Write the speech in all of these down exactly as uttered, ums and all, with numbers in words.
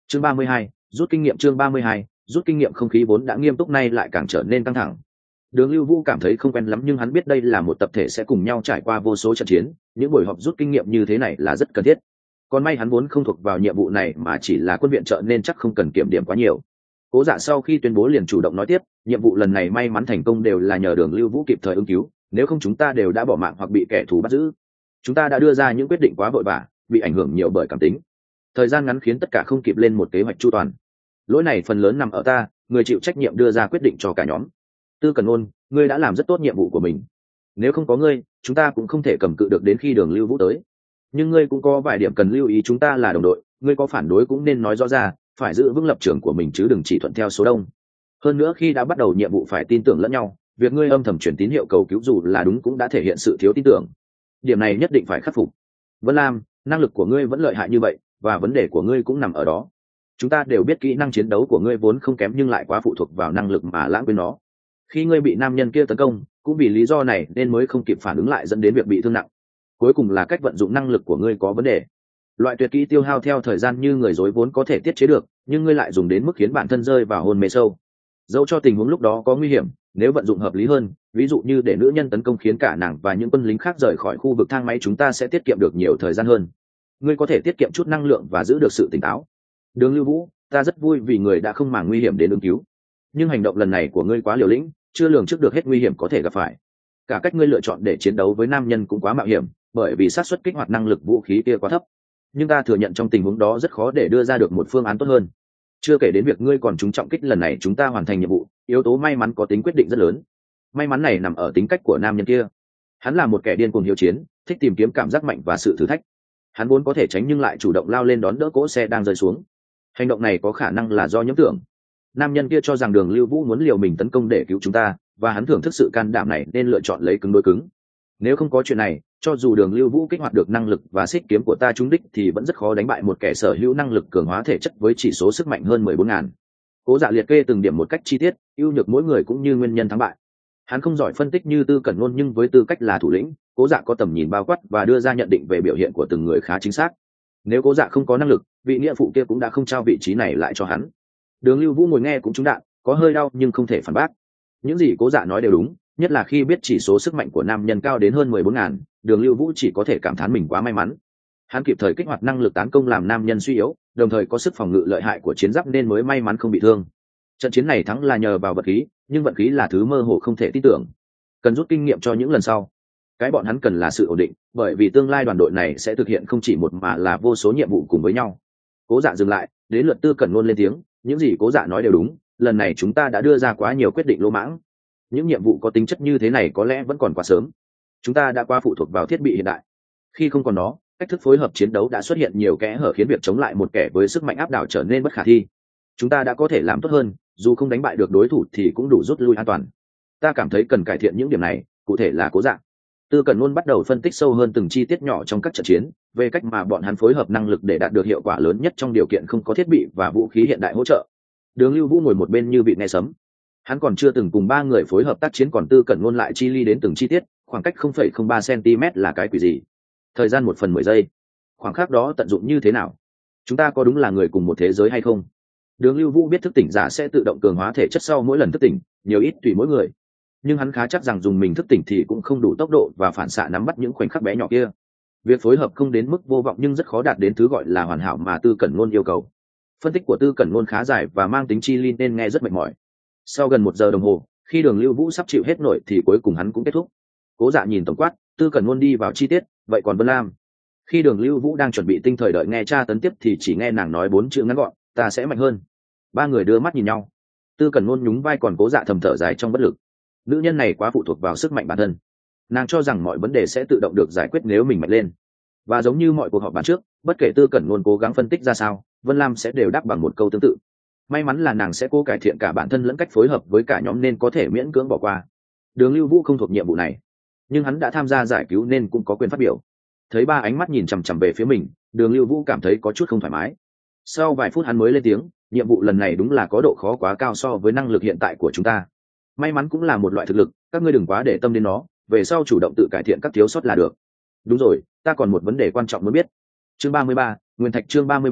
chương ba mươi hai, rút kinh nghiệm. chương ba mươi hai, rút kinh nghiệm. Không khí vốn đã nghiêm túc nay lại càng trở nên căng thẳng. Đường Lưu Vũ cảm thấy không quen lắm, nhưng hắn biết đây là một tập thể sẽ cùng nhau trải qua vô số trận chiến, những buổi họp rút kinh nghiệm như thế này là rất cần thiết. Còn may hắn vốn không thuộc vào nhiệm vụ này mà chỉ là quân viện trợ nên chắc không cần kiểm điểm quá nhiều. Cố Dạ sau khi tuyên bố liền chủ động nói tiếp, nhiệm vụ lần này may mắn thành công đều là nhờ Đường Lưu Vũ kịp thời ứng cứu, nếu không chúng ta đều đã bỏ mạng hoặc bị kẻ thù bắt giữ. Chúng ta đã đưa ra những quyết định quá vội vã, bị ảnh hưởng nhiều bởi cảm tính. Thời gian ngắn khiến tất cả không kịp lên một kế hoạch chu toàn. Lỗi này phần lớn nằm ở ta, người chịu trách nhiệm đưa ra quyết định cho cả nhóm. Tư Cẩn Ôn, ngươi đã làm rất tốt nhiệm vụ của mình. Nếu không có ngươi, chúng ta cũng không thể cầm cự được đến khi Đường Lưu Vũ tới. Nhưng ngươi cũng có vài điểm cần lưu ý, chúng ta là đồng đội, ngươi có phản đối cũng nên nói rõ ra, phải giữ vững lập trường của mình chứ đừng chỉ thuận theo số đông. Hơn nữa khi đã bắt đầu nhiệm vụ phải tin tưởng lẫn nhau, việc ngươi âm thầm truyền tín hiệu cầu cứu dù là đúng cũng đã thể hiện sự thiếu tin tưởng. Điểm này nhất định phải khắc phục. Vân Lam, năng lực của ngươi vẫn lợi hại như vậy, và vấn đề của ngươi cũng nằm ở đó. Chúng ta đều biết kỹ năng chiến đấu của ngươi vốn không kém nhưng lại quá phụ thuộc vào năng lực mà lãng quên nó. Khi ngươi bị nam nhân kia tấn công, cũng vì lý do này nên mới không kịp phản ứng lại dẫn đến việc bị thương nặng. Cuối cùng là cách vận dụng năng lực của ngươi có vấn đề. Loại tuyệt kỹ tiêu hao theo thời gian như người dối vốn có thể tiết chế được, nhưng ngươi lại dùng đến mức khiến bản thân rơi vào hôn mê sâu. Dẫu cho tình huống lúc đó có nguy hiểm, nếu vận dụng hợp lý hơn, ví dụ như để nữ nhân tấn công khiến cả nàng và những quân lính khác rời khỏi khu vực thang máy, chúng ta sẽ tiết kiệm được nhiều thời gian hơn. Ngươi có thể tiết kiệm chút năng lượng và giữ được sự tỉnh táo. Đường Lưu Vũ, ta rất vui vì người đã không màng nguy hiểm đến ứng cứu. Nhưng hành động lần này của ngươi quá liều lĩnh, chưa lường trước được hết nguy hiểm có thể gặp phải. Cả cách ngươi lựa chọn để chiến đấu với nam nhân cũng quá mạo hiểm, bởi vì xác suất kích hoạt năng lực vũ khí kia quá thấp. Nhưng ta thừa nhận trong tình huống đó rất khó để đưa ra được một phương án tốt hơn. Chưa kể đến việc ngươi còn trúng trọng kích lần này chúng ta hoàn thành nhiệm vụ, yếu tố may mắn có tính quyết định rất lớn. May mắn này nằm ở tính cách của nam nhân kia. Hắn là một kẻ điên cuồng hiếu chiến, thích tìm kiếm cảm giác mạnh và sự thử thách. Hắn vốn có thể tránh nhưng lại chủ động lao lên đón đỡ cỗ xe đang rơi xuống. Hành động này có khả năng là do nhầm tưởng. Nam nhân kia cho rằng Đường Lưu Vũ muốn liều mình tấn công để cứu chúng ta, và hắn thưởng thức sự can đảm này nên lựa chọn lấy cứng đối cứng. Nếu không có chuyện này, cho dù Đường Lưu Vũ kích hoạt được năng lực và xích kiếm của ta trúng đích thì vẫn rất khó đánh bại một kẻ sở hữu năng lực cường hóa thể chất với chỉ số sức mạnh hơn mười bốn ngàn. Cố Dạ liệt kê từng điểm một cách chi tiết, ưu nhược mỗi người cũng như nguyên nhân thắng bại. Hắn không giỏi phân tích như Tư Cẩn Ngôn, nhưng với tư cách là thủ lĩnh, Cố Dạ có tầm nhìn bao quát và đưa ra nhận định về biểu hiện của từng người khá chính xác. Nếu Cố Dạ không có năng lực, vị nghĩa phụ kia cũng đã không trao vị trí này lại cho hắn. Đường Lưu Vũ ngồi nghe cũng trúng đạn, có hơi đau nhưng không thể phản bác. Những gì Cố Dạ nói đều đúng, nhất là khi biết chỉ số sức mạnh của nam nhân cao đến hơn mười bốn ngàn, Đường Lưu Vũ chỉ có thể cảm thán mình quá may mắn. Hắn kịp thời kích hoạt năng lực tấn công làm nam nhân suy yếu, đồng thời có sức phòng ngự lợi hại của chiến giáp nên mới may mắn không bị thương. Trận chiến này thắng là nhờ vào vận khí, nhưng vận khí là thứ mơ hồ không thể tin tưởng. Cần rút kinh nghiệm cho những lần sau. Cái bọn hắn cần là sự ổn định, bởi vì tương lai đoàn đội này sẽ thực hiện không chỉ một mà là vô số nhiệm vụ cùng với nhau. Cố Dạ dừng lại, đến lượt Tư Cẩn Ngôn lên tiếng, những gì Cố Dạ nói đều đúng, lần này chúng ta đã đưa ra quá nhiều quyết định lỗ mãng. Những nhiệm vụ có tính chất như thế này có lẽ vẫn còn quá sớm. Chúng ta đã quá phụ thuộc vào thiết bị hiện đại. Khi không còn nó, cách thức phối hợp chiến đấu đã xuất hiện nhiều kẽ hở khiến việc chống lại một kẻ với sức mạnh áp đảo trở nên bất khả thi. Chúng ta đã có thể làm tốt hơn, dù không đánh bại được đối thủ thì cũng đủ rút lui an toàn. Ta cảm thấy cần cải thiện những điểm này, cụ thể là Cố Dạ. Tư Cẩn Ngôn bắt đầu phân tích sâu hơn từng chi tiết nhỏ trong các trận chiến, về cách mà bọn hắn phối hợp năng lực để đạt được hiệu quả lớn nhất trong điều kiện không có thiết bị và vũ khí hiện đại hỗ trợ. Đường Lưu Vũ ngồi một bên như vị nghe sấm. Hắn còn chưa từng cùng ba người phối hợp tác chiến, còn Tư Cẩn Ngôn lại chi ly đến từng chi tiết, khoảng cách không phẩy không ba xăng-ti-mét là cái quỷ gì? Thời gian một phần mười giây. Khoảng khắc đó tận dụng như thế nào? Chúng ta có đúng là người cùng một thế giới hay không? Đường Lưu Vũ biết thức tỉnh giả sẽ tự động cường hóa thể chất sau mỗi lần thức tỉnh, nhiều ít tùy mỗi người. Nhưng hắn khá chắc rằng dùng mình thức tỉnh thì cũng không đủ tốc độ và phản xạ nắm bắt những khoảnh khắc bé nhỏ kia. Việc phối hợp không đến mức vô vọng nhưng rất khó đạt đến thứ gọi là hoàn hảo mà Tư Cẩn Ngôn yêu cầu. Phân tích của Tư Cẩn Ngôn khá dài và mang tính chi ly nên nghe rất mệt mỏi. Sau gần một giờ đồng hồ, khi Đường Lưu Vũ sắp chịu hết nổi thì cuối cùng hắn cũng kết thúc. Cố Dạ nhìn tổng quát, Tư Cẩn Ngôn đi vào chi tiết, vậy còn Vân Lam? Khi Đường Lưu Vũ đang chuẩn bị tinh thời đợi nghe tra tấn tiếp thì chỉ nghe nàng nói bốn chữ ngắn gọn, ta sẽ mạnh hơn. Ba người đưa mắt nhìn nhau. Tư Cẩn Ngôn nhún vai còn Cố Dạ thầm thở dài trong bất lực. Nữ nhân này quá phụ thuộc vào sức mạnh bản thân. Nàng cho rằng mọi vấn đề sẽ tự động được giải quyết nếu mình mạnh lên. Và giống như mọi cuộc họp bàn trước, bất kể Tư Cẩn Ngôn cố gắng phân tích ra sao, Vân Lam sẽ đều đáp bằng một câu tương tự. May mắn là nàng sẽ cố cải thiện cả bản thân lẫn cách phối hợp với cả nhóm nên có thể miễn cưỡng bỏ qua. Đường Lưu Vũ không thuộc nhiệm vụ này, nhưng hắn đã tham gia giải cứu nên cũng có quyền phát biểu. Thấy ba ánh mắt nhìn chằm chằm về phía mình, Đường Lưu Vũ cảm thấy có chút không thoải mái. Sau vài phút hắn mới lên tiếng, nhiệm vụ lần này đúng là có độ khó quá cao so với năng lực hiện tại của chúng ta. May mắn cũng là một loại thực lực, các ngươi đừng quá để tâm đến nó, về sau chủ động tự cải thiện các thiếu sót là được. Đúng rồi, ta còn một vấn đề quan trọng muốn biết. Chương ba mươi ba, Nguyên Thạch. Chương ba mươi ba,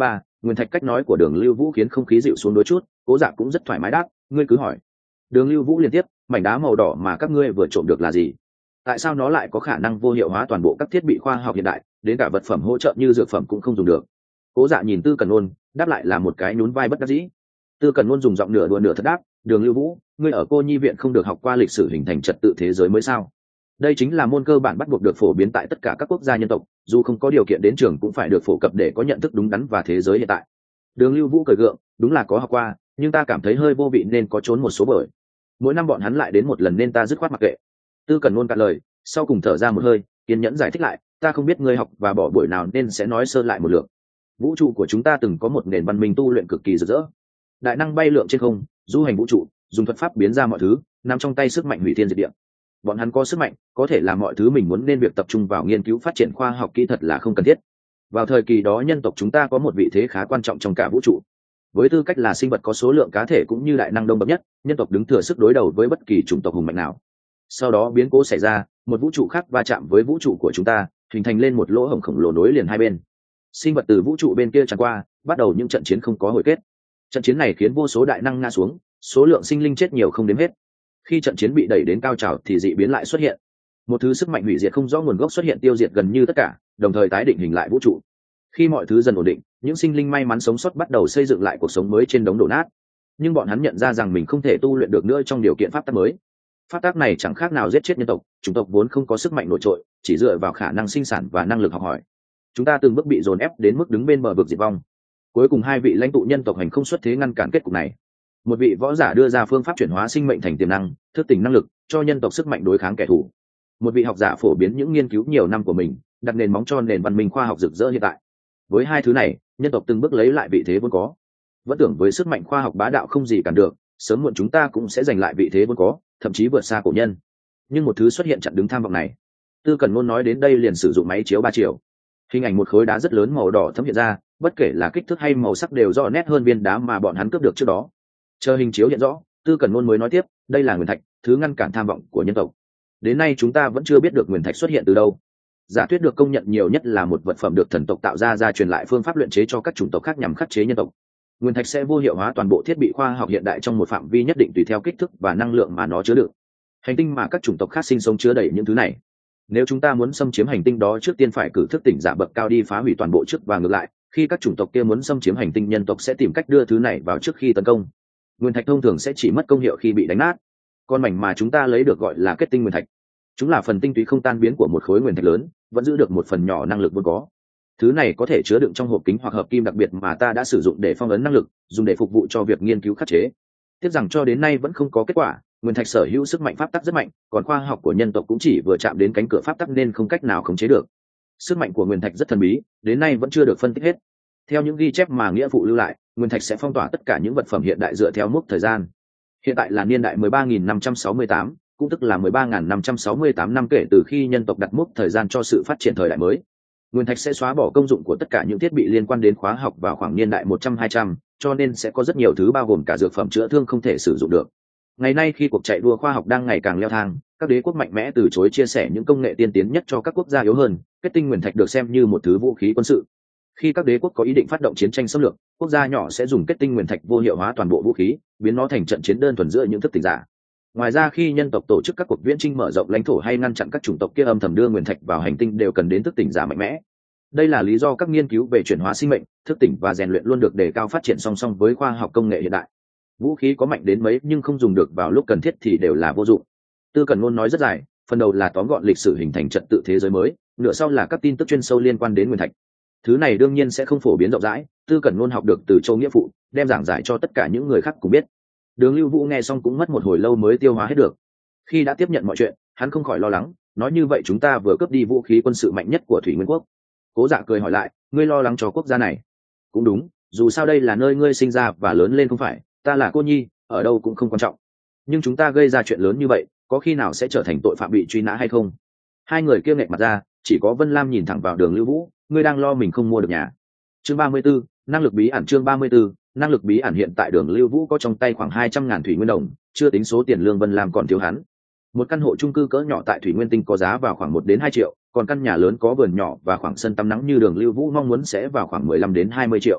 Nguyên Thạch cách nói của Đường Lưu Vũ khiến không khí dịu xuống đôi chút, Cố Dạ cũng rất thoải mái đáp, ngươi cứ hỏi. Đường Lưu Vũ liên tiếp, mảnh đá màu đỏ mà các ngươi vừa trộm được là gì? Tại sao nó lại có khả năng vô hiệu hóa toàn bộ các thiết bị khoa học hiện đại, đến cả vật phẩm hỗ trợ như dược phẩm cũng không dùng được? Cố Dạ nhìn Tư Cẩn Ôn, đáp lại là một cái nhún vai bất đắc dĩ. Tư Cẩn Ôn dùng giọng nửa đùa nửa thật đáp, Đường Lưu Vũ, ngươi ở cô nhi viện không được học qua lịch sử hình thành trật tự thế giới mới sao? Đây chính là môn cơ bản bắt buộc được phổ biến tại tất cả các quốc gia nhân tộc, dù không có điều kiện đến trường cũng phải được phổ cập để có nhận thức đúng đắn và thế giới hiện tại. Đường Lưu Vũ cười gượng, đúng là có học qua, nhưng ta cảm thấy hơi vô vị nên có trốn một số bởi. Mỗi năm bọn hắn lại đến một lần nên ta dứt khoát mặc kệ. Tư Cẩn Ngôn cạn lời, sau cùng thở ra một hơi, kiên nhẫn giải thích lại, ta không biết ngươi học và bỏ buổi nào nên sẽ nói sơ lại một lượt. Vũ trụ của chúng ta từng có một nền văn minh tu luyện cực kỳ rực rỡ. Đại năng bay lượn trên không, du hành vũ trụ, dùng thuật pháp biến ra mọi thứ, nằm trong tay sức mạnh hủy thiên diệt địa. Bọn hắn có sức mạnh, có thể làm mọi thứ mình muốn nên việc tập trung vào nghiên cứu phát triển khoa học kỹ thuật là không cần thiết. Vào thời kỳ đó nhân tộc chúng ta có một vị thế khá quan trọng trong cả vũ trụ. Với tư cách là sinh vật có số lượng cá thể cũng như đại năng đông bậc nhất, nhân tộc đứng thừa sức đối đầu với bất kỳ chủng tộc hùng mạnh nào. Sau đó biến cố xảy ra, một vũ trụ khác va chạm với vũ trụ của chúng ta, hình thành lên một lỗ hổng khổng lồ nối liền hai bên. Sinh vật từ vũ trụ bên kia tràn qua, bắt đầu những trận chiến không có hồi kết. Trận chiến này khiến vô số đại năng ngã xuống, số lượng sinh linh chết nhiều không đếm hết. Khi trận chiến bị đẩy đến cao trào thì dị biến lại xuất hiện. Một thứ sức mạnh hủy diệt không rõ nguồn gốc xuất hiện tiêu diệt gần như tất cả, đồng thời tái định hình lại vũ trụ. Khi mọi thứ dần ổn định, những sinh linh may mắn sống sót bắt đầu xây dựng lại cuộc sống mới trên đống đổ nát. Nhưng bọn hắn nhận ra rằng mình không thể tu luyện được nữa trong điều kiện pháp tắc mới. Pháp tắc này chẳng khác nào giết chết nhân tộc, chủng tộc vốn không có sức mạnh nổi trội, chỉ dựa vào khả năng sinh sản và năng lực học hỏi. Chúng ta từng bước bị dồn ép đến mức đứng bên bờ vực diệt vong. Cuối cùng hai vị lãnh tụ nhân tộc hành không xuất thế ngăn cản kết cục này. Một vị võ giả đưa ra phương pháp chuyển hóa sinh mệnh thành tiềm năng, thức tỉnh năng lực, cho nhân tộc sức mạnh đối kháng kẻ thù. Một vị học giả phổ biến những nghiên cứu nhiều năm của mình, đặt nền móng cho nền văn minh khoa học rực rỡ hiện tại. Với hai thứ này, nhân tộc từng bước lấy lại vị thế vốn có. Vẫn tưởng với sức mạnh khoa học bá đạo không gì cản được, sớm muộn chúng ta cũng sẽ giành lại vị thế vốn có, thậm chí vượt xa cổ nhân. Nhưng một thứ xuất hiện chặn đứng tham vọng này. Tư Cẩn Ngôn nói đến đây liền sử dụng máy chiếu ba chiều. Hình ảnh một khối đá rất lớn màu đỏ thấm hiện ra, bất kể là kích thước hay màu sắc đều rõ nét hơn viên đá mà bọn hắn cướp được trước đó. Chờ hình chiếu hiện rõ, Tư Cẩn Ngôn mới nói tiếp, đây là nguyên thạch, thứ ngăn cản tham vọng của nhân tộc. Đến nay chúng ta vẫn chưa biết được nguyên thạch xuất hiện từ đâu. Giả thuyết được công nhận nhiều nhất là một vật phẩm được thần tộc tạo ra ra truyền lại phương pháp luyện chế cho các chủng tộc khác nhằm khắc chế nhân tộc. Nguyên thạch sẽ vô hiệu hóa toàn bộ thiết bị khoa học hiện đại trong một phạm vi nhất định tùy theo kích thước và năng lượng mà nó chứa đựng. Hành tinh mà các chủng tộc khác sinh sống chứa đầy những thứ này. Nếu chúng ta muốn xâm chiếm hành tinh đó, trước tiên phải cử thức tỉnh giả bậc cao đi phá hủy toàn bộ trước và ngược lại, khi các chủng tộc kia muốn xâm chiếm hành tinh, nhân tộc sẽ tìm cách đưa thứ này vào trước khi tấn công. Nguyên thạch thông thường sẽ chỉ mất công hiệu khi bị đánh nát. Con mảnh mà chúng ta lấy được gọi là kết tinh nguyên thạch. Chúng là phần tinh túy không tan biến của một khối nguyên thạch lớn, vẫn giữ được một phần nhỏ năng lực vốn có. Thứ này có thể chứa đựng trong hộp kính hoặc hợp kim đặc biệt mà ta đã sử dụng để phong ấn năng lực, dùng để phục vụ cho việc nghiên cứu khắc chế. Tiếc rằng cho đến nay vẫn không có kết quả. Nguyên thạch sở hữu sức mạnh pháp tắc rất mạnh, còn khoa học của nhân tộc cũng chỉ vừa chạm đến cánh cửa pháp tắc nên không cách nào khống chế được. Sức mạnh của nguyên thạch rất thần bí, đến nay vẫn chưa được phân tích hết. Theo những ghi chép mà nghĩa phụ lưu lại, nguyên thạch sẽ phong tỏa tất cả những vật phẩm hiện đại dựa theo mốc thời gian. Hiện tại là niên đại mười ba nghìn năm trăm sáu mươi tám, cũng tức là mười ba nghìn năm trăm sáu mươi tám năm kể từ khi nhân tộc đặt mốc thời gian cho sự phát triển thời đại mới. Nguyên thạch sẽ xóa bỏ công dụng của tất cả những thiết bị liên quan đến khóa học vào khoảng niên đại một trăm hai trăm, cho nên sẽ có rất nhiều thứ bao gồm cả dược phẩm chữa thương không thể sử dụng được. Ngày nay khi cuộc chạy đua khoa học đang ngày càng leo thang, các đế quốc mạnh mẽ từ chối chia sẻ những công nghệ tiên tiến nhất cho các quốc gia yếu hơn, kết tinh nguyên thạch được xem như một thứ vũ khí quân sự. Khi các đế quốc có ý định phát động chiến tranh xâm lược, quốc gia nhỏ sẽ dùng kết tinh nguyên thạch vô hiệu hóa toàn bộ vũ khí, biến nó thành trận chiến đơn thuần giữa những thức tỉnh giả. Ngoài ra khi nhân tộc tổ chức các cuộc viễn chinh mở rộng lãnh thổ hay ngăn chặn các chủng tộc kia âm thầm đưa nguyên thạch vào hành tinh đều cần đến thức tỉnh giả mạnh mẽ. Đây là lý do các nghiên cứu về chuyển hóa sinh mệnh, thức tỉnh và rèn luyện luôn được đề cao phát triển song song với khoa học công nghệ hiện đại. Vũ khí có mạnh đến mấy nhưng không dùng được vào lúc cần thiết thì đều là vô dụng. Tư Cẩn Ngôn nói rất dài, phần đầu là tóm gọn lịch sử hình thành trật tự thế giới mới, nửa sau là các tin tức chuyên sâu liên quan đến nguyên thạch. Thứ này đương nhiên sẽ không phổ biến rộng rãi, Tư Cẩn Ngôn học được từ Châu Nghĩa Phụ, đem giảng giải cho tất cả những người khác cùng biết. Đường Lưu Vũ nghe xong cũng mất một hồi lâu mới tiêu hóa hết được. Khi đã tiếp nhận mọi chuyện, hắn không khỏi lo lắng, nói như vậy chúng ta vừa cướp đi vũ khí quân sự mạnh nhất của Thủy Nguyên Quốc. Cố Dạ cười hỏi lại, ngươi lo lắng cho quốc gia này? Cũng đúng, dù sao đây là nơi ngươi sinh ra và lớn lên không phải, ta là cô nhi, ở đâu cũng không quan trọng. Nhưng chúng ta gây ra chuyện lớn như vậy, có khi nào sẽ trở thành tội phạm bị truy nã hay không? Hai người kia nghẹt mặt ra, chỉ có Vân Lam nhìn thẳng vào Đường Lưu Vũ, ngươi đang lo mình không mua được nhà. Chương ba mươi 34, năng lực bí ẩn. Chương ba mươi 34, năng lực bí ẩn. Hiện tại Đường Lưu Vũ có trong tay khoảng hai trăm ngàn thủy nguyên đồng, chưa tính số tiền lương Vân Lam còn thiếu hắn. Một căn hộ chung cư cỡ nhỏ tại Thủy Nguyên Tinh có giá vào khoảng một đến hai triệu, còn căn nhà lớn có vườn nhỏ và khoảng sân tắm nắng như Đường Lưu Vũ mong muốn sẽ vào khoảng mười lăm đến hai mươi triệu.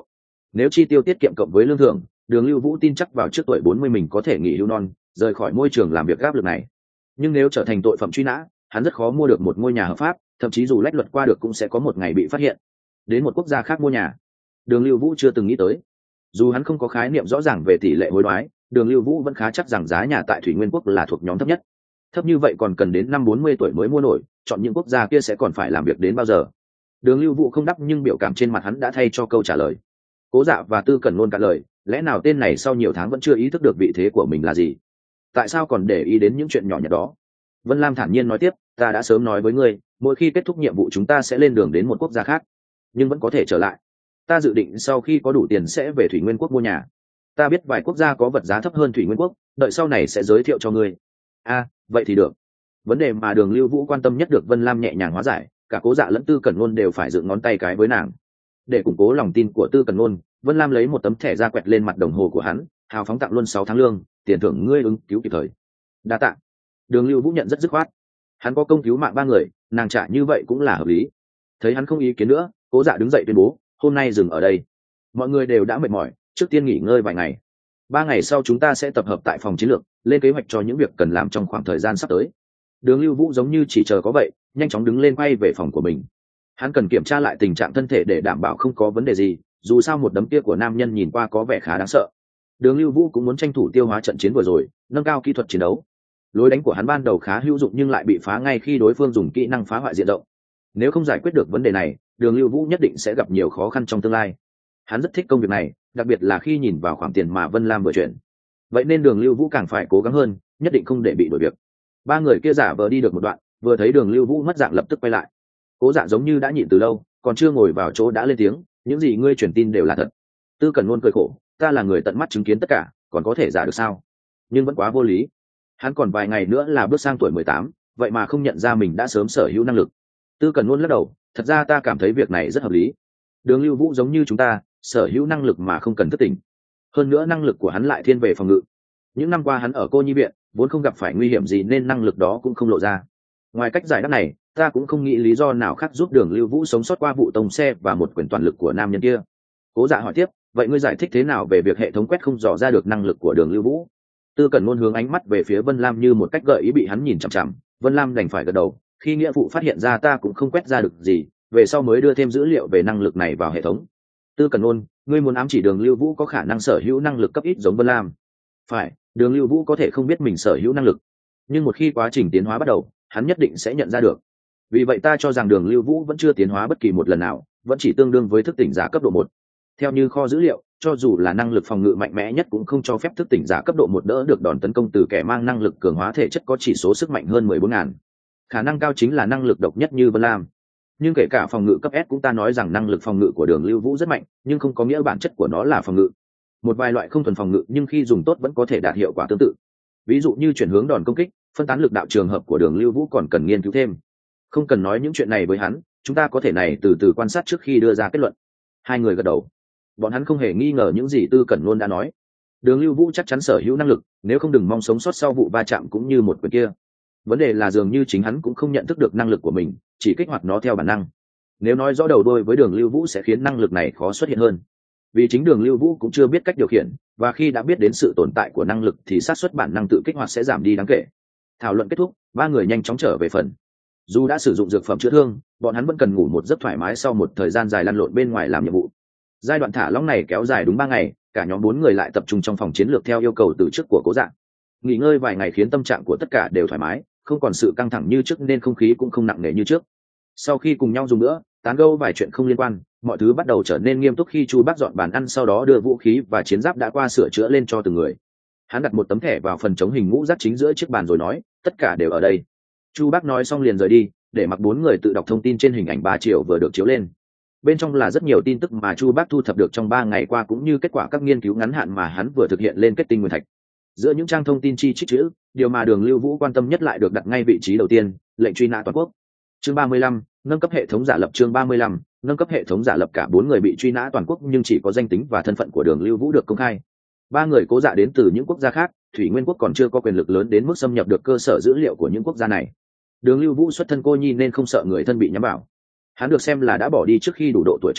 Nếu chi tiêu tiết kiệm cộng với lương thưởng, Đường Lưu Vũ tin chắc vào trước tuổi bốn mươi mình có thể nghỉ hưu non, rời khỏi môi trường làm việc áp lực này. Nhưng nếu trở thành tội phạm truy nã, hắn rất khó mua được một ngôi nhà hợp pháp, thậm chí dù lách luật qua được cũng sẽ có một ngày bị phát hiện. Đến một quốc gia khác mua nhà, Đường Lưu Vũ chưa từng nghĩ tới. Dù hắn không có khái niệm rõ ràng về tỷ lệ hối đoái, Đường Lưu Vũ vẫn khá chắc rằng giá nhà tại Thủy Nguyên quốc là thuộc nhóm thấp nhất. Thấp như vậy còn cần đến năm bốn mươi tuổi mới mua nổi, chọn những quốc gia kia sẽ còn phải làm việc đến bao giờ? Đường Lưu Vũ không đáp, nhưng biểu cảm trên mặt hắn đã thay cho câu trả lời. Cố Dạ và Tư Cẩn Nôn cạn lời, lẽ nào tên này sau nhiều tháng vẫn chưa ý thức được vị thế của mình là gì? Tại sao còn để ý đến những chuyện nhỏ nhặt đó? Vân Lam thản nhiên nói tiếp, ta đã sớm nói với ngươi, mỗi khi kết thúc nhiệm vụ chúng ta sẽ lên đường đến một quốc gia khác, nhưng vẫn có thể trở lại. Ta dự định sau khi có đủ tiền sẽ về Thủy Nguyên quốc mua nhà. Ta biết vài quốc gia có vật giá thấp hơn Thủy Nguyên quốc, đợi sau này sẽ giới thiệu cho ngươi. A, à, vậy thì được. Vấn đề mà Đường Lưu Vũ quan tâm nhất được Vân Lam nhẹ nhàng hóa giải, cả Cố Dạ lẫn Tư Cẩn Nôn đều phải dựng ngón tay cái với nàng. Để củng cố lòng tin của Tư Cẩn Nôn, Vân Lam lấy một tấm thẻ ra quẹt lên mặt đồng hồ của hắn, hào phóng tặng luôn sáu tháng lương, tiền thưởng ngươi ứng cứu kịp thời. Đa tạ. Đường Lưu Vũ nhận rất dứt khoát. Hắn có công cứu mạng ba người, nàng trả như vậy cũng là hợp lý. Thấy hắn không ý kiến nữa, Cố Dạ đứng dậy tuyên bố, hôm nay dừng ở đây. Mọi người đều đã mệt mỏi, trước tiên nghỉ ngơi vài ngày. Ba ngày sau chúng ta sẽ tập hợp tại phòng chiến lược, lên kế hoạch cho những việc cần làm trong khoảng thời gian sắp tới. Đường Lưu Vũ giống như chỉ chờ có vậy, nhanh chóng đứng lên quay về phòng của mình. Hắn cần kiểm tra lại tình trạng thân thể để đảm bảo không có vấn đề gì, dù sao một đấm kia của nam nhân nhìn qua có vẻ khá đáng sợ. Đường Lưu Vũ cũng muốn tranh thủ tiêu hóa trận chiến vừa rồi, nâng cao kỹ thuật chiến đấu. Lối đánh của hắn ban đầu khá hữu dụng nhưng lại bị phá ngay khi đối phương dùng kỹ năng phá hoại diện rộng. Nếu không giải quyết được vấn đề này, Đường Lưu Vũ nhất định sẽ gặp nhiều khó khăn trong tương lai. Hắn rất thích công việc này, đặc biệt là khi nhìn vào khoản tiền mà Vân Lam vừa chuyển. Vậy nên Đường Lưu Vũ càng phải cố gắng hơn, nhất định không để bị đuổi việc. Ba người kia giả vờ đi được một đoạn, vừa thấy Đường Lưu Vũ mất dạng lập tức quay lại. Cố Dạ giống như đã nhịn từ lâu, còn chưa ngồi vào chỗ đã lên tiếng, những gì ngươi truyền tin đều là thật. Tư Cẩn Nôn cười khổ, ta là người tận mắt chứng kiến tất cả, còn có thể giả được sao? Nhưng vẫn quá vô lý. Hắn còn vài ngày nữa là bước sang tuổi mười tám, vậy mà không nhận ra mình đã sớm sở hữu năng lực. Tư Cẩn Nôn lắc đầu, thật ra ta cảm thấy việc này rất hợp lý. Đường Lưu Vũ giống như chúng ta, sở hữu năng lực mà không cần thức tỉnh. Hơn nữa năng lực của hắn lại thiên về phòng ngự. Những năm qua hắn ở cô nhi viện, vốn không gặp phải nguy hiểm gì nên năng lực đó cũng không lộ ra. Ngoài cách giải đáp này, ta cũng không nghĩ lý do nào khác giúp Đường Lưu Vũ sống sót qua vụ tông xe và một quyền toàn lực của nam nhân kia. Cố Dạ hỏi tiếp, vậy ngươi giải thích thế nào về việc hệ thống quét không dò ra được năng lực của Đường Lưu Vũ? Tư Cẩn Nôn hướng ánh mắt về phía Vân Lam như một cách gợi ý bị hắn nhìn chằm chằm. Vân Lam đành phải gật đầu, khi nghĩa vụ phát hiện ra ta cũng không quét ra được gì, về sau mới đưa thêm dữ liệu về năng lực này vào hệ thống. Tư Cẩn Nôn, ngươi muốn ám chỉ Đường Lưu Vũ có khả năng sở hữu năng lực cấp ít giống Vân Lam? Phải, Đường Lưu Vũ có thể không biết mình sở hữu năng lực, nhưng một khi quá trình tiến hóa bắt đầu, hắn nhất định sẽ nhận ra được. Vì vậy ta cho rằng Đường Lưu Vũ vẫn chưa tiến hóa bất kỳ một lần nào, vẫn chỉ tương đương với thức tỉnh giả cấp độ một. Theo như kho dữ liệu, cho dù là năng lực phòng ngự mạnh mẽ nhất cũng không cho phép thức tỉnh giả cấp độ một đỡ được đòn tấn công từ kẻ mang năng lực cường hóa thể chất có chỉ số sức mạnh hơn mười bốn nghìn. Khả năng cao chính là năng lực độc nhất như Vân Lam. Nhưng kể cả phòng ngự cấp S cũng ta nói rằng năng lực phòng ngự của Đường Lưu Vũ rất mạnh, nhưng không có nghĩa bản chất của nó là phòng ngự. Một vài loại không thuần phòng ngự nhưng khi dùng tốt vẫn có thể đạt hiệu quả tương tự. Ví dụ như chuyển hướng đòn công kích, phân tán lực đạo trường hợp của Đường Lưu Vũ còn cần nghiên cứu thêm. Không cần nói những chuyện này với hắn, chúng ta có thể này từ từ quan sát trước khi đưa ra kết luận. Hai người gật đầu. Bọn hắn không hề nghi ngờ những gì Tư Cẩn Nôn đã nói. Đường Lưu Vũ chắc chắn sở hữu năng lực, nếu không đừng mong sống sót sau vụ va chạm cũng như một quyền kia. Vấn đề là dường như chính hắn cũng không nhận thức được năng lực của mình, chỉ kích hoạt nó theo bản năng. Nếu nói rõ đầu đuôi với Đường Lưu Vũ sẽ khiến năng lực này khó xuất hiện hơn. Vì chính Đường Lưu Vũ cũng chưa biết cách điều khiển, và khi đã biết đến sự tồn tại của năng lực thì xác suất bản năng tự kích hoạt sẽ giảm đi đáng kể. Thảo luận kết thúc, ba người nhanh chóng trở về phần. Dù đã sử dụng dược phẩm chữa thương, bọn hắn vẫn cần ngủ một giấc thoải mái sau một thời gian dài lăn lộn bên ngoài làm nhiệm vụ. Giai đoạn thả lỏng này kéo dài đúng ba ngày, cả nhóm bốn người lại tập trung trong phòng chiến lược theo yêu cầu từ trước của Cố Dạ. Nghỉ ngơi vài ngày khiến tâm trạng của tất cả đều thoải mái, không còn sự căng thẳng như trước nên không khí cũng không nặng nề như trước. Sau khi cùng nhau dùng bữa, tán gẫu vài chuyện không liên quan, mọi thứ bắt đầu trở nên nghiêm túc khi Chu Bác dọn bàn ăn, sau đó đưa vũ khí và chiến giáp đã qua sửa chữa lên cho từng người. Hắn đặt một tấm thẻ vào phần chống hình ngũ giác chính giữa chiếc bàn rồi nói, tất cả đều ở đây. Chu Bác nói xong liền rời đi, để mặc bốn người tự đọc thông tin trên hình ảnh ba triệu vừa được chiếu lên. Bên trong là rất nhiều tin tức mà Chu Bác thu thập được trong ba ngày qua cũng như kết quả các nghiên cứu ngắn hạn mà hắn vừa thực hiện lên kết tinh nguyên thạch. Giữa những trang thông tin chi chít chữ, điều mà Đường Lưu Vũ quan tâm nhất lại được đặt ngay vị trí đầu tiên, lệnh truy nã toàn quốc. Chương ba mươi lăm, nâng cấp hệ thống giả lập. Chương ba mươi lăm, nâng cấp hệ thống giả lập. Cả bốn người bị truy nã toàn quốc nhưng chỉ có danh tính và thân phận của Đường Lưu Vũ được công khai. Ba người Cố Dạ đến từ những quốc gia khác, Thủy Nguyên quốc còn chưa có quyền lực lớn đến mức xâm nhập được cơ sở dữ liệu của những quốc gia này. Đường Lưu Vũ xuất thân cô nhi nên không sợ người thân bị nhắm vào. Hắn được xem là đã bỏ đi trước khi đủ độ tuổi trưởng thành,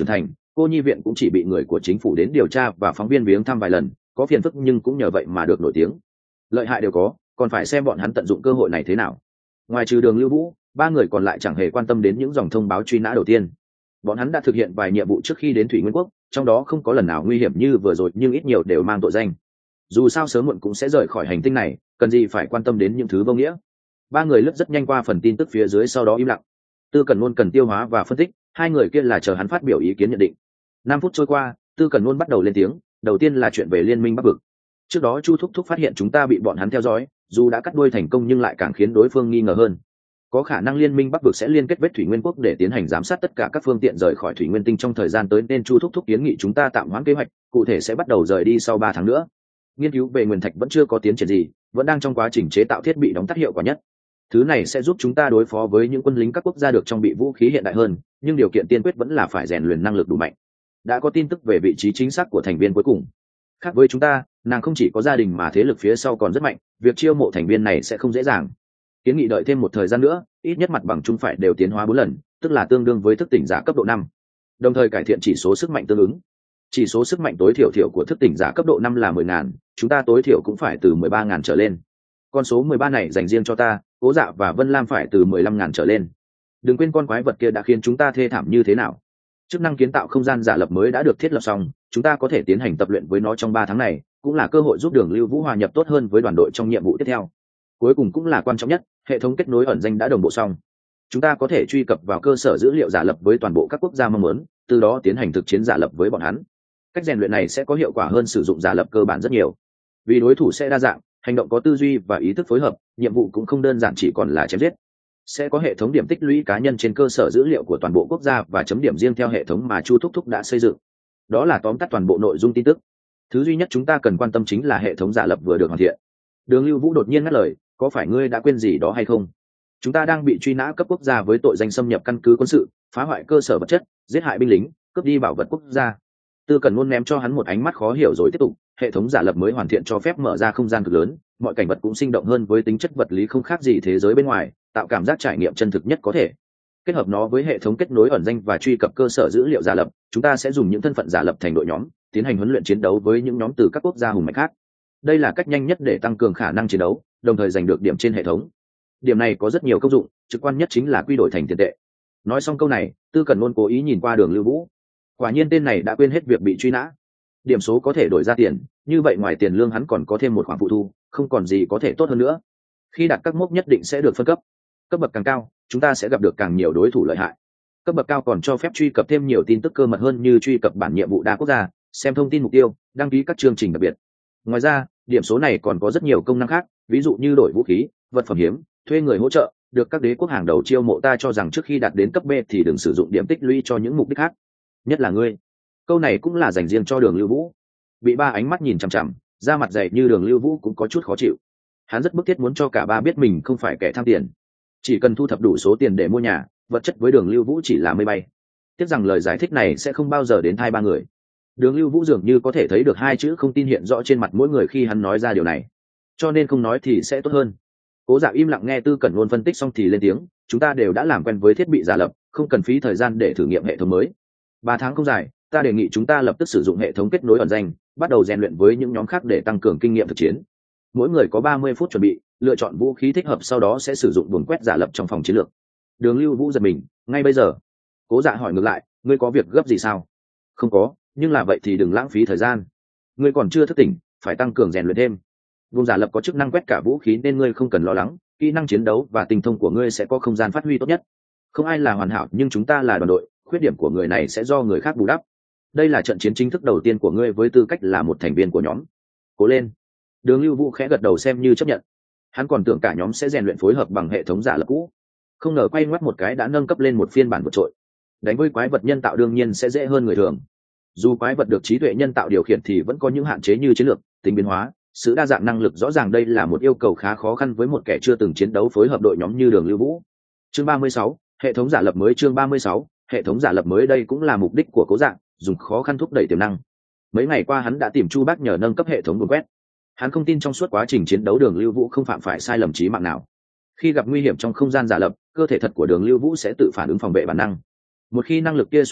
cô nhi viện cũng chỉ bị người của chính phủ đến điều tra và phóng viên viếng thăm vài lần, có phiền phức nhưng cũng nhờ vậy mà được nổi tiếng. Lợi hại đều có, còn phải xem bọn hắn tận dụng cơ hội này thế nào. Ngoài trừ Đường Lưu Vũ, ba người còn lại chẳng hề quan tâm đến những dòng thông báo truy nã đầu tiên. Bọn hắn đã thực hiện vài nhiệm vụ trước khi đến Thủy Nguyên Quốc, trong đó không có lần nào nguy hiểm như vừa rồi, nhưng ít nhiều đều mang tội danh. Dù sao sớm muộn cũng sẽ rời khỏi hành tinh này, cần gì phải quan tâm đến những thứ vô nghĩa. Ba người lướt rất nhanh qua phần tin tức phía dưới, sau đó im lặng. Tư Cẩn Luân cần tiêu hóa và phân tích, hai người kia là chờ hắn phát biểu ý kiến nhận định. Năm phút trôi qua, Tư Cẩn Luân bắt đầu lên tiếng. Đầu tiên là chuyện về Liên minh Bắc vực. Trước đó Chu Thúc Thúc phát hiện chúng ta bị bọn hắn theo dõi, dù đã cắt đuôi thành công nhưng lại càng khiến đối phương nghi ngờ hơn. Có khả năng Liên minh Bắc vực sẽ liên kết với Thủy Nguyên Quốc để tiến hành giám sát tất cả các phương tiện rời khỏi Thủy Nguyên Tinh trong thời gian tới, nên Chu Thúc Thúc kiến nghị chúng ta tạm hoãn kế hoạch, cụ thể sẽ bắt đầu rời đi sau ba tháng nữa. Nghiên cứu về nguyên thạch vẫn chưa có tiến triển gì, vẫn đang trong quá trình chế tạo thiết bị đóng tắt hiệu quả nhất. Thứ này sẽ giúp chúng ta đối phó với những quân lính các quốc gia được trang bị vũ khí hiện đại hơn, nhưng điều kiện tiên quyết vẫn là phải rèn luyện năng lực đủ mạnh. Đã có tin tức về vị trí chính xác của thành viên cuối cùng. Khác với chúng ta, nàng không chỉ có gia đình mà thế lực phía sau còn rất mạnh, việc chiêu mộ thành viên này sẽ không dễ dàng. Kiến nghị đợi thêm một thời gian nữa, ít nhất mặt bằng chung phải đều tiến hóa bốn lần, tức là tương đương với thức tỉnh giả cấp độ năm. Đồng thời cải thiện chỉ số sức mạnh tương ứng. Chỉ số sức mạnh tối thiểu thiểu của thức tỉnh giả cấp độ năm là mười ngàn, chúng ta tối thiểu cũng phải từ mười ba ngàn trở lên. Con số mười ba này dành riêng cho ta, Cố Dạ và Vân Lam phải từ mười lăm ngàn trở lên. Đừng quên con quái vật kia đã khiến chúng ta thê thảm như thế nào. Chức năng kiến tạo không gian giả lập mới đã được thiết lập xong, chúng ta có thể tiến hành tập luyện với nó trong ba tháng này, cũng là cơ hội giúp Đường Lưu Vũ hòa nhập tốt hơn với đoàn đội trong nhiệm vụ tiếp theo. Cuối cùng cũng là quan trọng nhất, hệ thống kết nối ẩn danh đã đồng bộ xong. Chúng ta có thể truy cập vào cơ sở dữ liệu giả lập với toàn bộ các quốc gia mong muốn, từ đó tiến hành thực chiến giả lập với bọn hắn. Cách rèn luyện này sẽ có hiệu quả hơn sử dụng giả lập cơ bản rất nhiều. Vì đối thủ sẽ đa dạng, hành động có tư duy và ý thức phối hợp, nhiệm vụ cũng không đơn giản chỉ còn là chém giết. Sẽ có hệ thống điểm tích lũy cá nhân trên cơ sở dữ liệu của toàn bộ quốc gia và chấm điểm riêng theo hệ thống mà Chu Thúc Thúc đã xây dựng. Đó là tóm tắt toàn bộ nội dung tin tức. Thứ duy nhất chúng ta cần quan tâm chính là hệ thống giả lập vừa được hoàn thiện. Đường Lưu Vũ đột nhiên ngắt lời, có phải ngươi đã quên gì đó hay không? Chúng ta đang bị truy nã cấp quốc gia với tội danh xâm nhập căn cứ quân sự, phá hoại cơ sở vật chất, giết hại binh lính, cướp đi bảo vật quốc gia. Tư Cẩn luôn ném cho hắn một ánh mắt khó hiểu rồi tiếp tục, hệ thống giả lập mới hoàn thiện cho phép mở ra không gian cực lớn, mọi cảnh vật cũng sinh động hơn với tính chất vật lý không khác gì thế giới bên ngoài, tạo cảm giác trải nghiệm chân thực nhất có thể. Kết hợp nó với hệ thống kết nối ẩn danh và truy cập cơ sở dữ liệu giả lập, chúng ta sẽ dùng những thân phận giả lập thành đội nhóm, tiến hành huấn luyện chiến đấu với những nhóm từ các quốc gia hùng mạnh khác. Đây là cách nhanh nhất để tăng cường khả năng chiến đấu, đồng thời giành được điểm trên hệ thống. Điểm này có rất nhiều công dụng, trực quan nhất chính là quy đổi thành tiền tệ. Nói xong câu này, Tư Cẩn luôn cố ý nhìn qua Đường Lưu Vũ. Quả nhiên tên này đã quên hết việc bị truy nã. Điểm số có thể đổi ra tiền, như vậy ngoài tiền lương hắn còn có thêm một khoản phụ thu, không còn gì có thể tốt hơn nữa. Khi đạt các mốc nhất định sẽ được phân cấp. Cấp bậc càng cao, chúng ta sẽ gặp được càng nhiều đối thủ lợi hại. Cấp bậc cao còn cho phép truy cập thêm nhiều tin tức cơ mật hơn, như truy cập bản nhiệm vụ đa quốc gia, xem thông tin mục tiêu, đăng ký các chương trình đặc biệt. Ngoài ra, điểm số này còn có rất nhiều công năng khác, ví dụ như đổi vũ khí, vật phẩm hiếm, thuê người hỗ trợ, được các đế quốc hàng đầu chiêu mộ. Ta cho rằng trước khi đạt đến cấp B thì đừng sử dụng điểm tích lũy cho những mục đích khác. Nhất là ngươi. Câu này cũng là dành riêng cho Đường Lưu Vũ. Bị ba ánh mắt nhìn chằm chằm, da mặt dày như Đường Lưu Vũ cũng có chút khó chịu. Hắn rất bức thiết muốn cho cả ba biết mình không phải kẻ tham tiền, chỉ cần thu thập đủ số tiền để mua nhà, vật chất với Đường Lưu Vũ chỉ là mây bay. Tiếc rằng lời giải thích này sẽ không bao giờ đến tai ba người. Đường Lưu Vũ dường như có thể thấy được hai chữ không tin hiện rõ trên mặt mỗi người khi hắn nói ra điều này, cho nên không nói thì sẽ tốt hơn. Cố Dạ im lặng nghe Tư Cẩn luôn phân tích xong thì lên tiếng, chúng ta đều đã làm quen với thiết bị giả lập, không cần phí thời gian để thử nghiệm hệ thống mới. Ba tháng không dài, ta đề nghị chúng ta lập tức sử dụng hệ thống kết nối ẩn danh, bắt đầu rèn luyện với những nhóm khác để tăng cường kinh nghiệm thực chiến. Mỗi người có ba mươi phút chuẩn bị, lựa chọn vũ khí thích hợp, sau đó sẽ sử dụng buồng quét giả lập trong phòng chiến lược. Đường Lưu Vũ giật mình, ngay bây giờ? Cố Dạ hỏi ngược lại, ngươi có việc gấp gì sao? Không có, nhưng là vậy thì đừng lãng phí thời gian. Ngươi còn chưa thức tỉnh, phải tăng cường rèn luyện thêm. Vùng giả lập có chức năng quét cả vũ khí nên ngươi không cần lo lắng, kỹ năng chiến đấu và tinh thông của ngươi sẽ có không gian phát huy tốt nhất. Không ai là hoàn hảo, nhưng chúng ta là đoàn đội, khuyết điểm của người này sẽ do người khác bù đắp. Đây là trận chiến chính thức đầu tiên của ngươi với tư cách là một thành viên của nhóm. Cố lên. Đường Lưu Vũ khẽ gật đầu xem như chấp nhận. Hắn còn tưởng cả nhóm sẽ rèn luyện phối hợp bằng hệ thống giả lập cũ, không ngờ quay ngoắt một cái đã nâng cấp lên một phiên bản vượt trội. Đánh với quái vật nhân tạo đương nhiên sẽ dễ hơn người thường. Dù quái vật được trí tuệ nhân tạo điều khiển thì vẫn có những hạn chế như chiến lược, tính biến hóa, sự đa dạng năng lực. Rõ ràng đây là một yêu cầu khá khó khăn với một kẻ chưa từng chiến đấu phối hợp đội nhóm như Đường Lưu Vũ. Chương ba mươi sáu, hệ thống giả lập mới. Chương ba mươi sáu, hệ thống giả lập mới. Đây cũng là mục đích của Cố Dạng, dùng khó khăn thúc đẩy tiềm năng. Mấy ngày qua hắn đã tìm Chu Bác nhờ nâng cấp hệ thống buồng quét. Hắn không tin trong suốt quá trình chiến đấu Đường Lưu Vũ không phạm phải sai lầm chí mạng nào. Khi gặp nguy hiểm trong không gian giả lập, cơ thể thật của Đường Lưu Vũ sẽ tự phản ứng phòng vệ bản năng. Một khi năng lực kia xuất hiện,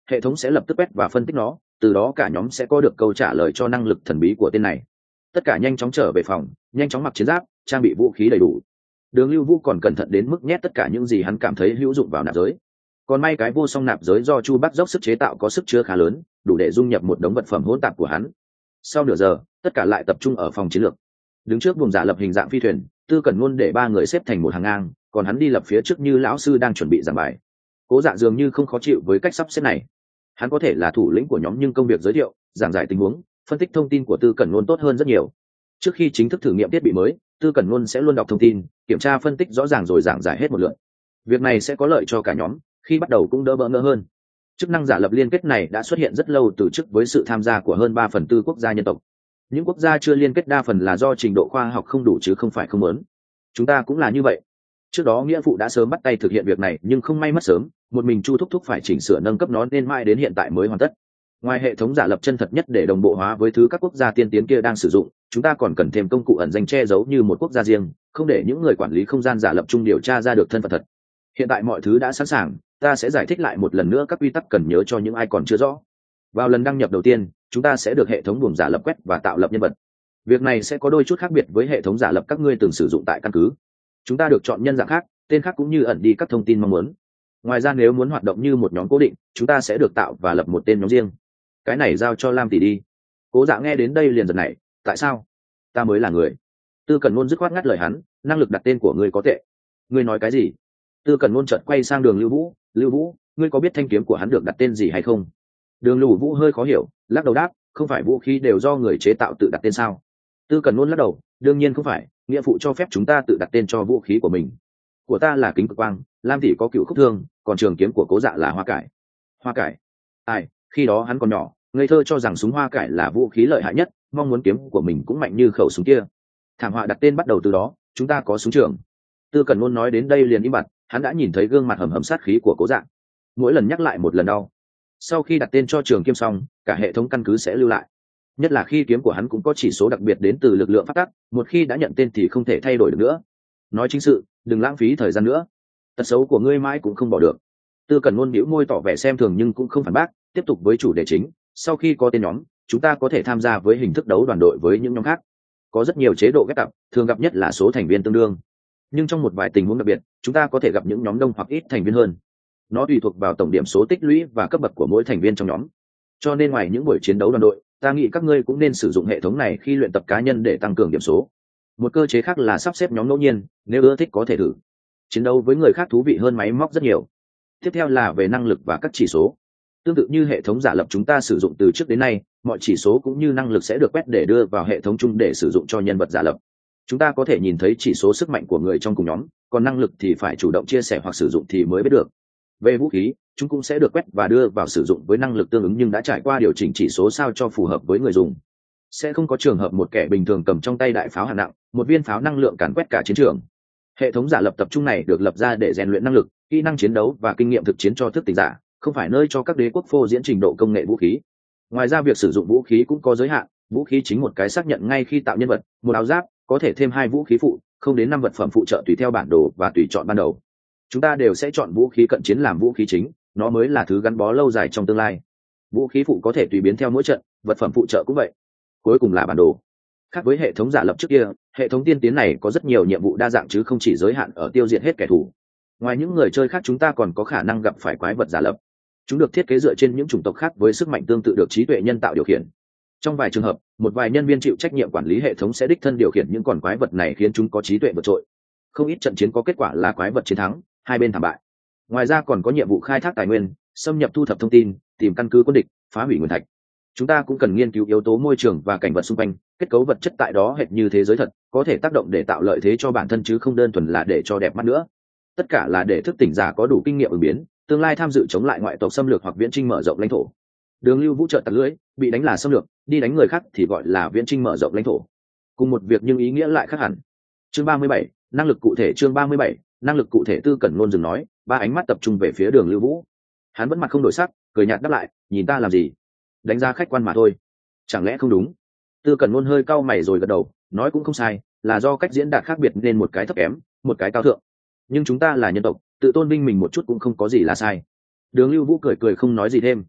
hệ thống sẽ lập tức quét và phân tích nó, từ đó cả nhóm sẽ có được câu trả lời cho năng lực thần bí của tên này. Tất cả nhanh chóng trở về phòng, nhanh chóng mặc chiến giáp, trang bị vũ khí đầy đủ. Đường Lưu Vũ còn cẩn thận đến mức nhét tất cả những gì hắn cảm thấy hữu dụng vào nạp giới. Còn may cái vô song nạp giới do Chu Bắc dốc sức chế tạo có sức chứa khá lớn, đủ để dung nhập một đống vật phẩm hỗn tạp của hắn. Sau nửa giờ, tất cả lại tập trung ở phòng chiến lược. Đứng trước buồng giả lập hình dạng phi thuyền, Tư Cẩn Ngôn để ba người xếp thành một hàng ngang, còn hắn đi lập phía trước như lão sư đang chuẩn bị giảng bài. Cố Dạ dường như không khó chịu với cách sắp xếp này. Hắn có thể là thủ lĩnh của nhóm nhưng công việc giới thiệu, giảng giải tình huống, phân tích thông tin của Tư Cẩn Ngôn tốt hơn rất nhiều. Trước khi chính thức thử nghiệm thiết bị mới, Tư Cẩn Ngôn sẽ luôn đọc thông tin, kiểm tra phân tích rõ ràng rồi giảng giải hết một lượt. Việc này sẽ có lợi cho cả nhóm, khi bắt đầu cũng đỡ bỡ ngỡ hơn. Chức năng giả lập liên kết này đã xuất hiện rất lâu từ trước với sự tham gia của hơn ba phần tư quốc gia nhân tộc. Những quốc gia chưa liên kết đa phần là do trình độ khoa học không đủ chứ không phải không muốn. Chúng ta cũng là như vậy. Trước đó nghĩa phụ đã sớm bắt tay thực hiện việc này nhưng không may mất sớm, một mình Chu thúc thúc phải chỉnh sửa nâng cấp nó nên mãi đến hiện tại mới hoàn tất. Ngoài hệ thống giả lập chân thật nhất để đồng bộ hóa với thứ các quốc gia tiên tiến kia đang sử dụng, chúng ta còn cần thêm công cụ ẩn danh che giấu như một quốc gia riêng, không để những người quản lý không gian giả lập chung điều tra ra được thân phận thật. Hiện tại mọi thứ đã sẵn sàng, ta sẽ giải thích lại một lần nữa các quy tắc cần nhớ cho những ai còn chưa rõ. Vào lần đăng nhập đầu tiên, chúng ta sẽ được hệ thống buồng giả lập quét và tạo lập nhân vật. Việc này sẽ có đôi chút khác biệt với hệ thống giả lập các ngươi từng sử dụng tại căn cứ. Chúng ta được chọn nhân dạng khác, tên khác cũng như ẩn đi các thông tin mong muốn. Ngoài ra nếu muốn hoạt động như một nhóm cố định, chúng ta sẽ được tạo và lập một tên nhóm riêng. Cái này giao cho Lam tỷ đi. Cố Dạ nghe đến đây liền giật nảy, tại sao? Ta mới là người. Tư Cẩn Ngôn dứt khoát ngắt lời hắn, năng lực đặt tên của ngươi có tệ. Ngươi nói cái gì? Tư Cẩn Ngôn chợt quay sang Đường Lưu Vũ, Lưu Vũ, ngươi có biết thanh kiếm của hắn được đặt tên gì hay không? Đường Lưu Vũ hơi khó hiểu, lắc đầu đáp, không phải vũ khí đều do người chế tạo tự đặt tên sao? Tư Cẩn Ngôn lắc đầu, đương nhiên không phải, nghĩa phụ cho phép chúng ta tự đặt tên cho vũ khí của mình. Của ta là kính cực quang, Lam tỷ có cựu khúc thương, còn trường kiếm của Cố Dạ là hoa cải. Hoa cải? Ai, khi đó hắn còn nhỏ, ngây thơ cho rằng súng hoa cải là vũ khí lợi hại nhất, mong muốn kiếm của mình cũng mạnh như khẩu súng kia. Thảm họa đặt tên bắt đầu từ đó, chúng ta có súng trường. Tư Cẩn Ngôn nói đến đây liền im bặt, hắn đã nhìn thấy gương mặt hầm hầm sát khí của Cố Dạ. Mỗi lần nhắc lại một lần đau. Sau khi đặt tên cho trường kiếm xong, cả hệ thống căn cứ sẽ lưu lại. Nhất là khi kiếm của hắn cũng có chỉ số đặc biệt đến từ lực lượng phát tắc, một khi đã nhận tên thì không thể thay đổi được nữa. Nói chính sự, đừng lãng phí thời gian nữa. Tật xấu của ngươi mãi cũng không bỏ được. Tư Cẩn Ngôn bĩu môi tỏ vẻ xem thường nhưng cũng không phản bác, tiếp tục với chủ đề chính. Sau khi có tên nhóm, chúng ta có thể tham gia với hình thức đấu đoàn đội với những nhóm khác. Có rất nhiều chế độ ghép cặp, thường gặp nhất là số thành viên tương đương. Nhưng trong một vài tình huống đặc biệt, chúng ta có thể gặp những nhóm đông hoặc ít thành viên hơn. Nó tùy thuộc vào tổng điểm số tích lũy và cấp bậc của mỗi thành viên trong nhóm. Cho nên ngoài những buổi chiến đấu đoàn đội, ta nghĩ các ngươi cũng nên sử dụng hệ thống này khi luyện tập cá nhân để tăng cường điểm số. Một cơ chế khác là sắp xếp nhóm ngẫu nhiên, nếu ưa thích có thể thử. Chiến đấu với người khác thú vị hơn máy móc rất nhiều. Tiếp theo là về năng lực và các chỉ số. Tương tự như hệ thống giả lập chúng ta sử dụng từ trước đến nay, mọi chỉ số cũng như năng lực sẽ được quét để đưa vào hệ thống chung để sử dụng cho nhân vật giả lập. Chúng ta có thể nhìn thấy chỉ số sức mạnh của người trong cùng nhóm, còn năng lực thì phải chủ động chia sẻ hoặc sử dụng thì mới biết được. Về vũ khí, chúng cũng sẽ được quét và đưa vào sử dụng với năng lực tương ứng nhưng đã trải qua điều chỉnh chỉ số sao cho phù hợp với người dùng. Sẽ không có trường hợp một kẻ bình thường cầm trong tay đại pháo hạng nặng, một viên pháo năng lượng càn quét cả chiến trường. Hệ thống giả lập tập trung này được lập ra để rèn luyện năng lực, kỹ năng chiến đấu và kinh nghiệm thực chiến cho thức tỉnh giả, không phải nơi cho các đế quốc phô diễn trình độ công nghệ vũ khí. Ngoài ra việc sử dụng vũ khí cũng có giới hạn, vũ khí chính một cái xác nhận ngay khi tạo nhân vật, một áo giáp, có thể thêm hai vũ khí phụ, không đến năm vật phẩm phụ trợ tùy theo bản đồ và tùy chọn ban đầu. Chúng ta đều sẽ chọn vũ khí cận chiến làm vũ khí chính, nó mới là thứ gắn bó lâu dài trong tương lai. Vũ khí phụ có thể tùy biến theo mỗi trận, vật phẩm phụ trợ cũng vậy. Cuối cùng là bản đồ. Khác với hệ thống giả lập trước kia, hệ thống tiên tiến này có rất nhiều nhiệm vụ đa dạng chứ không chỉ giới hạn ở tiêu diệt hết kẻ thù. Ngoài những người chơi khác chúng ta còn có khả năng gặp phải quái vật giả lập. Chúng được thiết kế dựa trên những chủng tộc khác với sức mạnh tương tự được trí tuệ nhân tạo điều khiển. Trong vài trường hợp, một vài nhân viên chịu trách nhiệm quản lý hệ thống sẽ đích thân điều khiển những con quái vật này khiến chúng có trí tuệ vượt trội. Không ít trận chiến có kết quả là quái vật chiến thắng, hai bên thảm bại. Ngoài ra còn có nhiệm vụ khai thác tài nguyên, xâm nhập thu thập thông tin, tìm căn cứ quân địch, phá hủy nguyên thạch. Chúng ta cũng cần nghiên cứu yếu tố môi trường và cảnh vật xung quanh, kết cấu vật chất tại đó hệt như thế giới thật, có thể tác động để tạo lợi thế cho bản thân chứ không đơn thuần là để cho đẹp mắt nữa. Tất cả là để thức tỉnh giả có đủ kinh nghiệm ứng biến, tương lai tham dự chống lại ngoại tộc xâm lược hoặc viễn chinh mở rộng lãnh thổ. Đường Lưu Vũ trợn tặc lưỡi, bị đánh là xâm lược, đi đánh người khác thì gọi là viễn chinh mở rộng lãnh thổ. Cùng một việc nhưng ý nghĩa lại khác hẳn. Chương ba mươi bảy, năng lực cụ thể. Chương ba mươi bảy, năng lực cụ thể. Tư Cẩn Ngôn dừng nói, ba ánh mắt tập trung về phía Đường Lưu Vũ. Hắn vẫn mặt không đổi sắc, cười nhạt đáp lại, nhìn ta làm gì? Đánh giá khách quan mà thôi. Chẳng lẽ không đúng? Tư Cẩn Ngôn hơi cau mày rồi gật đầu, nói cũng không sai, là do cách diễn đạt khác biệt nên một cái thấp kém, một cái cao thượng. Nhưng chúng ta là nhân tộc, tự tôn vinh mình một chút cũng không có gì là sai. Đường Lưu Vũ cười cười không nói gì thêm,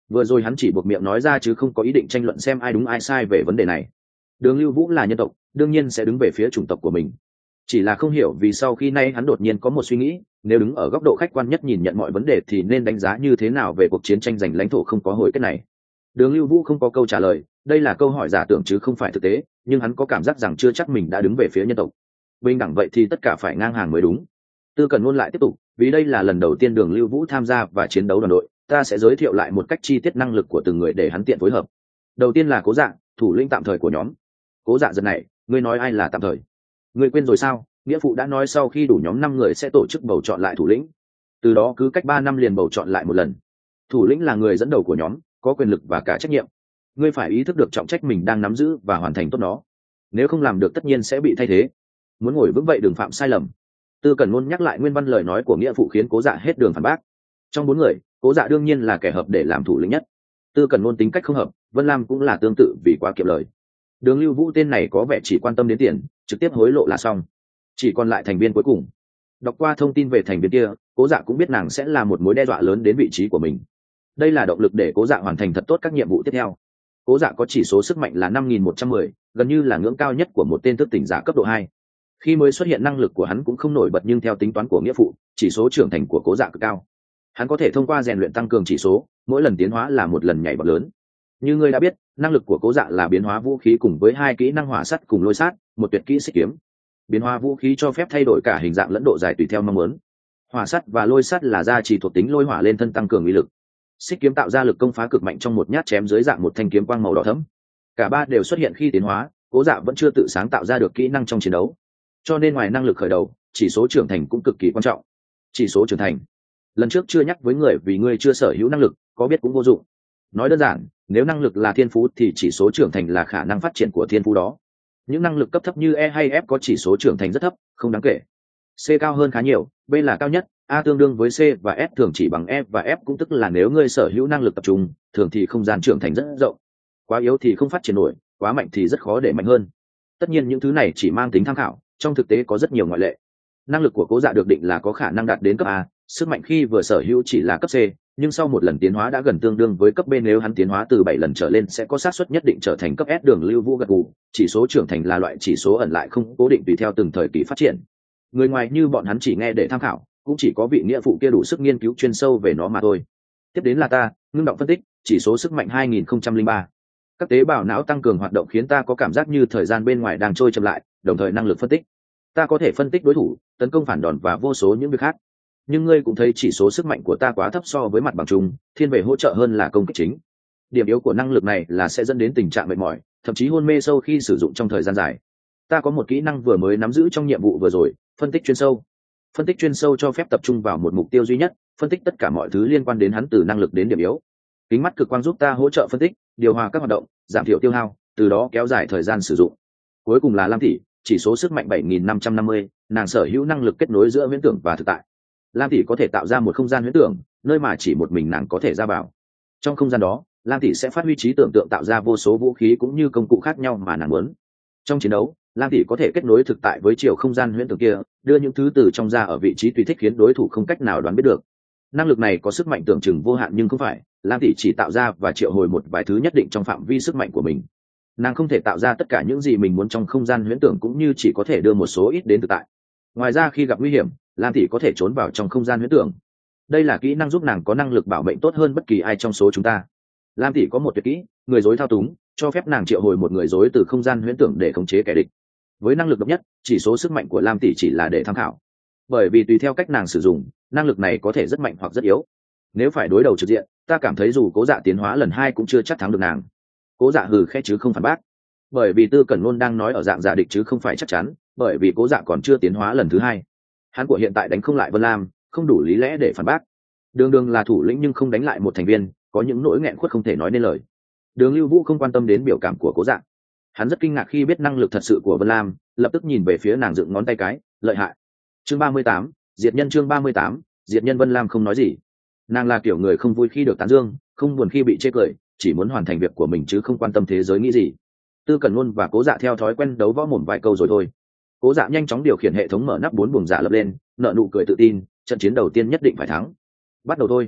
Vừa rồi hắn chỉ buộc miệng nói ra chứ không có ý định tranh luận xem ai đúng ai sai về vấn đề này. Đường Lưu Vũ là nhân tộc, đương nhiên sẽ đứng về phía chủng tộc của mình. Chỉ là không hiểu vì sau khi nay hắn đột nhiên có một suy nghĩ, nếu đứng ở góc độ khách quan nhất nhìn nhận mọi vấn đề thì nên đánh giá như thế nào về cuộc chiến tranh giành lãnh thổ không có hồi kết này. Đường Lưu Vũ không có câu trả lời, đây là câu hỏi giả tưởng chứ không phải thực tế, nhưng hắn có cảm giác rằng chưa chắc mình đã đứng về phía nhân tộc. Bình đẳng vậy thì tất cả phải ngang hàng mới đúng. Tư Cần Ngôn lại tiếp tục, vì đây là lần đầu tiên Đường Lưu Vũ tham gia và chiến đấu đoàn đội, ta sẽ giới thiệu lại một cách chi tiết năng lực của từng người để hắn tiện phối hợp. Đầu tiên là Cố Dạ, thủ lĩnh tạm thời của nhóm. Cố Dạ giật này, ngươi nói ai là tạm thời? Ngươi quên rồi sao? Nghĩa phụ đã nói sau khi đủ nhóm năm người sẽ tổ chức bầu chọn lại thủ lĩnh. Từ đó cứ cách ba năm liền bầu chọn lại một lần. Thủ lĩnh là người dẫn đầu của nhóm, có quyền lực và cả trách nhiệm. Ngươi phải ý thức được trọng trách mình đang nắm giữ và hoàn thành tốt nó. Nếu không làm được tất nhiên sẽ bị thay thế. Muốn ngồi vững vậy đừng phạm sai lầm. Tư Cần Ngôn nhắc lại nguyên văn lời nói của nghĩa phụ khiến Cố Dạ hết đường phản bác. Trong bốn người, Cố Dạ đương nhiên là kẻ hợp để làm thủ lĩnh nhất. Tư Cần Ngôn tính cách không hợp, Vân Lam cũng là tương tự vì quá kiệm lời. Đường Lưu Vũ tên này có vẻ chỉ quan tâm đến tiền, trực tiếp hối lộ là xong. Chỉ còn lại thành viên cuối cùng. Đọc qua thông tin về thành viên kia, Cố Dạ cũng biết nàng sẽ là một mối đe dọa lớn đến vị trí của mình. Đây là động lực để Cố Dạ hoàn thành thật tốt các nhiệm vụ tiếp theo. Cố Dạ có chỉ số sức mạnh là năm nghìn một trăm mười, gần như là ngưỡng cao nhất của một tên thức tỉnh giả cấp độ hai. Khi mới xuất hiện năng lực của hắn cũng không nổi bật nhưng theo tính toán của nghĩa phụ, chỉ số trưởng thành của Cố Dạ cực cao. Hắn có thể thông qua rèn luyện tăng cường chỉ số, mỗi lần tiến hóa là một lần nhảy bật lớn. Như ngươi đã biết, năng lực của Cố Dạ là biến hóa vũ khí cùng với hai kỹ năng hỏa sắt cùng lôi sát, một tuyệt kỹ xích kiếm. Biến hóa vũ khí cho phép thay đổi cả hình dạng lẫn độ dài tùy theo mong muốn. Hỏa sắt và lôi sắt là gia trì thuộc tính lôi hỏa lên thân tăng cường uy lực. Xích kiếm tạo ra lực công phá cực mạnh trong một nhát chém dưới dạng một thanh kiếm quang màu đỏ thẫm. Cả ba đều xuất hiện khi tiến hóa, Cố Dạ vẫn chưa tự sáng tạo ra được kỹ năng trong chiến đấu. Cho nên ngoài năng lực khởi đầu, chỉ số trưởng thành cũng cực kỳ quan trọng. Chỉ số trưởng thành. Lần trước chưa nhắc với người vì ngươi chưa sở hữu năng lực, có biết cũng vô dụng. Nói đơn giản, nếu năng lực là thiên phú thì chỉ số trưởng thành là khả năng phát triển của thiên phú đó. Những năng lực cấp thấp như E hay F có chỉ số trưởng thành rất thấp, không đáng kể. C cao hơn khá nhiều, B là cao nhất, A tương đương với C và S thường chỉ bằng E và F cũng tức là nếu ngươi sở hữu năng lực tập trung, thường thì không gian trưởng thành rất rộng. Quá yếu thì không phát triển nổi, quá mạnh thì rất khó để mạnh hơn. Tất nhiên những thứ này chỉ mang tính tham khảo, trong thực tế có rất nhiều ngoại lệ. Năng lực của Cố Dạ được định là có khả năng đạt đến cấp A, sức mạnh khi vừa sở hữu chỉ là cấp C, nhưng sau một lần tiến hóa đã gần tương đương với cấp B, nếu hắn tiến hóa từ bảy lần trở lên sẽ có xác suất nhất định trở thành cấp S. Đường Lưu Vũ gật gù, chỉ số trưởng thành là loại chỉ số ẩn lại không cố định tùy theo từng thời kỳ phát triển. Người ngoài như bọn hắn chỉ nghe để tham khảo, cũng chỉ có vị nghĩa phụ kia đủ sức nghiên cứu chuyên sâu về nó mà thôi. Tiếp đến là ta, ngưng động phân tích, chỉ số sức mạnh hai nghìn không trăm lẻ ba. Các tế bào não tăng cường hoạt động khiến ta có cảm giác như thời gian bên ngoài đang trôi chậm lại, đồng thời năng lực phân tích. Ta có thể phân tích đối thủ, tấn công phản đòn và vô số những việc khác. Nhưng ngươi cũng thấy chỉ số sức mạnh của ta quá thấp so với mặt bằng chung, thiên về hỗ trợ hơn là công kích chính. Điểm yếu của năng lực này là sẽ dẫn đến tình trạng mệt mỏi, thậm chí hôn mê sâu khi sử dụng trong thời gian dài. Ta có một kỹ năng vừa mới nắm giữ trong nhiệm vụ vừa rồi, phân tích chuyên sâu. Phân tích chuyên sâu cho phép tập trung vào một mục tiêu duy nhất, phân tích tất cả mọi thứ liên quan đến hắn từ năng lực đến điểm yếu. Kính mắt cực quang giúp ta hỗ trợ phân tích, điều hòa các hoạt động, giảm thiểu tiêu hao, từ đó kéo dài thời gian sử dụng. Cuối cùng là Lam Tỷ, chỉ số sức mạnh bảy nghìn năm trăm năm mươi, nàng sở hữu năng lực kết nối giữa huyễn tưởng và thực tại. Lam Tỷ có thể tạo ra một không gian huyễn tưởng, nơi mà chỉ một mình nàng có thể ra vào. Trong không gian đó, Lam Tỷ sẽ phát huy trí tưởng tượng tạo ra vô số vũ khí cũng như công cụ khác nhau mà nàng muốn. Trong chiến đấu, Lam Tỷ có thể kết nối thực tại với chiều không gian huyễn tưởng kia, đưa những thứ từ trong ra ở vị trí tùy thích khiến đối thủ không cách nào đoán biết được. Năng lực này có sức mạnh tưởng chừng vô hạn nhưng không phải, Lam Tỷ chỉ tạo ra và triệu hồi một vài thứ nhất định trong phạm vi sức mạnh của mình. Nàng không thể tạo ra tất cả những gì mình muốn trong không gian huyễn tưởng cũng như chỉ có thể đưa một số ít đến thực tại. Ngoài ra khi gặp nguy hiểm, Lam Tỷ có thể trốn vào trong không gian huyễn tưởng. Đây là kỹ năng giúp nàng có năng lực bảo mệnh tốt hơn bất kỳ ai trong số chúng ta. Lam Tỷ có một tuyệt kỹ, người rối thao túng, cho phép nàng triệu hồi một người rối từ không gian huyễn tưởng để khống chế kẻ địch. Với năng lực độc nhất, chỉ số sức mạnh của Lam Tỷ chỉ là để tham khảo. Bởi vì tùy theo cách nàng sử dụng, năng lực này có thể rất mạnh hoặc rất yếu. Nếu phải đối đầu trực diện, ta cảm thấy dù Cố Dạ tiến hóa lần hai cũng chưa chắc thắng được nàng. Cố Dạ hừ khẽ chứ không phản bác. Bởi vì Tư Cẩn Luân đang nói ở dạng giả địch chứ không phải chắc chắn, bởi vì Cố Dạ còn chưa tiến hóa lần thứ hai. Hắn của hiện tại đánh không lại Vân Lam, không đủ lý lẽ để phản bác. Đường Đường là thủ lĩnh nhưng không đánh lại một thành viên, có những nỗi nghẹn khuất không thể nói nên lời. Đường Lưu Vũ không quan tâm đến biểu cảm của Cố Dạ. Hắn rất kinh ngạc khi biết năng lực thật sự của Vân Lam, lập tức nhìn về phía nàng dựng ngón tay cái, lợi hại. Chương ba mươi tám, diệt nhân. Chương ba mươi tám, diệt nhân. Vân Lam không nói gì. Nàng là kiểu người không vui khi được tán dương, không buồn khi bị chê cười, chỉ muốn hoàn thành việc của mình chứ không quan tâm thế giới nghĩ gì. Tư Cẩn Luân và Cố Dạ theo thói quen đấu võ mồm vài câu rồi thôi. Cố Dạ nhanh chóng điều khiển hệ thống mở nắp bốn buồng dạ lập lên, nở nụ cười tự tin, trận chiến đầu tiên nhất định phải thắng. Bắt đầu thôi.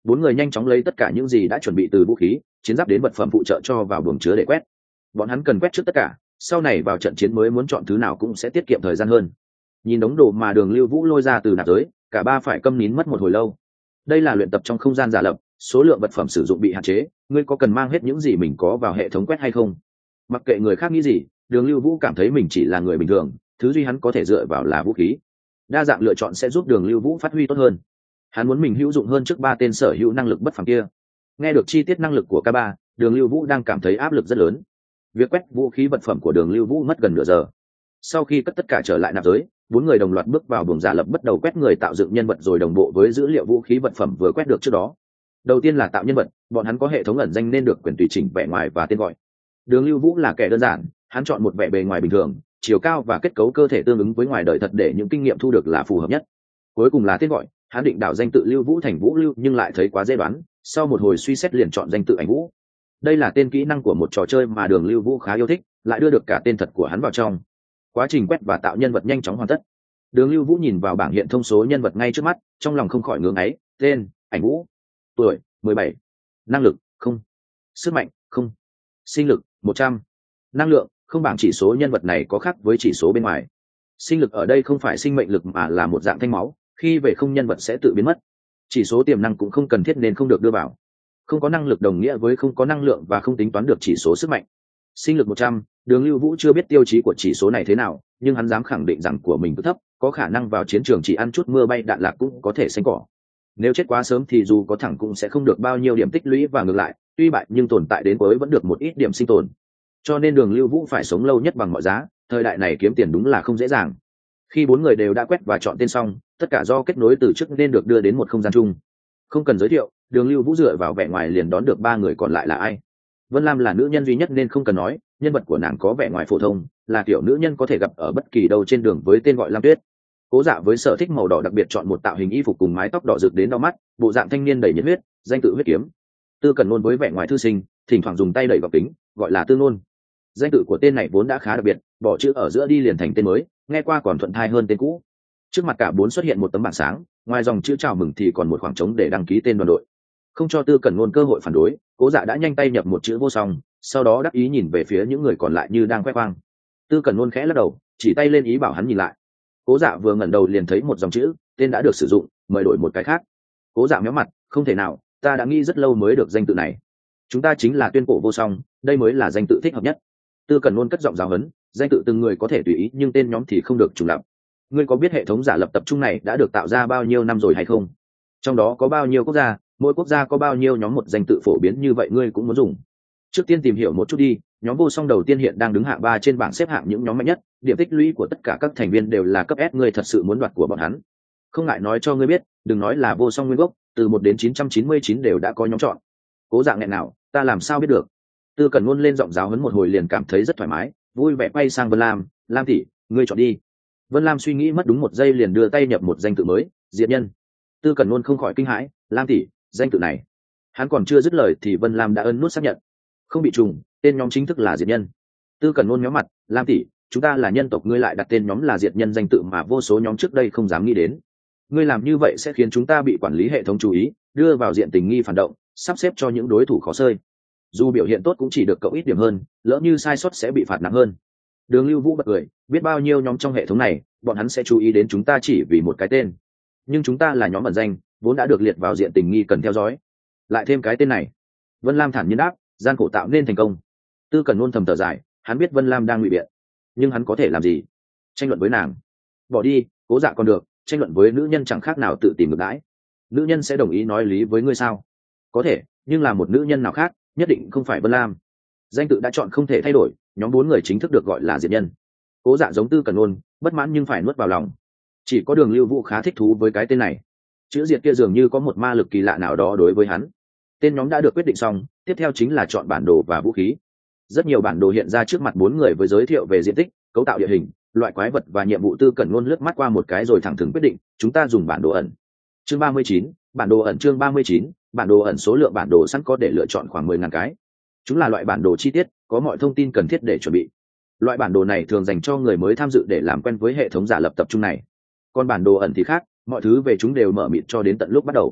Bốn người nhanh chóng lấy tất cả những gì đã chuẩn bị từ vũ khí chiến giáp đến vật phẩm phụ trợ cho vào buồng chứa để quét. Bọn hắn cần quét trước tất cả, sau này vào trận chiến mới muốn chọn thứ nào cũng sẽ tiết kiệm thời gian hơn. Nhìn đống đồ mà Đường Lưu Vũ lôi ra từ nạp giới, cả ba phải câm nín mất một hồi lâu. Đây là luyện tập trong không gian giả lập, số lượng vật phẩm sử dụng bị hạn chế, ngươi có cần mang hết những gì mình có vào hệ thống quét hay không? Mặc kệ người khác nghĩ gì, Đường Lưu Vũ cảm thấy mình chỉ là người bình thường, thứ duy hắn có thể dựa vào là vũ khí. Đa dạng lựa chọn sẽ giúp Đường Lưu Vũ phát huy tốt hơn. Hắn muốn mình hữu dụng hơn trước ba tên sở hữu năng lực bất phàm kia. Nghe được chi tiết năng lực của K ba, Đường Lưu Vũ đang cảm thấy áp lực rất lớn. Việc quét vũ khí vật phẩm của Đường Lưu Vũ mất gần nửa giờ. Sau khi cất tất cả trở lại nạp giới, bốn người đồng loạt bước vào buồng giả lập bắt đầu quét người tạo dựng nhân vật rồi đồng bộ với dữ liệu vũ khí vật phẩm vừa quét được trước đó. Đầu tiên là tạo nhân vật, bọn hắn có hệ thống ẩn danh nên được quyền tùy chỉnh vẻ ngoài và tên gọi. Đường Lưu Vũ là kẻ đơn giản, hắn chọn một vẻ bề ngoài bình thường, chiều cao và kết cấu cơ thể tương ứng với ngoài đời thật để những kinh nghiệm thu được là phù hợp nhất. Cuối cùng là tên gọi, hắn định đảo danh tự Lưu Vũ thành Vũ Lưu nhưng lại thấy quá dễ đoán, sau một hồi suy xét liền chọn danh tự Ảnh Vũ. Đây là tên kỹ năng của một trò chơi mà Đường Lưu Vũ khá yêu thích, lại đưa được cả tên thật của hắn vào trong. Quá trình quét và tạo nhân vật nhanh chóng hoàn tất. Đường Lưu Vũ nhìn vào bảng hiện thông số nhân vật ngay trước mắt, trong lòng không khỏi ngưỡng ấy. Tên: Ảnh Vũ. Tuổi: mười bảy. Năng lực: không. Sức mạnh: không. Sinh lực: một trăm. Năng lượng: không. Bảng chỉ số nhân vật này có khác với chỉ số bên ngoài. Sinh lực ở đây không phải sinh mệnh lực mà là một dạng thanh máu, khi về không nhân vật sẽ tự biến mất. Chỉ số tiềm năng cũng không cần thiết nên không được đưa vào. Không có năng lực đồng nghĩa với không có năng lượng và không tính toán được chỉ số sức mạnh. Sinh lực một trăm, Đường Lưu Vũ chưa biết tiêu chí của chỉ số này thế nào, nhưng hắn dám khẳng định rằng của mình cứ thấp, có khả năng vào chiến trường chỉ ăn chút mưa bay đạn lạc cũng có thể xanh cỏ. Nếu chết quá sớm thì dù có thẳng cũng sẽ không được bao nhiêu điểm tích lũy và ngược lại, tuy bại nhưng tồn tại đến cuối vẫn được một ít điểm sinh tồn. Cho nên Đường Lưu Vũ phải sống lâu nhất bằng mọi giá, thời đại này kiếm tiền đúng là không dễ dàng. Khi bốn người đều đã quét và chọn tên xong, tất cả do kết nối từ trước nên được đưa đến một không gian chung. Không cần giới thiệu, Đường Lưu Vũ dựa vào vẻ ngoài liền đón được ba người còn lại là ai. Vân Lam là nữ nhân duy nhất nên không cần nói, nhân vật của nàng có vẻ ngoài phổ thông, là kiểu nữ nhân có thể gặp ở bất kỳ đâu trên đường với tên gọi Lam Tuyết. Cố Dạ với sở thích màu đỏ đặc biệt chọn một tạo hình y phục cùng mái tóc đỏ rực đến đau mắt, bộ dạng thanh niên đầy nhiệt huyết, danh tự huyết kiếm. Tư Cẩn Nôn với vẻ ngoài thư sinh, thỉnh thoảng dùng tay đẩy vào kính, gọi là Tư Nôn. Danh tự của tên này vốn đã khá đặc biệt, bỏ chữ ở giữa đi liền thành tên mới, nghe qua còn thuận thai hơn tên cũ. Trước mặt cả bốn xuất hiện một tấm bảng sáng, ngoài dòng chữ chào mừng thì còn một khoảng trống để đăng ký tên đoàn đội. Không cho Tư Cẩn Nôn cơ hội phản đối, Cố Dạ đã nhanh tay nhập một chữ vô song, sau đó đắc ý nhìn về phía những người còn lại như đang khoe khoang. Tư Cẩn Nôn khẽ lắc đầu, chỉ tay lên ý bảo hắn nhìn lại. Cố Dạ vừa ngẩng đầu liền thấy một dòng chữ, tên đã được sử dụng, mời đổi một cái khác. Cố Dạ méo mặt, không thể nào, ta đã nghĩ rất lâu mới được danh tự này. Chúng ta chính là Tuyên Cổ Vô Song, đây mới là danh tự thích hợp nhất. Tư Cẩn Nôn cất giọng giáo huấn, danh tự từng người có thể tùy ý nhưng tên nhóm thì không được trùng lặp. Ngươi có biết hệ thống giả lập tập trung này đã được tạo ra bao nhiêu năm rồi hay không? Trong đó có bao nhiêu quốc gia, mỗi quốc gia có bao nhiêu nhóm một danh tự phổ biến như vậy ngươi cũng muốn dùng? Trước tiên tìm hiểu một chút đi, nhóm Vô Song đầu tiên hiện đang đứng hạng ba trên bảng xếp hạng những nhóm mạnh nhất, điểm tích lũy của tất cả các thành viên đều là cấp S, ngươi thật sự muốn đoạt của bọn hắn? Không ngại nói cho ngươi biết, đừng nói là Vô Song nguyên gốc, từ một đến chín trăm chín mươi chín đều đã có nhóm chọn. Cố Dạng nghẹn nào, ta làm sao biết được? Tư Cẩn Nôn lên giọng giáo huấn một hồi liền cảm thấy rất thoải mái, vui vẻ quay sang Vân Lam, Lam tỷ, ngươi chọn đi. Vân Lam suy nghĩ mất đúng một giây liền đưa tay nhập một danh tự mới, Diệt Nhân. Tư Cẩn Nôn không khỏi kinh hãi, Lam tỷ, danh tự này. Hắn còn chưa dứt lời thì Vân Lam đã ấn nút xác nhận. Không bị trùng, tên nhóm chính thức là Diệt Nhân. Tư Cẩn Nôn méo mặt, Lam tỷ, chúng ta là nhân tộc ngươi lại đặt tên nhóm là Diệt Nhân, danh tự mà vô số nhóm trước đây không dám nghĩ đến. Ngươi làm như vậy sẽ khiến chúng ta bị quản lý hệ thống chú ý, đưa vào diện tình nghi phản động, sắp xếp cho những đối thủ khó xơi. Dù biểu hiện tốt cũng chỉ được cộng ít điểm hơn, lỡ như sai sót sẽ bị phạt nặng hơn. Đường Lưu Vũ bật cười, biết bao nhiêu nhóm trong hệ thống này, bọn hắn sẽ chú ý đến chúng ta chỉ vì một cái tên. Nhưng chúng ta là nhóm ẩn danh, vốn đã được liệt vào diện tình nghi cần theo dõi. Lại thêm cái tên này. Vân Lam thản nhiên đáp, gian khổ tạo nên thành công. Tư Cẩn Nôn thầm thở dài, hắn biết Vân Lam đang ngụy biện, nhưng hắn có thể làm gì? Tranh luận với nàng? Bỏ đi, Cố Dạ còn được, tranh luận với nữ nhân chẳng khác nào tự tìm ngược đãi. Nữ nhân sẽ đồng ý nói lý với ngươi sao? Có thể, nhưng là một nữ nhân nào khác, nhất định không phải Vân Lam. Danh tự đã chọn không thể thay đổi, nhóm bốn người chính thức được gọi là Diệt Nhân. Cố Dạ giống Tư Cẩn Nôn, bất mãn nhưng phải nuốt vào lòng. Chỉ có Đường Lưu Vũ khá thích thú với cái tên này. Chữ Diệt kia dường như có một ma lực kỳ lạ nào đó đối với hắn. Tên nhóm đã được quyết định xong, tiếp theo chính là chọn bản đồ và vũ khí. Rất nhiều bản đồ hiện ra trước mặt bốn người với giới thiệu về diện tích, cấu tạo địa hình, loại quái vật và nhiệm vụ. Tư Cẩn Nôn lướt mắt qua một cái rồi thẳng thừng quyết định, chúng ta dùng bản đồ ẩn. Chương ba mươi chín, bản đồ ẩn. Chương ba mươi chín, bản đồ ẩn. Số lượng bản đồ sẵn có để lựa chọn khoảng mười ngàn cái. Chúng là loại bản đồ chi tiết, có mọi thông tin cần thiết để chuẩn bị. Loại bản đồ này thường dành cho người mới tham dự để làm quen với hệ thống giả lập tập trung này. Còn bản đồ ẩn thì khác, mọi thứ về chúng đều mở mịt cho đến tận lúc bắt đầu.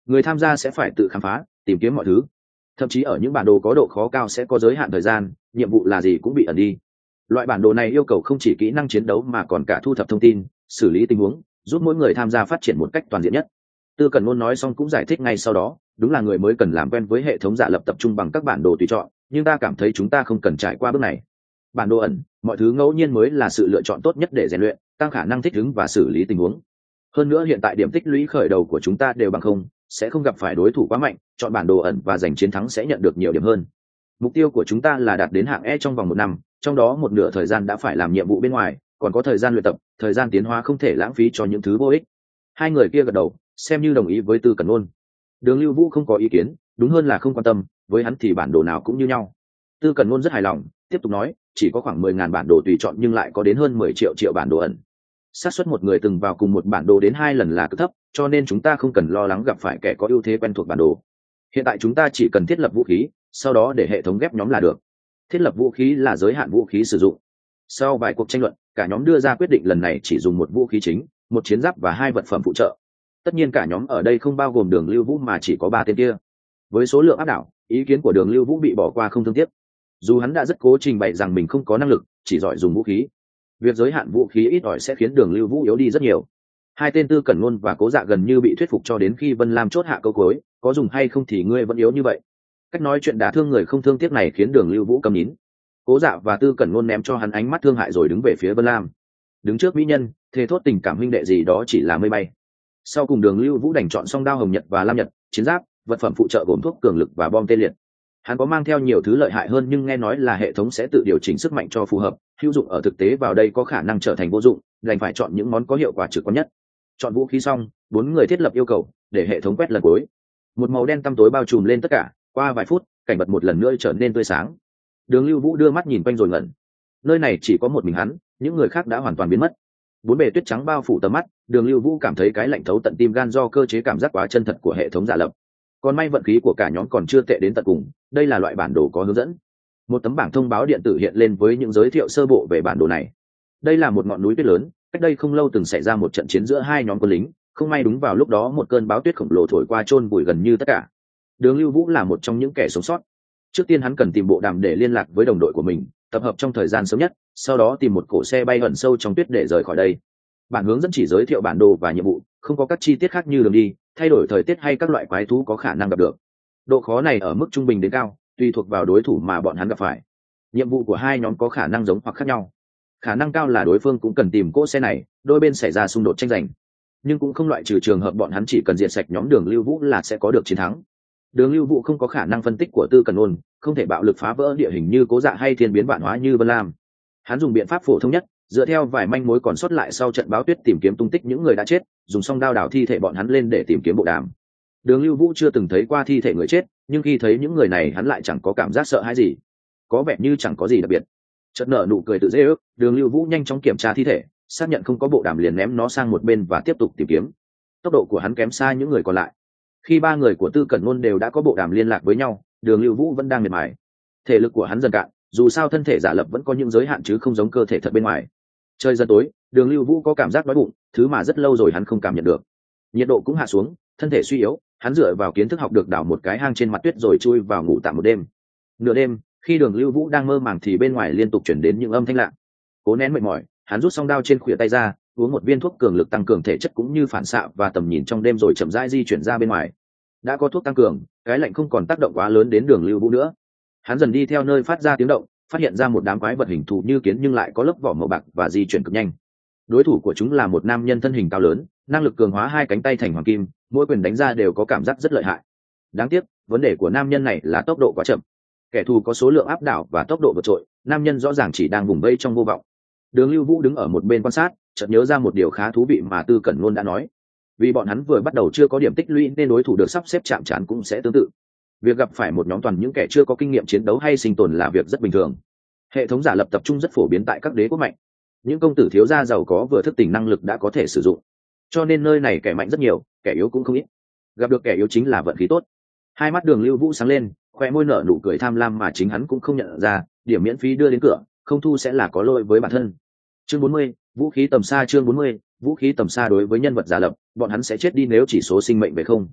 người tham gia sẽ phải tự khám phá tìm kiếm mọi thứ, thậm chí ở những bản đồ có độ khó cao sẽ có giới hạn thời gian, nhiệm vụ là gì cũng bị ẩn đi. Loại bản đồ này yêu cầu không chỉ kỹ năng chiến đấu mà còn cả thu thập thông tin, xử lý tình huống, giúp mỗi người tham gia phát triển một cách toàn diện nhất. Tư Cẩn Ngôn nói xong cũng giải thích ngay sau đó, đúng là người mới cần làm quen với hệ thống giả lập tập trung bằng các bản đồ tùy chọn, nhưng ta cảm thấy chúng ta không cần trải qua bước này. Bản đồ ẩn, mọi thứ ngẫu nhiên mới là sự lựa chọn tốt nhất để rèn luyện, tăng khả năng thích ứng và xử lý tình huống. Hơn nữa hiện tại điểm tích lũy khởi đầu của chúng ta đều bằng không, sẽ không gặp phải đối thủ quá mạnh, chọn bản đồ ẩn và giành chiến thắng sẽ nhận được nhiều điểm hơn. Mục tiêu của chúng ta là đạt đến hạng E trong vòng một năm, trong đó một nửa thời gian đã phải làm nhiệm vụ bên ngoài, còn có thời gian luyện tập, thời gian tiến hóa không thể lãng phí cho những thứ vô ích. Hai người kia gật đầu, xem như đồng ý với Tư Cẩn Ngôn. Đường Lưu Vũ không có ý kiến, đúng hơn là không quan tâm, với hắn thì bản đồ nào cũng như nhau. Tư Cẩn Ngôn rất hài lòng, tiếp tục nói, chỉ có khoảng mười ngàn bản đồ tùy chọn nhưng lại có đến hơn mười triệu triệu bản đồ ẩn. Xác suất một người từng vào cùng một bản đồ đến hai lần là cực thấp, cho nên chúng ta không cần lo lắng gặp phải kẻ có ưu thế quen thuộc bản đồ. Hiện tại chúng ta chỉ cần thiết lập vũ khí, sau đó để hệ thống ghép nhóm là được. Thiết lập vũ khí là giới hạn vũ khí sử dụng. Sau vài cuộc tranh luận, cả nhóm đưa ra quyết định lần này chỉ dùng một vũ khí chính, một chiến giáp và hai vật phẩm phụ trợ. Tất nhiên cả nhóm ở đây không bao gồm Đường Lưu Vũ mà chỉ có ba tên kia. Với số lượng áp đảo, ý kiến của Đường Lưu Vũ bị bỏ qua không thương tiếc. Dù hắn đã rất cố trình bày rằng mình không có năng lực, chỉ giỏi dùng vũ khí. Việc giới hạn vũ khí ít ỏi sẽ khiến Đường Lưu Vũ yếu đi rất nhiều. Hai tên Tư Cẩn Ngôn và Cố Dạ gần như bị thuyết phục cho đến khi Vân Lam chốt hạ câu cuối, có dùng hay không thì ngươi vẫn yếu như vậy. Cách nói chuyện đả thương người không thương tiếc này khiến Đường Lưu Vũ câm nín. Cố Dạ và Tư Cẩn Ngôn ném cho hắn ánh mắt thương hại rồi đứng về phía Vân Lam. Đứng trước mỹ nhân, thề thốt tình cảm huynh đệ gì đó chỉ là mây bay. Sau cùng Đường Lưu Vũ đành chọn song đao hồng nhật và lam nhật, chiến giáp, vật phẩm phụ trợ gồm thuốc cường lực và bom tê liệt. Hắn có mang theo nhiều thứ lợi hại hơn nhưng nghe nói là hệ thống sẽ tự điều chỉnh sức mạnh cho phù hợp, hữu dụng ở thực tế vào đây có khả năng trở thành vô dụng, đành phải chọn những món có hiệu quả trực quan nhất. Chọn vũ khí xong, bốn người thiết lập yêu cầu để hệ thống quét lần cuối. Một màu đen tăm tối bao trùm lên tất cả, qua vài phút, cảnh vật một lần nữa trở nên tươi sáng. Đường Lưu Vũ đưa mắt nhìn quanh rồi ngẩn. Nơi này chỉ có một mình hắn, những người khác đã hoàn toàn biến mất. Bốn bề tuyết trắng bao phủ tầm mắt, Đường Lưu Vũ cảm thấy cái lạnh thấu tận tim gan do cơ chế cảm giác quá chân thật của hệ thống giả lập. Còn may vận khí của cả nhóm còn chưa tệ đến tận cùng, đây là loại bản đồ có hướng dẫn. Một tấm bảng thông báo điện tử hiện lên với những giới thiệu sơ bộ về bản đồ này. Đây là một ngọn núi tuyết lớn, cách đây không lâu từng xảy ra một trận chiến giữa hai nhóm quân lính, không may đúng vào lúc đó một cơn bão tuyết khổng lồ thổi qua chôn vùi gần như tất cả. Đường Lưu Vũ là một trong những kẻ sống sót. Trước tiên hắn cần tìm bộ đàm để liên lạc với đồng đội của mình, tập hợp trong thời gian sớm nhất, sau đó tìm một cổ xe bay ẩn sâu trong tuyết để rời khỏi đây. Bản hướng dẫn chỉ giới thiệu bản đồ và nhiệm vụ, không có các chi tiết khác như đường đi, thay đổi thời tiết hay các loại quái thú có khả năng gặp được. Độ khó này ở mức trung bình đến cao, tùy thuộc vào đối thủ mà bọn hắn gặp phải. Nhiệm vụ của hai nhóm có khả năng giống hoặc khác nhau. Khả năng cao là đối phương cũng cần tìm cỗ xe này, đôi bên xảy ra xung đột tranh giành. Nhưng cũng không loại trừ trường hợp bọn hắn chỉ cần diệt sạch nhóm Đường Lưu Vũ là sẽ có được chiến thắng. Đường Lưu Vũ không có khả năng phân tích của Tư Cẩn Ngôn, không thể bạo lực phá vỡ địa hình như Cố Dạ hay thiên biến vạn hóa như Vân Lam. Hắn dùng biện pháp phổ thông nhất, dựa theo vài manh mối còn sót lại sau trận bão tuyết tìm kiếm tung tích những người đã chết, dùng song đao đào thi thể bọn hắn lên để tìm kiếm bộ đàm. Đường Lưu Vũ chưa từng thấy qua thi thể người chết, nhưng khi thấy những người này hắn lại chẳng có cảm giác sợ hãi gì, có vẻ như chẳng có gì đặc biệt. Chợt nở nụ cười tự dễ ước, Đường Lưu Vũ nhanh chóng kiểm tra thi thể, xác nhận không có bộ đàm liền ném nó sang một bên và tiếp tục tìm kiếm. Tốc độ của hắn kém xa những người còn lại. Khi ba người của Tư Cẩn Ngôn đều đã có bộ đàm liên lạc với nhau, Đường Lưu Vũ vẫn đang miệt mài. Thể lực của hắn dần cạn, dù sao thân thể giả lập vẫn có những giới hạn chứ không giống cơ thể thật bên ngoài. Trời dần tối, Đường Lưu Vũ có cảm giác đói bụng, thứ mà rất lâu rồi hắn không cảm nhận được. Nhiệt độ cũng hạ xuống, thân thể suy yếu, hắn dựa vào kiến thức học được đào một cái hang trên mặt tuyết rồi chui vào ngủ tạm một đêm. Nửa đêm, khi Đường Lưu Vũ đang mơ màng thì bên ngoài liên tục chuyển đến những âm thanh lạ. Cố nén mệt mỏi, hắn rút song đao trên khuỷu tay ra, uống một viên thuốc cường lực tăng cường thể chất cũng như phản xạ và tầm nhìn trong đêm rồi chậm rãi di chuyển ra bên ngoài. Đã có thuốc tăng cường, cái lạnh không còn tác động quá lớn đến Đường Lưu Vũ nữa. Hắn dần đi theo nơi phát ra tiếng động, phát hiện ra một đám quái vật hình thù như kiến nhưng lại có lớp vỏ màu bạc và di chuyển cực nhanh. Đối thủ của chúng là một nam nhân thân hình cao lớn, năng lực cường hóa hai cánh tay thành hoàng kim, mỗi quyền đánh ra đều có cảm giác rất lợi hại. Đáng tiếc, vấn đề của nam nhân này là tốc độ quá chậm. Kẻ thù có số lượng áp đảo và tốc độ vượt trội, nam nhân rõ ràng chỉ đang vùng vây trong vô vọng. Đường Lưu Vũ đứng ở một bên quan sát, chợt nhớ ra một điều khá thú vị mà Tư Cẩn Ngôn đã nói. Vì bọn hắn vừa bắt đầu chưa có điểm tích lũy nên đối thủ được sắp xếp chạm trán cũng sẽ tương tự. Việc gặp phải một nhóm toàn những kẻ chưa có kinh nghiệm chiến đấu hay sinh tồn là việc rất bình thường. Hệ thống giả lập tập trung rất phổ biến tại các đế quốc mạnh. Những công tử thiếu gia giàu có vừa thức tỉnh năng lực đã có thể sử dụng, cho nên nơi này kẻ mạnh rất nhiều, kẻ yếu cũng không ít. Gặp được kẻ yếu chính là vận khí tốt. Hai mắt Đường Lưu Vũ sáng lên, khoe môi nở nụ cười tham lam mà chính hắn cũng không nhận ra, điểm miễn phí đưa đến cửa, không thu sẽ là có lỗi với bản thân. Chương bốn mươi, vũ khí tầm xa. Chương bốn mươi, vũ khí tầm xa. Đối với nhân vật giả lập, bọn hắn sẽ chết đi nếu chỉ số sinh mệnh về không.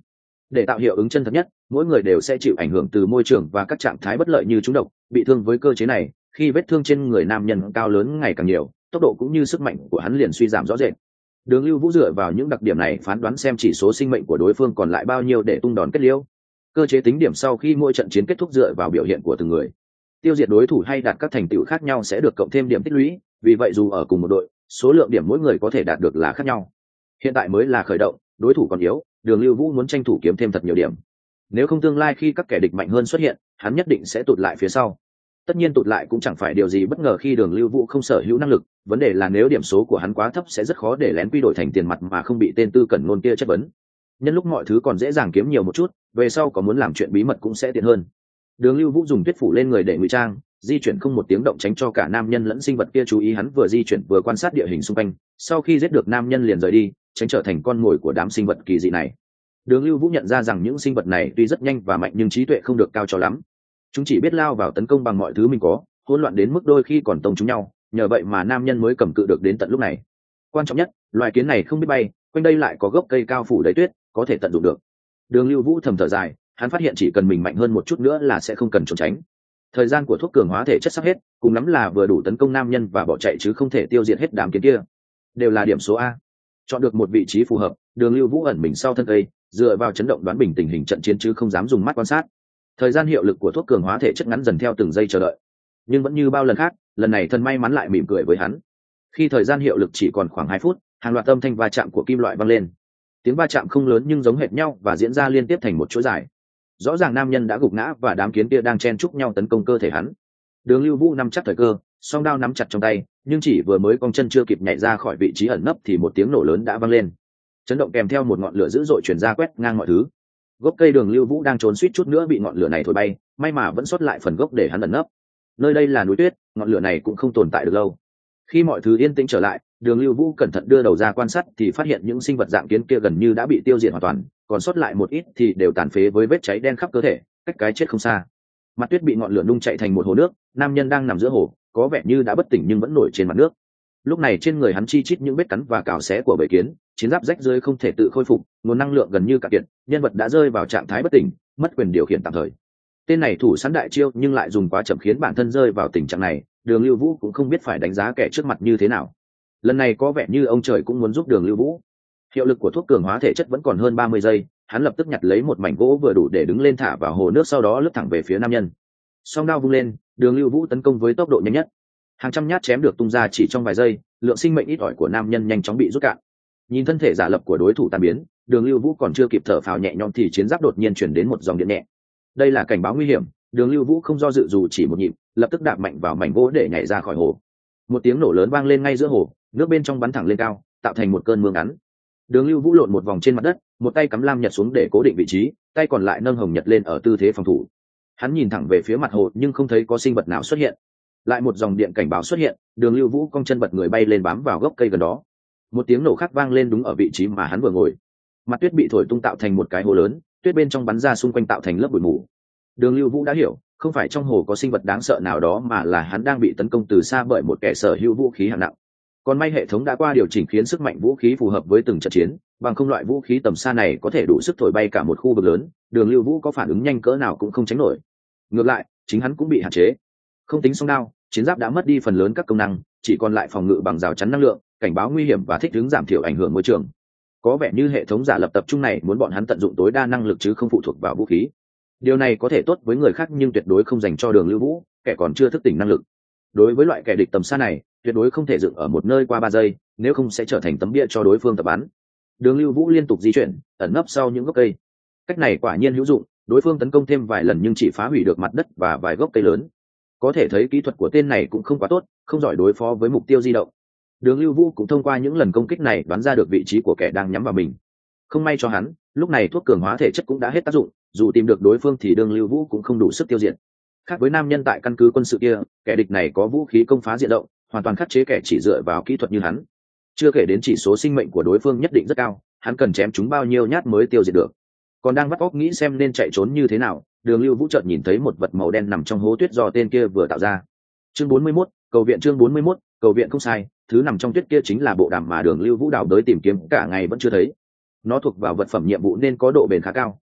Để tạo hiệu ứng chân thật nhất, mỗi người đều sẽ chịu ảnh hưởng từ môi trường và các trạng thái bất lợi như trúng độc, bị thương. Với cơ chế này, khi vết thương trên người nam nhân cao lớn ngày càng nhiều, tốc độ cũng như sức mạnh của hắn liền suy giảm rõ rệt. Đường Lưu Vũ dựa vào những đặc điểm này phán đoán xem chỉ số sinh mệnh của đối phương còn lại bao nhiêu để tung đòn kết liễu. Cơ chế tính điểm sau khi mỗi trận chiến kết thúc dựa vào biểu hiện của từng người. Tiêu diệt đối thủ hay đạt các thành tựu khác nhau sẽ được cộng thêm điểm tích lũy, vì vậy dù ở cùng một đội, số lượng điểm mỗi người có thể đạt được là khác nhau. Hiện tại mới là khởi động, đối thủ còn yếu, Đường Lưu Vũ muốn tranh thủ kiếm thêm thật nhiều điểm. Nếu không tương lai khi các kẻ địch mạnh hơn xuất hiện, hắn nhất định sẽ tụt lại phía sau. Tất nhiên tụt lại cũng chẳng phải điều gì bất ngờ khi Đường Lưu Vũ không sở hữu năng lực, vấn đề là nếu điểm số của hắn quá thấp sẽ rất khó để lén quy đổi thành tiền mặt mà không bị tên Tư Cẩn Nôn kia chất vấn. Nhân lúc mọi thứ còn dễ dàng kiếm nhiều một chút, về sau có muốn làm chuyện bí mật cũng sẽ tiện hơn. Đường Lưu Vũ dùng tuyết phủ lên người để ngụy trang, di chuyển không một tiếng động tránh cho cả nam nhân lẫn sinh vật kia chú ý. Hắn vừa di chuyển vừa quan sát địa hình xung quanh, sau khi giết được nam nhân liền rời đi, tránh trở thành con mồi của đám sinh vật kỳ dị này. Đường Lưu Vũ nhận ra rằng những sinh vật này tuy rất nhanh và mạnh nhưng trí tuệ không được cao cho lắm. Chúng chỉ biết lao vào tấn công bằng mọi thứ mình có, hỗn loạn đến mức đôi khi còn tông chúng nhau, nhờ vậy mà nam nhân mới cầm cự được đến tận lúc này. Quan trọng nhất, loài kiến này không biết bay, quanh đây lại có gốc cây cao phủ đầy tuyết, có thể tận dụng được. Đường Lưu Vũ thầm thở dài, hắn phát hiện chỉ cần mình mạnh hơn một chút nữa là sẽ không cần trốn tránh. Thời gian của thuốc cường hóa thể chất sắp hết, cùng lắm là vừa đủ tấn công nam nhân và bỏ chạy chứ không thể tiêu diệt hết đám kiến kia. Đều là điểm số A. Chọn được một vị trí phù hợp, Đường Lưu Vũ ẩn mình sau thân cây, dựa vào chấn động đoán bình tình hình trận chiến chứ không dám dùng mắt quan sát. Thời gian hiệu lực của thuốc cường hóa thể chất ngắn dần theo từng giây chờ đợi, nhưng vẫn như bao lần khác, lần này thần may mắn lại mỉm cười với hắn. Khi thời gian hiệu lực chỉ còn khoảng hai phút, hàng loạt âm thanh va chạm của kim loại vang lên. Tiếng va chạm không lớn nhưng giống hệt nhau và diễn ra liên tiếp thành một chuỗi dài. Rõ ràng nam nhân đã gục ngã và đám kiến kia đang chen chúc nhau tấn công cơ thể hắn. Đường Lưu Vũ nắm chắc thời cơ, song đao nắm chặt trong tay, nhưng chỉ vừa mới cong chân chưa kịp nhảy ra khỏi vị trí ẩn nấp thì một tiếng nổ lớn đã vang lên. Chấn động kèm theo một ngọn lửa dữ dội truyền ra quét ngang mọi thứ. Gốc cây Đường Lưu Vũ đang trốn suýt chút nữa bị ngọn lửa này thổi bay, may mà vẫn sót lại phần gốc để hắn ẩn nấp. Nơi đây là núi tuyết, ngọn lửa này cũng không tồn tại được lâu. Khi mọi thứ yên tĩnh trở lại, Đường Lưu Vũ cẩn thận đưa đầu ra quan sát thì phát hiện những sinh vật dạng kiến kia gần như đã bị tiêu diệt hoàn toàn, còn sót lại một ít thì đều tàn phế với vết cháy đen khắp cơ thể, cách cái chết không xa. Mặt tuyết bị ngọn lửa nung chạy thành một hồ nước, nam nhân đang nằm giữa hồ, có vẻ như đã bất tỉnh nhưng vẫn nổi trên mặt nước. Lúc này trên người hắn chi chít những vết cắn và cào xé của bầy kiến, chiến giáp rách rơi không thể tự khôi phục, nguồn năng lượng gần như cạn kiệt, nhân vật đã rơi vào trạng thái bất tỉnh, mất quyền điều khiển tạm thời. Tên này thủ sẵn đại chiêu nhưng lại dùng quá chậm khiến bản thân rơi vào tình trạng này, Đường Lưu Vũ cũng không biết phải đánh giá kẻ trước mặt như thế nào. Lần này có vẻ như ông trời cũng muốn giúp Đường Lưu Vũ. Hiệu lực của thuốc cường hóa thể chất vẫn còn hơn ba mươi giây, hắn lập tức nhặt lấy một mảnh gỗ vừa đủ để đứng lên thả vào hồ nước, sau đó lướt thẳng về phía nam nhân. Song đao vung lên, Đường Lưu Vũ tấn công với tốc độ nhanh nhất. Hàng trăm nhát chém được tung ra chỉ trong vài giây, lượng sinh mệnh ít ỏi của nam nhân nhanh chóng bị rút cạn. Nhìn thân thể giả lập của đối thủ tan biến, Đường Lưu Vũ còn chưa kịp thở phào nhẹ nhõm thì chiến giáp đột nhiên chuyển đến một dòng điện nhẹ. Đây là cảnh báo nguy hiểm, Đường Lưu Vũ không do dự dù chỉ một nhịp, lập tức đạp mạnh vào mảnh gỗ để nhảy ra khỏi hồ. Một tiếng nổ lớn vang lên ngay giữa hồ, nước bên trong bắn thẳng lên cao, tạo thành một cơn mưa ngắn. Đường Lưu Vũ lộn một vòng trên mặt đất, một tay cắm lam nhật xuống để cố định vị trí, tay còn lại nâng hồng nhật lên ở tư thế phòng thủ. Hắn nhìn thẳng về phía mặt hồ nhưng không thấy có sinh vật nào xuất hiện. Lại một dòng điện cảnh báo xuất hiện, Đường Lưu Vũ cong chân bật người bay lên bám vào gốc cây gần đó. Một tiếng nổ khác vang lên đúng ở vị trí mà hắn vừa ngồi. Mặt tuyết bị thổi tung tạo thành một cái hồ lớn, tuyết bên trong bắn ra xung quanh tạo thành lớp bụi mù. Đường Lưu Vũ đã hiểu, không phải trong hồ có sinh vật đáng sợ nào đó mà là hắn đang bị tấn công từ xa bởi một kẻ sở hữu vũ khí hạng nặng. Còn may hệ thống đã qua điều chỉnh khiến sức mạnh vũ khí phù hợp với từng trận chiến, bằng không loại vũ khí tầm xa này có thể đủ sức thổi bay cả một khu vực lớn, Đường Lưu Vũ có phản ứng nhanh cỡ nào cũng không tránh nổi. Ngược lại, chính hắn cũng bị hạn chế. Không tính song đao, chiến giáp đã mất đi phần lớn các công năng, chỉ còn lại phòng ngự bằng rào chắn năng lượng, cảnh báo nguy hiểm và thích ứng giảm thiểu ảnh hưởng môi trường. Có vẻ như hệ thống giả lập tập trung này muốn bọn hắn tận dụng tối đa năng lực chứ không phụ thuộc vào vũ khí. Điều này có thể tốt với người khác nhưng tuyệt đối không dành cho Đường Lưu Vũ, kẻ còn chưa thức tỉnh năng lực. Đối với loại kẻ địch tầm xa này, tuyệt đối không thể dựng ở một nơi qua ba giây, nếu không sẽ trở thành tấm bia cho đối phương tập bắn. Đường Lưu Vũ liên tục di chuyển, ẩn nấp sau những gốc cây. Cách này quả nhiên hữu dụng, đối phương tấn công thêm vài lần nhưng chỉ phá hủy được mặt đất và vài gốc cây lớn. Có thể thấy kỹ thuật của tên này cũng không quá tốt, không giỏi đối phó với mục tiêu di động. Đường Lưu Vũ cũng thông qua những lần công kích này đoán ra được vị trí của kẻ đang nhắm vào mình. Không may cho hắn, lúc này thuốc cường hóa thể chất cũng đã hết tác dụng, dù tìm được đối phương thì Đường Lưu Vũ cũng không đủ sức tiêu diệt. Khác với nam nhân tại căn cứ quân sự kia, kẻ địch này có vũ khí công phá diện rộng, hoàn toàn khắc chế kẻ chỉ dựa vào kỹ thuật như hắn. Chưa kể đến chỉ số sinh mệnh của đối phương nhất định rất cao, hắn cần chém chúng bao nhiêu nhát mới tiêu diệt được. Còn đang vắt óc nghĩ xem nên chạy trốn như thế nào, Đường Lưu Vũ chợt nhìn thấy một vật màu đen nằm trong hố tuyết do tên kia vừa tạo ra. Chương bốn mươi mốt, cầu viện. Chương bốn mươi mốt, cầu viện. Không sai, thứ nằm trong tuyết kia chính là bộ đàm mà Đường Lưu Vũ đào đới tìm kiếm cả ngày vẫn chưa thấy. Nó thuộc vào vật phẩm nhiệm vụ nên có độ bền khá cao,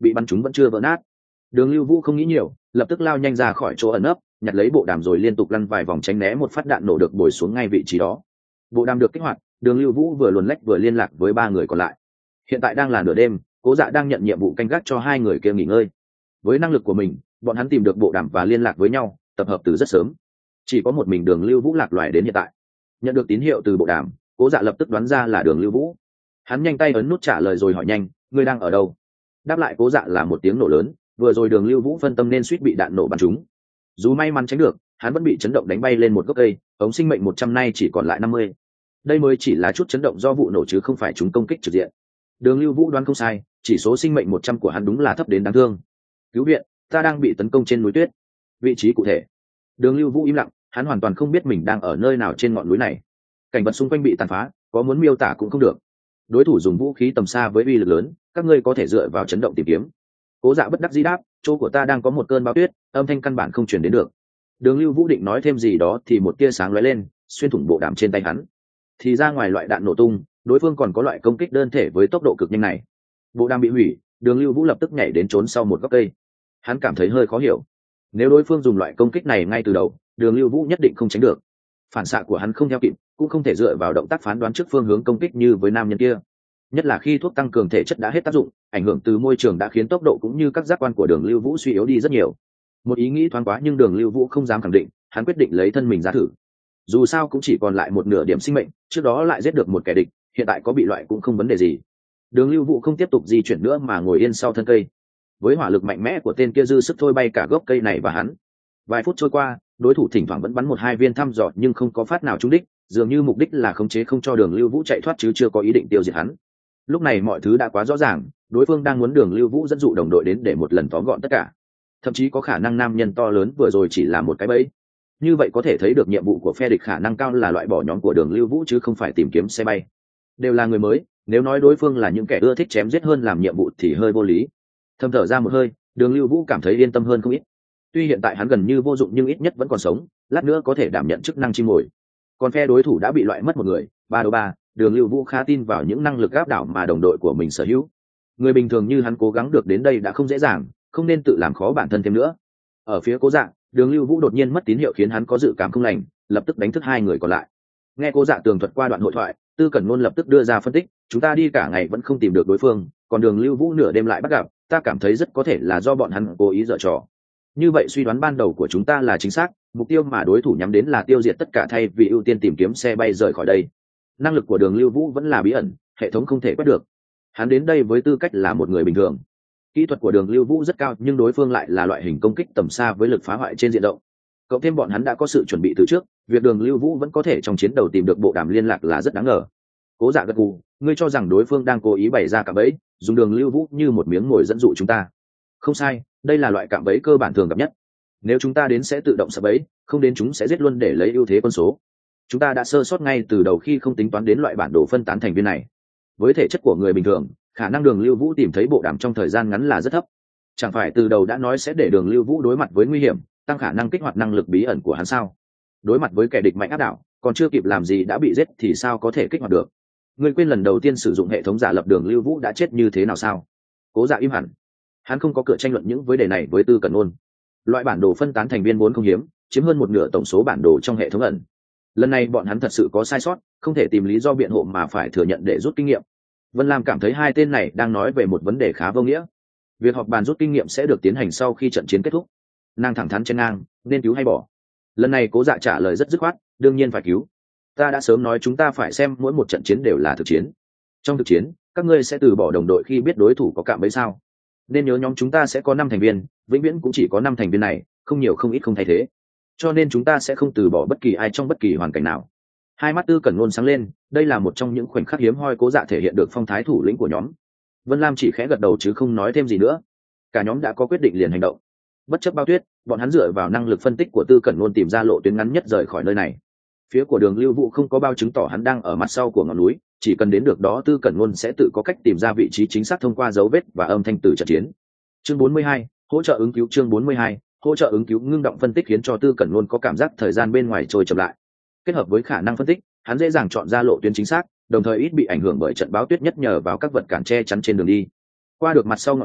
bị bắn trúng vẫn chưa vỡ nát. Đường Lưu Vũ không nghĩ nhiều, lập tức lao nhanh ra khỏi chỗ ẩn nấp, nhặt lấy bộ đàm rồi liên tục lăn vài vòng tránh né một phát đạn nổ được bồi xuống ngay vị trí đó. Bộ đàm được kích hoạt, Đường Lưu Vũ vừa luồn lách vừa liên lạc với ba người còn lại. Hiện tại đang là nửa đêm, Cố Dạ đang nhận nhiệm vụ canh gác cho hai người kia nghỉ ngơi. Với năng lực của mình, bọn hắn tìm được bộ đàm và liên lạc với nhau, tập hợp từ rất sớm. Chỉ có một mình Đường Lưu Vũ lạc loài đến hiện tại. Nhận được tín hiệu từ bộ đàm, Cố Dạ lập tức đoán ra là Đường Lưu Vũ. Hắn nhanh tay ấn nút trả lời rồi hỏi nhanh, ngươi đang ở đâu? Đáp lại Cố Dạ là một tiếng nổ lớn, vừa rồi Đường Lưu Vũ phân tâm nên suýt bị đạn nổ bắn trúng. Dù may mắn tránh được, hắn vẫn bị chấn động đánh bay lên một gốc cây, ống sinh mệnh một trăm nay chỉ còn lại năm mươi. Đây mới chỉ là chút chấn động do vụ nổ chứ không phải chúng công kích trực diện. Đường Lưu Vũ đoán không sai, chỉ số sinh mệnh một trăm của hắn đúng là thấp đến đáng thương. Cứu viện, ta đang bị tấn công trên núi tuyết. Vị trí cụ thể. Đường Lưu Vũ im lặng, hắn hoàn toàn không biết mình đang ở nơi nào trên ngọn núi này. Cảnh vật xung quanh bị tàn phá, có muốn miêu tả cũng không được. Đối thủ dùng vũ khí tầm xa với uy lực lớn, các ngươi có thể dựa vào chấn động tìm kiếm. Cố Dạ bất đắc dĩ đáp, chỗ của ta đang có một cơn bão tuyết, âm thanh căn bản không truyền đến được. Đường Lưu Vũ định nói thêm gì đó thì một tia sáng lóe lên, xuyên thủng bộ đàm trên tay hắn. Thì ra ngoài loại đạn nổ tung, đối phương còn có loại công kích đơn thể với tốc độ cực nhanh này. Bộ đàm bị hủy, Đường Lưu Vũ lập tức nhảy đến trốn sau một gốc cây. Hắn cảm thấy hơi khó hiểu. Nếu đối phương dùng loại công kích này ngay từ đầu, Đường Lưu Vũ nhất định không tránh được. Phản xạ của hắn không theo kịp, cũng không thể dựa vào động tác phán đoán trước phương hướng công kích như với nam nhân kia. Nhất là khi thuốc tăng cường thể chất đã hết tác dụng, ảnh hưởng từ môi trường đã khiến tốc độ cũng như các giác quan của Đường Lưu Vũ suy yếu đi rất nhiều. Một ý nghĩ thoáng quá nhưng Đường Lưu Vũ không dám khẳng định, hắn quyết định lấy thân mình ra thử. Dù sao cũng chỉ còn lại một nửa điểm sinh mệnh, trước đó lại giết được một kẻ địch, hiện tại có bị loại cũng không vấn đề gì. Đường Lưu Vũ không tiếp tục di chuyển nữa mà ngồi yên sau thân cây. Với hỏa lực mạnh mẽ của tên kia dư sức thôi bay cả gốc cây này và hắn. Vài phút trôi qua, đối thủ thỉnh thoảng vẫn bắn một hai viên thăm dò nhưng không có phát nào trúng đích, dường như mục đích là khống chế không cho Đường Lưu Vũ chạy thoát chứ chưa có ý định tiêu diệt hắn. Lúc này mọi thứ đã quá rõ ràng, đối phương đang muốn Đường Lưu Vũ dẫn dụ đồng đội đến để một lần tóm gọn tất cả. Thậm chí có khả năng nam nhân to lớn vừa rồi chỉ là một cái bẫy. Như vậy có thể thấy được nhiệm vụ của phe địch khả năng cao là loại bỏ nhóm của Đường Lưu Vũ chứ không phải tìm kiếm xe bay. Đều là người mới, nếu nói đối phương là những kẻ ưa thích chém giết hơn làm nhiệm vụ thì hơi vô lý. Thầm thở ra một hơi, Đường Lưu Vũ cảm thấy yên tâm hơn không ít. Tuy hiện tại hắn gần như vô dụng nhưng ít nhất vẫn còn sống, lát nữa có thể đảm nhận chức năng chim mồi. Còn phe đối thủ đã bị loại mất một người, ba đấu ba, Đường Lưu Vũ khá tin vào những năng lực áp đảo mà đồng đội của mình sở hữu. Người bình thường như hắn cố gắng được đến đây đã không dễ dàng, không nên tự làm khó bản thân thêm nữa. Ở phía Cố Dạ, Đường Lưu Vũ đột nhiên mất tín hiệu khiến hắn có dự cảm không lành, lập tức đánh thức hai người còn lại. Nghe Cố Dạ tường thuật qua đoạn hội thoại, Tư Cẩn Nôn lập tức đưa ra phân tích, chúng ta đi cả ngày vẫn không tìm được đối phương, còn Đường Lưu Vũ nửa đêm lại bắt gặp, ta cảm thấy rất có thể là do bọn hắn cố ý giở trò. Như vậy suy đoán ban đầu của chúng ta là chính xác, mục tiêu mà đối thủ nhắm đến là tiêu diệt tất cả thay vì ưu tiên tìm kiếm xe bay rời khỏi đây. Năng lực của Đường Lưu Vũ vẫn là bí ẩn, hệ thống không thể quét được. Hắn đến đây với tư cách là một người bình thường. Kỹ thuật của Đường Lưu Vũ rất cao nhưng đối phương lại là loại hình công kích tầm xa với lực phá hoại trên diện rộng. Cộng thêm bọn hắn đã có sự chuẩn bị từ trước, việc Đường Lưu Vũ vẫn có thể trong chiến đầu tìm được bộ đàm liên lạc là rất đáng ngờ. Cố Dạ gật gù, ngươi cho rằng đối phương đang cố ý bày ra cạm bẫy, dùng Đường Lưu Vũ như một miếng mồi dẫn dụ chúng ta. Không sai, đây là loại cạm bẫy cơ bản thường gặp nhất. Nếu chúng ta đến sẽ tự động sập bẫy, không đến chúng sẽ giết luôn để lấy ưu thế quân số. Chúng ta đã sơ sót ngay từ đầu khi không tính toán đến loại bản đồ phân tán thành viên này. Với thể chất của người bình thường, khả năng Đường Lưu Vũ tìm thấy bộ đàm trong thời gian ngắn là rất thấp. Chẳng phải từ đầu đã nói sẽ để Đường Lưu Vũ đối mặt với nguy hiểm, tăng khả năng kích hoạt năng lực bí ẩn của hắn sao? Đối mặt với kẻ địch mạnh áp đảo, còn chưa kịp làm gì đã bị giết thì sao có thể kích hoạt được? Ngươi quên lần đầu tiên sử dụng hệ thống giả lập Đường Lưu Vũ đã chết như thế nào sao? Cố Dạ im hẳn. Hắn không có cửa tranh luận những vấn đề này với Tư Cẩn Nôn. Loại bản đồ phân tán thành viên vốn không hiếm, chiếm hơn một nửa tổng số bản đồ trong hệ thống ẩn. Lần này bọn hắn thật sự có sai sót, không thể tìm lý do biện hộ mà phải thừa nhận để rút kinh nghiệm. Vân Lam cảm thấy hai tên này đang nói về một vấn đề khá vô nghĩa. Việc họp bàn rút kinh nghiệm sẽ được tiến hành sau khi trận chiến kết thúc. Nàng thẳng thắn chen ngang, nên cứu hay bỏ? Lần này Cố Dạ trả lời rất dứt khoát, đương nhiên phải cứu. Ta đã sớm nói chúng ta phải xem mỗi một trận chiến đều là thực chiến. Trong thực chiến, các ngươi sẽ từ bỏ đồng đội khi biết đối thủ có cạm bẫy sao? Nên nhớ nhóm chúng ta sẽ có năm thành viên, vĩnh viễn cũng chỉ có năm thành viên này, không nhiều không ít không thay thế. Cho nên chúng ta sẽ không từ bỏ bất kỳ ai trong bất kỳ hoàn cảnh nào. Hai mắt Tư Cẩn Nôn sáng lên, đây là một trong những khoảnh khắc hiếm hoi Cố Dạ thể hiện được phong thái thủ lĩnh của nhóm. Vân Lam chỉ khẽ gật đầu chứ không nói thêm gì nữa. Cả nhóm đã có quyết định liền hành động. Bất chấp bao tuyết, bọn hắn dựa vào năng lực phân tích của Tư Cẩn Nôn tìm ra lộ tuyến ngắn nhất rời khỏi nơi này. Phía của Đường Lưu Vũ không có bao chứng tỏ hắn đang ở mặt sau của ngọn núi, chỉ cần đến được đó Tư Cẩn Nôn sẽ tự có cách tìm ra vị trí chính xác thông qua dấu vết và âm thanh từ trận chiến. Chương bốn mươi hai, hỗ trợ ứng cứu. Chương bốn mươi hai, hỗ trợ ứng cứu. Ngưng động phân tích khiến cho Tư Cẩn Nôn có cảm giác thời gian bên ngoài trôi chậm lại. Kết hợp với khả năng phân tích, hắn dễ dàng chọn ra lộ tuyến chính xác, đồng thời ít bị ảnh hưởng bởi trận bão tuyết nhất nhờ vào các vật cản che chắn trên đường đi. Qua được mặt sau ngọn núi,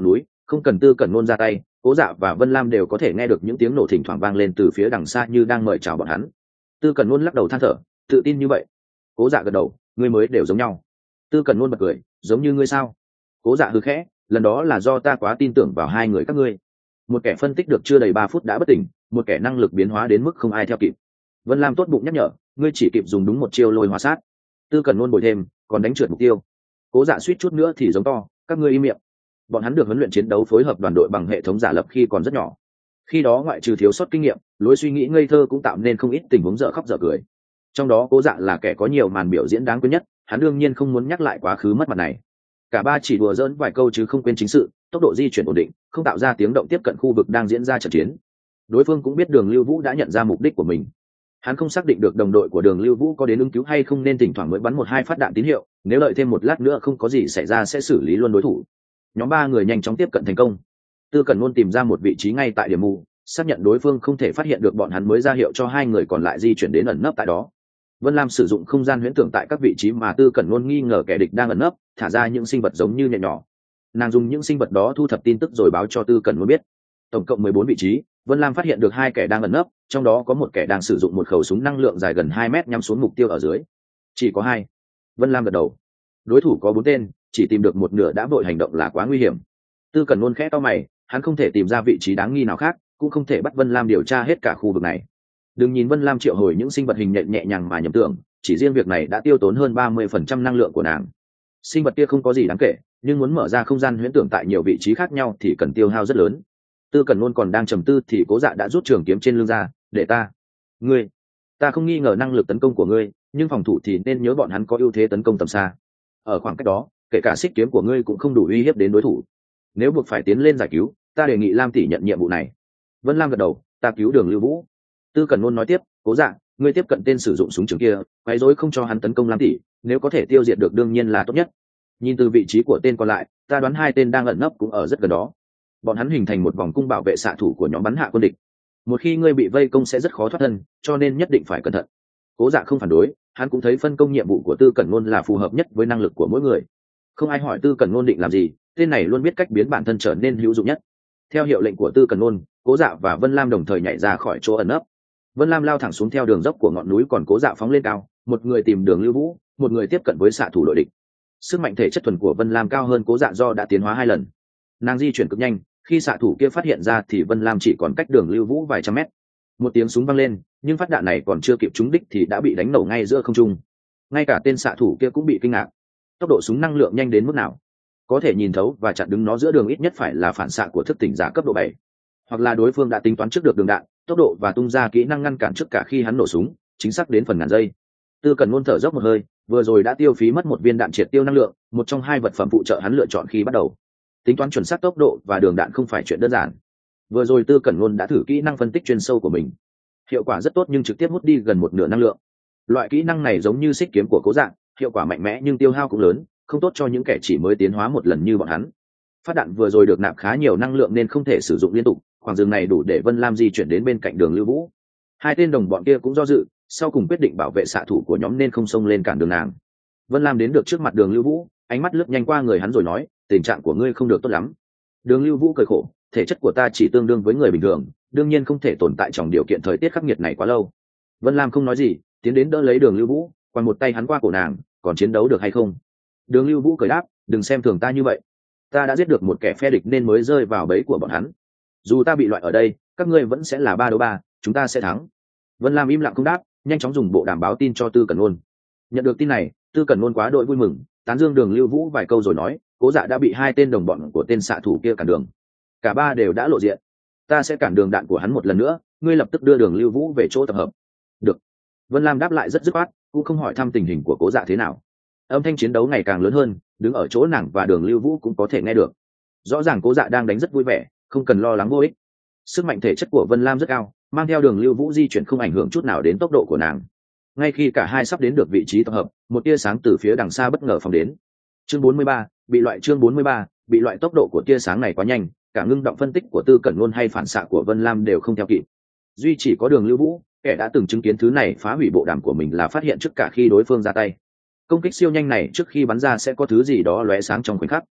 Không cần Tư Cẩn Nôn ra tay, Cố Dạ và Vân Lam đều có thể nghe được những tiếng nổ thỉnh thoảng vang lên từ phía đằng xa như đang mời chào bọn hắn. Tư Cẩn Nôn lắc đầu than thở, tự tin như vậy. Cố Dạ gật đầu, ngươi mới đều giống nhau. Tư Cẩn Nôn bật cười, giống như ngươi sao? Cố Dạ hừ khẽ, lần đó là do ta quá tin tưởng vào hai người các ngươi. Một kẻ phân tích được chưa đầy ba phút đã bất tỉnh, một kẻ năng lực biến hóa đến mức không ai theo kịp. Vân Lam tốt bụng nhắc nhở, ngươi chỉ kịp dùng đúng một chiêu lôi hóa sát. Tư Cẩn Nôn bồi thêm, còn đánh trượt mục tiêu. Cố Dạ suýt chút nữa thì giống to, các ngươi im miệng. Bọn hắn được huấn luyện chiến đấu phối hợp đoàn đội bằng hệ thống giả lập khi còn rất nhỏ. Khi đó ngoại trừ thiếu sót kinh nghiệm, lối suy nghĩ ngây thơ cũng tạo nên không ít tình huống dở khóc dở cười. Trong đó Cố Dạ là kẻ có nhiều màn biểu diễn đáng quên nhất, hắn đương nhiên không muốn nhắc lại quá khứ mất mặt này. Cả ba chỉ đùa giỡn vài câu chứ không quên chính sự, tốc độ di chuyển ổn định, không tạo ra tiếng động tiếp cận khu vực đang diễn ra trận chiến. Đối phương cũng biết Đường Lưu Vũ đã nhận ra mục đích của mình. Hắn không xác định được đồng đội của Đường Lưu Vũ có đến ứng cứu hay không nên thỉnh thoảng mới bắn một hai phát đạn tín hiệu, nếu đợi thêm một lát nữa không có gì xảy ra sẽ xử lý luôn đối thủ. Nhóm ba người nhanh chóng tiếp cận thành công. Tư Cẩn Nôn tìm ra một vị trí ngay tại điểm mù, xác nhận đối phương không thể phát hiện được bọn hắn mới ra hiệu cho hai người còn lại di chuyển đến ẩn nấp tại đó. Vân Lam sử dụng không gian huyễn tưởng tại các vị trí mà Tư Cẩn Nôn nghi ngờ kẻ địch đang ẩn nấp, thả ra những sinh vật giống như nhện nhỏ. Nàng dùng những sinh vật đó thu thập tin tức rồi báo cho Tư Cẩn Nôn biết. Tổng cộng mười bốn vị trí, Vân Lam phát hiện được hai kẻ đang ẩn nấp, trong đó có một kẻ đang sử dụng một khẩu súng năng lượng dài gần hai mét nhắm xuống mục tiêu ở dưới. Chỉ có hai. Vân Lam gật đầu. Đối thủ có bốn tên, chỉ tìm được một nửa đã vội hành động là quá nguy hiểm. Tư Cẩn Nôn khẽ to mày, hắn không thể tìm ra vị trí đáng nghi nào khác, cũng không thể bắt Vân Lam điều tra hết cả khu vực này. Đừng nhìn Vân Lam triệu hồi những sinh vật hình nhện nhẹ nhàng mà nhầm tưởng, chỉ riêng việc này đã tiêu tốn hơn ba mươi phần trăm năng lượng của nàng. Sinh vật kia không có gì đáng kể, nhưng muốn mở ra không gian huyễn tưởng tại nhiều vị trí khác nhau thì cần tiêu hao rất lớn. Tư Cẩn Nôn còn đang trầm tư thì Cố Dạ đã rút trường kiếm trên lưng ra, để ta. Ngươi, ta không nghi ngờ năng lực tấn công của ngươi, nhưng phòng thủ thì nên nhớ bọn hắn có ưu thế tấn công tầm xa. Ở khoảng cách đó, kể cả xích kiếm của ngươi cũng không đủ uy hiếp đến đối thủ. Nếu buộc phải tiến lên giải cứu, ta đề nghị Lam tỷ nhận nhiệm vụ này. Vân Lam gật đầu, ta cứu Đường Lưu Vũ. Tư Cẩn Nôn nói tiếp, Cố Dạ, ngươi tiếp cận tên sử dụng súng trường kia, quấy rối không cho hắn tấn công Lam tỷ, nếu có thể tiêu diệt được đương nhiên là tốt nhất. Nhìn từ vị trí của tên còn lại, ta đoán hai tên đang ẩn nấp cũng ở rất gần đó. Bọn hắn hình thành một vòng cung bảo vệ xạ thủ của nhóm bắn hạ quân địch. Một khi ngươi bị vây công sẽ rất khó thoát thân, cho nên nhất định phải cẩn thận. Cố Dạ không phản đối, hắn cũng thấy phân công nhiệm vụ của Tư Cẩn Nôn là phù hợp nhất với năng lực của mỗi người. Không ai hỏi Tư Cẩn Nôn định làm gì, tên này luôn biết cách biến bản thân trở nên hữu dụng nhất. Theo hiệu lệnh của Tư Cẩn Nôn, Cố Dạ và Vân Lam đồng thời nhảy ra khỏi chỗ ẩn nấp. Vân Lam lao thẳng xuống theo đường dốc của ngọn núi, còn Cố Dạ phóng lên cao, một người tìm Đường Lưu Vũ, một người tiếp cận với xạ thủ đội địch. Sức mạnh thể chất thuần của Vân Lam cao hơn Cố Dạ do đã tiến hóa hai lần. Nàng di chuyển cực nhanh, khi xạ thủ kia phát hiện ra thì Vân Lam chỉ còn cách Đường Lưu Vũ vài trăm mét. Một tiếng súng vang lên, nhưng phát đạn này còn chưa kịp trúng đích thì đã bị đánh nổ ngay giữa không trung. Ngay cả tên xạ thủ kia cũng bị kinh ngạc. Tốc độ súng năng lượng nhanh đến mức nào? Có thể nhìn thấu và chặn đứng nó giữa đường ít nhất phải là phản xạ của thức tỉnh giả cấp độ bảy, hoặc là đối phương đã tính toán trước được đường đạn, tốc độ và tung ra kỹ năng ngăn cản trước cả khi hắn nổ súng, chính xác đến phần ngàn giây. Tư Cẩn Nôn thở dốc một hơi, vừa rồi đã tiêu phí mất một viên đạn triệt tiêu năng lượng, một trong hai vật phẩm phụ trợ hắn lựa chọn khi bắt đầu. Tính toán chuẩn xác tốc độ và đường đạn không phải chuyện đơn giản. Vừa rồi Tư Cẩn Nôn đã thử kỹ năng phân tích chuyên sâu của mình, hiệu quả rất tốt nhưng trực tiếp hút đi gần một nửa năng lượng. Loại kỹ năng này giống như xích kiếm của Cố Dạ, hiệu quả mạnh mẽ nhưng tiêu hao cũng lớn, không tốt cho những kẻ chỉ mới tiến hóa một lần như bọn hắn. Phát đạn vừa rồi được nạp khá nhiều năng lượng nên không thể sử dụng liên tục, khoảng dừng này đủ để Vân Lam di chuyển đến bên cạnh Đường Lưu Vũ. Hai tên đồng bọn kia cũng do dự, sau cùng quyết định bảo vệ xạ thủ của nhóm nên không xông lên cản đường nàng. Vân Lam đến được trước mặt Đường Lưu Vũ, ánh mắt lướt nhanh qua người hắn rồi nói, tình trạng của ngươi không được tốt lắm. Đường Lưu Vũ cười khổ, thể chất của ta chỉ tương đương với người bình thường, đương nhiên không thể tồn tại trong điều kiện thời tiết khắc nghiệt này quá lâu. Vân Lam không nói gì, tiến đến đỡ lấy Đường Lưu Vũ, quằn một tay hắn qua cổ nàng, còn chiến đấu được hay không? Đường Lưu Vũ cười đáp, đừng xem thường ta như vậy, ta đã giết được một kẻ phe địch nên mới rơi vào bẫy của bọn hắn. Dù ta bị loại ở đây, các ngươi vẫn sẽ là ba đấu ba, chúng ta sẽ thắng. Vân Lam im lặng không đáp, nhanh chóng dùng bộ đàm báo tin cho Tư Cẩn Nôn. Nhận được tin này, Tư Cẩn Nôn quá đội vui mừng, tán dương Đường Lưu Vũ vài câu rồi nói, Cố Dạ đã bị hai tên đồng bọn của tên xạ thủ kia cản đường, cả ba đều đã lộ diện. Ta sẽ cản đường đạn của hắn một lần nữa, ngươi lập tức đưa Đường Lưu Vũ về chỗ tập hợp. Được. Vân Lam đáp lại rất dứt khoát, cũng không hỏi thăm tình hình của Cố Dạ thế nào. Âm thanh chiến đấu ngày càng lớn hơn, đứng ở chỗ nàng và Đường Lưu Vũ cũng có thể nghe được. Rõ ràng Cố Dạ đang đánh rất vui vẻ, không cần lo lắng vô ích. Sức mạnh thể chất của Vân Lam rất cao, mang theo Đường Lưu Vũ di chuyển không ảnh hưởng chút nào đến tốc độ của nàng. Ngay khi cả hai sắp đến được vị trí tập hợp, một tia sáng từ phía đằng xa bất ngờ phóng đến. Chương bốn mươi ba, bị loại chương bốn mươi ba, bị loại tốc độ của tia sáng này quá nhanh, cả ngưng động phân tích của Tư Cẩn Nôn hay phản xạ của Vân Lam đều không theo kịp. Duy chỉ có Đường Lưu Vũ, kẻ đã từng chứng kiến thứ này phá hủy bộ đàm của mình là phát hiện trước cả khi đối phương ra tay. Công kích siêu nhanh này trước khi bắn ra sẽ có thứ gì đó lóe sáng trong khoảnh khắc.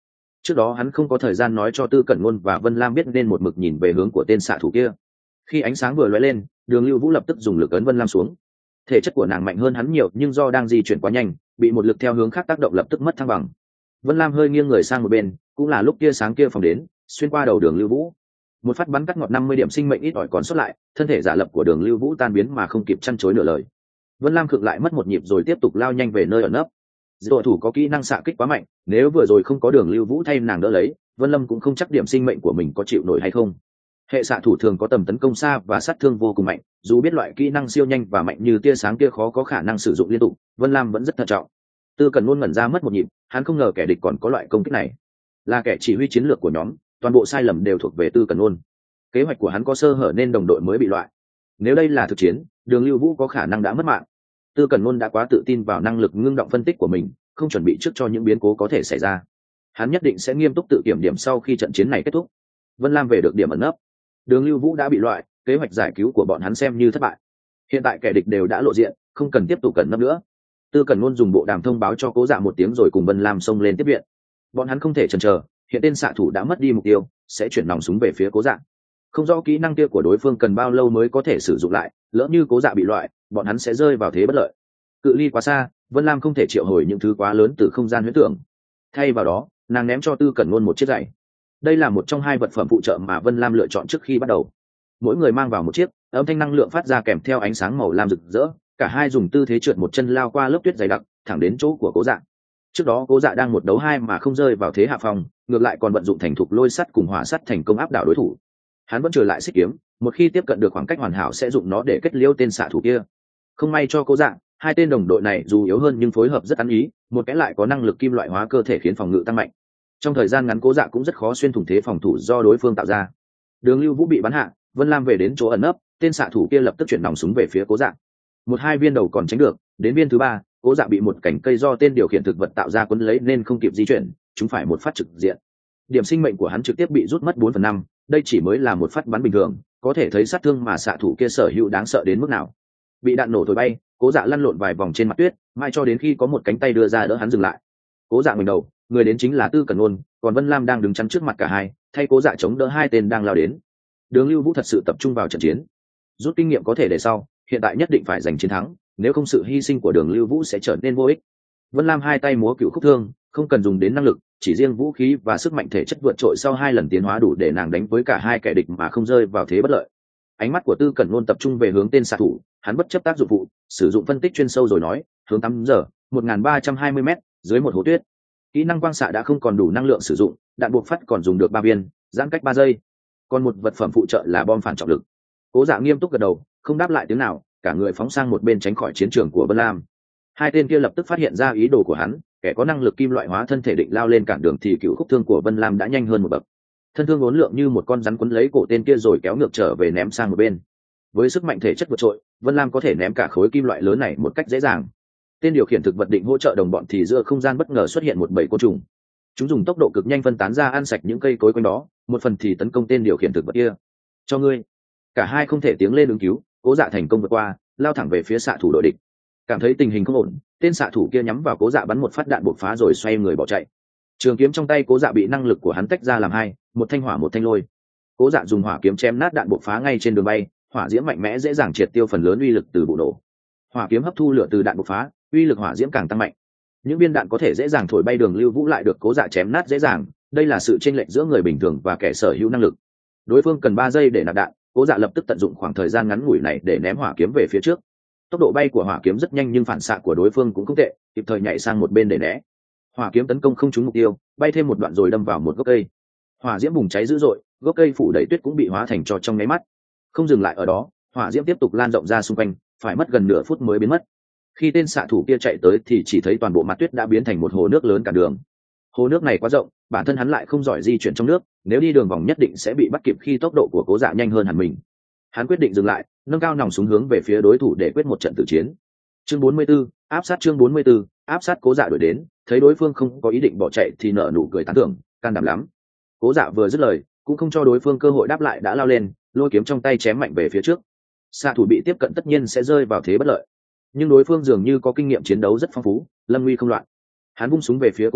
Trước đó hắn không có thời gian nói cho Tư Cẩn Ngôn và Vân Lam biết nên một mực nhìn về hướng của tên xạ thủ kia. Khi ánh sáng vừa lóe lên, Đường Lưu Vũ lập tức dùng lực ấn Vân Lam xuống. Thể chất của nàng mạnh hơn hắn nhiều, nhưng do đang di chuyển quá nhanh, bị một lực theo hướng khác tác động lập tức mất thăng bằng. Vân Lam hơi nghiêng người sang một bên, cũng là lúc tia sáng kia phóng đến, xuyên qua đầu Đường Lưu Vũ. Một phát bắn cắt ngọt năm mươi điểm sinh mệnh ít ỏi còn sót lại, thân thể giả lập của Đường Lưu Vũ tan biến mà không kịp chăn chối nửa lời. Vân Lam khựng lại mất một nhịp rồi tiếp tục lao nhanh về nơi ẩn nấp. Dựa thủ có kỹ năng xạ kích quá mạnh, nếu vừa rồi không có Đường Lưu Vũ thay nàng đỡ lấy, Vân Lâm cũng không chắc điểm sinh mệnh của mình có chịu nổi hay không. Hệ xạ thủ thường có tầm tấn công xa và sát thương vô cùng mạnh, dù biết loại kỹ năng siêu nhanh và mạnh như tia sáng kia khó có khả năng sử dụng liên tục, Vân Lam vẫn rất thận trọng. Tư Cần luôn ngẩn ra mất một nhịp, hắn không ngờ kẻ địch còn có loại công kích này. Là kẻ chỉ huy chiến lược của nhóm, toàn bộ sai lầm đều thuộc về Tư Cần luôn. Kế hoạch của hắn có sơ hở nên đồng đội mới bị loại. Nếu đây là thực chiến, Đường Lưu Vũ có khả năng đã mất mạng. Tư Cần luôn đã quá tự tin vào năng lực ngưng động phân tích của mình, không chuẩn bị trước cho những biến cố có thể xảy ra. Hắn nhất định sẽ nghiêm túc tự kiểm điểm sau khi trận chiến này kết thúc. Vân Lam về được điểm ẩn nấp. Đường Lưu Vũ đã bị loại, kế hoạch giải cứu của bọn hắn xem như thất bại. Hiện tại kẻ địch đều đã lộ diện, không cần tiếp tục cẩn nấp nữa. Tư Cẩn luôn dùng bộ đàm thông báo cho Cố Dạ một tiếng rồi cùng Vân Lam xông lên tiếp viện. Bọn hắn không thể chần chờ, hiện tên xạ thủ đã mất đi mục tiêu, sẽ chuyển nòng súng về phía Cố Dạ. Không rõ kỹ năng kia của đối phương cần bao lâu mới có thể sử dụng lại, lỡ như Cố Dạ bị loại, bọn hắn sẽ rơi vào thế bất lợi. Cự ly quá xa, Vân Lam không thể triệu hồi những thứ quá lớn từ không gian huyễn tưởng. Thay vào đó, nàng ném cho Tư Cẩn luôn một chiếc giày. Đây là một trong hai vật phẩm phụ trợ mà Vân Lam lựa chọn trước khi bắt đầu. Mỗi người mang vào một chiếc, âm thanh năng lượng phát ra kèm theo ánh sáng màu lam rực rỡ, cả hai dùng tư thế trượt một chân lao qua lớp tuyết dày đặc, thẳng đến chỗ của Cố Dạ. Trước đó Cố Dạ đang một đấu hai mà không rơi vào thế hạ phong, ngược lại còn vận dụng thành thục lôi sắt cùng hỏa sắt thành công áp đảo đối thủ. Hắn vẫn trở lại xích kiếm, một khi tiếp cận được khoảng cách hoàn hảo sẽ dụng nó để kết liễu tên xạ thủ kia. Không may cho Cố Dạ, hai tên đồng đội này dù yếu hơn nhưng phối hợp rất ăn ý, một cái lại có năng lực kim loại hóa cơ thể khiến phòng ngự tăng mạnh. Trong thời gian ngắn Cố Dạ cũng rất khó xuyên thủng thế phòng thủ do đối phương tạo ra. Đường Lưu Vũ bị bắn hạ, Vân Lam về đến chỗ ẩn nấp, tên xạ thủ kia lập tức chuyển nòng súng về phía Cố Dạ. Một hai viên đầu còn tránh được, đến viên thứ ba, Cố Dạ bị một cành cây do tên điều khiển thực vật tạo ra quấn lấy nên không kịp di chuyển, chúng phải một phát trực diện. Điểm sinh mệnh của hắn trực tiếp bị rút mất bốn phần năm, đây chỉ mới là một phát bắn bình thường, có thể thấy sát thương mà xạ thủ kia sở hữu đáng sợ đến mức nào. Bị đạn nổ thổi bay, Cố Dạ lăn lộn vài vòng trên mặt tuyết, mãi cho đến khi có một cánh tay đưa ra đỡ hắn dừng lại. Cố Dạ ngẩng đầu, người đến chính là Tư Cẩn Ôn, còn Vân Lam đang đứng chắn trước mặt cả hai, thay Cố Dạ chống đỡ hai tên đang lao đến. Đường Lưu Vũ thật sự tập trung vào trận chiến, rút kinh nghiệm có thể để sau, hiện tại nhất định phải giành chiến thắng, nếu không sự hy sinh của Đường Lưu Vũ sẽ trở nên vô ích. Vân Lam hai tay múa cửu khúc thương, không cần dùng đến năng lực, chỉ riêng vũ khí và sức mạnh thể chất vượt trội sau hai lần tiến hóa đủ để nàng đánh với cả hai kẻ địch mà không rơi vào thế bất lợi. Ánh mắt của Tư Cẩn Ôn tập trung về hướng tên xạ thủ, hắn bất chấp tác dụng phụ, sử dụng phân tích chuyên sâu rồi nói, hướng tám giờ, một nghìn ba trăm hai mươi mét, dưới một hố tuyết. Kỹ năng quang xạ đã không còn đủ năng lượng sử dụng, đạn buộc phát còn dùng được ba viên, giãn cách ba giây. Còn một vật phẩm phụ trợ là bom phản trọng lực. Cố Dạ nghiêm túc gật đầu, không đáp lại tiếng nào, cả người phóng sang một bên tránh khỏi chiến trường của Vân Lam. Hai tên kia lập tức phát hiện ra ý đồ của hắn, kẻ có năng lực kim loại hóa thân thể định lao lên cản đường thì cựu khúc thương của Vân Lam đã nhanh hơn một bậc. Thân thương uốn lượn như một con rắn quấn lấy cổ tên kia rồi kéo ngược trở về ném sang một bên. Với sức mạnh thể chất vượt trội, Vân Lam có thể ném cả khối kim loại lớn này một cách dễ dàng. Tên điều khiển thực vật định hỗ trợ đồng bọn thì giữa không gian bất ngờ xuất hiện một bầy côn trùng. Chúng dùng tốc độ cực nhanh phân tán ra ăn sạch những cây cối quanh đó, một phần thì tấn công tên điều khiển thực vật kia. Cho ngươi. Cả hai không thể tiếng lên ứng cứu, Cố Dạ thành công vượt qua, lao thẳng về phía xạ thủ đội địch. Cảm thấy tình hình không ổn, tên xạ thủ kia nhắm vào Cố Dạ bắn một phát đạn bộc phá rồi xoay người bỏ chạy. Trường kiếm trong tay Cố Dạ bị năng lực của hắn tách ra làm hai, một thanh hỏa một thanh lôi. Cố Dạ dùng hỏa kiếm chém nát đạn bộc phá ngay trên đường bay, hỏa diễm mạnh mẽ dễ dàng triệt tiêu phần lớn uy lực từ vụ nổ. Hỏa kiếm hấp thu lửa từ đạn bộc phá, uy lực hỏa diễm càng tăng mạnh. Những viên đạn có thể dễ dàng thổi bay Đường Lưu Vũ lại được Cố Dạ chém nát dễ dàng, đây là sự chênh lệch giữa người bình thường và kẻ sở hữu năng lực. Đối phương cần ba giây để nạp đạn, Cố Dạ lập tức tận dụng khoảng thời gian ngắn ngủi này để ném hỏa kiếm về phía trước. Tốc độ bay của hỏa kiếm rất nhanh nhưng phản xạ của đối phương cũng không tệ, kịp thời nhảy sang một bên để né. Hỏa kiếm tấn công không trúng mục tiêu, bay thêm một đoạn rồi đâm vào một gốc cây. Hỏa diễm bùng cháy dữ dội, gốc cây phủ đầy tuyết cũng bị hóa thành tro trong nháy mắt. Không dừng lại ở đó, hỏa diễm tiếp tục lan rộng ra xung quanh, phải mất gần nửa phút mới biến mất. Khi tên xạ thủ kia chạy tới thì chỉ thấy toàn bộ mặt tuyết đã biến thành một hồ nước lớn cả đường. Hồ nước này quá rộng, bản thân hắn lại không giỏi di chuyển trong nước, nếu đi đường vòng nhất định sẽ bị bắt kịp khi tốc độ của Cố Dạ nhanh hơn hẳn mình. Hắn quyết định dừng lại, nâng cao nòng súng hướng về phía đối thủ để quyết một trận tử chiến. Chương bốn mươi 44, áp sát chương bốn mươi 44, áp sát. Cố Dạ đuổi đến, thấy đối phương không có ý định bỏ chạy thì nở nụ cười tán thưởng, can đảm lắm. Cố Dạ vừa dứt lời, cũng không cho đối phương cơ hội đáp lại đã lao lên, lôi kiếm trong tay chém mạnh về phía trước. Xạ thủ bị tiếp cận tất nhiên sẽ rơi vào thế bất lợi, nhưng đối phương dường như có kinh nghiệm chiến đấu rất phong phú, lâm nguy không loạn. Hắn vung súng về phía Cố Dạ,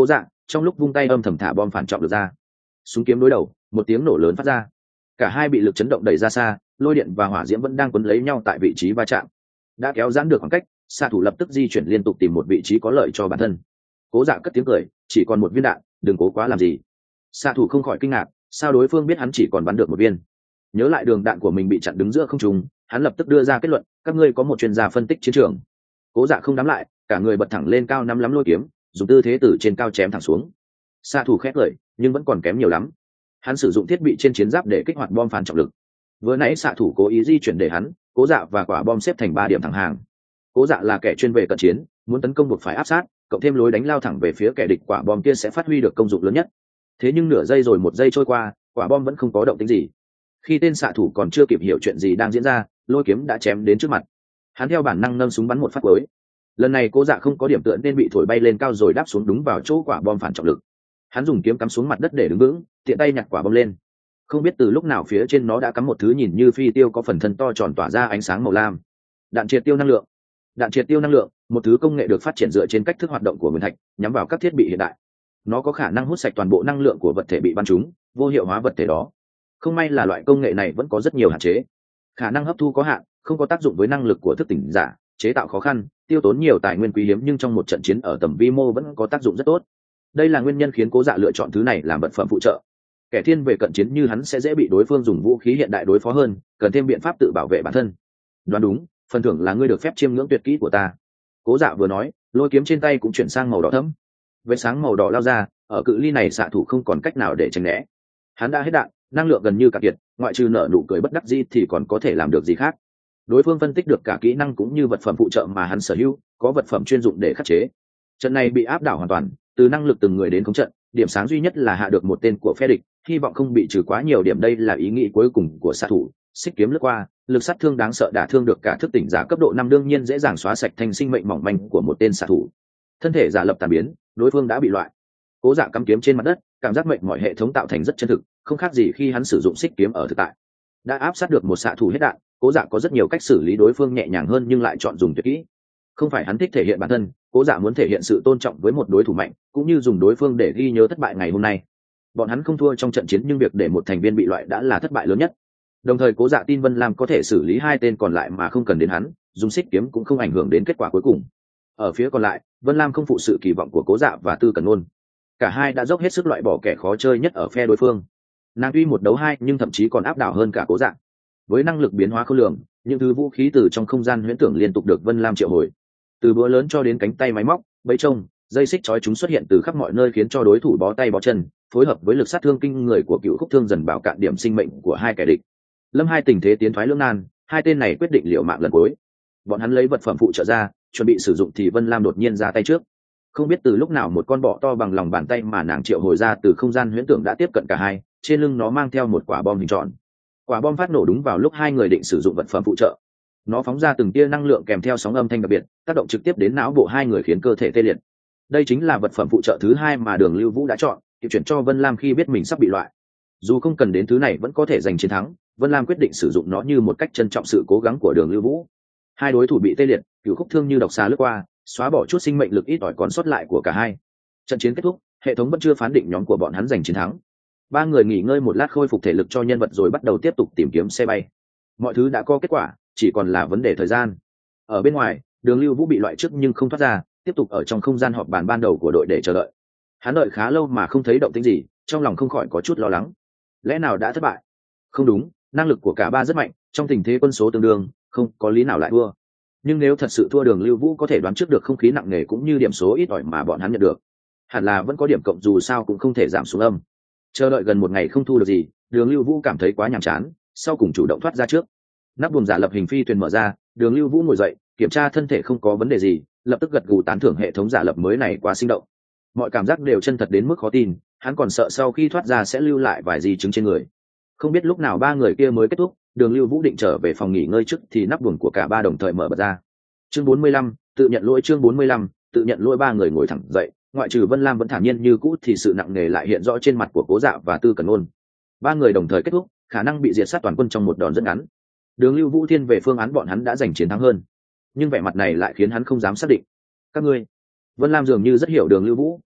trong lúc vung tay âm thầm thả bom phản trọng lực ra. Súng kiếm đối đầu, một tiếng nổ lớn phát ra, cả hai bị lực chấn động đẩy ra xa, lôi điện và hỏa diễm vẫn đang quấn lấy nhau tại vị trí va chạm. Đã kéo giãn được khoảng cách, xạ thủ lập tức di chuyển liên tục tìm một vị trí có lợi cho bản thân. Cố Dạ cất tiếng cười, chỉ còn một viên đạn, đừng cố quá làm gì. Xạ thủ không khỏi kinh ngạc, sao đối phương biết hắn chỉ còn bắn được một viên. Nhớ lại đường đạn của mình bị chặn đứng giữa không trung, hắn lập tức đưa ra kết luận, các ngươi có một chuyên gia phân tích chiến trường. Cố Dạ không đám lại, cả người bật thẳng lên cao nắm lắm lôi kiếm, dùng tư thế từ trên cao chém thẳng xuống. Xạ thủ khét cười, nhưng vẫn còn kém nhiều lắm. Hắn sử dụng thiết bị trên chiến giáp để kích hoạt bom phản trọng lực. Vừa nãy xạ thủ cố ý di chuyển để hắn, Cố Dạ và quả bom xếp thành ba điểm thẳng hàng. Cố Dạ là kẻ chuyên về cận chiến, muốn tấn công buộc phải áp sát, cộng thêm lối đánh lao thẳng về phía kẻ địch, quả bom kia sẽ phát huy được công dụng lớn nhất. Thế nhưng nửa giây rồi một giây trôi qua, quả bom vẫn không có động tĩnh gì. Khi tên xạ thủ còn chưa kịp hiểu chuyện gì đang diễn ra, lôi kiếm đã chém đến trước mặt. Hắn theo bản năng nâng súng bắn một phát cuối. Lần này Cố Dạ không có điểm tựa nên bị thổi bay lên cao rồi đáp xuống đúng vào chỗ quả bom phản trọng lực. Hắn dùng kiếm cắm xuống mặt đất để đứng vững, tiện tay nhặt quả bom lên. Không biết từ lúc nào phía trên nó đã cắm một thứ nhìn như phi tiêu có phần thân to tròn tỏa ra ánh sáng màu lam. Đạn triệt tiêu năng lượng. Đạn triệt tiêu năng lượng, một thứ công nghệ được phát triển dựa trên cách thức hoạt động của nguyên thạch, nhắm vào các thiết bị hiện đại. Nó có khả năng hút sạch toàn bộ năng lượng của vật thể bị bắn trúng, vô hiệu hóa vật thể đó. Không may là loại công nghệ này vẫn có rất nhiều hạn chế. Khả năng hấp thu có hạn, không có tác dụng với năng lực của thức tỉnh giả, chế tạo khó khăn, tiêu tốn nhiều tài nguyên quý hiếm, nhưng trong một trận chiến ở tầm vi mô vẫn có tác dụng rất tốt. Đây là nguyên nhân khiến Cố Dạ lựa chọn thứ này làm vật phẩm phụ trợ. Kẻ thiên về cận chiến như hắn sẽ dễ bị đối phương dùng vũ khí hiện đại đối phó hơn, cần thêm biện pháp tự bảo vệ bản thân. Đoán đúng, phần thưởng là ngươi được phép chiêm ngưỡng tuyệt kỹ của ta. Cố Dạ vừa nói, lôi kiếm trên tay cũng chuyển sang màu đỏ thẫm. Vết sáng màu đỏ lao ra, ở cự ly này xạ thủ không còn cách nào để tránh né. Hắn đã hết đạn, năng lượng gần như cạn kiệt, ngoại trừ nở nụ cười bất đắc dĩ thì còn có thể làm được gì khác. Đối phương phân tích được cả kỹ năng cũng như vật phẩm phụ trợ mà hắn sở hữu, có vật phẩm chuyên dụng để khắc chế. Trận này bị áp đảo hoàn toàn, từ năng lực từng người đến khống trận, điểm sáng duy nhất là hạ được một tên của phe địch, hy vọng không bị trừ quá nhiều điểm. Đây là ý nghĩ cuối cùng của xạ thủ. Xích kiếm lướt qua, lực sát thương đáng sợ đả thương được cả thức tỉnh giả cấp độ năm, đương nhiên dễ dàng xóa sạch thành sinh mệnh mỏng manh của một tên xạ thủ. Thân thể giả lập tàn biến, đối phương đã bị loại. Cố Dạ cắm kiếm trên mặt đất, cảm giác mệnh mọi hệ thống tạo thành rất chân thực, không khác gì khi hắn sử dụng xích kiếm ở thực tại. Đã áp sát được một xạ thủ hết đạn, Cố Dạ có rất nhiều cách xử lý đối phương nhẹ nhàng hơn, nhưng lại chọn dùng tuyệt kỹ. Không phải hắn thích thể hiện bản thân, Cố Dạ muốn thể hiện sự tôn trọng với một đối thủ mạnh, cũng như dùng đối phương để ghi nhớ thất bại ngày hôm nay. Bọn hắn không thua trong trận chiến, nhưng việc để một thành viên bị loại đã là thất bại lớn nhất. Đồng thời Cố Dạ tin Vân Lam có thể xử lý hai tên còn lại mà không cần đến hắn, dùng xích kiếm cũng không ảnh hưởng đến kết quả cuối cùng. Ở phía còn lại, Vân Lam không phụ sự kỳ vọng của Cố Dạ và Tư Cẩn Nôn. Cả hai đã dốc hết sức loại bỏ kẻ khó chơi nhất ở phe đối phương. Nàng tuy một đấu hai nhưng thậm chí còn áp đảo hơn cả Cố Dạ. Với năng lực biến hóa khôn lường, những thứ vũ khí từ trong không gian huyễn tưởng liên tục được Vân Lam triệu hồi. Từ búa lớn cho đến cánh tay máy móc, bẫy trông, dây xích trói chúng xuất hiện từ khắp mọi nơi, khiến cho đối thủ bó tay bó chân, phối hợp với lực sát thương kinh người của Cựu Khúc Thương dần bảo cạn điểm sinh mệnh của hai kẻ địch. Lâm hai tình thế tiến thoái lưỡng nan, hai tên này quyết định liều mạng lần cuối. Bọn hắn lấy vật phẩm phụ trợ ra, chuẩn bị sử dụng thì Vân Lam đột nhiên ra tay trước. Không biết từ lúc nào một con bọ to bằng lòng bàn tay mà nàng triệu hồi ra từ không gian huyễn tưởng đã tiếp cận cả hai, trên lưng nó mang theo một quả bom hình tròn. Quả bom phát nổ đúng vào lúc hai người định sử dụng vật phẩm phụ trợ. Nó phóng ra từng tia năng lượng kèm theo sóng âm thanh đặc biệt, tác động trực tiếp đến não bộ hai người khiến cơ thể tê liệt. Đây chính là vật phẩm phụ trợ thứ hai mà Đường Lưu Vũ đã chọn, kịp chuyển cho Vân Lam khi biết mình sắp bị loại. Dù không cần đến thứ này vẫn có thể giành chiến thắng, Vân Lam quyết định sử dụng nó như một cách trân trọng sự cố gắng của Đường Lưu Vũ. Hai đối thủ bị tê liệt, Cựu Khúc Thương như độc xà lướt qua, xóa bỏ chút sinh mệnh lực ít ỏi còn sót lại của cả hai. Trận chiến kết thúc, hệ thống vẫn chưa phán định nhóm của bọn hắn giành chiến thắng. Ba người nghỉ ngơi một lát khôi phục thể lực cho nhân vật rồi bắt đầu tiếp tục tìm kiếm xe bay. Mọi thứ đã có kết quả, chỉ còn là vấn đề thời gian. Ở bên ngoài, Đường Lưu Vũ bị loại trước nhưng không thoát ra, tiếp tục ở trong không gian họp bàn ban đầu của đội để chờ đợi. Hắn đợi khá lâu mà không thấy động tĩnh gì, trong lòng không khỏi có chút lo lắng. Lẽ nào đã thất bại? Không đúng, năng lực của cả ba rất mạnh, trong tình thế quân số tương đương, không có lý nào lại thua. Nhưng nếu thật sự thua, Đường Lưu Vũ có thể đoán trước được không khí nặng nề cũng như điểm số ít ỏi mà bọn hắn nhận được. Hẳn là vẫn có điểm cộng, dù sao cũng không thể giảm xuống âm. Chờ đợi gần một ngày không thu được gì, Đường Lưu Vũ cảm thấy quá nhàm chán, sau cùng chủ động thoát ra trước. Nắp buồng giả lập hình phi thuyền mở ra, Đường Lưu Vũ ngồi dậy, kiểm tra thân thể không có vấn đề gì, lập tức gật gù tán thưởng hệ thống giả lập mới này quá sinh động. Mọi cảm giác đều chân thật đến mức khó tin, hắn còn sợ sau khi thoát ra sẽ lưu lại vài di chứng trên người. Không biết lúc nào ba người kia mới kết thúc, Đường Lưu Vũ định trở về phòng nghỉ ngơi trước thì nắp buồng của cả ba đồng thời mở bật ra. Chương bốn mươi lăm, tự nhận lỗi. Chương bốn mươi lăm, tự nhận lỗi. Ba người ngồi thẳng dậy, ngoại trừ Vân Lam vẫn thản nhiên như cũ thì sự nặng nề lại hiện rõ trên mặt của Cố Dạ và Tư Cẩn Nôn. Ba người đồng thời kết thúc, khả năng bị diệt sát toàn quân trong một đòn rất ngắn. Đường Lưu Vũ thiên về phương án bọn hắn đã giành chiến thắng hơn, nhưng vẻ mặt này lại khiến hắn không dám xác định. Các ngươi, Vân Lam dường như rất hiểu Đường Lưu Vũ,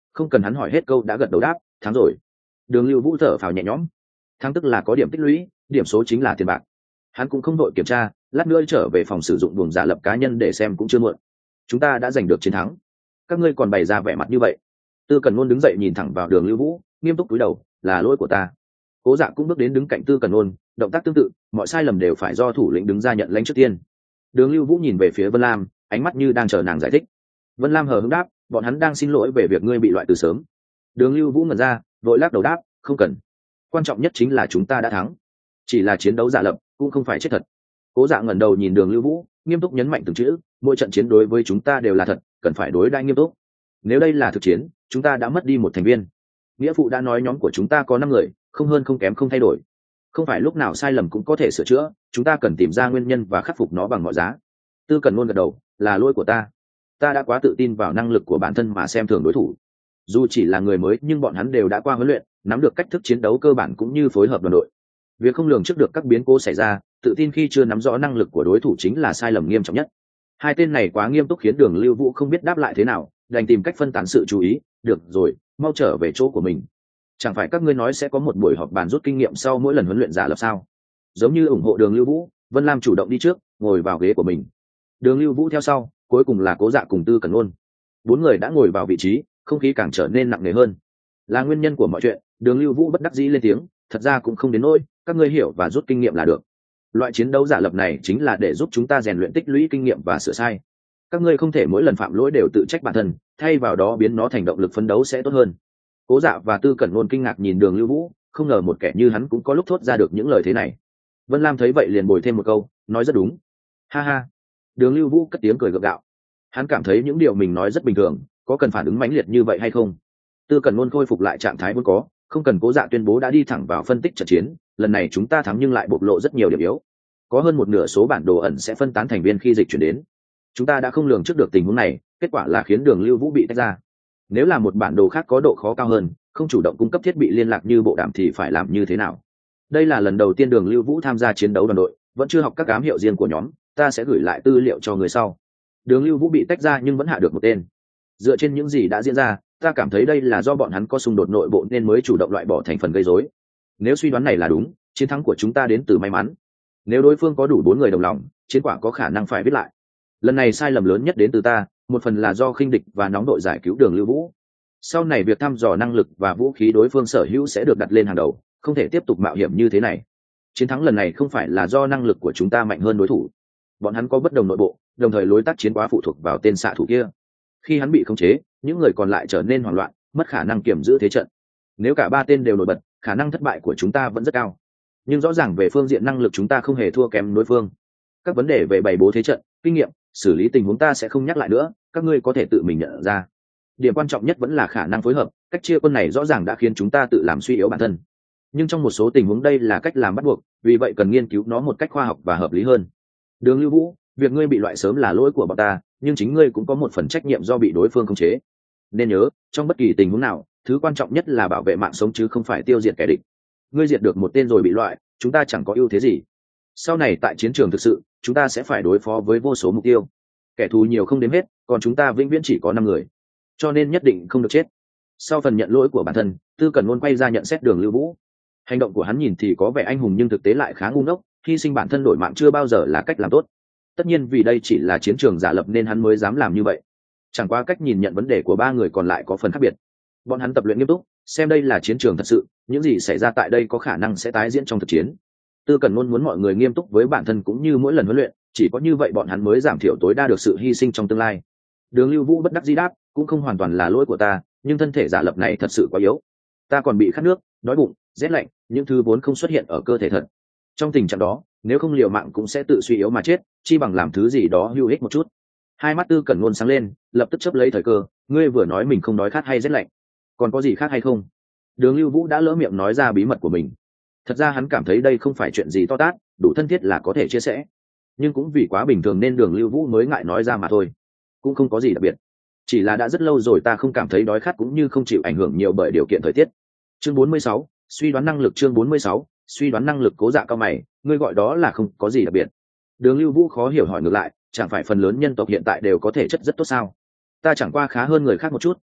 không cần hắn hỏi hết câu đã gật đầu đáp thắng rồi. Đường Lưu Vũ thở phào nhẹ nhõm, thắng tức là có điểm tích lũy, điểm số chính là tiền bạc. Hắn cũng không đội kiểm tra, lát nữa trở về phòng sử dụng buồng giả lập cá nhân để xem cũng chưa muộn. Chúng ta đã giành được chiến thắng, các ngươi còn bày ra vẻ mặt như vậy. Tư Cẩn Nôn đứng dậy nhìn thẳng vào Đường Lưu Vũ, nghiêm túc cúi đầu, là lỗi của ta. Cố Dạ cũng bước đến đứng cạnh Tư Cẩn Nôn, động tác tương tự, mọi sai lầm đều phải do thủ lĩnh đứng ra nhận lãnh trước tiên. Đường Lưu Vũ nhìn về phía Vân Lam, ánh mắt như đang chờ nàng giải thích. Vân Lam hờ hững đáp, bọn hắn đang xin lỗi về việc ngươi bị loại từ sớm. Đường Lưu Vũ ngẩn ra, vội lắc đầu đáp, không cần. Quan trọng nhất chính là chúng ta đã thắng, chỉ là chiến đấu giả lập, cũng không phải chết thật. Cố Dạ ngẩng đầu nhìn Đường Lưu Vũ, nghiêm túc nhấn mạnh từng chữ, mỗi trận chiến đối với chúng ta đều là thật, cần phải đối đãi nghiêm túc. Nếu đây là thực chiến, chúng ta đã mất đi một thành viên. Nghĩa phụ đã nói nhóm của chúng ta có năm người, không hơn không kém không thay đổi. Không phải lúc nào sai lầm cũng có thể sửa chữa, chúng ta cần tìm ra nguyên nhân và khắc phục nó bằng mọi giá. Tư Cẩn Nôn gật đầu, là lỗi của ta. Ta đã quá tự tin vào năng lực của bản thân mà xem thường đối thủ. Dù chỉ là người mới nhưng bọn hắn đều đã qua huấn luyện, nắm được cách thức chiến đấu cơ bản cũng như phối hợp đoàn đội. Việc không lường trước được các biến cố xảy ra, tự tin khi chưa nắm rõ năng lực của đối thủ chính là sai lầm nghiêm trọng nhất. Hai tên này quá nghiêm túc khiến Đường Lưu Vũ không biết đáp lại thế nào, đành tìm cách phân tán sự chú ý. Được rồi, mau trở về chỗ của mình. Chẳng phải các ngươi nói sẽ có một buổi họp bàn rút kinh nghiệm sau mỗi lần huấn luyện giả lập sao? Giống như ủng hộ Đường Lưu Vũ, Vân Lam chủ động đi trước, ngồi vào ghế của mình. Đường Lưu Vũ theo sau, cuối cùng là Cố Dạ cùng Tư Cẩn Nôn. Bốn người đã ngồi vào vị trí, không khí càng trở nên nặng nề hơn. Là nguyên nhân của mọi chuyện, Đường Lưu Vũ bất đắc dĩ lên tiếng, thật ra cũng không đến nỗi, các ngươi hiểu và rút kinh nghiệm là được. Loại chiến đấu giả lập này chính là để giúp chúng ta rèn luyện tích lũy kinh nghiệm và sửa sai. Các ngươi không thể mỗi lần phạm lỗi đều tự trách bản thân, thay vào đó biến nó thành động lực phấn đấu sẽ tốt hơn. Cố Dạ và Tư Cẩn Nôn kinh ngạc nhìn Đường Lưu Vũ, không ngờ một kẻ như hắn cũng có lúc thốt ra được những lời thế này. Vân Lam thấy vậy liền bồi thêm một câu, nói rất đúng. Ha ha. Đường Lưu Vũ cất tiếng cười gượng gạo. Hắn cảm thấy những điều mình nói rất bình thường, có cần phản ứng mãnh liệt như vậy hay không? Tư Cẩn Nôn khôi phục lại trạng thái vốn có, không cần Cố Dạ tuyên bố đã đi thẳng vào phân tích trận chiến. Lần này chúng ta thắng nhưng lại bộc lộ rất nhiều điểm yếu. Có hơn một nửa số bản đồ ẩn sẽ phân tán thành viên khi dịch chuyển đến. Chúng ta đã không lường trước được tình huống này, kết quả là khiến Đường Lưu Vũ bị tách ra. Nếu là một bản đồ khác có độ khó cao hơn, không chủ động cung cấp thiết bị liên lạc như bộ đàm thì phải làm như thế nào? Đây là lần đầu tiên Đường Lưu Vũ tham gia chiến đấu đoàn đội, vẫn chưa học các ám hiệu riêng của nhóm, ta sẽ gửi lại tư liệu cho người sau. Đường Lưu Vũ bị tách ra nhưng vẫn hạ được một tên. Dựa trên những gì đã diễn ra, ta cảm thấy đây là do bọn hắn có xung đột nội bộ nên mới chủ động loại bỏ thành phần gây rối. Nếu suy đoán này là đúng, chiến thắng của chúng ta đến từ may mắn. Nếu đối phương có đủ bốn người đồng lòng, chiến quả có khả năng phải viết lại. Lần này sai lầm lớn nhất đến từ ta, một phần là do khinh địch và nóng đội giải cứu Đường Lưu Vũ. Sau này việc thăm dò năng lực và vũ khí đối phương sở hữu sẽ được đặt lên hàng đầu, không thể tiếp tục mạo hiểm như thế này. Chiến thắng lần này không phải là do năng lực của chúng ta mạnh hơn đối thủ. Bọn hắn có bất đồng nội bộ, đồng thời lối tác chiến quá phụ thuộc vào tên xạ thủ kia. Khi hắn bị khống chế, những người còn lại trở nên hoảng loạn, mất khả năng kiểm giữ thế trận. Nếu cả ba tên đều nổi bật, khả năng thất bại của chúng ta vẫn rất cao. Nhưng rõ ràng về phương diện năng lực chúng ta không hề thua kém đối phương. Các vấn đề về bày bố thế trận, kinh nghiệm, xử lý tình huống ta sẽ không nhắc lại nữa, các ngươi có thể tự mình nhận ra. Điểm quan trọng nhất vẫn là khả năng phối hợp, cách chia quân này rõ ràng đã khiến chúng ta tự làm suy yếu bản thân. Nhưng trong một số tình huống đây là cách làm bắt buộc, vì vậy cần nghiên cứu nó một cách khoa học và hợp lý hơn. Đường Lưu Vũ, việc ngươi bị loại sớm là lỗi của bọn ta, nhưng chính ngươi cũng có một phần trách nhiệm do bị đối phương khống chế. Nên nhớ, trong bất kỳ tình huống nào, thứ quan trọng nhất là bảo vệ mạng sống chứ không phải tiêu diệt kẻ địch. Ngươi diệt được một tên rồi bị loại, chúng ta chẳng có ưu thế gì. Sau này tại chiến trường thực sự, chúng ta sẽ phải đối phó với vô số mục tiêu. Kẻ thù nhiều không đếm hết, còn chúng ta vĩnh viễn chỉ có năm người. Cho nên nhất định không được chết. Sau phần nhận lỗi của bản thân, Tư Cẩn Nôn quay ra nhận xét Đường Lưu Vũ. Hành động của hắn nhìn thì có vẻ anh hùng nhưng thực tế lại khá ngu ngốc, hy sinh bản thân đổi mạng chưa bao giờ là cách làm tốt. Tất nhiên vì đây chỉ là chiến trường giả lập nên hắn mới dám làm như vậy. Chẳng qua cách nhìn nhận vấn đề của ba người còn lại có phần khác biệt. Bọn hắn tập luyện nghiêm túc, xem đây là chiến trường thật sự, những gì xảy ra tại đây có khả năng sẽ tái diễn trong thực chiến. Tư Cẩn Nôn muốn mọi người nghiêm túc với bản thân cũng như mỗi lần huấn luyện, chỉ có như vậy bọn hắn mới giảm thiểu tối đa được sự hy sinh trong tương lai. Đường Lưu Vũ bất đắc dĩ đáp, cũng không hoàn toàn là lỗi của ta, nhưng thân thể giả lập này thật sự quá yếu. Ta còn bị khát nước, đói bụng, rét lạnh, những thứ vốn không xuất hiện ở cơ thể thật. Trong tình trạng đó, nếu không liều mạng cũng sẽ tự suy yếu mà chết, chi bằng làm thứ gì đó hữu ích một chút. Hai mắt Tư Cẩn Nôn sáng lên, lập tức chớp lấy thời cơ, ngươi vừa nói mình không đói khát hay rét lạnh, còn có gì khác hay không? Đường Lưu Vũ đã lỡ miệng nói ra bí mật của mình. Thật ra hắn cảm thấy đây không phải chuyện gì to tát, đủ thân thiết là có thể chia sẻ. Nhưng cũng vì quá bình thường nên Đường Lưu Vũ mới ngại nói ra mà thôi. Cũng không có gì đặc biệt. Chỉ là đã rất lâu rồi ta không cảm thấy đói khát cũng như không chịu ảnh hưởng nhiều bởi điều kiện thời tiết. Chương bốn mươi sáu, suy đoán năng lực chương bốn mươi sáu, suy đoán năng lực Cố Dạ cao mày, ngươi gọi đó là không có gì đặc biệt. Đường Lưu Vũ khó hiểu hỏi ngược lại, chẳng phải phần lớn nhân tộc hiện tại đều có thể chất rất tốt sao? Ta chẳng qua khá hơn người khác một chút,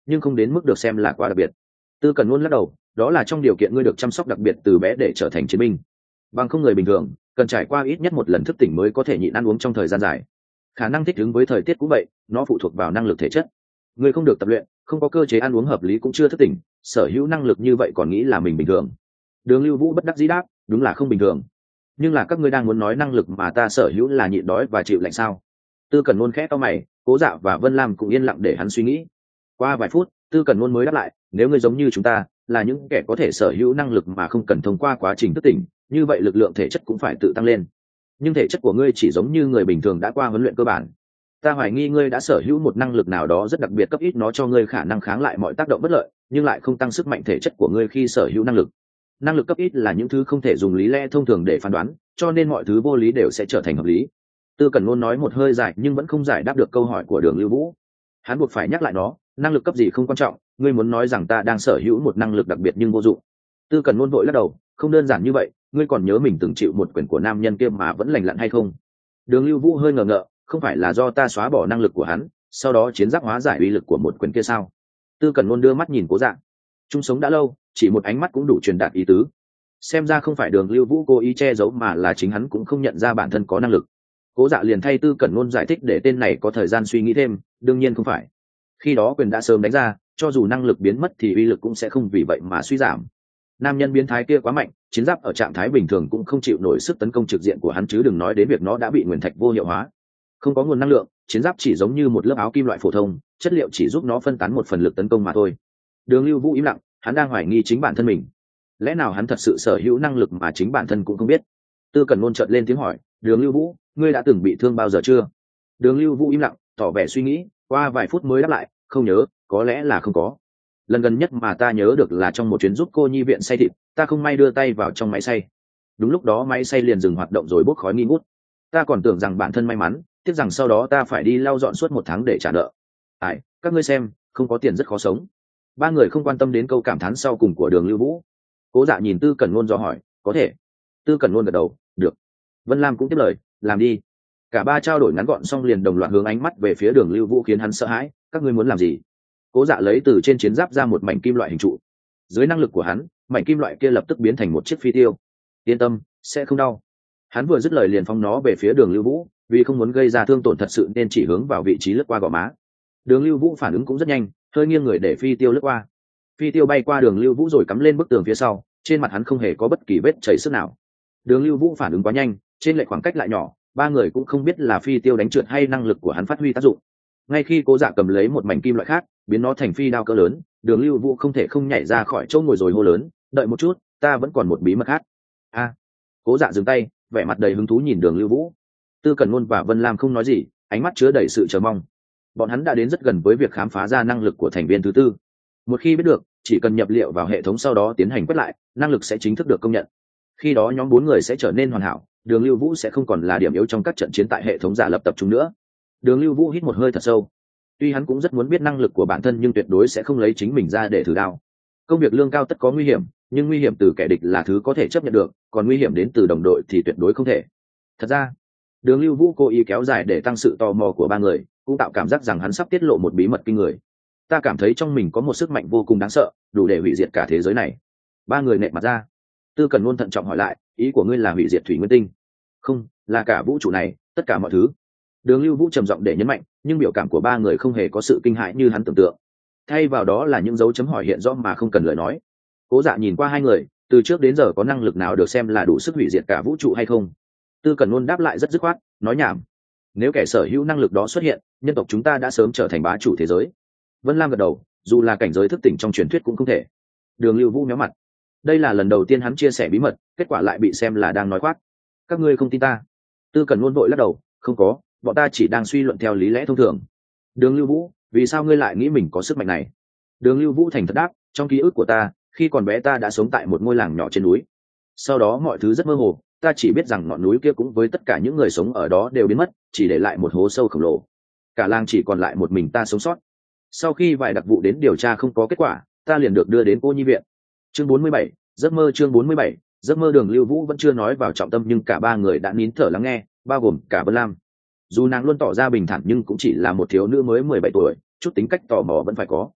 nhưng không đến mức được xem là quá đặc biệt. Tư Cẩn Luân lắc đầu, đó là trong điều kiện ngươi được chăm sóc đặc biệt từ bé để trở thành chiến binh. Bằng không người bình thường cần trải qua ít nhất một lần thức tỉnh mới có thể nhịn ăn uống trong thời gian dài. Khả năng thích ứng với thời tiết cũng vậy, nó phụ thuộc vào năng lực thể chất. Ngươi không được tập luyện, không có cơ chế ăn uống hợp lý cũng chưa thức tỉnh, sở hữu năng lực như vậy còn nghĩ là mình bình thường. Đường Lưu Vũ bất đắc dĩ đáp, đúng là không bình thường. Nhưng là các ngươi đang muốn nói năng lực mà ta sở hữu là nhịn đói và chịu lạnh sao? Tư Cẩn Luân khẽ cau mày, Cố Dạ và Vân Lam cũng yên lặng để hắn suy nghĩ. Qua vài phút, Tư Cẩn Luân mới đáp lại, nếu ngươi giống như chúng ta, là những kẻ có thể sở hữu năng lực mà không cần thông qua quá trình thức tỉnh, như vậy lực lượng thể chất cũng phải tự tăng lên. Nhưng thể chất của ngươi chỉ giống như người bình thường đã qua huấn luyện cơ bản. Ta hoài nghi ngươi đã sở hữu một năng lực nào đó rất đặc biệt cấp ít nó cho ngươi khả năng kháng lại mọi tác động bất lợi, nhưng lại không tăng sức mạnh thể chất của ngươi khi sở hữu năng lực. Năng lực cấp ít là những thứ không thể dùng lý lẽ thông thường để phán đoán, cho nên mọi thứ vô lý đều sẽ trở thành hợp lý. Tư Cẩn Luân nói một hơi dài nhưng vẫn không giải đáp được câu hỏi của Đường Lưu Vũ. Hắn buộc phải nhắc lại nó, năng lực cấp gì không quan trọng, ngươi muốn nói rằng ta đang sở hữu một năng lực đặc biệt nhưng vô dụng. Tư Cẩn Luân vội lắc đầu, không đơn giản như vậy, ngươi còn nhớ mình từng chịu một quyền của nam nhân kia mà vẫn lành lặn hay không? Đường Lưu Vũ hơi ngờ ngợ, không phải là do ta xóa bỏ năng lực của hắn, sau đó chiến giáp hóa giải uy lực của một quyền kia sao? Tư Cẩn Luân đưa mắt nhìn Cố Dạ. Chung sống đã lâu, chỉ một ánh mắt cũng đủ truyền đạt ý tứ. Xem ra không phải Đường Lưu Vũ cố ý che giấu mà là chính hắn cũng không nhận ra bản thân có năng lực. Cố Dạ liền thay Tư Cẩn Luân giải thích để tên này có thời gian suy nghĩ thêm, đương nhiên không phải. Khi đó quyền đã sớm đánh ra, cho dù năng lực biến mất thì uy lực cũng sẽ không vì vậy mà suy giảm. Nam nhân biến thái kia quá mạnh, chiến giáp ở trạng thái bình thường cũng không chịu nổi sức tấn công trực diện của hắn chứ đừng nói đến việc nó đã bị nguyên thạch vô hiệu hóa. Không có nguồn năng lượng, chiến giáp chỉ giống như một lớp áo kim loại phổ thông, chất liệu chỉ giúp nó phân tán một phần lực tấn công mà thôi. Đường Lưu Vũ im lặng, hắn đang hoài nghi chính bản thân mình. Lẽ nào hắn thật sự sở hữu năng lực mà chính bản thân cũng không biết? Tư Cẩn Luân chợt lên tiếng hỏi, Đường Lưu Vũ, ngươi đã từng bị thương bao giờ chưa? Đường Lưu Vũ im lặng, tỏ vẻ suy nghĩ, qua vài phút mới đáp lại, không nhớ, có lẽ là không có. Lần gần nhất mà ta nhớ được là trong một chuyến giúp cô nhi viện xay thịt, ta không may đưa tay vào trong máy xay. Đúng lúc đó máy xay liền dừng hoạt động rồi bốc khói nghi ngút. Ta còn tưởng rằng bản thân may mắn, tiếc rằng sau đó ta phải đi lau dọn suốt một tháng để trả nợ. Ai, các ngươi xem, không có tiền rất khó sống. Ba người không quan tâm đến câu cảm thán sau cùng của Đường Lưu Vũ. Cố Dạ nhìn Tư Cẩn Luân do hỏi, có thể. Tư Cẩn Luân gật đầu, được. Vân Lam cũng tiếp lời, làm đi. Cả ba trao đổi ngắn gọn xong liền đồng loạt hướng ánh mắt về phía Đường Lưu Vũ khiến hắn sợ hãi, các ngươi muốn làm gì? Cố Dạ lấy từ trên chiến giáp ra một mảnh kim loại hình trụ. Dưới năng lực của hắn, mảnh kim loại kia lập tức biến thành một chiếc phi tiêu. Yên tâm, sẽ không đau. Hắn vừa dứt lời liền phóng nó về phía Đường Lưu Vũ, vì không muốn gây ra thương tổn thật sự nên chỉ hướng vào vị trí lướt qua gò má. Đường Lưu Vũ phản ứng cũng rất nhanh, hơi nghiêng người để phi tiêu lướt qua. Phi tiêu bay qua Đường Lưu Vũ rồi cắm lên bức tường phía sau, trên mặt hắn không hề có bất kỳ vết chảy xước nào. Đường Lưu Vũ phản ứng quá nhanh, trên lệch khoảng cách lại nhỏ, ba người cũng không biết là phi tiêu đánh trượt hay năng lực của hắn phát huy tác dụng. Ngay khi Cố Dạ cầm lấy một mảnh kim loại khác, biến nó thành phi đao cỡ lớn, Đường Lưu Vũ không thể không nhảy ra khỏi chỗ ngồi rồi hô lớn, đợi một chút, ta vẫn còn một bí mật khác. A. Cố Dạ dừng tay, vẻ mặt đầy hứng thú nhìn Đường Lưu Vũ. Tư Cẩn Luân và Vân Lam không nói gì, ánh mắt chứa đầy sự chờ mong. Bọn hắn đã đến rất gần với việc khám phá ra năng lực của thành viên thứ tư. Một khi biết được, chỉ cần nhập liệu vào hệ thống sau đó tiến hành quét lại, năng lực sẽ chính thức được công nhận. Khi đó nhóm bốn người sẽ trở nên hoàn hảo, Đường Lưu Vũ sẽ không còn là điểm yếu trong các trận chiến tại hệ thống giả lập tập trung nữa. Đường Lưu Vũ hít một hơi thật sâu. Tuy hắn cũng rất muốn biết năng lực của bản thân nhưng tuyệt đối sẽ không lấy chính mình ra để thử đao. Công việc lương cao tất có nguy hiểm, nhưng nguy hiểm từ kẻ địch là thứ có thể chấp nhận được, còn nguy hiểm đến từ đồng đội thì tuyệt đối không thể. Thật ra, Đường Lưu Vũ cố ý kéo dài để tăng sự tò mò của ba người, cũng tạo cảm giác rằng hắn sắp tiết lộ một bí mật kinh người. Ta cảm thấy trong mình có một sức mạnh vô cùng đáng sợ, đủ để hủy diệt cả thế giới này. Ba người nệ mặt ra. Tư Cẩn Luân thận trọng hỏi lại, ý của ngươi là hủy diệt thủy nguyên tinh? Không, là cả vũ trụ này, tất cả mọi thứ. Đường Lưu Vũ trầm giọng để nhấn mạnh, nhưng biểu cảm của ba người không hề có sự kinh hãi như hắn tưởng tượng. Thay vào đó là những dấu chấm hỏi hiện rõ mà không cần lời nói. Cố Dạ nhìn qua hai người, từ trước đến giờ có năng lực nào được xem là đủ sức hủy diệt cả vũ trụ hay không? Tư Cẩn Luân đáp lại rất dứt khoát, nói nhảm. Nếu kẻ sở hữu năng lực đó xuất hiện, nhân tộc chúng ta đã sớm trở thành bá chủ thế giới. Vân Lam gật đầu, dù là cảnh giới thức tỉnh trong truyền thuyết cũng không thể. Đường Lưu Vũ méo mặt. Đây là lần đầu tiên hắn chia sẻ bí mật, kết quả lại bị xem là đang nói khoác. Các ngươi không tin ta? Tư Cẩn Luân vội lắc đầu, không có, bọn ta chỉ đang suy luận theo lý lẽ thông thường. Đường Lưu Vũ, vì sao ngươi lại nghĩ mình có sức mạnh này? Đường Lưu Vũ thành thật đáp, trong ký ức của ta, khi còn bé ta đã sống tại một ngôi làng nhỏ trên núi. Sau đó mọi thứ rất mơ hồ, ta chỉ biết rằng ngọn núi kia cũng với tất cả những người sống ở đó đều biến mất, chỉ để lại một hố sâu khổng lồ. Cả làng chỉ còn lại một mình ta sống sót. Sau khi vài đặc vụ đến điều tra không có kết quả, ta liền được đưa đến cô nhi viện. Chương bốn mươi bảy, giấc mơ. Chương bốn mươi bảy, giấc mơ. Đường Lưu Vũ vẫn chưa nói vào trọng tâm nhưng cả ba người đã nín thở lắng nghe, bao gồm cả Vân Lam. Dù nàng luôn tỏ ra bình thản nhưng cũng chỉ là một thiếu nữ mới mười bảy tuổi, chút tính cách tò mò vẫn phải có.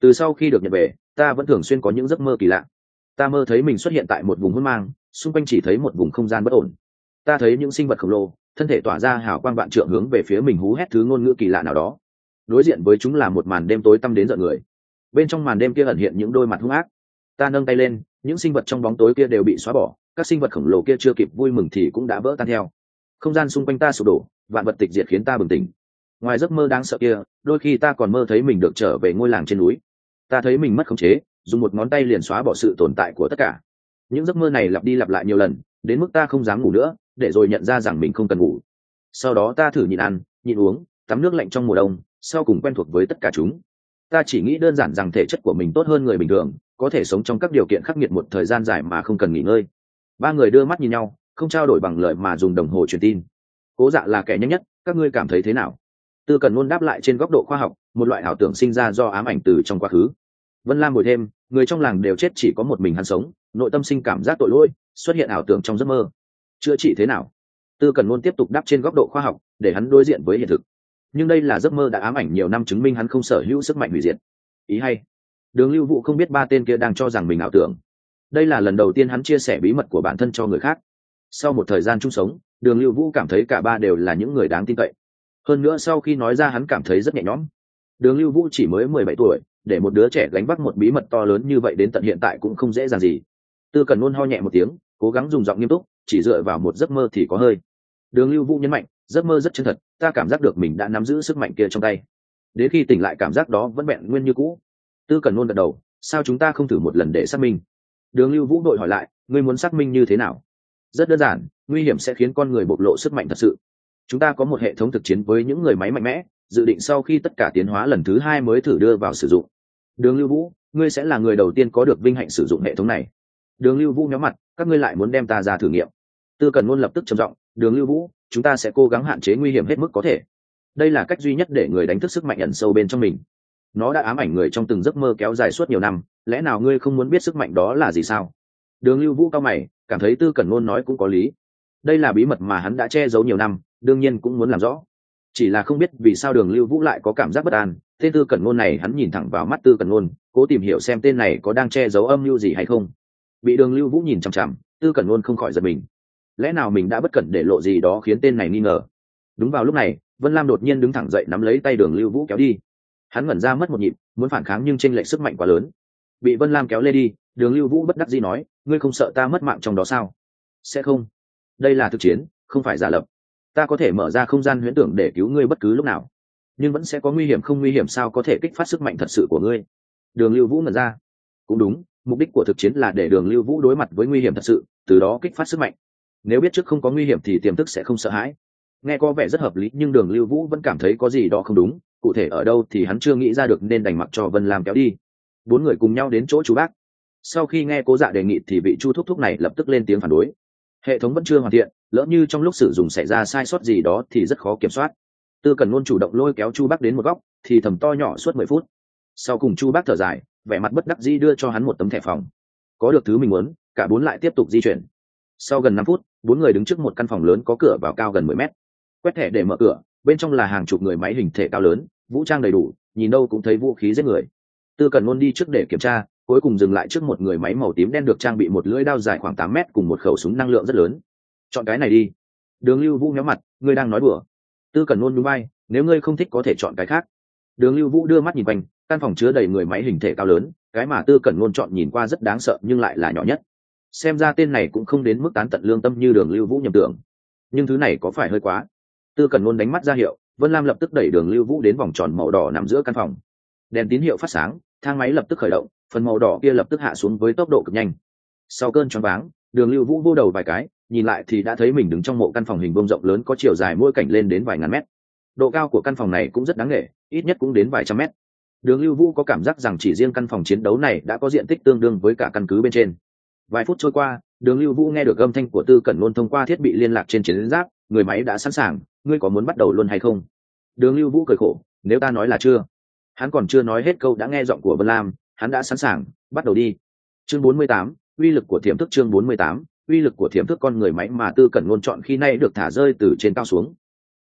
từ sau khi được nhận về ta vẫn thường xuyên có những giấc mơ kỳ lạ. Ta mơ thấy mình xuất hiện tại một vùng hôn mang, xung quanh chỉ thấy một vùng không gian bất ổn. Ta thấy những sinh vật khổng lồ thân thể tỏa ra hào quang vạn trượng hướng về phía mình hú hét thứ ngôn ngữ kỳ lạ nào đó. Đối diện với chúng là một màn đêm tối tăm đến rợn người. Bên trong màn đêm kia ẩn hiện những đôi mặt hung ác. Ta nâng tay lên, những sinh vật trong bóng tối kia đều bị xóa bỏ, các sinh vật khổng lồ kia chưa kịp vui mừng thì cũng đã vỡ tan theo. Không gian xung quanh ta sụp đổ, vạn vật tịch diệt khiến ta bừng tỉnh. Ngoài giấc mơ đáng sợ kia, đôi khi ta còn mơ thấy mình được trở về ngôi làng trên núi. Ta thấy mình mất khống chế, dùng một ngón tay liền xóa bỏ sự tồn tại của tất cả. Những giấc mơ này lặp đi lặp lại nhiều lần, đến mức ta không dám ngủ nữa, để rồi nhận ra rằng mình không cần ngủ. Sau đó ta thử nhịn ăn, nhịn uống, tắm nước lạnh trong mùa đông, sau cùng quen thuộc với tất cả chúng. Ta chỉ nghĩ đơn giản rằng thể chất của mình tốt hơn người bình thường, có thể sống trong các điều kiện khắc nghiệt một thời gian dài mà không cần nghỉ ngơi. Ba người đưa mắt nhìn nhau, không trao đổi bằng lời mà dùng đồng hồ truyền tin. Cố Dạ là kẻ nhanh nhất, các ngươi cảm thấy thế nào? Tư Cần luôn đáp lại trên góc độ khoa học, một loại ảo tưởng sinh ra do ám ảnh từ trong quá khứ. Vân Lam bồi thêm, người trong làng đều chết chỉ có một mình hắn sống, nội tâm sinh cảm giác tội lỗi, xuất hiện ảo tưởng trong giấc mơ. Chữa trị thế nào? Tư Cần luôn tiếp tục đáp trên góc độ khoa học, để hắn đối diện với hiện thực. Nhưng đây là giấc mơ đã ám ảnh nhiều năm, chứng minh hắn không sở hữu sức mạnh hủy diệt. Ý hay. Đường Lưu Vũ không biết ba tên kia đang cho rằng mình ảo tưởng. Đây là lần đầu tiên hắn chia sẻ bí mật của bản thân cho người khác. Sau một thời gian chung sống, Đường Lưu Vũ cảm thấy cả ba đều là những người đáng tin cậy. Hơn nữa sau khi nói ra hắn cảm thấy rất nhẹ nhõm. Đường Lưu Vũ chỉ mới mười bảy tuổi, để một đứa trẻ gánh vác một bí mật to lớn như vậy đến tận hiện tại cũng không dễ dàng gì. Tư Cần luôn ho nhẹ một tiếng, cố gắng dùng giọng nghiêm túc, chỉ dựa vào một giấc mơ thì có hơi. Đường Lưu Vũ nhấn mạnh, giấc mơ rất chân thật, ta cảm giác được mình đã nắm giữ sức mạnh kia trong tay. Đến khi tỉnh lại cảm giác đó vẫn vẹn nguyên như cũ. Tư Cần luôn gật đầu, sao chúng ta không thử một lần để xác minh? Đường Lưu Vũ đội hỏi lại, ngươi muốn xác minh như thế nào? Rất đơn giản, nguy hiểm sẽ khiến con người bộc lộ sức mạnh thật sự. Chúng ta có một hệ thống thực chiến với những người máy mạnh mẽ, dự định sau khi tất cả tiến hóa lần thứ hai mới thử đưa vào sử dụng. Đường Lưu Vũ, ngươi sẽ là người đầu tiên có được vinh hạnh sử dụng hệ thống này. Đường Lưu Vũ nhíu mặt, các ngươi lại muốn đem ta ra thử nghiệm? Tư Cần luôn lập tức trầm giọng, Đường Lưu Vũ, chúng ta sẽ cố gắng hạn chế nguy hiểm hết mức có thể. Đây là cách duy nhất để người đánh thức sức mạnh ẩn sâu bên trong mình. Nó đã ám ảnh người trong từng giấc mơ kéo dài suốt nhiều năm, lẽ nào ngươi không muốn biết sức mạnh đó là gì sao? Đường Lưu Vũ cao mày, cảm thấy Tư Cần luôn nói cũng có lý. Đây là bí mật mà hắn đã che giấu nhiều năm, đương nhiên cũng muốn làm rõ. Chỉ là không biết vì sao Đường Lưu Vũ lại có cảm giác bất an. Tên Tư Cẩn Ngôn này, hắn nhìn thẳng vào mắt Tư Cẩn Ngôn, cố tìm hiểu xem tên này có đang che giấu âm mưu gì hay không. Bị Đường Lưu Vũ nhìn chằm chằm, Tư Cẩn Ngôn không khỏi giật mình. Lẽ nào mình đã bất cẩn để lộ gì đó khiến tên này nghi ngờ? Đúng vào lúc này, Vân Lam đột nhiên đứng thẳng dậy, nắm lấy tay Đường Lưu Vũ kéo đi. Hắn ngẩn ra mất một nhịp, muốn phản kháng nhưng chênh lệch sức mạnh quá lớn. Bị Vân Lam kéo lê đi, Đường Lưu Vũ bất đắc dĩ nói, ngươi không sợ ta mất mạng trong đó sao? Sẽ không. Đây là thực chiến, không phải giả lập. Ta có thể mở ra không gian huyễn tưởng để cứu ngươi bất cứ lúc nào, nhưng vẫn sẽ có nguy hiểm. Không nguy hiểm sao có thể kích phát sức mạnh thật sự của ngươi? Đường Lưu Vũ ngẩn ra. Cũng đúng, mục đích của thực chiến là để Đường Lưu Vũ đối mặt với nguy hiểm thật sự, từ đó kích phát sức mạnh. Nếu biết trước không có nguy hiểm thì tiềm thức sẽ không sợ hãi. Nghe có vẻ rất hợp lý, nhưng Đường Lưu Vũ vẫn cảm thấy có gì đó không đúng, cụ thể ở đâu thì hắn chưa nghĩ ra được, nên đành mặc cho Vân Lam kéo đi. Bốn người cùng nhau đến chỗ chú bác. Sau khi nghe Cố Dạ đề nghị thì vị Chu thúc thúc này lập tức lên tiếng phản đối. Hệ thống vẫn chưa hoàn thiện, lỡ như trong lúc sử dụng xảy ra sai sót gì đó thì rất khó kiểm soát. Tư Cần luôn chủ động lôi kéo Chu Bác đến một góc, thì thầm to nhỏ suốt mười phút. Sau cùng Chu Bác thở dài, vẻ mặt bất đắc dĩ đưa cho hắn một tấm thẻ phòng. Có được thứ mình muốn, cả bốn lại tiếp tục di chuyển. Sau gần năm phút, bốn người đứng trước một căn phòng lớn có cửa vào cao gần mười mét. Quét thẻ để mở cửa, bên trong là hàng chục người máy hình thể cao lớn, vũ trang đầy đủ, nhìn đâu cũng thấy vũ khí giết người. Tư Cần luôn đi trước để kiểm tra, cuối cùng dừng lại trước một người máy màu tím đen được trang bị một lưỡi đao dài khoảng tám mét cùng một khẩu súng năng lượng rất lớn. Chọn cái này đi. Đường Lưu Vũ méo mặt, ngươi đang nói đùa? Tư Cần luôn nhún vai, nếu ngươi không thích có thể chọn cái khác. Đường Lưu Vũ đưa mắt nhìn quanh, căn phòng chứa đầy người máy hình thể cao lớn, cái mà Tư Cần luôn chọn nhìn qua rất đáng sợ nhưng lại là nhỏ nhất. Xem ra tên này cũng không đến mức tán tận lương tâm như Đường Lưu Vũ nhầm tưởng. Nhưng thứ này có phải hơi quá? Tư Cần luôn đánh mắt ra hiệu, Vân Lam lập tức đẩy Đường Lưu Vũ đến vòng tròn màu đỏ nằm giữa căn phòng. Đèn tín hiệu phát sáng, thang máy lập tức khởi động, phần màu đỏ kia lập tức hạ xuống với tốc độ cực nhanh. Sau cơn choáng váng, Đường Lưu Vũ vô đầu vài cái, nhìn lại thì đã thấy mình đứng trong mộ căn phòng hình vuông rộng lớn có chiều dài mỗi cảnh lên đến vài ngàn mét. Độ cao của căn phòng này cũng rất đáng nể, ít nhất cũng đến vài trăm mét. Đường Lưu Vũ có cảm giác rằng chỉ riêng căn phòng chiến đấu này đã có diện tích tương đương với cả căn cứ bên trên. Vài phút trôi qua, Đường Lưu Vũ nghe được âm thanh của Tư Cẩn Luôn thông qua thiết bị liên lạc trên chiến giáp, người máy đã sẵn sàng, ngươi có muốn bắt đầu luôn hay không? Đường Lưu Vũ cười khổ, nếu ta nói là chưa. Hắn còn chưa nói hết câu đã nghe giọng của Vân Lam, hắn đã sẵn sàng, bắt đầu đi. Chương bốn mươi tám, uy lực của thiểm thức. Chương bốn mươi tám, uy lực của thiểm thức. Con người máy mà Tư Cẩn Ngôn chọn khi nay được thả rơi từ trên cao xuống.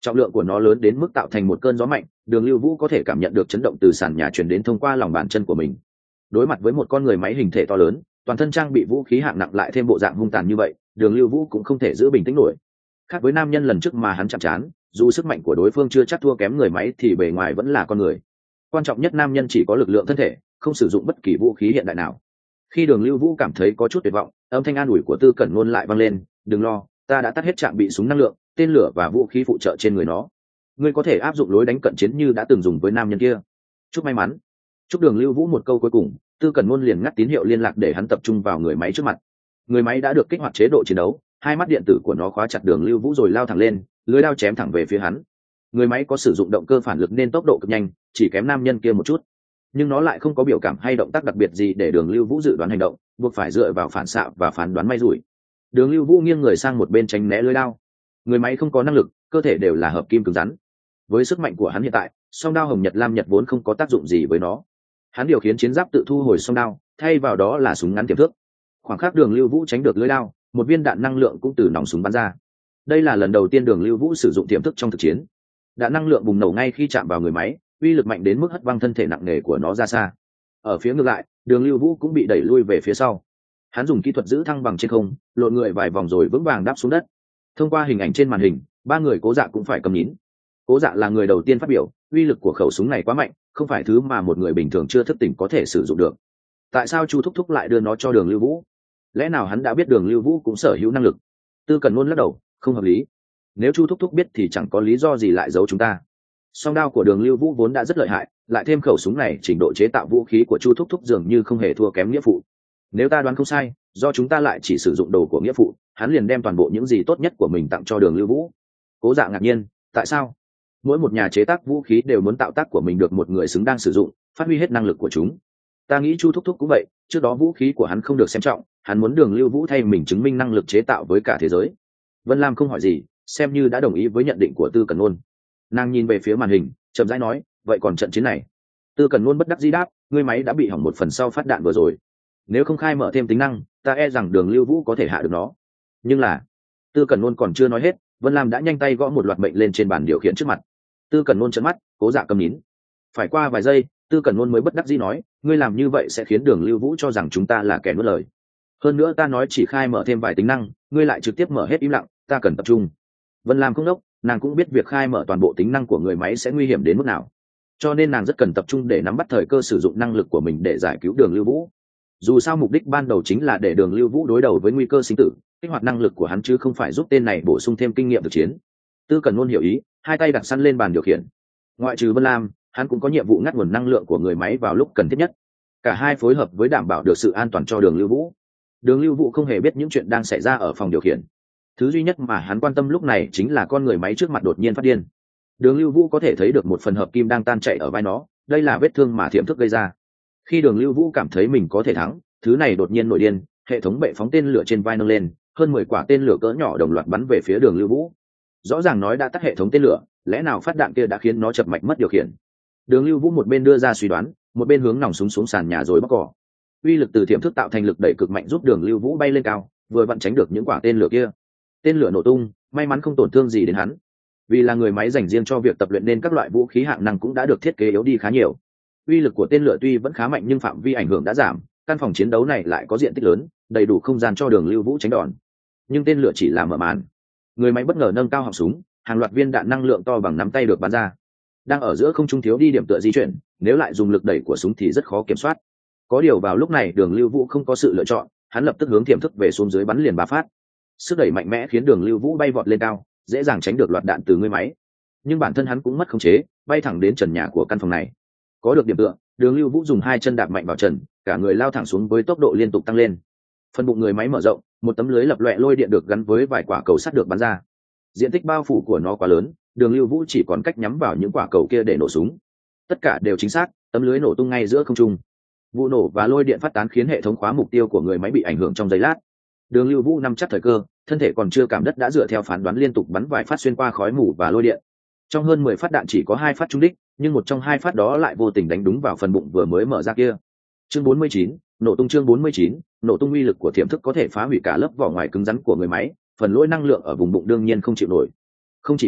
trọng lượng của nó lớn đến mức tạo thành một cơn gió mạnh, Đường Lưu Vũ có thể cảm nhận được chấn động từ sàn nhà truyền đến thông qua lòng bàn chân của mình. Đối mặt với một con người máy hình thể to lớn, toàn thân trang bị vũ khí hạng nặng lại thêm bộ dạng hung tàn như vậy, Đường Lưu Vũ cũng không thể giữ bình tĩnh nổi. Khác với nam nhân lần trước mà hắn chạm trán, dù sức mạnh của đối phương chưa chắc thua kém người máy thì bề ngoài vẫn là con người. Quan trọng nhất, nam nhân chỉ có lực lượng thân thể, không sử dụng bất kỳ vũ khí hiện đại nào. Khi Đường Lưu Vũ cảm thấy có chút tuyệt vọng, âm thanh an ủi của Tư Cẩn Ngôn lại vang lên, "Đừng lo, ta đã tắt hết trạm bị súng năng lượng, tên lửa và vũ khí phụ trợ trên người nó. Ngươi có thể áp dụng lối đánh cận chiến như đã từng dùng với nam nhân kia. Chúc may mắn." Chúc Đường Lưu Vũ một câu cuối cùng, Tư Cẩn Ngôn liền ngắt tín hiệu liên lạc để hắn tập trung vào người máy trước mặt. Người máy đã được kích hoạt chế độ chiến đấu, hai mắt điện tử của nó khóa chặt Đường Lưu Vũ rồi lao thẳng lên, lưỡi dao chém thẳng về phía hắn. Người máy có sử dụng động cơ phản lực nên tốc độ cực nhanh, chỉ kém nam nhân kia một chút, nhưng nó lại không có biểu cảm hay động tác đặc biệt gì để Đường Lưu Vũ dự đoán hành động, buộc phải dựa vào phản xạ và phán đoán may rủi. Đường Lưu Vũ nghiêng người sang một bên tránh né lưỡi dao. Người máy không có năng lực, cơ thể đều là hợp kim cứng rắn. Với sức mạnh của hắn hiện tại, song đao hồng nhật lam nhật vốn không có tác dụng gì với nó. Hắn điều khiển chiến giáp tự thu hồi song đao, thay vào đó là súng ngắn tiềm thước. Khoảng khắc Đường Lưu Vũ tránh được lưỡi dao, một viên đạn năng lượng cũng từ nòng súng bắn ra. Đây là lần đầu tiên Đường Lưu Vũ sử dụng tiềm thức trong thực chiến. Đạn năng lượng bùng nổ ngay khi chạm vào người máy, uy lực mạnh đến mức hất văng thân thể nặng nề của nó ra xa. Ở phía ngược lại, Đường Lưu Vũ cũng bị đẩy lui về phía sau. Hắn dùng kỹ thuật giữ thăng bằng trên không, lộn người vài vòng rồi vững vàng đáp xuống đất. Thông qua hình ảnh trên màn hình, ba người Cố Dạ cũng phải cầm nín. Cố Dạ là người đầu tiên phát biểu, uy lực của khẩu súng này quá mạnh, không phải thứ mà một người bình thường chưa thức tỉnh có thể sử dụng được. Tại sao Chu Thúc Thúc lại đưa nó cho Đường Lưu Vũ? Lẽ nào hắn đã biết Đường Lưu Vũ cũng sở hữu năng lực? Tư Cẩn Ngôn lắc đầu, không hợp lý. Nếu Chu Thúc Thúc biết thì chẳng có lý do gì lại giấu chúng ta. Song đao của Đường Lưu Vũ vốn đã rất lợi hại, lại thêm khẩu súng này, trình độ chế tạo vũ khí của Chu Thúc Thúc dường như không hề thua kém nghĩa phụ. Nếu ta đoán không sai, do chúng ta lại chỉ sử dụng đồ của nghĩa phụ, hắn liền đem toàn bộ những gì tốt nhất của mình tặng cho Đường Lưu Vũ. Cố Dạ ngạc nhiên, tại sao? Mỗi một nhà chế tác vũ khí đều muốn tạo tác của mình được một người xứng đáng sử dụng, phát huy hết năng lực của chúng. Ta nghĩ Chu Thúc Thúc cũng vậy, trước đó vũ khí của hắn không được xem trọng, hắn muốn Đường Lưu Vũ thay mình chứng minh năng lực chế tạo với cả thế giới. Vân Lam không hỏi gì, xem như đã đồng ý với nhận định của Tư Cẩn Ngôn. Nàng nhìn về phía màn hình, chậm rãi nói, vậy còn trận chiến này? Tư Cẩn Ngôn bất đắc dĩ đáp, ngươi máy đã bị hỏng một phần sau phát đạn vừa rồi. Nếu không khai mở thêm tính năng, ta e rằng Đường Lưu Vũ có thể hạ được nó. Nhưng là, Tư Cẩn Ngôn còn chưa nói hết, Vân Lam đã nhanh tay gõ một loạt mệnh lên trên bàn điều khiển trước mặt. Tư Cẩn Ngôn trợn mắt, Cố Dạ cầm nín. Phải qua vài giây, Tư Cẩn Ngôn mới bất đắc dĩ nói, ngươi làm như vậy sẽ khiến Đường Lưu Vũ cho rằng chúng ta là kẻ nuốt lời. Hơn nữa ta nói chỉ khai mở thêm vài tính năng, ngươi lại trực tiếp mở hết im lặng, ta cần tập trung. Vân Lam không đốc, nàng cũng biết việc khai mở toàn bộ tính năng của người máy sẽ nguy hiểm đến mức nào, cho nên nàng rất cần tập trung để nắm bắt thời cơ sử dụng năng lực của mình để giải cứu Đường Lưu Vũ. Dù sao mục đích ban đầu chính là để Đường Lưu Vũ đối đầu với nguy cơ sinh tử, kích hoạt năng lực của hắn chứ không phải giúp tên này bổ sung thêm kinh nghiệm thực chiến. Tư Cẩn Ngôn hiểu ý, hai tay đặt săn lên bàn điều khiển. Ngoại trừ Vân Lam, hắn cũng có nhiệm vụ ngắt nguồn năng lượng của người máy vào lúc cần thiết nhất. Cả hai phối hợp với đảm bảo được sự an toàn cho Đường Lưu Vũ. Đường Lưu Vũ không hề biết những chuyện đang xảy ra ở phòng điều khiển. Thứ duy nhất mà hắn quan tâm lúc này chính là con người máy trước mặt đột nhiên phát điên. Đường Lưu Vũ có thể thấy được một phần hợp kim đang tan chảy ở vai nó, đây là vết thương mà thiểm thức gây ra. Khi Đường Lưu Vũ cảm thấy mình có thể thắng, thứ này đột nhiên nổi điên, hệ thống bệ phóng tên lửa trên vai nâng lên, hơn mười quả tên lửa cỡ nhỏ đồng loạt bắn về phía Đường Lưu Vũ. Rõ ràng nói đã tắt hệ thống tên lửa, lẽ nào phát đạn kia đã khiến nó chập mạch mất điều khiển? Đường Lưu Vũ một bên đưa ra suy đoán, một bên hướng nòng súng xuống sàn nhà rồi bóc cỏ. Uy lực từ thiểm thức tạo thành lực đẩy cực mạnh giúp Đường Lưu Vũ bay lên cao, vừa vặn tránh được những quả tên lửa kia. Tên lửa nổ tung, may mắn không tổn thương gì đến hắn. Vì là người máy dành riêng cho việc tập luyện nên các loại vũ khí hạng nặng cũng đã được thiết kế yếu đi khá nhiều. Uy lực của tên lửa tuy vẫn khá mạnh nhưng phạm vi ảnh hưởng đã giảm, căn phòng chiến đấu này lại có diện tích lớn, đầy đủ không gian cho Đường Lưu Vũ tránh đòn. Nhưng tên lửa chỉ là mở màn. Người máy bất ngờ nâng cao họng súng, hàng loạt viên đạn năng lượng to bằng nắm tay được bắn ra. Đang ở giữa không trung thiếu đi điểm tựa di chuyển, nếu lại dùng lực đẩy của súng thì rất khó kiểm soát. Có điều vào lúc này Đường Lưu Vũ không có sự lựa chọn, hắn lập tức hướng tiềm thức về xuống dưới bắn liền ba phát. Sức đẩy mạnh mẽ khiến Đường Lưu Vũ bay vọt lên cao, dễ dàng tránh được loạt đạn từ người máy. Nhưng bản thân hắn cũng mất khống chế, bay thẳng đến trần nhà của căn phòng này. Có được điểm tựa, Đường Lưu Vũ dùng hai chân đạp mạnh vào trần, cả người lao thẳng xuống với tốc độ liên tục tăng lên. Phần bụng người máy mở rộng, một tấm lưới lập loè lôi điện được gắn với vài quả cầu sắt được bắn ra. Diện tích bao phủ của nó quá lớn, Đường Lưu Vũ chỉ còn cách nhắm vào những quả cầu kia để nổ súng. Tất cả đều chính xác, tấm lưới nổ tung ngay giữa không trung. Vụ nổ và lôi điện phát tán khiến hệ thống khóa mục tiêu của người máy bị ảnh hưởng trong giây lát. Đường Lưu Vũ nắm chắc thời cơ, thân thể còn chưa cảm đất đã dựa theo phán đoán liên tục bắn vài phát xuyên qua khói mù và lôi điện. Trong hơn mười phát đạn chỉ có hai phát trúng đích, nhưng một trong hai phát đó lại vô tình đánh đúng vào phần bụng vừa mới mở ra kia. Chương bốn mươi chín, nổ tung. Chương bốn mươi chín, nổ tung. Uy lực của thiểm thức có thể phá hủy cả lớp vỏ ngoài cứng rắn của người máy, phần lỗi năng lượng ở vùng bụng đương nhiên không chịu nổi. Không chỉ vậy,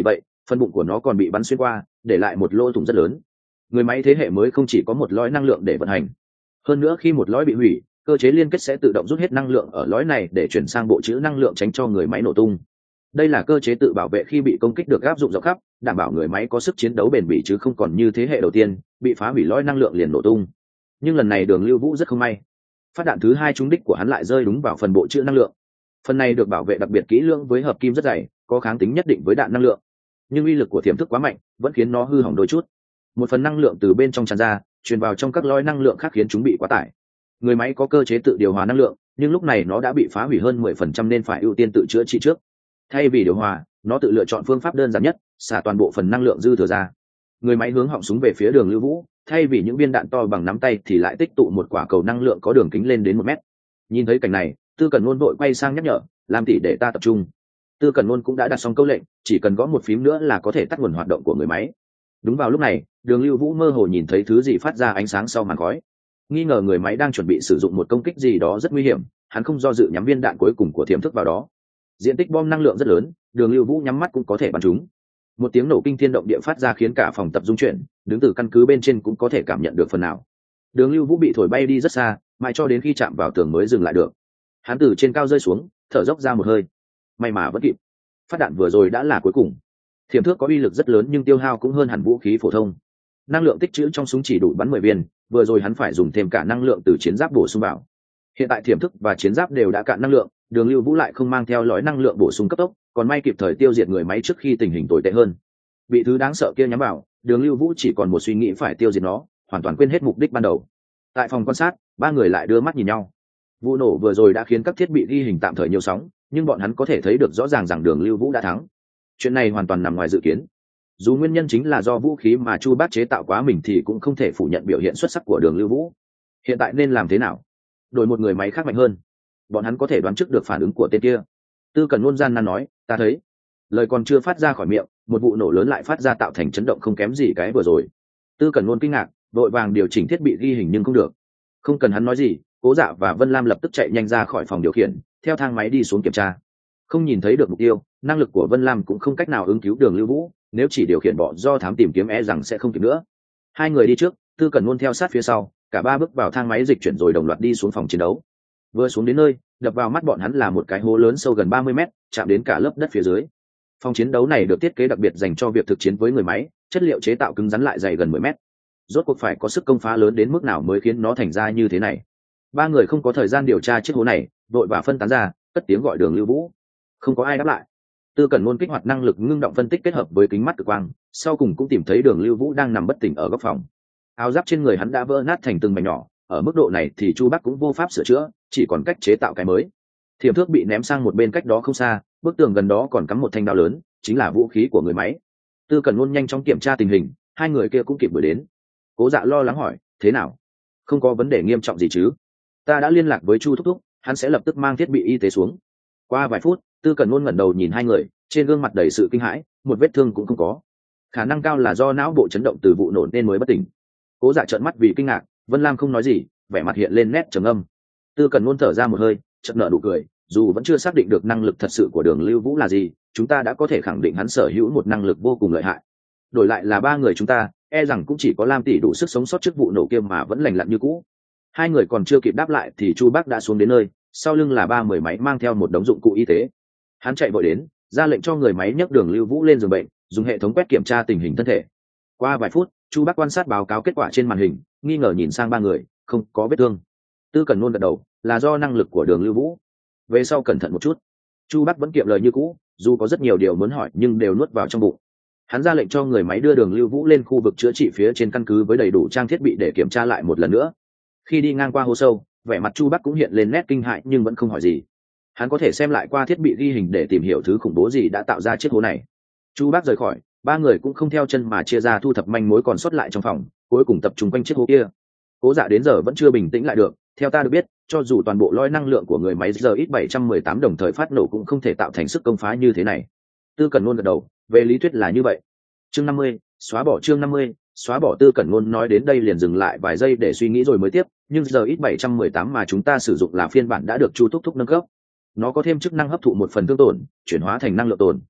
phần bụng của nó còn bị bắn xuyên qua, để lại một lỗ thủng rất lớn. Người máy thế hệ mới không chỉ có một lõi năng lượng để vận hành, hơn nữa khi một lõi bị hủy, cơ chế liên kết sẽ tự động rút hết năng lượng ở lõi này để chuyển sang bộ trữ năng lượng tránh cho người máy nổ tung. Đây là cơ chế tự bảo vệ khi bị công kích được áp dụng rộng khắp, đảm bảo người máy có sức chiến đấu bền bỉ chứ không còn như thế hệ đầu tiên bị phá hủy lõi năng lượng liền nổ tung. Nhưng lần này Đường Lưu Vũ rất không may, phát đạn thứ hai trúng đích của hắn lại rơi đúng vào phần bộ trữ năng lượng. Phần này được bảo vệ đặc biệt kỹ lưỡng với hợp kim rất dày, có kháng tính nhất định với đạn năng lượng, nhưng uy lực của thiểm thức quá mạnh, vẫn khiến nó hư hỏng đôi chút. Một phần năng lượng từ bên trong tràn ra, truyền vào trong các lõi năng lượng khác khiến chúng bị quá tải. Người máy có cơ chế tự điều hòa năng lượng, nhưng lúc này nó đã bị phá hủy hơn mười phần trăm nên phải ưu tiên tự chữa trị trước. Thay vì điều hòa, nó tự lựa chọn phương pháp đơn giản nhất, xả toàn bộ phần năng lượng dư thừa ra. Người máy hướng họng súng về phía Đường Lưu Vũ, thay vì những viên đạn to bằng nắm tay thì lại tích tụ một quả cầu năng lượng có đường kính lên đến một mét. Nhìn thấy cảnh này, Tư Cẩn Nôn vội quay sang nhắc nhở, làm tỷ để ta tập trung. Tư Cẩn Nôn cũng đã đặt xong câu lệnh, chỉ cần gõ một phím nữa là có thể tắt nguồn hoạt động của người máy. Đúng vào lúc này, Đường Lưu Vũ mơ hồ nhìn thấy thứ gì phát ra ánh sáng sau màn khói. Nghi ngờ người máy đang chuẩn bị sử dụng một công kích gì đó rất nguy hiểm, hắn không do dự nhắm viên đạn cuối cùng của thiểm thức vào đó. Diện tích bom năng lượng rất lớn, Đường Lưu Vũ nhắm mắt cũng có thể bắn trúng. Một tiếng nổ kinh thiên động địa phát ra khiến cả phòng tập rung chuyển, đứng từ căn cứ bên trên cũng có thể cảm nhận được phần nào. Đường Lưu Vũ bị thổi bay đi rất xa, mãi cho đến khi chạm vào tường mới dừng lại được. Hắn từ trên cao rơi xuống, thở dốc ra một hơi. May mà vẫn kịp. Phát đạn vừa rồi đã là cuối cùng. Thiểm thước có uy lực rất lớn nhưng tiêu hao cũng hơn hẳn vũ khí phổ thông. Năng lượng tích trữ trong súng chỉ đủ bắn mười viên, vừa rồi hắn phải dùng thêm cả năng lượng từ chiến giáp bổ sung vào. Hiện tại thiểm thức và chiến giáp đều đã cạn năng lượng, Đường Lưu Vũ lại không mang theo lõi năng lượng bổ sung cấp tốc, còn may kịp thời tiêu diệt người máy trước khi tình hình tồi tệ hơn. Bị thứ đáng sợ kia nhắm vào, Đường Lưu Vũ chỉ còn một suy nghĩ phải tiêu diệt nó, hoàn toàn quên hết mục đích ban đầu. Tại phòng quan sát, ba người lại đưa mắt nhìn nhau. Vụ nổ vừa rồi đã khiến các thiết bị ghi hình tạm thời nhiều sóng, nhưng bọn hắn có thể thấy được rõ ràng rằng Đường Lưu Vũ đã thắng. Chuyện này hoàn toàn nằm ngoài dự kiến. Dù nguyên nhân chính là do vũ khí mà Chu Bác chế tạo quá mình thì cũng không thể phủ nhận biểu hiện xuất sắc của Đường Lưu Vũ. Hiện tại nên làm thế nào? Đổi một người máy khác mạnh hơn. Bọn hắn có thể đoán trước được phản ứng của tên kia. Tư Cẩn Nôn gian nan nói, ta thấy. Lời còn chưa phát ra khỏi miệng, một vụ nổ lớn lại phát ra tạo thành chấn động không kém gì cái vừa rồi. Tư Cẩn Nôn kinh ngạc, vội vàng điều chỉnh thiết bị ghi hình nhưng không được. Không cần hắn nói gì, Cố Dạ và Vân Lam lập tức chạy nhanh ra khỏi phòng điều khiển, theo thang máy đi xuống kiểm tra. Không nhìn thấy được mục tiêu, năng lực của Vân Lam cũng không cách nào ứng cứu Đường Lưu Vũ, nếu chỉ điều khiển bọ do thám tìm kiếm e rằng sẽ không kịp nữa. Hai người đi trước, Tư Cẩn Nôn theo sát phía sau, cả ba bước vào thang máy dịch chuyển rồi đồng loạt đi xuống phòng chiến đấu. Vừa xuống đến nơi, đập vào mắt bọn hắn là một cái hố lớn sâu gần ba mươi mét, chạm đến cả lớp đất phía dưới. Phòng chiến đấu này được thiết kế đặc biệt dành cho việc thực chiến với người máy, chất liệu chế tạo cứng rắn lại dày gần mười mét. Rốt cuộc phải có sức công phá lớn đến mức nào mới khiến nó thành ra như thế này. Ba người không có thời gian điều tra chiếc hố này, đội và phân tán ra, cất tiếng gọi Đường Lưu Vũ. Không có ai đáp lại. Tư Cẩn Nôn kích hoạt năng lực ngưng động phân tích kết hợp với kính mắt cực quang, sau cùng cũng tìm thấy Đường Lưu Vũ đang nằm bất tỉnh ở góc phòng. Áo giáp trên người hắn đã vỡ nát thành từng mảnh nhỏ, ở mức độ này thì Chu Bắc cũng vô pháp sửa chữa, chỉ còn cách chế tạo cái mới. Thiểm thước bị ném sang một bên cách đó không xa, bức tường gần đó còn cắm một thanh đao lớn, chính là vũ khí của người máy. Tư Cẩn Nôn nhanh chóng kiểm tra tình hình, hai người kia cũng kịp đuổi đến. Cố Dạ lo lắng hỏi, thế nào? Không có vấn đề nghiêm trọng gì chứ? Ta đã liên lạc với Chu thúc thúc, hắn sẽ lập tức mang thiết bị y tế xuống. Qua vài phút, Tư Cẩn Nôn ngẩng đầu nhìn hai người, trên gương mặt đầy sự kinh hãi, một vết thương cũng không có. Khả năng cao là do não bộ chấn động từ vụ nổ nên mới bất tỉnh. Cố Dạ trợn mắt vì kinh ngạc, Vân Lam không nói gì, vẻ mặt hiện lên nét trầm âm. Tư Cẩn Nôn thở ra một hơi, chợt nở nụ cười, dù vẫn chưa xác định được năng lực thật sự của Đường Lưu Vũ là gì, chúng ta đã có thể khẳng định hắn sở hữu một năng lực vô cùng lợi hại. Đổi lại là ba người chúng ta, e rằng cũng chỉ có Lam tỷ đủ sức sống sót trước vụ nổ kia mà vẫn lành lặn như cũ. Hai người còn chưa kịp đáp lại thì Chu Bắc đã xuống đến nơi, sau lưng là ba mười máy mang theo một đống dụng cụ y tế. Hắn chạy vội đến, ra lệnh cho người máy nhấc Đường Lưu Vũ lên giường bệnh, dùng hệ thống quét kiểm tra tình hình thân thể. Qua vài phút, Chu Bắc quan sát báo cáo kết quả trên màn hình, nghi ngờ nhìn sang ba người, không có vết thương. Tư Cẩn Nôn gật đầu, là do năng lực của Đường Lưu Vũ. Về sau cẩn thận một chút. Chu Bắc vẫn kiệm lời như cũ, dù có rất nhiều điều muốn hỏi nhưng đều nuốt vào trong bụng. Hắn ra lệnh cho người máy đưa Đường Lưu Vũ lên khu vực chữa trị phía trên căn cứ với đầy đủ trang thiết bị để kiểm tra lại một lần nữa. Khi đi ngang qua hố sâu, vẻ mặt Chu Bắc cũng hiện lên nét kinh hãi nhưng vẫn không hỏi gì. Hắn có thể xem lại qua thiết bị ghi hình để tìm hiểu thứ khủng bố gì đã tạo ra chiếc hố này. Chu Bắc rời khỏi, ba người cũng không theo chân mà chia ra thu thập manh mối còn sót lại trong phòng, cuối cùng tập trung quanh chiếc hố kia. Cố Dạ đến giờ vẫn chưa bình tĩnh lại được, theo ta được biết, cho dù toàn bộ lõi năng lượng của người máy giờ ít bảy trăm mười tám đồng thời phát nổ cũng không thể tạo thành sức công phá như thế này. Tư Cẩn Nôn gật đầu, về lý thuyết là như vậy. Chương năm mươi, xóa bỏ chương năm mươi, xóa bỏ. Tư Cẩn Nôn nói đến đây liền dừng lại vài giây để suy nghĩ rồi mới tiếp, nhưng giờ ít bảy trăm mười tám mà chúng ta sử dụng là phiên bản đã được Chu thúc thúc nâng cấp. Nó có thêm chức năng hấp thụ một phần thương tổn, chuyển hóa thành năng lượng tồn.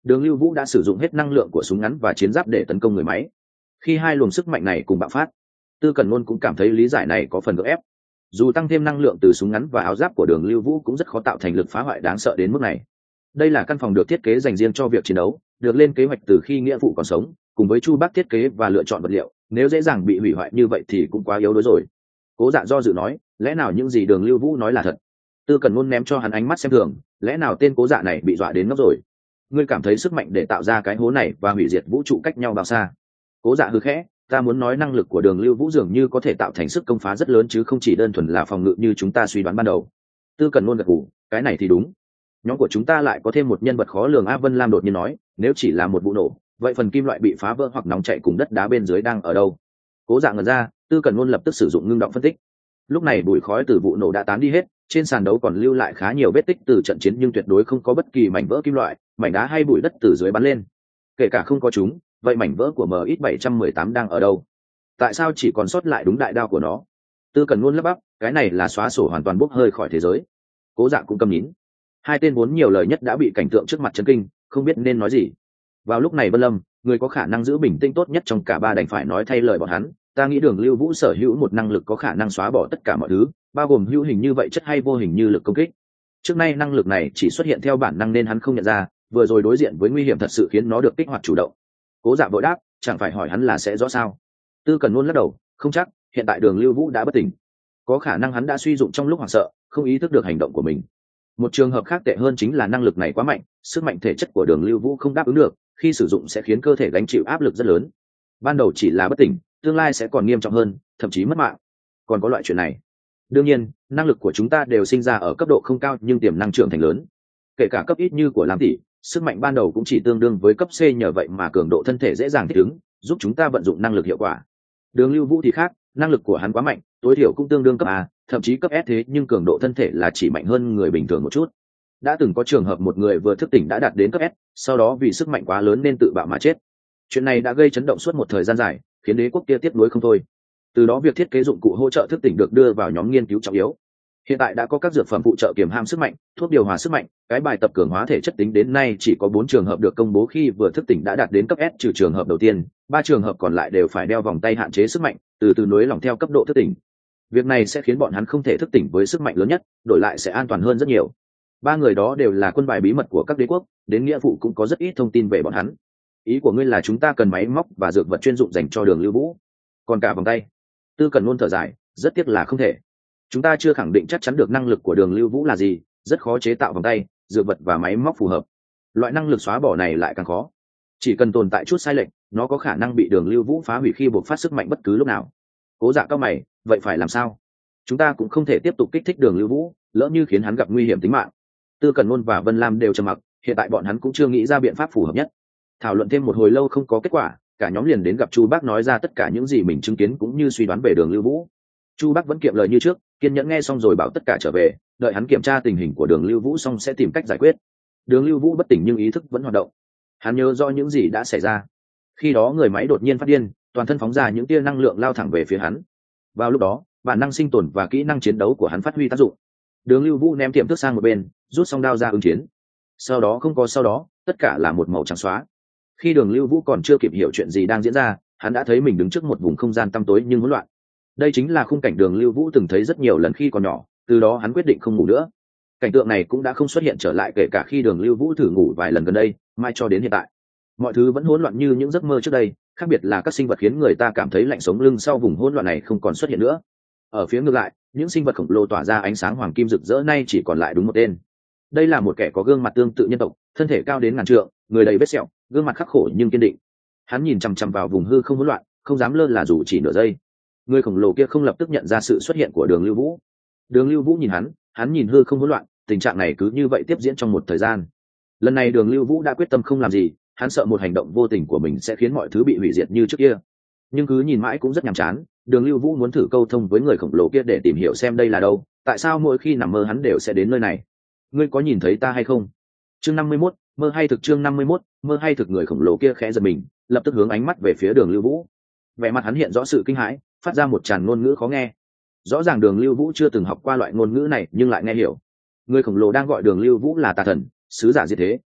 Đường Lưu Vũ đã sử dụng hết năng lượng của súng ngắn và chiến giáp để tấn công người máy. Khi hai luồng sức mạnh này cùng bạo phát, Tư Cẩn Luân cũng cảm thấy lý giải này có phần gượng ép. Dù tăng thêm năng lượng từ súng ngắn và áo giáp của Đường Lưu Vũ cũng rất khó tạo thành lực phá hoại đáng sợ đến mức này. Đây là căn phòng được thiết kế dành riêng cho việc chiến đấu, được lên kế hoạch từ khi nghĩa vụ còn sống, cùng với Chu Bác thiết kế và lựa chọn vật liệu, nếu dễ dàng bị hủy hoại như vậy thì cũng quá yếu đuối rồi. Cố Dạ do dự nói, lẽ nào những gì Đường Lưu Vũ nói là thật? Tư Cẩn Luân ném cho hắn ánh mắt xem thường, lẽ nào tên Cố Dạ này bị dọa đến ngốc rồi? Ngươi cảm thấy sức mạnh để tạo ra cái hố này và hủy diệt vũ trụ cách nhau bao xa? Cố Dạ hừ khẽ, ta muốn nói năng lực của Đường Lưu Vũ dường như có thể tạo thành sức công phá rất lớn chứ không chỉ đơn thuần là phòng ngự như chúng ta suy đoán ban đầu. Tư Cẩn Luân gật gù, cái này thì đúng. Nhóm của chúng ta lại có thêm một nhân vật khó lường. A Vân Lam đột nhiên nói, nếu chỉ là một vụ nổ, vậy phần kim loại bị phá vỡ hoặc nóng chảy cùng đất đá bên dưới đang ở đâu? Cố Dạ ngẩn ra, Tư Cẩn Luân lập tức sử dụng ngưng động phân tích. Lúc này bụi khói từ vụ nổ đã tán đi hết, trên sàn đấu còn lưu lại khá nhiều vết tích từ trận chiến nhưng tuyệt đối không có bất kỳ mảnh vỡ kim loại, mảnh đá hay bụi đất từ dưới bắn lên. Kể cả không có chúng, vậy mảnh vỡ của M X bảy trăm mười tám đang ở đâu? Tại sao chỉ còn sót lại đúng đại đao của nó? Tư Cẩn Luân lắp bắp, cái này là xóa sổ hoàn toàn bốc hơi khỏi thế giới. Cố Dạ cũng câm nín. Hai tên vốn nhiều lời nhất đã bị cảnh tượng trước mặt chấn kinh, không biết nên nói gì. Vào lúc này Vân Lâm, người có khả năng giữ bình tĩnh tốt nhất trong cả ba đành phải nói thay lời bọn hắn. Ta nghĩ Đường Lưu Vũ sở hữu một năng lực có khả năng xóa bỏ tất cả mọi thứ, bao gồm hữu hình như vậy chất hay vô hình như lực công kích. Trước nay năng lực này chỉ xuất hiện theo bản năng nên hắn không nhận ra, vừa rồi đối diện với nguy hiểm thật sự khiến nó được kích hoạt chủ động. Cố Dạ vội đáp, chẳng phải hỏi hắn là sẽ rõ sao? Tư Cẩn Luân lắc đầu, không chắc, hiện tại Đường Lưu Vũ đã bất tỉnh, có khả năng hắn đã suy dụng trong lúc hoảng sợ, không ý thức được hành động của mình. Một trường hợp khác tệ hơn chính là năng lực này quá mạnh, sức mạnh thể chất của Đường Lưu Vũ không đáp ứng được, khi sử dụng sẽ khiến cơ thể gánh chịu áp lực rất lớn. Ban đầu chỉ là bất tỉnh, tương lai sẽ còn nghiêm trọng hơn, thậm chí mất mạng. Còn có loại chuyện này. Đương nhiên, năng lực của chúng ta đều sinh ra ở cấp độ không cao nhưng tiềm năng trưởng thành lớn. Kể cả cấp ít như của Lam tỷ, sức mạnh ban đầu cũng chỉ tương đương với cấp C, nhờ vậy mà cường độ thân thể dễ dàng thích ứng, giúp chúng ta vận dụng năng lực hiệu quả. Đường Lưu Vũ thì khác, năng lực của hắn quá mạnh, tối thiểu cũng tương đương cấp A, thậm chí cấp S, thế nhưng cường độ thân thể là chỉ mạnh hơn người bình thường một chút. Đã từng có trường hợp một người vừa thức tỉnh đã đạt đến cấp S, sau đó vì sức mạnh quá lớn nên tự bạo mà chết. Chuyện này đã gây chấn động suốt một thời gian dài, khiến đế quốc kia tiếc nuối không thôi. Từ đó việc thiết kế dụng cụ hỗ trợ thức tỉnh được đưa vào nhóm nghiên cứu trọng yếu. Hiện tại đã có các dược phẩm phụ trợ kiềm hãm sức mạnh, thuốc điều hòa sức mạnh, cái bài tập cường hóa thể chất tính đến nay chỉ có bốn trường hợp được công bố khi vừa thức tỉnh đã đạt đến cấp S, trừ trường hợp đầu tiên, ba trường hợp còn lại đều phải đeo vòng tay hạn chế sức mạnh, từ từ nối lỏng theo cấp độ thức tỉnh. Việc này sẽ khiến bọn hắn không thể thức tỉnh với sức mạnh lớn nhất, đổi lại sẽ an toàn hơn rất nhiều. Ba người đó đều là quân bài bí mật của các đế quốc, đến nghĩa vụ cũng có rất ít thông tin về bọn hắn. Ý của ngươi là chúng ta cần máy móc và dược vật chuyên dụng dành cho Đường Lưu Vũ, còn cả vòng tay? Tư Cẩn Luân thở dài, rất tiếc là không thể. Chúng ta chưa khẳng định chắc chắn được năng lực của Đường Lưu Vũ là gì, rất khó chế tạo vòng tay, dược vật và máy móc phù hợp. Loại năng lực xóa bỏ này lại càng khó. Chỉ cần tồn tại chút sai lệch, nó có khả năng bị Đường Lưu Vũ phá hủy khi bộc phát sức mạnh bất cứ lúc nào. Cố Dạ cao mày, vậy phải làm sao? Chúng ta cũng không thể tiếp tục kích thích Đường Lưu Vũ, lỡ như khiến hắn gặp nguy hiểm tính mạng. Tư Cẩn Luân và Vân Lam đều trầm mặc, hiện tại bọn hắn cũng chưa nghĩ ra biện pháp phù hợp nhất. Thảo luận thêm một hồi lâu không có kết quả, cả nhóm liền đến gặp Chu Bác nói ra tất cả những gì mình chứng kiến cũng như suy đoán về Đường Lưu Vũ. Chu Bác vẫn kiệm lời như trước, kiên nhẫn nghe xong rồi bảo tất cả trở về, đợi hắn kiểm tra tình hình của Đường Lưu Vũ xong sẽ tìm cách giải quyết. Đường Lưu Vũ bất tỉnh nhưng ý thức vẫn hoạt động. Hắn nhớ rõ những gì đã xảy ra. Khi đó người máy đột nhiên phát điên, toàn thân phóng ra những tia năng lượng lao thẳng về phía hắn. Vào lúc đó, bản năng sinh tồn và kỹ năng chiến đấu của hắn phát huy tác dụng. Đường Lưu Vũ ném tiềm thức sang một bên, rút song đao ra ứng chiến. Sau đó không có sau đó, tất cả là một màu trắng xóa. Khi Đường Lưu Vũ còn chưa kịp hiểu chuyện gì đang diễn ra, hắn đã thấy mình đứng trước một vùng không gian tăm tối nhưng hỗn loạn. Đây chính là khung cảnh Đường Lưu Vũ từng thấy rất nhiều lần khi còn nhỏ, từ đó hắn quyết định không ngủ nữa. Cảnh tượng này cũng đã không xuất hiện trở lại kể cả khi Đường Lưu Vũ thử ngủ vài lần gần đây, mai cho đến hiện tại. Mọi thứ vẫn hỗn loạn như những giấc mơ trước đây, khác biệt là các sinh vật khiến người ta cảm thấy lạnh sống lưng sau vùng hỗn loạn này không còn xuất hiện nữa. Ở phía ngược lại, những sinh vật khổng lồ tỏa ra ánh sáng hoàng kim rực rỡ nay chỉ còn lại đúng một tên. Đây là một kẻ có gương mặt tương tự nhân tộc, thân thể cao đến ngàn trượng, người đầy vết sẹo, gương mặt khắc khổ nhưng kiên định. Hắn nhìn chằm chằm vào vùng hư không hỗn loạn, không dám lơ là dù chỉ nửa giây. Người khổng lồ kia không lập tức nhận ra sự xuất hiện của Đường Lưu Vũ. Đường Lưu Vũ nhìn hắn, hắn nhìn hư không hỗn loạn, tình trạng này cứ như vậy tiếp diễn trong một thời gian. Lần này Đường Lưu Vũ đã quyết tâm không làm gì, hắn sợ một hành động vô tình của mình sẽ khiến mọi thứ bị hủy diệt như trước kia. Nhưng cứ nhìn mãi cũng rất nhàm chán, Đường Lưu Vũ muốn thử câu thông với người khổng lồ kia để tìm hiểu xem đây là đâu, tại sao mỗi khi nằm mơ hắn đều sẽ đến nơi này. Ngươi có nhìn thấy ta hay không? Chương năm mươi mốt, mơ hay thực. Chương năm mươi mốt, mơ hay thực. Người khổng lồ kia khẽ giật mình, lập tức hướng ánh mắt về phía Đường Lưu Vũ. Vẻ mặt hắn hiện rõ sự kinh hãi, phát ra một tràng ngôn ngữ khó nghe. Rõ ràng Đường Lưu Vũ chưa từng học qua loại ngôn ngữ này nhưng lại nghe hiểu. Người khổng lồ đang gọi Đường Lưu Vũ là tà thần, sứ giả diệt thế,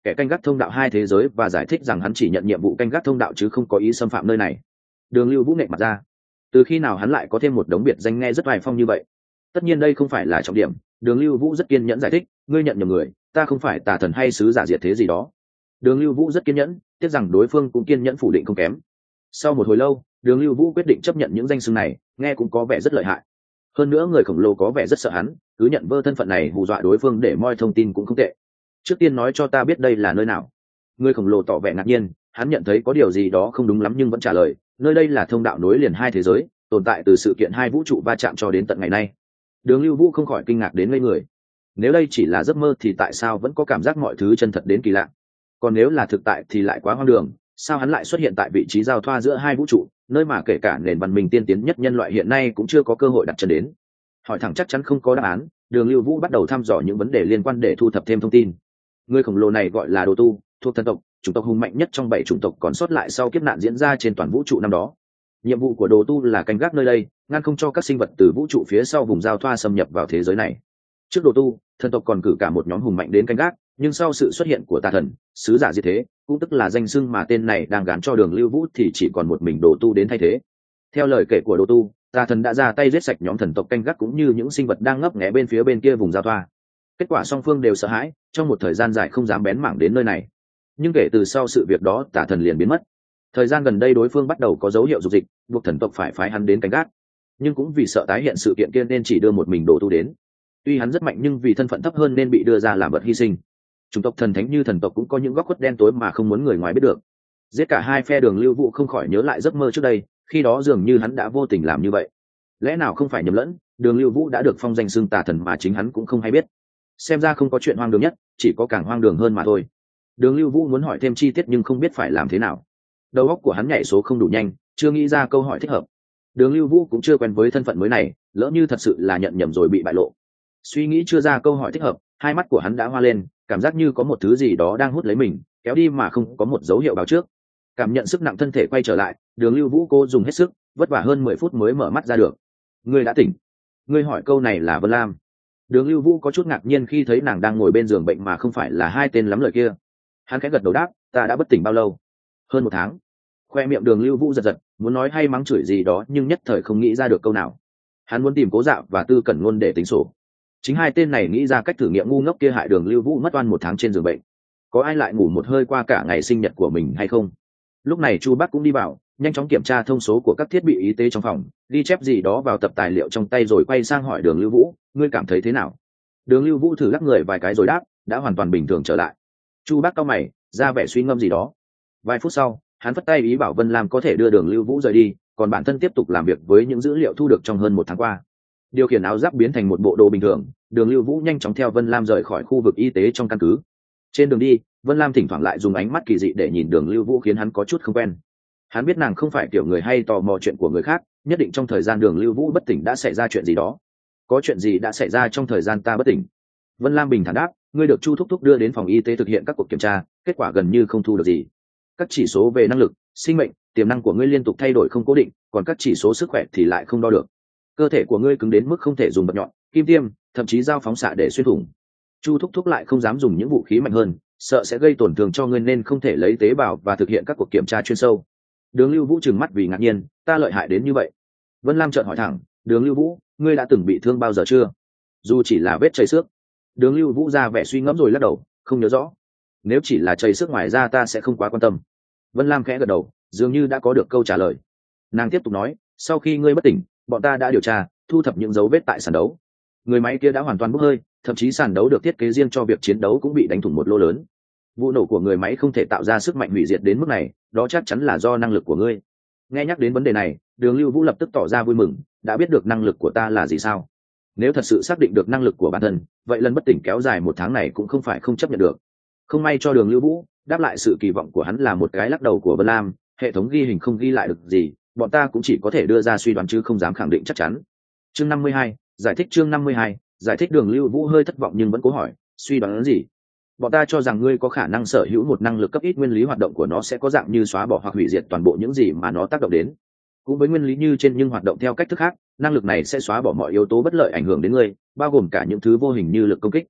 kẻ canh gác thông đạo hai thế giới và giải thích rằng hắn chỉ nhận nhiệm vụ canh gác thông đạo chứ không có ý xâm phạm nơi này. Đường Lưu Vũ nệ mặt ra, từ khi nào hắn lại có thêm một đống biệt danh nghe rất vài phong như vậy? Tất nhiên đây không phải là trọng điểm. Đường Lưu Vũ rất kiên nhẫn giải thích, ngươi nhận nhầm người, ta không phải tà thần hay sứ giả diệt thế gì đó. Đường Lưu Vũ rất kiên nhẫn, tiếc rằng đối phương cũng kiên nhẫn phủ định không kém. Sau một hồi lâu, Đường Lưu Vũ quyết định chấp nhận những danh xưng này, nghe cũng có vẻ rất lợi hại. Hơn nữa người khổng lồ có vẻ rất sợ hắn, cứ nhận vơ thân phận này hù dọa đối phương để moi thông tin cũng không tệ. Trước tiên nói cho ta biết đây là nơi nào. Người khổng lồ tỏ vẻ ngạc nhiên, hắn nhận thấy có điều gì đó không đúng lắm nhưng vẫn trả lời, nơi đây là thông đạo nối liền hai thế giới, tồn tại từ sự kiện hai vũ trụ va chạm cho đến tận ngày nay. Đường Lưu Vũ không khỏi kinh ngạc đến ngây người. Nếu đây chỉ là giấc mơ thì tại sao vẫn có cảm giác mọi thứ chân thật đến kỳ lạ? Còn nếu là thực tại thì lại quá hoang đường, sao hắn lại xuất hiện tại vị trí giao thoa giữa hai vũ trụ, nơi mà kể cả nền văn minh tiên tiến nhất nhân loại hiện nay cũng chưa có cơ hội đặt chân đến? Hỏi thẳng chắc chắn không có đáp án, Đường Lưu Vũ bắt đầu thăm dò những vấn đề liên quan để thu thập thêm thông tin. Người khổng lồ này gọi là Đồ Tu, thuộc thần tộc, chủng tộc hùng mạnh nhất trong bảy chủng tộc còn sót lại sau kiếp nạn diễn ra trên toàn vũ trụ năm đó. Nhiệm vụ của Đồ Tu là canh gác nơi đây, ngăn không cho các sinh vật từ vũ trụ phía sau vùng giao thoa xâm nhập vào thế giới này. Trước Đồ Tu, thần tộc còn cử cả một nhóm hùng mạnh đến canh gác, nhưng sau sự xuất hiện của tà thần, sứ giả diệt thế, cũng tức là danh xưng mà tên này đang gán cho Đường Lưu Vũ, thì chỉ còn một mình Đồ Tu đến thay thế. Theo lời kể của Đồ Tu, tà thần đã ra tay giết sạch nhóm thần tộc canh gác cũng như những sinh vật đang ngấp nghé bên phía bên kia vùng giao thoa. Kết quả song phương đều sợ hãi, trong một thời gian dài không dám bén mảng đến nơi này. Nhưng kể từ sau sự việc đó, tà thần liền biến mất. Thời gian gần đây đối phương bắt đầu có dấu hiệu dục dịch, buộc thần tộc phải phái hắn đến canh gác. Nhưng cũng vì sợ tái hiện sự kiện kia nên chỉ đưa một mình Đồ Tu đến. Tuy hắn rất mạnh nhưng vì thân phận thấp hơn nên bị đưa ra làm vật hy sinh. Chủng tộc thần thánh như thần tộc cũng có những góc khuất đen tối mà không muốn người ngoài biết được. Giết cả hai phe, Đường Lưu Vũ không khỏi nhớ lại giấc mơ trước đây, khi đó dường như hắn đã vô tình làm như vậy. Lẽ nào không phải nhầm lẫn, Đường Lưu Vũ đã được phong danh xưng tà thần mà chính hắn cũng không hay biết. Xem ra không có chuyện hoang đường nhất, chỉ có càng hoang đường hơn mà thôi. Đường Lưu Vũ muốn hỏi thêm chi tiết nhưng không biết phải làm thế nào. Đầu óc của hắn nhảy số không đủ nhanh, chưa nghĩ ra câu hỏi thích hợp. Đường Lưu Vũ cũng chưa quen với thân phận mới này, lỡ như thật sự là nhận nhầm rồi bị bại lộ. Suy nghĩ chưa ra câu hỏi thích hợp, hai mắt của hắn đã hoa lên, cảm giác như có một thứ gì đó đang hút lấy mình, kéo đi mà không có một dấu hiệu báo trước. Cảm nhận sức nặng thân thể quay trở lại, Đường Lưu Vũ cô dùng hết sức, vất vả hơn mười phút mới mở mắt ra được. Ngươi đã tỉnh? Ngươi hỏi câu này là Vân Lam. Đường Lưu Vũ có chút ngạc nhiên khi thấy nàng đang ngồi bên giường bệnh mà không phải là hai tên lắm lời kia. Hắn khẽ gật đầu đáp, ta đã bất tỉnh bao lâu? Hơn một tháng. Khoe miệng Đường Lưu Vũ giật giật, muốn nói hay mắng chửi gì đó nhưng nhất thời không nghĩ ra được câu nào. Hắn muốn tìm Cố Dạo và Tư Cẩn Ngôn để tính sổ. Chính hai tên này nghĩ ra cách thử nghiệm ngu ngốc kia hại Đường Lưu Vũ mất oan một tháng trên giường bệnh. Có ai lại ngủ một hơi qua cả ngày sinh nhật của mình hay không? Lúc này Chu Bắc cũng đi vào, nhanh chóng kiểm tra thông số của các thiết bị y tế trong phòng, ghi chép gì đó vào tập tài liệu trong tay rồi quay sang hỏi Đường Lưu Vũ, ngươi cảm thấy thế nào? Đường Lưu Vũ thử lắc người vài cái rồi đáp, đã hoàn toàn bình thường trở lại. Chu Bắc cau mày, ra vẻ suy ngẫm gì đó. Vài phút sau, hắn phất tay ý bảo Vân Lam có thể đưa Đường Lưu Vũ rời đi, còn bản thân tiếp tục làm việc với những dữ liệu thu được trong hơn một tháng qua. Điều khiển áo giáp biến thành một bộ đồ bình thường, Đường Lưu Vũ nhanh chóng theo Vân Lam rời khỏi khu vực y tế trong căn cứ. Trên đường đi, Vân Lam thỉnh thoảng lại dùng ánh mắt kỳ dị để nhìn Đường Lưu Vũ khiến hắn có chút không quen. Hắn biết nàng không phải kiểu người hay tò mò chuyện của người khác, nhất định trong thời gian Đường Lưu Vũ bất tỉnh đã xảy ra chuyện gì đó. Có chuyện gì đã xảy ra trong thời gian ta bất tỉnh? Vân Lam bình thản đáp, ngươi được Chu thúc thúc đưa đến phòng y tế thực hiện các cuộc kiểm tra, kết quả gần như không thu được gì. Các chỉ số về năng lực, sinh mệnh, tiềm năng của ngươi liên tục thay đổi không cố định, còn các chỉ số sức khỏe thì lại không đo được. Cơ thể của ngươi cứng đến mức không thể dùng bật nhọn, kim tiêm, thậm chí dao phóng xạ để xuyên thủng. Chu thúc thúc lại không dám dùng những vũ khí mạnh hơn, sợ sẽ gây tổn thương cho ngươi nên không thể lấy tế bào và thực hiện các cuộc kiểm tra chuyên sâu. Đường Lưu Vũ trừng mắt vì ngạc nhiên, ta lợi hại đến như vậy? Vân Lam trợn hỏi thẳng, Đường Lưu Vũ, ngươi đã từng bị thương bao giờ chưa? Dù chỉ là vết chảy xước. Đường Lưu Vũ ra vẻ suy ngẫm rồi lắc đầu, không nhớ rõ. Nếu chỉ là chảy xước ngoài ra ta sẽ không quá quan tâm. Vân Lam khẽ gật đầu, dường như đã có được câu trả lời. Nàng tiếp tục nói, sau khi ngươi bất tỉnh, bọn ta đã điều tra, thu thập những dấu vết tại sàn đấu. Người máy kia đã hoàn toàn bốc hơi, thậm chí sàn đấu được thiết kế riêng cho việc chiến đấu cũng bị đánh thủng một lỗ lớn. Vụ nổ của người máy không thể tạo ra sức mạnh hủy diệt đến mức này, đó chắc chắn là do năng lực của ngươi. Nghe nhắc đến vấn đề này, Đường Lưu Vũ lập tức tỏ ra vui mừng, đã biết được năng lực của ta là gì sao? Nếu thật sự xác định được năng lực của bản thân, vậy lần bất tỉnh kéo dài một tháng này cũng không phải không chấp nhận được. Không may cho Đường Lưu Vũ, đáp lại sự kỳ vọng của hắn là một cái lắc đầu của Vân Lam, hệ thống ghi hình không ghi lại được gì, bọn ta cũng chỉ có thể đưa ra suy đoán chứ không dám khẳng định chắc chắn. Chương năm mươi hai, giải thích chương năm mươi hai, giải thích. Đường Lưu Vũ hơi thất vọng nhưng vẫn cố hỏi, suy đoán gì? Bọn ta cho rằng ngươi có khả năng sở hữu một năng lực cấp ít, nguyên lý hoạt động của nó sẽ có dạng như xóa bỏ hoặc hủy diệt toàn bộ những gì mà nó tác động đến. Cũng với nguyên lý như trên nhưng hoạt động theo cách thức khác, năng lực này sẽ xóa bỏ mọi yếu tố bất lợi ảnh hưởng đến ngươi, bao gồm cả những thứ vô hình như lực công kích.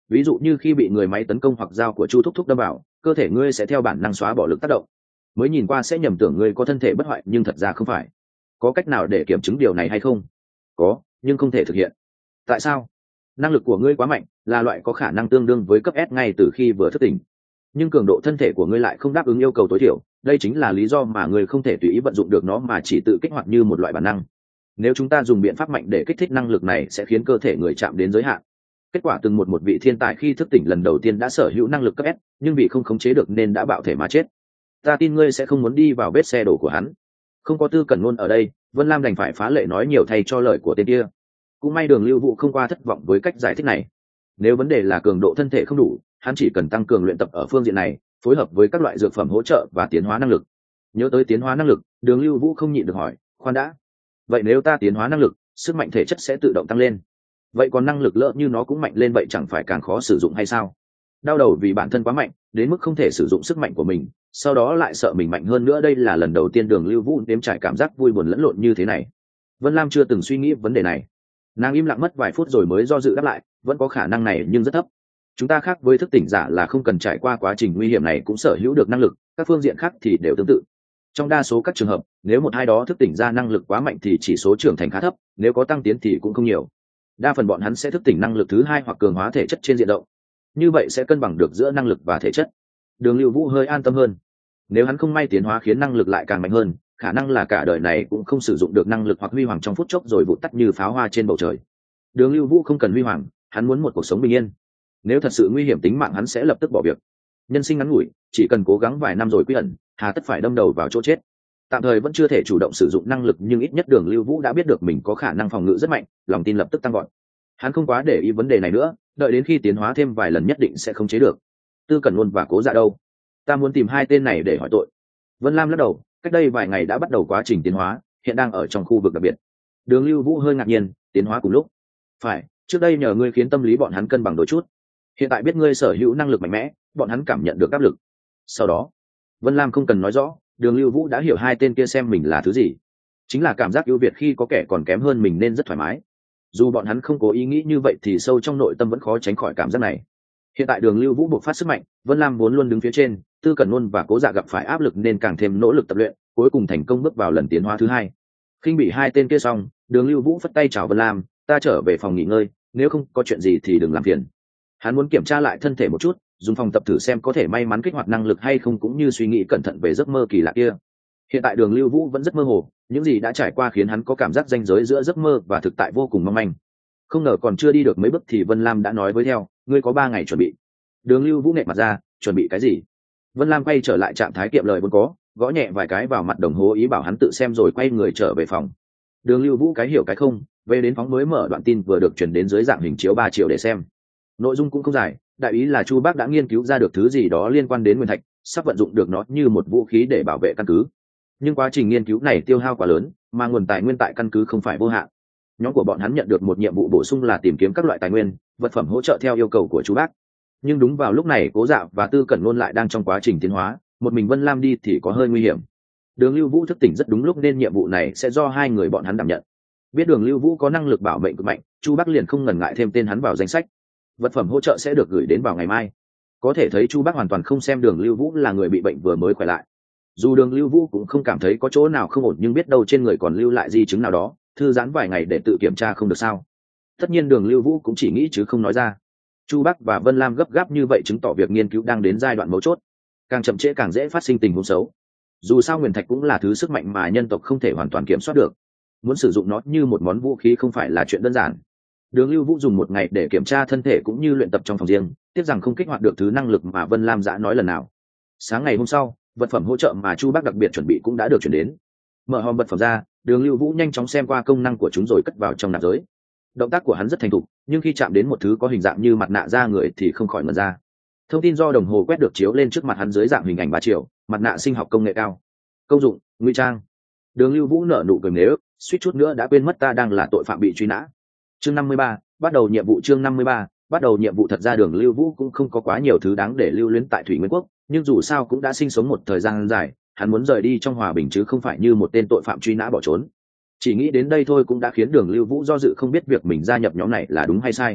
ví dụ như khi bị người máy tấn công hoặc dao của chu thúc thúc đâm vào, cơ thể ngươi sẽ theo bản năng xóa bỏ lực tác động. Mới nhìn qua sẽ nhầm tưởng ngươi có thân thể bất hoại nhưng thật ra không phải. Có cách nào để kiểm chứng điều này hay không? Có, nhưng không thể thực hiện. Tại sao? Năng lực của ngươi quá mạnh, là loại có khả năng tương đương với cấp S ngay từ khi vừa thức tỉnh, nhưng cường độ thân thể của ngươi lại không đáp ứng yêu cầu tối thiểu. Đây chính là lý do mà ngươi không thể tùy ý vận dụng được nó mà chỉ tự kích hoạt như một loại bản năng. Nếu chúng ta dùng biện pháp mạnh để kích thích năng lực này sẽ khiến cơ thể người chạm đến giới hạn. Kết quả từng một một vị thiên tài khi thức tỉnh lần đầu tiên đã sở hữu năng lực cấp S, nhưng vì không khống chế được nên đã bạo thể mà chết. Ta tin ngươi sẽ không muốn đi vào vết xe đổ của hắn. Không có Tư Cẩn Ngôn ở đây, Vân Lam đành phải phá lệ nói nhiều thay cho lời của tên kia. Cũng may Đường Lưu Vũ không qua thất vọng với cách giải thích này. Nếu vấn đề là cường độ thân thể không đủ, hắn chỉ cần tăng cường luyện tập ở phương diện này, phối hợp với các loại dược phẩm hỗ trợ và tiến hóa năng lực. Nhớ tới tiến hóa năng lực, Đường Lưu Vũ không nhịn được hỏi, khoan đã, vậy nếu ta tiến hóa năng lực, sức mạnh thể chất sẽ tự động tăng lên, vậy còn năng lực lỡ như nó cũng mạnh lên vậy chẳng phải càng khó sử dụng hay sao? Đau đầu vì bản thân quá mạnh đến mức không thể sử dụng sức mạnh của mình, sau đó lại sợ mình mạnh hơn nữa. Đây là lần đầu tiên Đường Lưu Vũ nếm trải cảm giác vui buồn lẫn lộn như thế này. Vân Lam chưa từng suy nghĩ vấn đề này, nàng im lặng mất vài phút rồi mới do dự đáp lại, vẫn có khả năng này nhưng rất thấp. Chúng ta khác với thức tỉnh giả là không cần trải qua quá trình nguy hiểm này cũng sở hữu được năng lực, các phương diện khác thì đều tương tự. Trong đa số các trường hợp, nếu một ai đó thức tỉnh ra năng lực quá mạnh thì chỉ số trưởng thành khá thấp, nếu có tăng tiến thì cũng không nhiều. Đa phần bọn hắn sẽ thức tỉnh năng lực thứ hai hoặc cường hóa thể chất trên diện rộng. Như vậy sẽ cân bằng được giữa năng lực và thể chất. Đường Lưu Vũ hơi an tâm hơn. Nếu hắn không may tiến hóa khiến năng lực lại càng mạnh hơn, khả năng là cả đời này cũng không sử dụng được năng lực hoặc huy hoàng trong phút chốc rồi vụt tắt như pháo hoa trên bầu trời. Đường Lưu Vũ không cần huy hoàng, hắn muốn một cuộc sống bình yên. Nếu thật sự nguy hiểm tính mạng hắn sẽ lập tức bỏ việc. Nhân sinh ngắn ngủi, chỉ cần cố gắng vài năm rồi quy ẩn, hà tất phải đâm đầu vào chỗ chết. Tạm thời vẫn chưa thể chủ động sử dụng năng lực, nhưng ít nhất Đường Lưu Vũ đã biết được mình có khả năng phòng ngự rất mạnh, lòng tin lập tức tăng vọt. Hắn không quá để ý vấn đề này nữa, đợi đến khi tiến hóa thêm vài lần nhất định sẽ không chế được. Tư Cẩn Ngôn và Cố Dạ đâu? Ta muốn tìm hai tên này để hỏi tội. Vân Lam lắc đầu, cách đây vài ngày đã bắt đầu quá trình tiến hóa, hiện đang ở trong khu vực đặc biệt. Đường Lưu Vũ hơi ngạc nhiên, tiến hóa cùng lúc? Phải, trước đây nhờ ngươi khiến tâm lý bọn hắn cân bằng đôi chút. Hiện tại biết ngươi sở hữu năng lực mạnh mẽ, bọn hắn cảm nhận được áp lực. Sau đó, Vân Lam không cần nói rõ, Đường Lưu Vũ đã hiểu hai tên kia xem mình là thứ gì. Chính là cảm giác ưu việt khi có kẻ còn kém hơn mình nên rất thoải mái. Dù bọn hắn không cố ý nghĩ như vậy thì sâu trong nội tâm vẫn khó tránh khỏi cảm giác này. Hiện tại Đường Lưu Vũ buộc phát sức mạnh, Vân Lam vốn luôn đứng phía trên, Tư Cẩn Ngôn và Cố Dạ gặp phải áp lực nên càng thêm nỗ lực tập luyện, cuối cùng thành công bước vào lần tiến hóa thứ hai. Khinh bị hai tên kia xong, Đường Lưu Vũ phất tay chào Vân Lam, ta trở về phòng nghỉ ngơi, nếu không có chuyện gì thì đừng làm phiền. Hắn muốn kiểm tra lại thân thể một chút, dùng phòng tập thử xem có thể may mắn kích hoạt năng lực hay không, cũng như suy nghĩ cẩn thận về giấc mơ kỳ lạ kia. Hiện tại Đường Lưu Vũ vẫn rất mơ hồ, những gì đã trải qua khiến hắn có cảm giác ranh giới giữa giấc mơ và thực tại vô cùng mong manh. Không ngờ còn chưa đi được mấy bước thì Vân Lam đã nói với theo, ngươi có ba ngày chuẩn bị. Đường Lưu Vũ nệ mặt ra, chuẩn bị cái gì? Vân Lam quay trở lại trạng thái kiệm lời vốn có, gõ nhẹ vài cái vào mặt đồng hồ ý bảo hắn tự xem rồi quay người trở về phòng. Đường Lưu Vũ cái hiểu cái không, về đến phóng mới mở đoạn tin vừa được chuyển đến dưới dạng hình chiếu ba triệu để xem. Nội dung cũng không dài, đại ý là Chu Bác đã nghiên cứu ra được thứ gì đó liên quan đến nguyên thạch, sắp vận dụng được nó như một vũ khí để bảo vệ căn cứ. Nhưng quá trình nghiên cứu này tiêu hao quá lớn, mà nguồn tài nguyên tại căn cứ không phải vô hạn. Nhóm của bọn hắn nhận được một nhiệm vụ bổ sung là tìm kiếm các loại tài nguyên, vật phẩm hỗ trợ theo yêu cầu của Chu Bác. Nhưng đúng vào lúc này Cố Dạ và Tư Cẩn Ngôn lại đang trong quá trình tiến hóa, một mình Vân Lam đi thì có hơi nguy hiểm. Đường Lưu Vũ thức tỉnh rất đúng lúc nên nhiệm vụ này sẽ do hai người bọn hắn đảm nhận. Biết Đường Lưu Vũ có năng lực bảo mệnh cực mạnh, Chu Bác liền không ngần ngại thêm tên hắn vào danh sách. Vật phẩm hỗ trợ sẽ được gửi đến vào ngày mai. Có thể thấy Chu Bác hoàn toàn không xem Đường Lưu Vũ là người bị bệnh vừa mới khỏe lại. Dù Đường Lưu Vũ cũng không cảm thấy có chỗ nào không ổn, nhưng biết đâu trên người còn lưu lại di chứng nào đó, thư giãn vài ngày để tự kiểm tra không được sao? Tất nhiên Đường Lưu Vũ cũng chỉ nghĩ chứ không nói ra. Chu Bắc và Vân Lam gấp gáp như vậy chứng tỏ việc nghiên cứu đang đến giai đoạn mấu chốt, càng chậm trễ càng dễ phát sinh tình huống xấu. Dù sao nguyên thạch cũng là thứ sức mạnh mà nhân tộc không thể hoàn toàn kiểm soát được, muốn sử dụng nó như một món vũ khí không phải là chuyện đơn giản. Đường Lưu Vũ dùng một ngày để kiểm tra thân thể cũng như luyện tập trong phòng riêng, tiếc rằng không kích hoạt được thứ năng lực mà Vân Lam đã nói lần nào. Sáng ngày hôm sau, vật phẩm hỗ trợ mà Chu Bắc đặc biệt chuẩn bị cũng đã được chuyển đến. Mở hòm vật phẩm ra, Đường Lưu Vũ nhanh chóng xem qua công năng của chúng rồi cất vào trong nạp giới. Động tác của hắn rất thành thục, nhưng khi chạm đến một thứ có hình dạng như mặt nạ da người thì không khỏi ngẩn ra. Thông tin do đồng hồ quét được chiếu lên trước mặt hắn dưới dạng hình ảnh ba triệu, mặt nạ sinh học công nghệ cao. Công dụng: ngụy trang. Đường Lưu Vũ nở nụ cười nếu, suýt chút nữa đã quên mất ta đang là tội phạm bị truy nã. Chương năm mươi ba, bắt đầu nhiệm vụ. Chương năm mươi ba, bắt đầu nhiệm vụ. Thật ra Đường Lưu Vũ cũng không có quá nhiều thứ đáng để lưu luyến tại Thủy Nguyên Quốc, nhưng dù sao cũng đã sinh sống một thời gian dài, hắn muốn rời đi trong hòa bình chứ không phải như một tên tội phạm truy nã bỏ trốn. Chỉ nghĩ đến đây thôi cũng đã khiến Đường Lưu Vũ do dự không biết việc mình gia nhập nhóm này là đúng hay sai.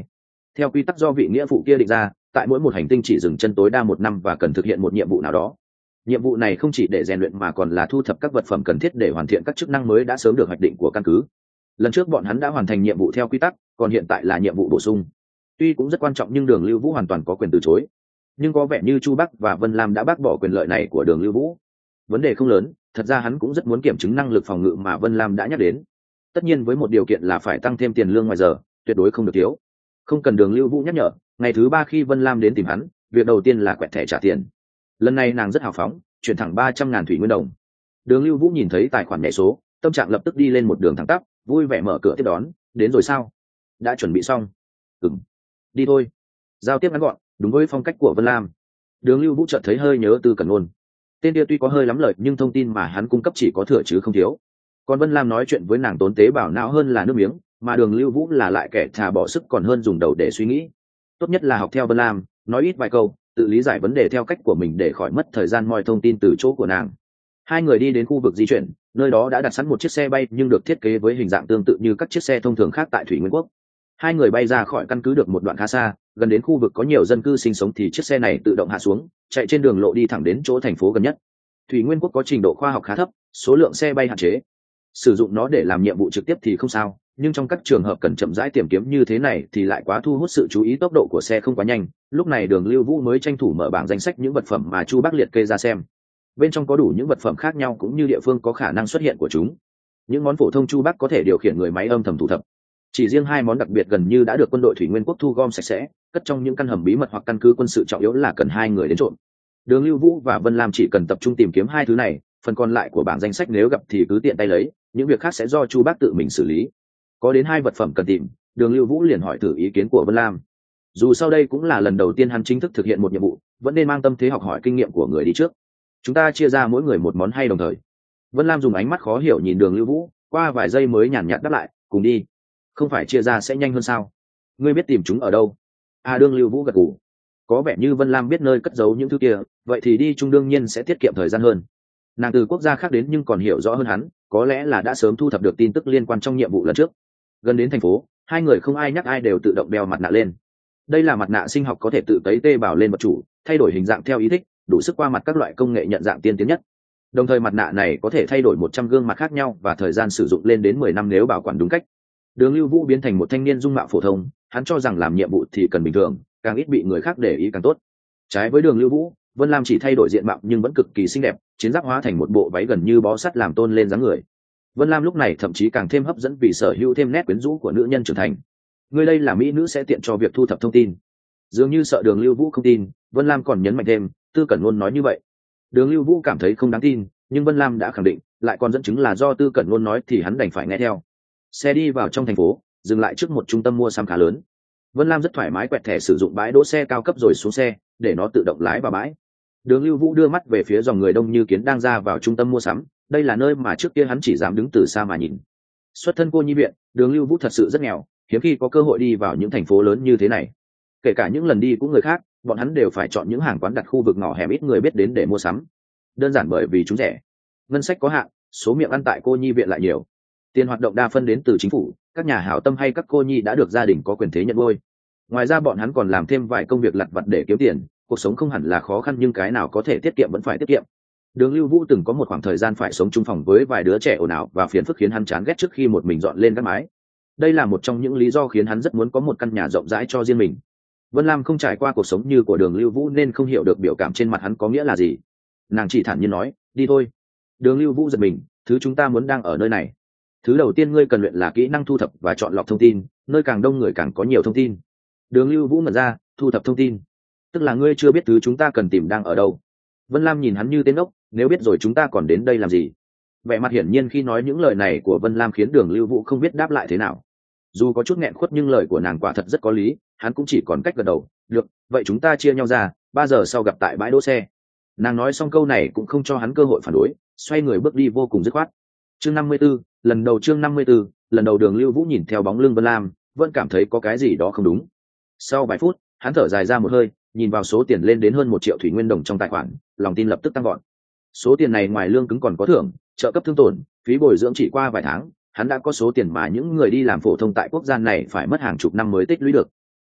Theo quy tắc do vị nghĩa phụ kia định ra, tại mỗi một hành tinh chỉ dừng chân tối đa một năm và cần thực hiện một nhiệm vụ nào đó. Nhiệm vụ này không chỉ để rèn luyện mà còn là thu thập các vật phẩm cần thiết để hoàn thiện các chức năng mới đã sớm được hoạch định của căn cứ. Lần trước bọn hắn đã hoàn thành nhiệm vụ theo quy tắc, còn hiện tại là nhiệm vụ bổ sung. Tuy cũng rất quan trọng nhưng Đường Lưu Vũ hoàn toàn có quyền từ chối. Nhưng có vẻ như Chu Bắc và Vân Lam đã bác bỏ quyền lợi này của Đường Lưu Vũ. Vấn đề không lớn, thật ra hắn cũng rất muốn kiểm chứng năng lực phòng ngự mà Vân Lam đã nhắc đến. Tất nhiên với một điều kiện là phải tăng thêm tiền lương ngoài giờ, tuyệt đối không được thiếu. Không cần Đường Lưu Vũ nhắc nhở, ngày thứ ba khi Vân Lam đến tìm hắn, việc đầu tiên là quẹt thẻ trả tiền. Lần này nàng rất hào phóng, chuyển thẳng ba trăm ngàn thủy nguyên đồng. Đường Lưu Vũ nhìn thấy tài khoản nhảy số, tâm trạng lập tức đi lên một đường thẳng tắp, vui vẻ mở cửa tiếp đón. Đến rồi sao? Đã chuẩn bị xong. Ừm. Đi thôi. Giao tiếp ngắn gọn, đúng với phong cách của Vân Lam. Đường Lưu Vũ chợt thấy hơi nhớ Tư Cẩn Ngôn. Tên kia tuy có hơi lắm lời nhưng thông tin mà hắn cung cấp chỉ có thừa chứ không thiếu. Còn Vân Lam nói chuyện với nàng tốn tế bảo não hơn là nước miếng, mà Đường Lưu Vũ là lại kẻ thà bỏ sức còn hơn dùng đầu để suy nghĩ. Tốt nhất là học theo Vân Lam, nói ít vài câu, tự lý giải vấn đề theo cách của mình để khỏi mất thời gian moi thông tin từ chỗ của nàng. Hai người đi đến khu vực di chuyển, nơi đó đã đặt sẵn một chiếc xe bay nhưng được thiết kế với hình dạng tương tự như các chiếc xe thông thường khác tại Thủy Nguyên Quốc. Hai người bay ra khỏi căn cứ được một đoạn khá xa, gần đến khu vực có nhiều dân cư sinh sống thì chiếc xe này tự động hạ xuống, chạy trên đường lộ đi thẳng đến chỗ thành phố gần nhất. Thủy Nguyên Quốc có trình độ khoa học khá thấp, số lượng xe bay hạn chế. Sử dụng nó để làm nhiệm vụ trực tiếp thì không sao, nhưng trong các trường hợp cần chậm rãi tìm kiếm như thế này thì lại quá thu hút sự chú ý, tốc độ của xe không quá nhanh. Lúc này Đường Lưu Vũ mới tranh thủ mở bảng danh sách những vật phẩm mà Chu Bắc liệt kê ra xem. Bên trong có đủ những vật phẩm khác nhau cũng như địa phương có khả năng xuất hiện của chúng. Những món phổ thông Chu Bắc có thể điều khiển người máy âm thầm thu thập. Chỉ riêng hai món đặc biệt gần như đã được quân đội Thủy Nguyên Quốc thu gom sạch sẽ, cất trong những căn hầm bí mật hoặc căn cứ quân sự trọng yếu là cần hai người đến trộm. Đường Lưu Vũ và Vân Lam chỉ cần tập trung tìm kiếm hai thứ này, phần còn lại của bảng danh sách nếu gặp thì cứ tiện tay lấy, những việc khác sẽ do Chu Bắc tự mình xử lý. Có đến hai vật phẩm cần tìm, Đường Lưu Vũ liền hỏi thử ý kiến của Vân Lam. Dù sau đây cũng là lần đầu tiên hắn chính thức thực hiện một nhiệm vụ, vẫn nên mang tâm thế học hỏi kinh nghiệm của người đi trước. Chúng ta chia ra mỗi người một món hay đồng thời? Vân Lam dùng ánh mắt khó hiểu nhìn Đường Lưu Vũ, qua vài giây mới nhàn nhạt đáp lại, cùng đi. Không phải chia ra sẽ nhanh hơn sao? Ngươi biết tìm chúng ở đâu? À, Đường Lưu Vũ gật gù. Có vẻ như Vân Lam biết nơi cất giấu những thứ kia, vậy thì đi chung đương nhiên sẽ tiết kiệm thời gian hơn. Nàng từ quốc gia khác đến nhưng còn hiểu rõ hơn hắn, có lẽ là đã sớm thu thập được tin tức liên quan trong nhiệm vụ lần trước. Gần đến thành phố, hai người không ai nhắc ai đều tự động đeo mặt nạ lên. Đây là mặt nạ sinh học có thể tự tấy tê bào lên vật chủ, thay đổi hình dạng theo ý thích, đủ sức qua mặt các loại công nghệ nhận dạng tiên tiến nhất. Đồng thời mặt nạ này có thể thay đổi một trăm gương mặt khác nhau và thời gian sử dụng lên đến mười năm nếu bảo quản đúng cách. Đường Lưu Vũ biến thành một thanh niên dung mạo phổ thông, hắn cho rằng làm nhiệm vụ thì cần bình thường, càng ít bị người khác để ý càng tốt. Trái với Đường Lưu Vũ, Vân Lam chỉ thay đổi diện mạo nhưng vẫn cực kỳ xinh đẹp, chiến giáp hóa thành một bộ váy gần như bó sắt làm tôn lên dáng người. Vân Lam lúc này thậm chí càng thêm hấp dẫn vì sở hữu thêm nét quyến rũ của nữ nhân trưởng thành. Người đây là mỹ nữ sẽ tiện cho việc thu thập thông tin. Dường như sợ Đường Lưu Vũ không tin, Vân Lam còn nhấn mạnh thêm, Tư Cẩn Ngôn nói như vậy. Đường Lưu Vũ cảm thấy không đáng tin, nhưng Vân Lam đã khẳng định, lại còn dẫn chứng là do Tư Cẩn Ngôn nói thì hắn đành phải nghe theo. Xe đi vào trong thành phố, dừng lại trước một trung tâm mua sắm khá lớn. Vân Lam rất thoải mái quẹt thẻ sử dụng bãi đỗ xe cao cấp rồi xuống xe, để nó tự động lái vào bãi. Đường Lưu Vũ đưa mắt về phía dòng người đông như kiến đang ra vào trung tâm mua sắm, đây là nơi mà trước kia hắn chỉ dám đứng từ xa mà nhìn. Xuất thân cô nhi viện, Đường Lưu Vũ thật sự rất nghèo, hiếm khi có cơ hội đi vào những thành phố lớn như thế này. Kể cả những lần đi của người khác, bọn hắn đều phải chọn những hàng quán đặt khu vực ngõ hẻm ít người biết đến để mua sắm. Đơn giản bởi vì chúng rẻ, ngân sách có hạn, số miệng ăn tại cô nhi viện lại nhiều. Tiền hoạt động đa phân đến từ chính phủ, các nhà hảo tâm hay các cô nhi đã được gia đình có quyền thế nhận nuôi. Ngoài ra bọn hắn còn làm thêm vài công việc lặt vặt để kiếm tiền, cuộc sống không hẳn là khó khăn nhưng cái nào có thể tiết kiệm vẫn phải tiết kiệm. Đường Lưu Vũ từng có một khoảng thời gian phải sống chung phòng với vài đứa trẻ ồn ào và phiền phức khiến hắn chán ghét trước khi một mình dọn lên các mái. Đây là một trong những lý do khiến hắn rất muốn có một căn nhà rộng rãi cho riêng mình. Vân Lam không trải qua cuộc sống như của Đường Lưu Vũ nên không hiểu được biểu cảm trên mặt hắn có nghĩa là gì. Nàng chỉ thản nhiên nói, đi thôi. Đường Lưu Vũ giật mình, thứ chúng ta muốn đang ở nơi này. Thứ đầu tiên ngươi cần luyện là kỹ năng thu thập và chọn lọc thông tin, nơi càng đông người càng có nhiều thông tin. Đường Lưu Vũ ngẩn ra, thu thập thông tin, tức là ngươi chưa biết thứ chúng ta cần tìm đang ở đâu. Vân Lam nhìn hắn như tên ốc, nếu biết rồi chúng ta còn đến đây làm gì? Vẻ mặt hiển nhiên khi nói những lời này của Vân Lam khiến Đường Lưu Vũ không biết đáp lại thế nào. Dù có chút nghẹn khuất nhưng lời của nàng quả thật rất có lý, hắn cũng chỉ còn cách gật đầu. Được, vậy chúng ta chia nhau ra, ba giờ sau gặp tại bãi đỗ xe. Nàng nói xong câu này cũng không cho hắn cơ hội phản đối, xoay người bước đi vô cùng dứt khoát. Chương năm mươi 54, lần đầu chương năm mươi 54, lần đầu Đường Lưu Vũ nhìn theo bóng lưng Vân Lam, vẫn cảm thấy có cái gì đó không đúng. Sau vài phút, hắn thở dài ra một hơi, nhìn vào số tiền lên đến hơn một triệu thủy nguyên đồng trong tài khoản, lòng tin lập tức tăng gọn. Số tiền này ngoài lương cứng còn có thưởng, trợ cấp thương tổn, phí bồi dưỡng chỉ qua vài tháng, hắn đã có số tiền mà những người đi làm phổ thông tại quốc gia này phải mất hàng chục năm mới tích lũy được.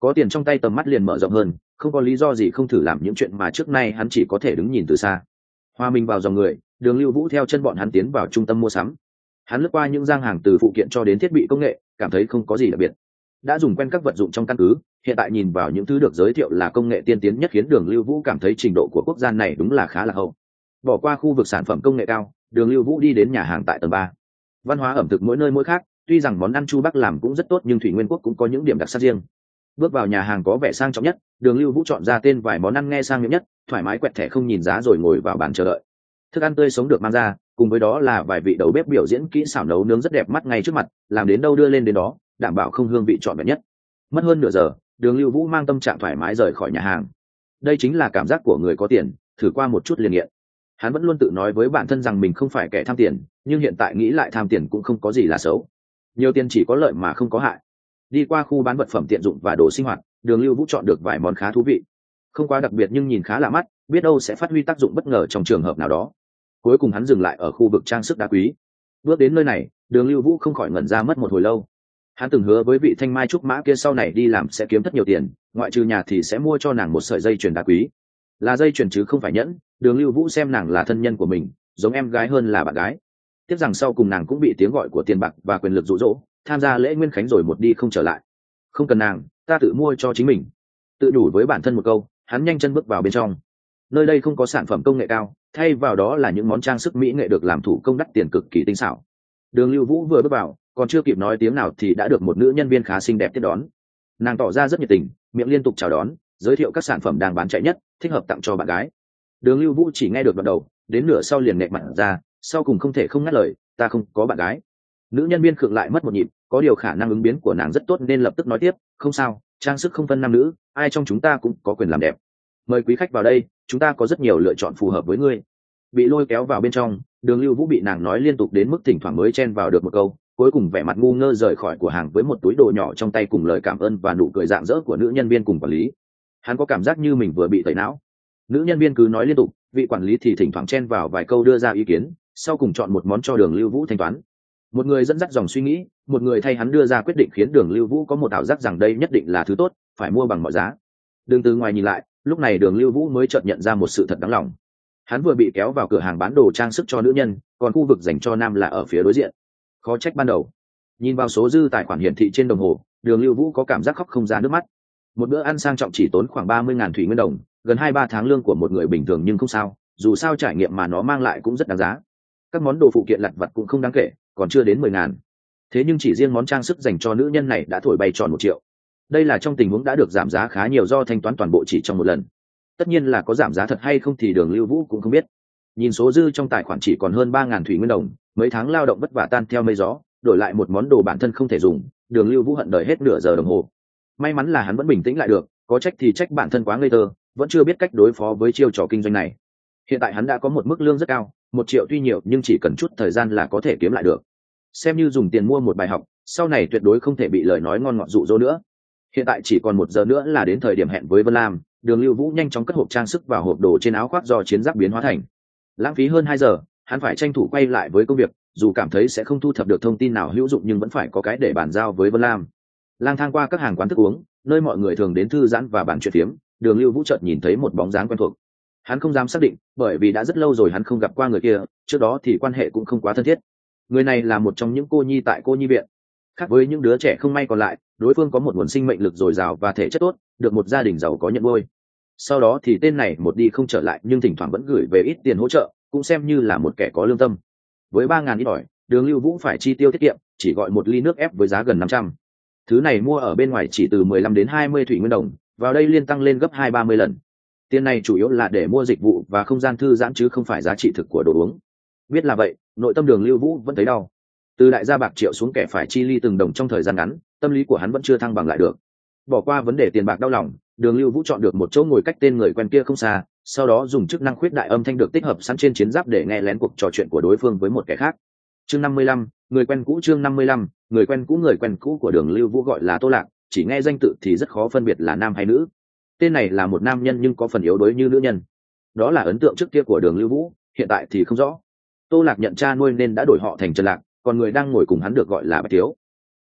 có tiền trong tay tầm mắt liền mở rộng hơn, không có lý do gì không thử làm những chuyện mà trước nay hắn chỉ có thể đứng nhìn từ xa. Hòa mình vào dòng người, Đường Lưu Vũ theo chân bọn hắn tiến vào trung tâm mua sắm. Hắn lướt qua những gian hàng từ phụ kiện cho đến thiết bị công nghệ, cảm thấy không có gì đặc biệt. Đã dùng quen các vật dụng trong căn cứ, hiện tại nhìn vào những thứ được giới thiệu là công nghệ tiên tiến nhất khiến Đường Lưu Vũ cảm thấy trình độ của quốc gia này đúng là khá là hậu. Bỏ qua khu vực sản phẩm công nghệ cao, Đường Lưu Vũ đi đến nhà hàng tại tầng ba. Văn hóa ẩm thực mỗi nơi mỗi khác, tuy rằng món ăn Chu Bắc làm cũng rất tốt nhưng Thủy Nguyên Quốc cũng có những điểm đặc sắc riêng. Bước vào nhà hàng có vẻ sang trọng nhất, Đường Lưu Vũ chọn ra tên vài món ăn nghe sang miệng nhất, thoải mái quẹt thẻ không nhìn giá rồi ngồi vào bàn chờ đợi. Thức ăn tươi sống được mang ra, cùng với đó là vài vị đầu bếp biểu diễn kỹ xảo nấu nướng rất đẹp mắt ngay trước mặt, làm đến đâu đưa lên đến đó, đảm bảo không hương vị trọn vẹn nhất. Mất hơn nửa giờ, Đường Lưu Vũ mang tâm trạng thoải mái rời khỏi nhà hàng. Đây chính là cảm giác của người có tiền, thử qua một chút liền nghiện. Hắn vẫn luôn tự nói với bản thân rằng mình không phải kẻ tham tiền, nhưng hiện tại nghĩ lại tham tiền cũng không có gì là xấu. Nhiều tiền chỉ có lợi mà không có hại. Đi qua khu bán vật phẩm tiện dụng và đồ sinh hoạt, Đường Lưu Vũ chọn được vài món khá thú vị, không quá đặc biệt nhưng nhìn khá lạ mắt, biết đâu sẽ phát huy tác dụng bất ngờ trong trường hợp nào đó. Cuối cùng hắn dừng lại ở khu vực trang sức đá quý. Bước đến nơi này, Đường Lưu Vũ không khỏi ngẩn ra mất một hồi lâu. Hắn từng hứa với vị thanh mai trúc mã kia sau này đi làm sẽ kiếm rất nhiều tiền, ngoại trừ nhà thì sẽ mua cho nàng một sợi dây chuyền đá quý. Là dây chuyền chứ không phải nhẫn. Đường Lưu Vũ xem nàng là thân nhân của mình, giống em gái hơn là bạn gái. Tiếc rằng sau cùng nàng cũng bị tiếng gọi của tiền bạc và quyền lực dụ dỗ, tham gia lễ nguyên khánh rồi một đi không trở lại. Không cần nàng, ta tự mua cho chính mình. Tự đủ với bản thân một câu, hắn nhanh chân bước vào bên trong. Nơi đây không có sản phẩm công nghệ cao, thay vào đó là những món trang sức mỹ nghệ được làm thủ công đắt tiền cực kỳ tinh xảo. Đường Lưu Vũ vừa bước vào, còn chưa kịp nói tiếng nào thì đã được một nữ nhân viên khá xinh đẹp tiếp đón. Nàng tỏ ra rất nhiệt tình, miệng liên tục chào đón, giới thiệu các sản phẩm đang bán chạy nhất, thích hợp tặng cho bạn gái. Đường Lưu Vũ chỉ nghe được đoạn đầu, đến nửa sau liền nẹt mặt ra, sau cùng không thể không ngắt lời, ta không có bạn gái. Nữ nhân viên khựng lại mất một nhịp, có điều khả năng ứng biến của nàng rất tốt nên lập tức nói tiếp, không sao, trang sức không phân nam nữ, ai trong chúng ta cũng có quyền làm đẹp. Mời quý khách vào đây, chúng ta có rất nhiều lựa chọn phù hợp với ngươi. Bị lôi kéo vào bên trong, Đường Lưu Vũ bị nàng nói liên tục đến mức thỉnh thoảng mới chen vào được một câu, cuối cùng vẻ mặt ngu ngơ rời khỏi cửa hàng với một túi đồ nhỏ trong tay cùng lời cảm ơn và nụ cười rạng rỡ của nữ nhân viên cùng quản lý. Hắn có cảm giác như mình vừa bị tẩy não. Nữ nhân viên cứ nói liên tục, vị quản lý thì thỉnh thoảng chen vào vài câu đưa ra ý kiến, sau cùng chọn một món cho Đường Lưu Vũ thanh toán. Một người dẫn dắt dòng suy nghĩ, một người thay hắn đưa ra quyết định khiến Đường Lưu Vũ có một ảo giác rằng đây nhất định là thứ tốt, phải mua bằng mọi giá. Đường từ ngoài nhìn lại, lúc này Đường Lưu Vũ mới chợt nhận ra một sự thật đáng lòng. Hắn vừa bị kéo vào cửa hàng bán đồ trang sức cho nữ nhân, còn khu vực dành cho nam là ở phía đối diện. Khó trách ban đầu nhìn vào số dư tài khoản hiển thị trên đồng hồ, Đường Lưu Vũ có cảm giác khóc không ra nước mắt. Một bữa ăn sang trọng chỉ tốn khoảng ba mươi ngàn thủy nguyên đồng, gần hai ba tháng lương của một người bình thường, nhưng không sao, dù sao trải nghiệm mà nó mang lại cũng rất đáng giá. Các món đồ phụ kiện lặt vặt cũng không đáng kể, còn chưa đến mười ngàn. Thế nhưng chỉ riêng món trang sức dành cho nữ nhân này đã thổi bay tròn một triệu. Đây là trong tình huống đã được giảm giá khá nhiều do thanh toán toàn bộ chỉ trong một lần. Tất nhiên là có giảm giá thật hay không thì Đường Lưu Vũ cũng không biết. Nhìn số dư trong tài khoản chỉ còn hơn ba ngàn thủy nguyên đồng, mấy tháng lao động vất vả tan theo mây gió, đổi lại một món đồ bản thân không thể dùng, Đường Lưu Vũ hận đời hết nửa giờ đồng hồ. May mắn là hắn vẫn bình tĩnh lại được, có trách thì trách bản thân quá ngây thơ, vẫn chưa biết cách đối phó với chiêu trò kinh doanh này. Hiện tại hắn đã có một mức lương rất cao, một triệu tuy nhiều nhưng chỉ cần chút thời gian là có thể kiếm lại được. Xem như dùng tiền mua một bài học, sau này tuyệt đối không thể bị lời nói ngon ngọt dụ dỗ nữa. Hiện tại chỉ còn một giờ nữa là đến thời điểm hẹn với Vân Lam, Đường Lưu Vũ nhanh chóng cất hộp trang sức vào hộp đồ trên áo khoác do chiến giáp biến hóa thành. Lãng phí hơn hai giờ, hắn phải tranh thủ quay lại với công việc, dù cảm thấy sẽ không thu thập được thông tin nào hữu dụng nhưng vẫn phải có cái để bàn giao với Vân Lam. Lang thang qua các hàng quán thức uống, nơi mọi người thường đến thư giãn và bàn chuyện phiếm, Đường Lưu Vũ chợt nhìn thấy một bóng dáng quen thuộc. Hắn không dám xác định, bởi vì đã rất lâu rồi hắn không gặp qua người kia, trước đó thì quan hệ cũng không quá thân thiết. Người này là một trong những cô nhi tại cô nhi viện. Khác với những đứa trẻ không may còn lại, đối phương có một nguồn sinh mệnh lực dồi dào và thể chất tốt, được một gia đình giàu có nhận nuôi. Sau đó thì tên này một đi không trở lại nhưng thỉnh thoảng vẫn gửi về ít tiền hỗ trợ, cũng xem như là một kẻ có lương tâm. Với ba ngàn ít ỏi, Đường Lưu Vũ phải chi tiêu tiết kiệm, chỉ gọi một ly nước ép với giá gần năm trăm. Thứ này mua ở bên ngoài chỉ từ mười lăm đến hai mươi thủy nguyên đồng, vào đây liên tăng lên gấp hai ba mươi lần. Tiền này chủ yếu là để mua dịch vụ và không gian thư giãn chứ không phải giá trị thực của đồ uống. Biết là vậy, nội tâm Đường Lưu Vũ vẫn thấy đau. Từ đại gia bạc triệu xuống kẻ phải chi ly từng đồng trong thời gian ngắn, tâm lý của hắn vẫn chưa thăng bằng lại được. Bỏ qua vấn đề tiền bạc đau lòng, Đường Lưu Vũ chọn được một chỗ ngồi cách tên người quen kia không xa, sau đó dùng chức năng khuyết đại âm thanh được tích hợp sẵn trên chiến giáp để nghe lén cuộc trò chuyện của đối phương với một kẻ khác. Chương năm mươi lăm, người quen cũ. Chương năm mươi lăm, người quen cũ. Người quen cũ của Đường Lưu Vũ gọi là Tô Lạc, chỉ nghe danh tự thì rất khó phân biệt là nam hay nữ. Tên này là một nam nhân nhưng có phần yếu đuối như nữ nhân. Đó là ấn tượng trước kia của Đường Lưu Vũ, hiện tại thì không rõ. Tô Lạc nhận cha nuôi nên đã đổi họ thành Trần Lạc, còn người đang ngồi cùng hắn được gọi là Bạch Thiếu.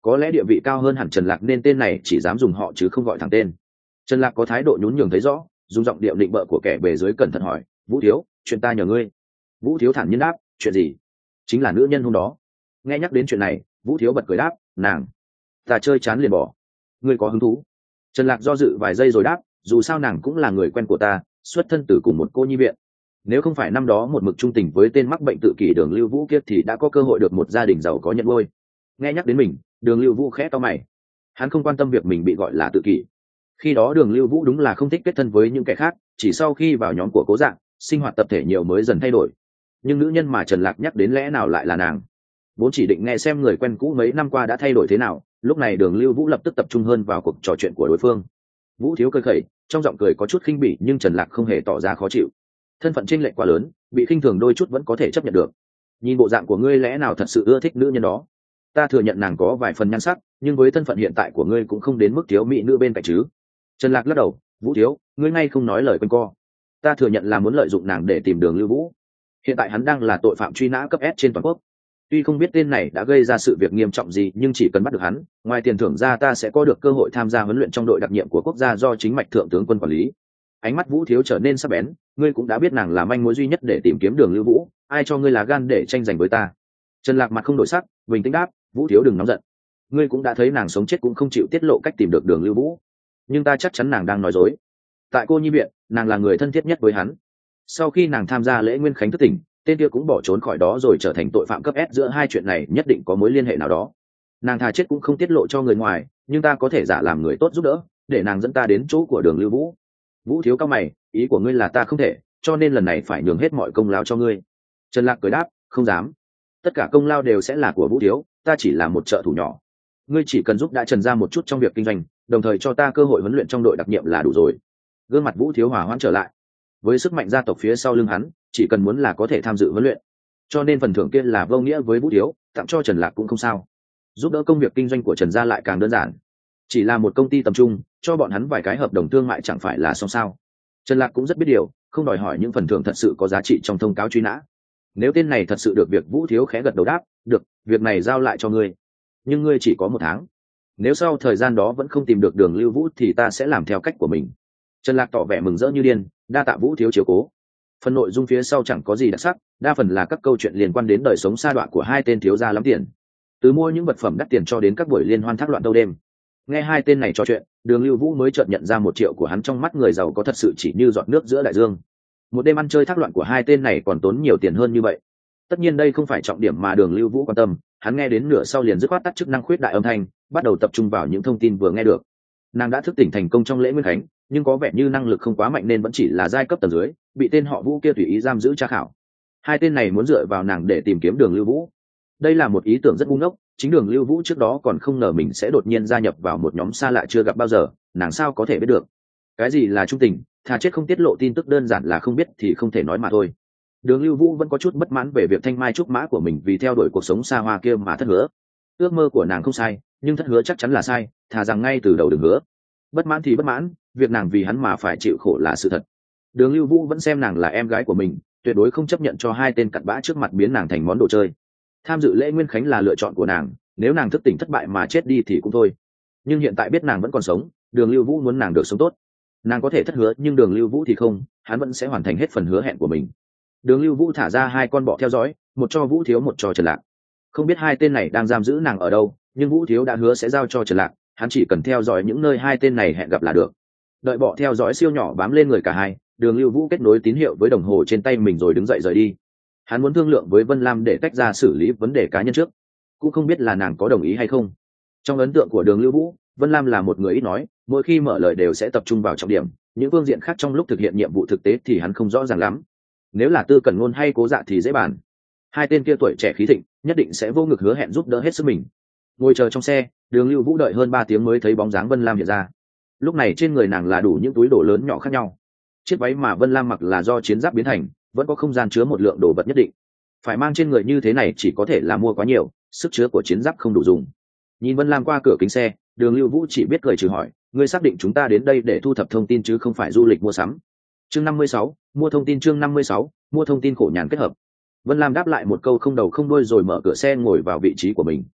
có lẽ địa vị cao hơn hẳn Trần Lạc nên tên này chỉ dám dùng họ chứ không gọi thẳng tên. Trần Lạc có thái độ nhún nhường thấy rõ, dùng giọng điệu định bợ của kẻ bề dưới cẩn thận hỏi, Vũ thiếu, chuyện ta nhờ ngươi. Vũ thiếu thản nhiên đáp, chuyện gì? Chính là nữ nhân hôm đó. Nghe nhắc đến chuyện này, Vũ thiếu bật cười đáp, nàng ta chơi chán liền bỏ. Ngươi có hứng thú? Trần Lạc do dự vài giây rồi đáp, dù sao nàng cũng là người quen của ta, xuất thân từ cùng một cô nhi viện. Nếu không phải năm đó một mực trung tình với tên mắc bệnh tự kỷ Đường Lưu Vũ kia thì đã có cơ hội được một gia đình giàu có nhận nuôi. Nghe nhắc đến mình, Đường Lưu Vũ khẽ to mày. Hắn không quan tâm việc mình bị gọi là tự kỷ. Khi đó Đường Lưu Vũ đúng là không thích kết thân với những kẻ khác, chỉ sau khi vào nhóm của Cố Dạng, sinh hoạt tập thể nhiều mới dần thay đổi. Nhưng nữ nhân mà Trần Lạc nhắc đến lẽ nào lại là nàng? Vốn chỉ định nghe xem người quen cũ mấy năm qua đã thay đổi thế nào, lúc này Đường Lưu Vũ lập tức tập trung hơn vào cuộc trò chuyện của đối phương. Vũ thiếu cười khẩy, trong giọng cười có chút khinh bỉ nhưng Trần Lạc không hề tỏ ra khó chịu. Thân phận chênh lệch quá lớn, bị khinh thường đôi chút vẫn có thể chấp nhận được. Nhìn bộ dạng của ngươi lẽ nào thật sự ưa thích nữ nhân đó? Ta thừa nhận nàng có vài phần nhan sắc, nhưng với thân phận hiện tại của ngươi cũng không đến mức thiếu mỹ nữ bên cạnh chứ. Trần Lạc lắc đầu, Vũ thiếu, ngươi ngay không nói lời quanh co. Ta thừa nhận là muốn lợi dụng nàng để tìm Đường Lưu Vũ. Hiện tại hắn đang là tội phạm truy nã cấp S trên toàn quốc. Tuy không biết tên này đã gây ra sự việc nghiêm trọng gì, nhưng chỉ cần bắt được hắn, ngoài tiền thưởng ra ta sẽ có được cơ hội tham gia huấn luyện trong đội đặc nhiệm của quốc gia do chính mạch thượng tướng quân quản lý. Ánh mắt Vũ thiếu trở nên sắc bén, ngươi cũng đã biết nàng là manh mối duy nhất để tìm kiếm Đường Lưu Vũ, ai cho ngươi là gan để tranh giành với ta? Trần Lạc mặt không đổi sắc, bình tĩnh đáp, Vũ thiếu đừng nóng giận. Ngươi cũng đã thấy nàng sống chết cũng không chịu tiết lộ cách tìm được Đường Lưu Vũ, nhưng ta chắc chắn nàng đang nói dối. Tại cô nhi viện, nàng là người thân thiết nhất với hắn. Sau khi nàng tham gia lễ nguyên khánh thức tỉnh, tên kia cũng bỏ trốn khỏi đó rồi trở thành tội phạm cấp S, giữa hai chuyện này nhất định có mối liên hệ nào đó. Nàng thà chết cũng không tiết lộ cho người ngoài, nhưng ta có thể giả làm người tốt giúp đỡ, để nàng dẫn ta đến chỗ của Đường Lưu Vũ. Vũ thiếu cao mày, ý của ngươi là ta không thể, cho nên lần này phải nhường hết mọi công lao cho ngươi. Trần Lạc cười đáp, không dám. Tất cả công lao đều sẽ là của Vũ thiếu, ta chỉ là một trợ thủ nhỏ. Ngươi chỉ cần giúp đã Trần ra một chút trong việc kinh doanh, đồng thời cho ta cơ hội huấn luyện trong đội đặc nhiệm là đủ rồi. Gương mặt Vũ thiếu hòa hoãn trở lại. Với sức mạnh gia tộc phía sau lưng hắn, chỉ cần muốn là có thể tham dự huấn luyện. Cho nên phần thưởng kia là vô nghĩa với Vũ thiếu, tặng cho Trần Lạc cũng không sao. Giúp đỡ công việc kinh doanh của Trần gia lại càng đơn giản. Chỉ là một công ty tầm trung, cho bọn hắn vài cái hợp đồng thương mại chẳng phải là xong sao? Trần Lạc cũng rất biết điều, không đòi hỏi những phần thưởng thật sự có giá trị trong thông cáo truy nã. Nếu tên này thật sự được việc, Vũ thiếu khẽ gật đầu đáp, được, việc này giao lại cho ngươi. Nhưng ngươi chỉ có một tháng. Nếu sau thời gian đó vẫn không tìm được Đường Lưu Vũ thì ta sẽ làm theo cách của mình. Trần Lạc tỏ vẻ mừng rỡ như điên, đa tạ Vũ thiếu chiếu cố. Phần nội dung phía sau chẳng có gì đặc sắc, đa phần là các câu chuyện liên quan đến đời sống sa đọa của hai tên thiếu gia lắm tiền. Từ mua những vật phẩm đắt tiền cho đến các buổi liên hoan thác loạn thâu đêm. Nghe hai tên này trò chuyện, Đường Lưu Vũ mới chợt nhận ra một triệu của hắn trong mắt người giàu có thật sự chỉ như giọt nước giữa đại dương. Một đêm ăn chơi thác loạn của hai tên này còn tốn nhiều tiền hơn như vậy. Tất nhiên đây không phải trọng điểm mà Đường Lưu Vũ quan tâm, hắn nghe đến nửa sau liền dứt khoát tắt chức năng khuyết đại âm thanh, bắt đầu tập trung vào những thông tin vừa nghe được. Nàng đã thức tỉnh thành công trong lễ nguyên khánh, nhưng có vẻ như năng lực không quá mạnh nên vẫn chỉ là giai cấp tầng dưới, bị tên họ Vũ kia tùy ý giam giữ tra khảo. Hai tên này muốn dựa vào nàng để tìm kiếm Đường Lưu Vũ. Đây là một ý tưởng rất ngu ngốc, chính Đường Lưu Vũ trước đó còn không ngờ mình sẽ đột nhiên gia nhập vào một nhóm xa lạ chưa gặp bao giờ, nàng sao có thể biết được? Cái gì là trung tình, thà chết không tiết lộ tin tức, đơn giản là không biết thì không thể nói mà thôi. Đường Lưu Vũ vẫn có chút bất mãn về việc thanh mai trúc mã của mình vì theo đuổi cuộc sống xa hoa kia mà thất hứa. Ước mơ của nàng không sai, nhưng thất hứa chắc chắn là sai, thà rằng ngay từ đầu đừng hứa. Bất mãn thì bất mãn, việc nàng vì hắn mà phải chịu khổ là sự thật. Đường Lưu Vũ vẫn xem nàng là em gái của mình, tuyệt đối không chấp nhận cho hai tên cặn bã trước mặt biến nàng thành món đồ chơi. Tham dự lễ nguyên khánh là lựa chọn của nàng, nếu nàng thức tỉnh thất bại mà chết đi thì cũng thôi. Nhưng hiện tại biết nàng vẫn còn sống, Đường Lưu Vũ muốn nàng được sống tốt. Nàng có thể thất hứa nhưng Đường Lưu Vũ thì không, hắn vẫn sẽ hoàn thành hết phần hứa hẹn của mình. Đường Lưu Vũ thả ra hai con bọ theo dõi, một cho Vũ thiếu, một cho Trần Lạc. Không biết hai tên này đang giam giữ nàng ở đâu, nhưng Vũ thiếu đã hứa sẽ giao cho Trần Lạc, hắn chỉ cần theo dõi những nơi hai tên này hẹn gặp là được. Đợi bọ theo dõi siêu nhỏ bám lên người cả hai, Đường Lưu Vũ kết nối tín hiệu với đồng hồ trên tay mình rồi đứng dậy rời đi. Hắn muốn thương lượng với Vân Lam để tách ra xử lý vấn đề cá nhân trước, cũng không biết là nàng có đồng ý hay không. Trong ấn tượng của Đường Lưu Vũ, Vân Lam là một người ít nói, mỗi khi mở lời đều sẽ tập trung vào trọng điểm, những phương diện khác trong lúc thực hiện nhiệm vụ thực tế thì hắn không rõ ràng lắm. Nếu là Tư Cẩn Ngôn hay Cố Dạ thì dễ bàn. Hai tên kia tuổi trẻ khí thịnh, nhất định sẽ vô ngực hứa hẹn giúp đỡ hết sức mình. Ngồi chờ trong xe, Đường Lưu Vũ đợi hơn ba tiếng mới thấy bóng dáng Vân Lam hiện ra. Lúc này trên người nàng là đủ những túi đồ lớn nhỏ khác nhau. Chiếc váy mà Vân Lam mặc là do chiến giáp biến thành, vẫn có không gian chứa một lượng đồ vật nhất định. Phải mang trên người như thế này chỉ có thể là mua quá nhiều, sức chứa của chiến giáp không đủ dùng. Nhìn Vân Lam qua cửa kính xe, Đường Lưu Vũ chỉ biết cười trừ hỏi, ngươi xác định chúng ta đến đây để thu thập thông tin chứ không phải du lịch mua sắm? Chương năm mươi sáu, mua thông tin. Chương năm mươi sáu, mua thông tin khổ nhàn kết hợp. Vân Lam đáp lại một câu không đầu không đuôi rồi mở cửa xe ngồi vào vị trí của mình.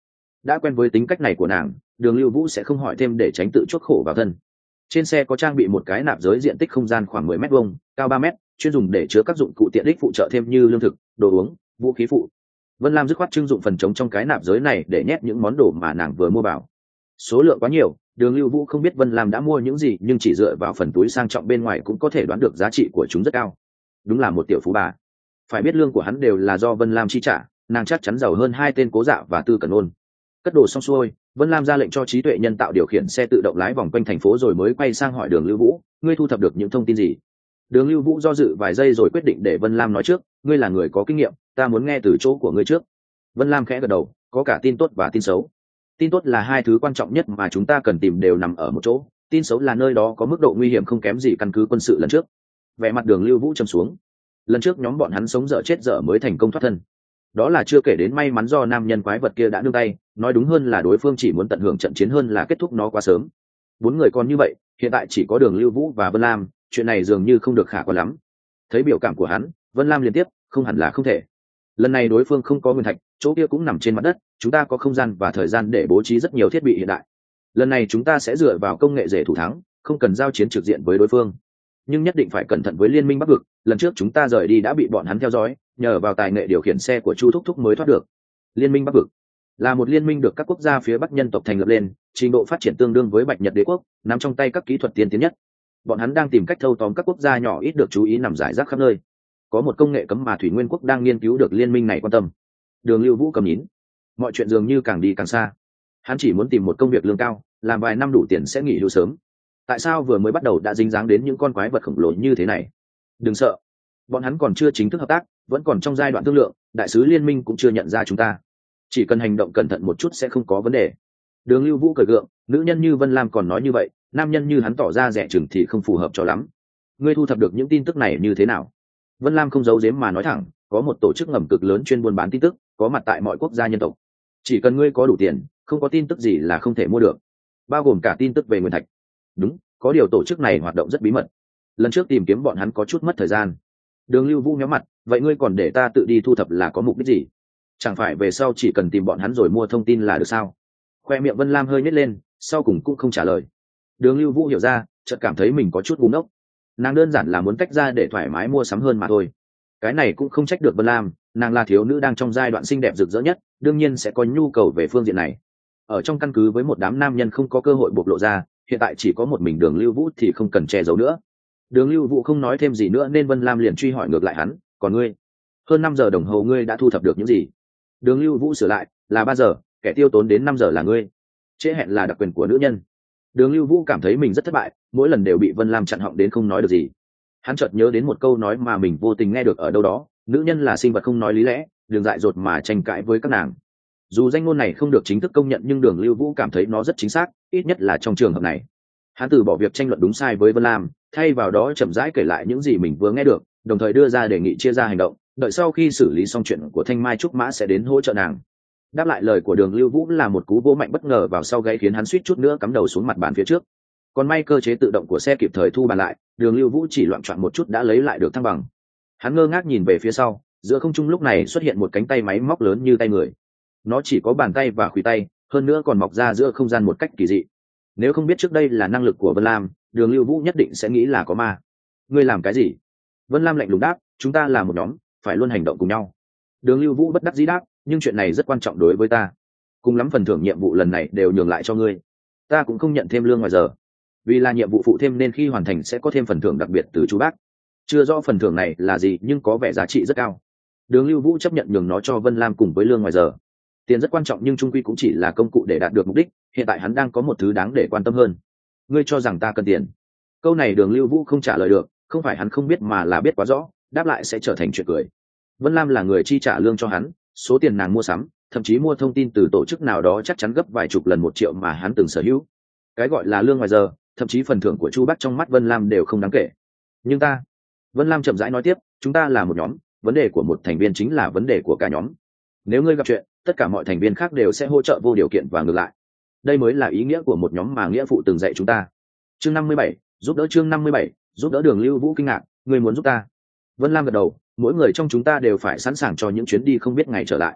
đã quen với tính cách này của nàng, Đường Lưu Vũ sẽ không hỏi thêm để tránh tự chuốc khổ vào thân. Trên xe có trang bị một cái nạp giới diện tích không gian khoảng mười mét vuông, cao ba mét, chuyên dùng để chứa các dụng cụ tiện ích phụ trợ thêm như lương thực, đồ uống, vũ khí phụ. Vân Lam dứt khoát trưng dụng phần trống trong cái nạp giới này để nhét những món đồ mà nàng vừa mua vào. Số lượng quá nhiều, Đường Lưu Vũ không biết Vân Lam đã mua những gì, nhưng chỉ dựa vào phần túi sang trọng bên ngoài cũng có thể đoán được giá trị của chúng rất cao. Đúng là một tiểu phú bà. Phải biết lương của hắn đều là do Vân Lam chi trả, nàng chắc chắn giàu hơn hai tên Cố Dạ và Tư Cẩn Ôn. Cất đồ xong xuôi, Vân Lam ra lệnh cho trí tuệ nhân tạo điều khiển xe tự động lái vòng quanh thành phố rồi mới quay sang hỏi Đường Lưu Vũ, ngươi thu thập được những thông tin gì? Đường Lưu Vũ do dự vài giây rồi quyết định để Vân Lam nói trước, ngươi là người có kinh nghiệm, ta muốn nghe từ chỗ của ngươi trước. Vân Lam khẽ gật đầu, có cả tin tốt và tin xấu. Tin tốt là hai thứ quan trọng nhất mà chúng ta cần tìm đều nằm ở một chỗ, tin xấu là nơi đó có mức độ nguy hiểm không kém gì căn cứ quân sự lần trước. Vẻ mặt Đường Lưu Vũ trầm xuống. Lần trước nhóm bọn hắn sống dở chết dở mới thành công thoát thân. Đó là chưa kể đến may mắn do nam nhân quái vật kia đã nương tay, nói đúng hơn là đối phương chỉ muốn tận hưởng trận chiến hơn là kết thúc nó quá sớm. Bốn người còn như vậy, hiện tại chỉ có Đường Lưu Vũ và Vân Lam, chuyện này dường như không được khả quan lắm. Thấy biểu cảm của hắn, Vân Lam liên tiếp, không hẳn là không thể. Lần này đối phương không có nguyên thạch, chỗ kia cũng nằm trên mặt đất, chúng ta có không gian và thời gian để bố trí rất nhiều thiết bị hiện đại. Lần này chúng ta sẽ dựa vào công nghệ rể thủ thắng, không cần giao chiến trực diện với đối phương, nhưng nhất định phải cẩn thận với liên minh Bắc vực. Lần trước chúng ta rời đi đã bị bọn hắn theo dõi, nhờ vào tài nghệ điều khiển xe của Chu Thúc Thúc mới thoát được. Liên minh Bắc vực là một liên minh được các quốc gia phía Bắc nhân tộc thành lập lên, trình độ phát triển tương đương với Bạch Nhật Đế quốc, nắm trong tay các kỹ thuật tiên tiến nhất. Bọn hắn đang tìm cách thâu tóm các quốc gia nhỏ ít được chú ý nằm rải rác khắp nơi. Có một công nghệ cấm mà Thủy Nguyên quốc đang nghiên cứu được liên minh này quan tâm. Đường Lưu Vũ cầm nhín, mọi chuyện dường như càng đi càng xa. Hắn chỉ muốn tìm một công việc lương cao, làm vài năm đủ tiền sẽ nghỉ hưu sớm. Tại sao vừa mới bắt đầu đã dính dáng đến những con quái vật khổng lồ như thế này? Đừng sợ, bọn hắn còn chưa chính thức hợp tác, vẫn còn trong giai đoạn thương lượng, đại sứ liên minh cũng chưa nhận ra chúng ta. Chỉ cần hành động cẩn thận một chút sẽ không có vấn đề. Đường Lưu Vũ cười gượng, nữ nhân như Vân Lam còn nói như vậy, nam nhân như hắn tỏ ra rẻ chừng thì không phù hợp cho lắm. Ngươi thu thập được những tin tức này như thế nào? Vân Lam không giấu giếm mà nói thẳng, có một tổ chức ngầm cực lớn chuyên buôn bán tin tức, có mặt tại mọi quốc gia nhân tộc. Chỉ cần ngươi có đủ tiền, không có tin tức gì là không thể mua được, bao gồm cả tin tức về nguyên thạch. Đúng, có điều tổ chức này hoạt động rất bí mật. Lần trước tìm kiếm bọn hắn có chút mất thời gian. Đường Lưu Vũ méo mặt, vậy ngươi còn để ta tự đi thu thập là có mục đích gì? Chẳng phải về sau chỉ cần tìm bọn hắn rồi mua thông tin là được sao? Khoe miệng Vân Lam hơi nhếch lên, sau cùng cũng không trả lời. Đường Lưu Vũ hiểu ra, chợt cảm thấy mình có chút ngu ngốc. Nàng đơn giản là muốn tách ra để thoải mái mua sắm hơn mà thôi. Cái này cũng không trách được Vân Lam, nàng là thiếu nữ đang trong giai đoạn xinh đẹp rực rỡ nhất, đương nhiên sẽ có nhu cầu về phương diện này. Ở trong căn cứ với một đám nam nhân không có cơ hội bộc lộ ra, hiện tại chỉ có một mình Đường Lưu Vũ thì không cần che giấu nữa. Đường Lưu Vũ không nói thêm gì nữa nên Vân Lam liền truy hỏi ngược lại hắn, còn ngươi, hơn năm giờ đồng hồ ngươi đã thu thập được những gì? Đường Lưu Vũ sửa lại, là ba giờ, kẻ tiêu tốn đến năm giờ là ngươi. Trễ hẹn là đặc quyền của nữ nhân. Đường Lưu Vũ cảm thấy mình rất thất bại, mỗi lần đều bị Vân Lam chặn họng đến không nói được gì. Hắn chợt nhớ đến một câu nói mà mình vô tình nghe được ở đâu đó, nữ nhân là sinh vật không nói lý lẽ, đừng dại dột mà tranh cãi với các nàng. Dù danh ngôn này không được chính thức công nhận nhưng Đường Lưu Vũ cảm thấy nó rất chính xác, ít nhất là trong trường hợp này. Hắn từ bỏ việc tranh luận đúng sai với Vân Lam, thay vào đó chậm rãi kể lại những gì mình vừa nghe được, đồng thời đưa ra đề nghị chia ra hành động, đợi sau khi xử lý xong chuyện của Thanh Mai Trúc Mã sẽ đến hỗ trợ nàng. Đáp lại lời của Đường Lưu Vũ là một cú vỗ mạnh bất ngờ vào sau gáy khiến hắn suýt chút nữa cắm đầu xuống mặt bàn phía trước. Còn may cơ chế tự động của xe kịp thời thu bàn lại, Đường Lưu Vũ chỉ loạn choạng một chút đã lấy lại được thăng bằng. Hắn ngơ ngác nhìn về phía sau, giữa không trung lúc này xuất hiện một cánh tay máy móc lớn như tay người. Nó chỉ có bàn tay và khuỷu tay, hơn nữa còn mọc ra giữa không gian một cách kỳ dị. Nếu không biết trước đây là năng lực của Vân Lam, Đường Lưu Vũ nhất định sẽ nghĩ là có ma. Ngươi làm cái gì? Vân Lam lạnh lùng đáp, chúng ta là một nhóm, phải luôn hành động cùng nhau. Đường Lưu Vũ bất đắc dĩ đáp, nhưng chuyện này rất quan trọng đối với ta. Cùng lắm phần thưởng nhiệm vụ lần này đều nhường lại cho ngươi. Ta cũng không nhận thêm lương ngoài giờ. Vì là nhiệm vụ phụ thêm nên khi hoàn thành sẽ có thêm phần thưởng đặc biệt từ chú bác. Chưa rõ phần thưởng này là gì nhưng có vẻ giá trị rất cao. Đường Lưu Vũ chấp nhận nhường nó cho Vân Lam cùng với lương ngoài giờ. Tiền rất quan trọng nhưng chung quy cũng chỉ là công cụ để đạt được mục đích, hiện tại hắn đang có một thứ đáng để quan tâm hơn. Ngươi cho rằng ta cần tiền? Câu này Đường Lưu Vũ không trả lời được, không phải hắn không biết mà là biết quá rõ, đáp lại sẽ trở thành chuyện cười. Vân Lam là người chi trả lương cho hắn, số tiền nàng mua sắm, thậm chí mua thông tin từ tổ chức nào đó chắc chắn gấp vài chục lần một triệu mà hắn từng sở hữu. Cái gọi là lương ngoài giờ, thậm chí phần thưởng của Chu Bắc trong mắt Vân Lam đều không đáng kể. Nhưng ta, Vân Lam chậm rãi nói tiếp, chúng ta là một nhóm, vấn đề của một thành viên chính là vấn đề của cả nhóm. Nếu ngươi gặp chuyện, tất cả mọi thành viên khác đều sẽ hỗ trợ vô điều kiện và ngược lại. Đây mới là ý nghĩa của một nhóm mà nghĩa phụ từng dạy chúng ta. Chương năm mươi bảy, giúp đỡ chương năm mươi bảy, giúp đỡ. Đường Lưu Vũ kinh ngạc, ngươi muốn giúp ta? Vân Lam gật đầu, mỗi người trong chúng ta đều phải sẵn sàng cho những chuyến đi không biết ngày trở lại.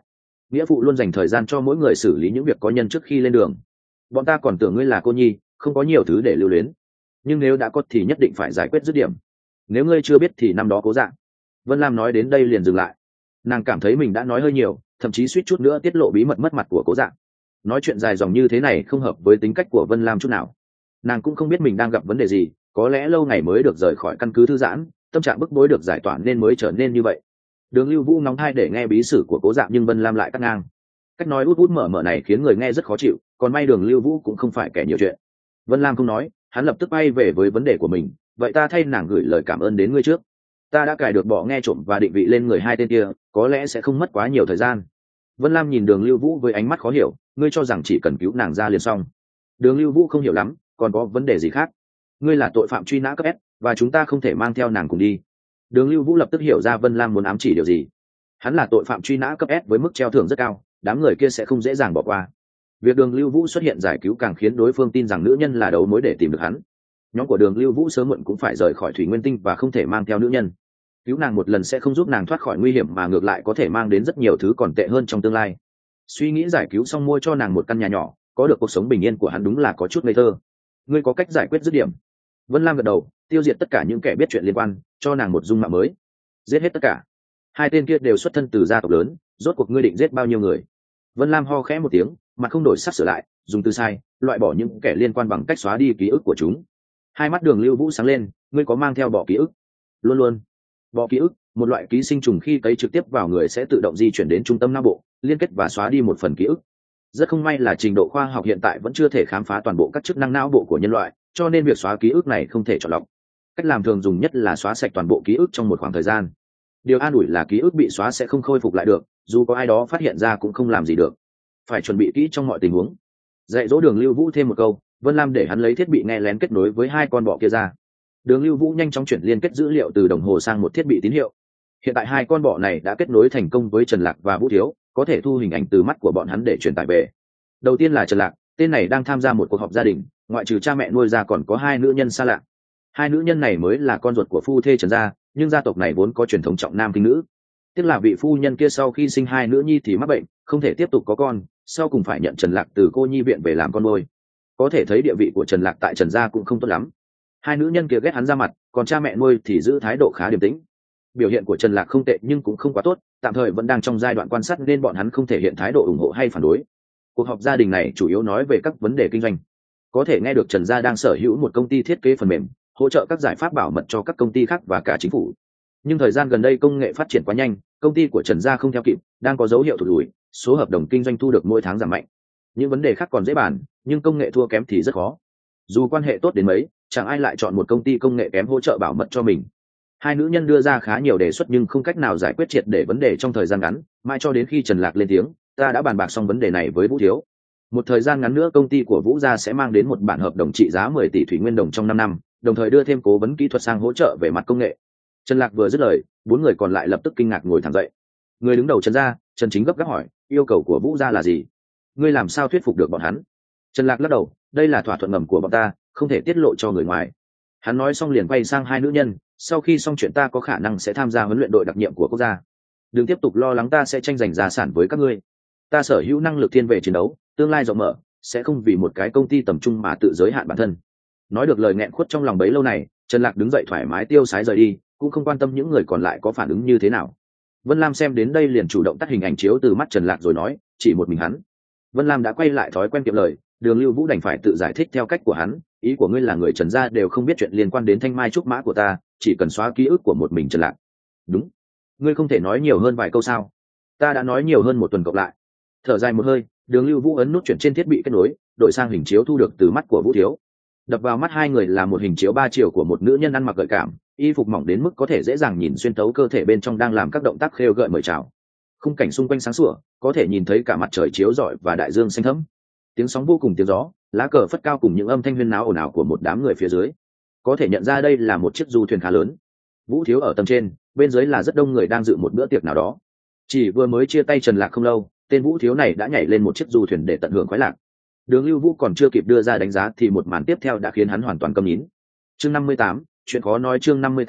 nghĩa phụ luôn dành thời gian cho mỗi người xử lý những việc có nhân trước khi lên đường. Bọn ta còn tưởng ngươi là cô nhi, không có nhiều thứ để lưu luyến, nhưng nếu đã có thì nhất định phải giải quyết dứt điểm. Nếu ngươi chưa biết thì năm đó Cố Dạng. Vân Lam nói đến đây liền dừng lại. Nàng cảm thấy mình đã nói hơi nhiều, thậm chí suýt chút nữa tiết lộ bí mật mất mặt của Cố Dạng. Nói chuyện dài dòng như thế này không hợp với tính cách của Vân Lam chút nào. Nàng cũng không biết mình đang gặp vấn đề gì, có lẽ lâu ngày mới được rời khỏi căn cứ thư giãn, tâm trạng bức bối được giải tỏa nên mới trở nên như vậy. Đường Lưu Vũ nóng hai để nghe bí sử của Cố Dạng, nhưng Vân Lam lại cắt ngang. Cách nói út út mở mở này khiến người nghe rất khó chịu, còn may Đường Lưu Vũ cũng không phải kẻ nhiều chuyện. Vân Lam không nói, hắn lập tức bay về với vấn đề của mình. Vậy ta thay nàng gửi lời cảm ơn đến ngươi trước. Ta đã cài được bỏ nghe trộm và định vị lên người hai tên kia, có lẽ sẽ không mất quá nhiều thời gian. Vân Lam nhìn Đường Lưu Vũ với ánh mắt khó hiểu. Ngươi cho rằng chỉ cần cứu nàng ra liền xong? Đường Lưu Vũ không hiểu lắm, còn có vấn đề gì khác? Ngươi là tội phạm truy nã cấp S, và chúng ta không thể mang theo nàng cùng đi. Đường Lưu Vũ lập tức hiểu ra Vân Lam muốn ám chỉ điều gì. Hắn là tội phạm truy nã cấp S với mức treo thưởng rất cao, đám người kia sẽ không dễ dàng bỏ qua. Việc Đường Lưu Vũ xuất hiện giải cứu càng khiến đối phương tin rằng nữ nhân là đấu mối để tìm được hắn. Nhóm của Đường Lưu Vũ sớm muộn cũng phải rời khỏi Thủy Nguyên Tinh và không thể mang theo nữ nhân. Cứu nàng một lần sẽ không giúp nàng thoát khỏi nguy hiểm, mà ngược lại có thể mang đến rất nhiều thứ còn tệ hơn trong tương lai. Suy nghĩ giải cứu xong mua cho nàng một căn nhà nhỏ, có được cuộc sống bình yên của hắn đúng là có chút ngây thơ. Ngươi có cách giải quyết dứt điểm? Vân Lam gật đầu, tiêu diệt tất cả những kẻ biết chuyện liên quan, cho nàng một dung mạo mới. Giết hết tất cả? Hai tên kia đều xuất thân từ gia tộc lớn, rốt cuộc ngươi định giết bao nhiêu người? Vân Lam ho khẽ một tiếng, mặt không đổi sắc sửa lại, dùng từ sai, loại bỏ những kẻ liên quan bằng cách xóa đi ký ức của chúng. Hai mắt Đường Lưu Vũ sáng lên, ngươi có mang theo bọ ký ức? Luôn luôn. Bọ ký ức, một loại ký sinh trùng khi cấy trực tiếp vào người sẽ tự động di chuyển đến trung tâm não bộ, liên kết và xóa đi một phần ký ức. Rất không may là trình độ khoa học hiện tại vẫn chưa thể khám phá toàn bộ các chức năng não bộ của nhân loại, cho nên việc xóa ký ức này không thể chọn lọc. Cách làm thường dùng nhất là xóa sạch toàn bộ ký ức trong một khoảng thời gian. Điều an ủi là ký ức bị xóa sẽ không khôi phục lại được, dù có ai đó phát hiện ra cũng không làm gì được. Phải chuẩn bị kỹ trong mọi tình huống. Dạy dỗ Đường Lưu Vũ thêm một câu, Vân Lam để hắn lấy thiết bị nghe lén kết nối với hai con bọ kia ra. Đường Lưu Vũ nhanh chóng chuyển liên kết dữ liệu từ đồng hồ sang một thiết bị tín hiệu. Hiện tại hai con bọ này đã kết nối thành công với Trần Lạc và Vũ Thiếu, có thể thu hình ảnh từ mắt của bọn hắn để truyền tải về. Đầu tiên là Trần Lạc, tên này đang tham gia một cuộc họp gia đình, ngoại trừ cha mẹ nuôi ra còn có hai nữ nhân xa lạ. Hai nữ nhân này mới là con ruột của phu thê Trần gia, nhưng gia tộc này vốn có truyền thống trọng nam khinh nữ. Tiếc là vị phu nhân kia sau khi sinh hai nữ nhi thì mắc bệnh, không thể tiếp tục có con, sau cùng phải nhận Trần Lạc từ cô nhi viện về làm con nuôi. Có thể thấy địa vị của Trần Lạc tại Trần gia cũng không tốt lắm. Hai nữ nhân kia ghét hắn ra mặt, còn cha mẹ nuôi thì giữ thái độ khá điềm tĩnh. Biểu hiện của Trần Lạc không tệ nhưng cũng không quá tốt, tạm thời vẫn đang trong giai đoạn quan sát nên bọn hắn không thể hiện thái độ ủng hộ hay phản đối. Cuộc họp gia đình này chủ yếu nói về các vấn đề kinh doanh. Có thể nghe được Trần gia đang sở hữu một công ty thiết kế phần mềm, hỗ trợ các giải pháp bảo mật cho các công ty khác và cả chính phủ. Nhưng thời gian gần đây công nghệ phát triển quá nhanh, công ty của Trần gia không theo kịp, đang có dấu hiệu thụt lùi, số hợp đồng kinh doanh thu được mỗi tháng giảm mạnh. Những vấn đề khác còn dễ bàn, nhưng công nghệ thua kém thì rất khó. Dù quan hệ tốt đến mấy, chẳng ai lại chọn một công ty công nghệ kém hỗ trợ bảo mật cho mình. Hai nữ nhân đưa ra khá nhiều đề xuất nhưng không cách nào giải quyết triệt để vấn đề trong thời gian ngắn, mãi cho đến khi Trần Lạc lên tiếng, ta đã bàn bạc xong vấn đề này với Vũ Thiếu. Một thời gian ngắn nữa công ty của Vũ gia sẽ mang đến một bản hợp đồng trị giá mười tỷ thủy nguyên đồng trong năm năm, đồng thời đưa thêm cố vấn kỹ thuật sang hỗ trợ về mặt công nghệ. Trần Lạc vừa dứt lời, bốn người còn lại lập tức kinh ngạc ngồi thẳng dậy. Người đứng đầu Trần gia, Trần Chính gấp gáp hỏi, yêu cầu của Vũ gia là gì? Ngươi làm sao thuyết phục được bọn hắn? Trần Lạc lắc đầu, đây là thỏa thuận ngầm của bọn ta, không thể tiết lộ cho người ngoài. Hắn nói xong liền quay sang hai nữ nhân, sau khi xong chuyện ta có khả năng sẽ tham gia huấn luyện đội đặc nhiệm của quốc gia. Đừng tiếp tục lo lắng ta sẽ tranh giành gia sản với các ngươi. Ta sở hữu năng lực thiên về chiến đấu, tương lai rộng mở, sẽ không vì một cái công ty tầm trung mà tự giới hạn bản thân. Nói được lời nghẹn khuất trong lòng bấy lâu này, Trần Lạc đứng dậy thoải mái tiêu sái rời đi, cũng không quan tâm những người còn lại có phản ứng như thế nào. Vân Lam xem đến đây liền chủ động tắt hình ảnh chiếu từ mắt Trần Lạc rồi nói, chỉ một mình hắn. Vân Lam đã quay lại thói quen kiệm lời, Đường Lưu Vũ đành phải tự giải thích theo cách của hắn, ý của ngươi là người Trần gia đều không biết chuyện liên quan đến thanh mai trúc mã của ta, chỉ cần xóa ký ức của một mình Trần Lạc. Đúng. Ngươi không thể nói nhiều hơn vài câu sao? Ta đã nói nhiều hơn một tuần cộng lại. Thở dài một hơi, Đường Lưu Vũ ấn nút chuyển trên thiết bị kết nối, đổi sang hình chiếu thu được từ mắt của Vũ Thiếu. Đập vào mắt hai người là một hình chiếu ba chiều của một nữ nhân ăn mặc gợi cảm, y phục mỏng đến mức có thể dễ dàng nhìn xuyên thấu cơ thể bên trong đang làm các động tác khêu gợi mời chào. Khung cảnh xung quanh sáng sủa, có thể nhìn thấy cả mặt trời chiếu rọi và đại dương xanh thẫm. Tiếng sóng vô cùng tiếng gió, lá cờ phất cao cùng những âm thanh huyên náo ồn ào của một đám người phía dưới. Có thể nhận ra đây là một chiếc du thuyền khá lớn. Vũ Thiếu ở tầng trên, bên dưới là rất đông người đang dự một bữa tiệc nào đó. Chỉ vừa mới chia tay Trần Lạc không lâu, tên Vũ Thiếu này đã nhảy lên một chiếc du thuyền để tận hưởng khoái lạc. Đường Lưu Vũ còn chưa kịp đưa ra đánh giá thì một màn tiếp theo đã khiến hắn hoàn toàn câm nín. Chương năm mươi tám, chuyện khó nói chương năm mươi tám,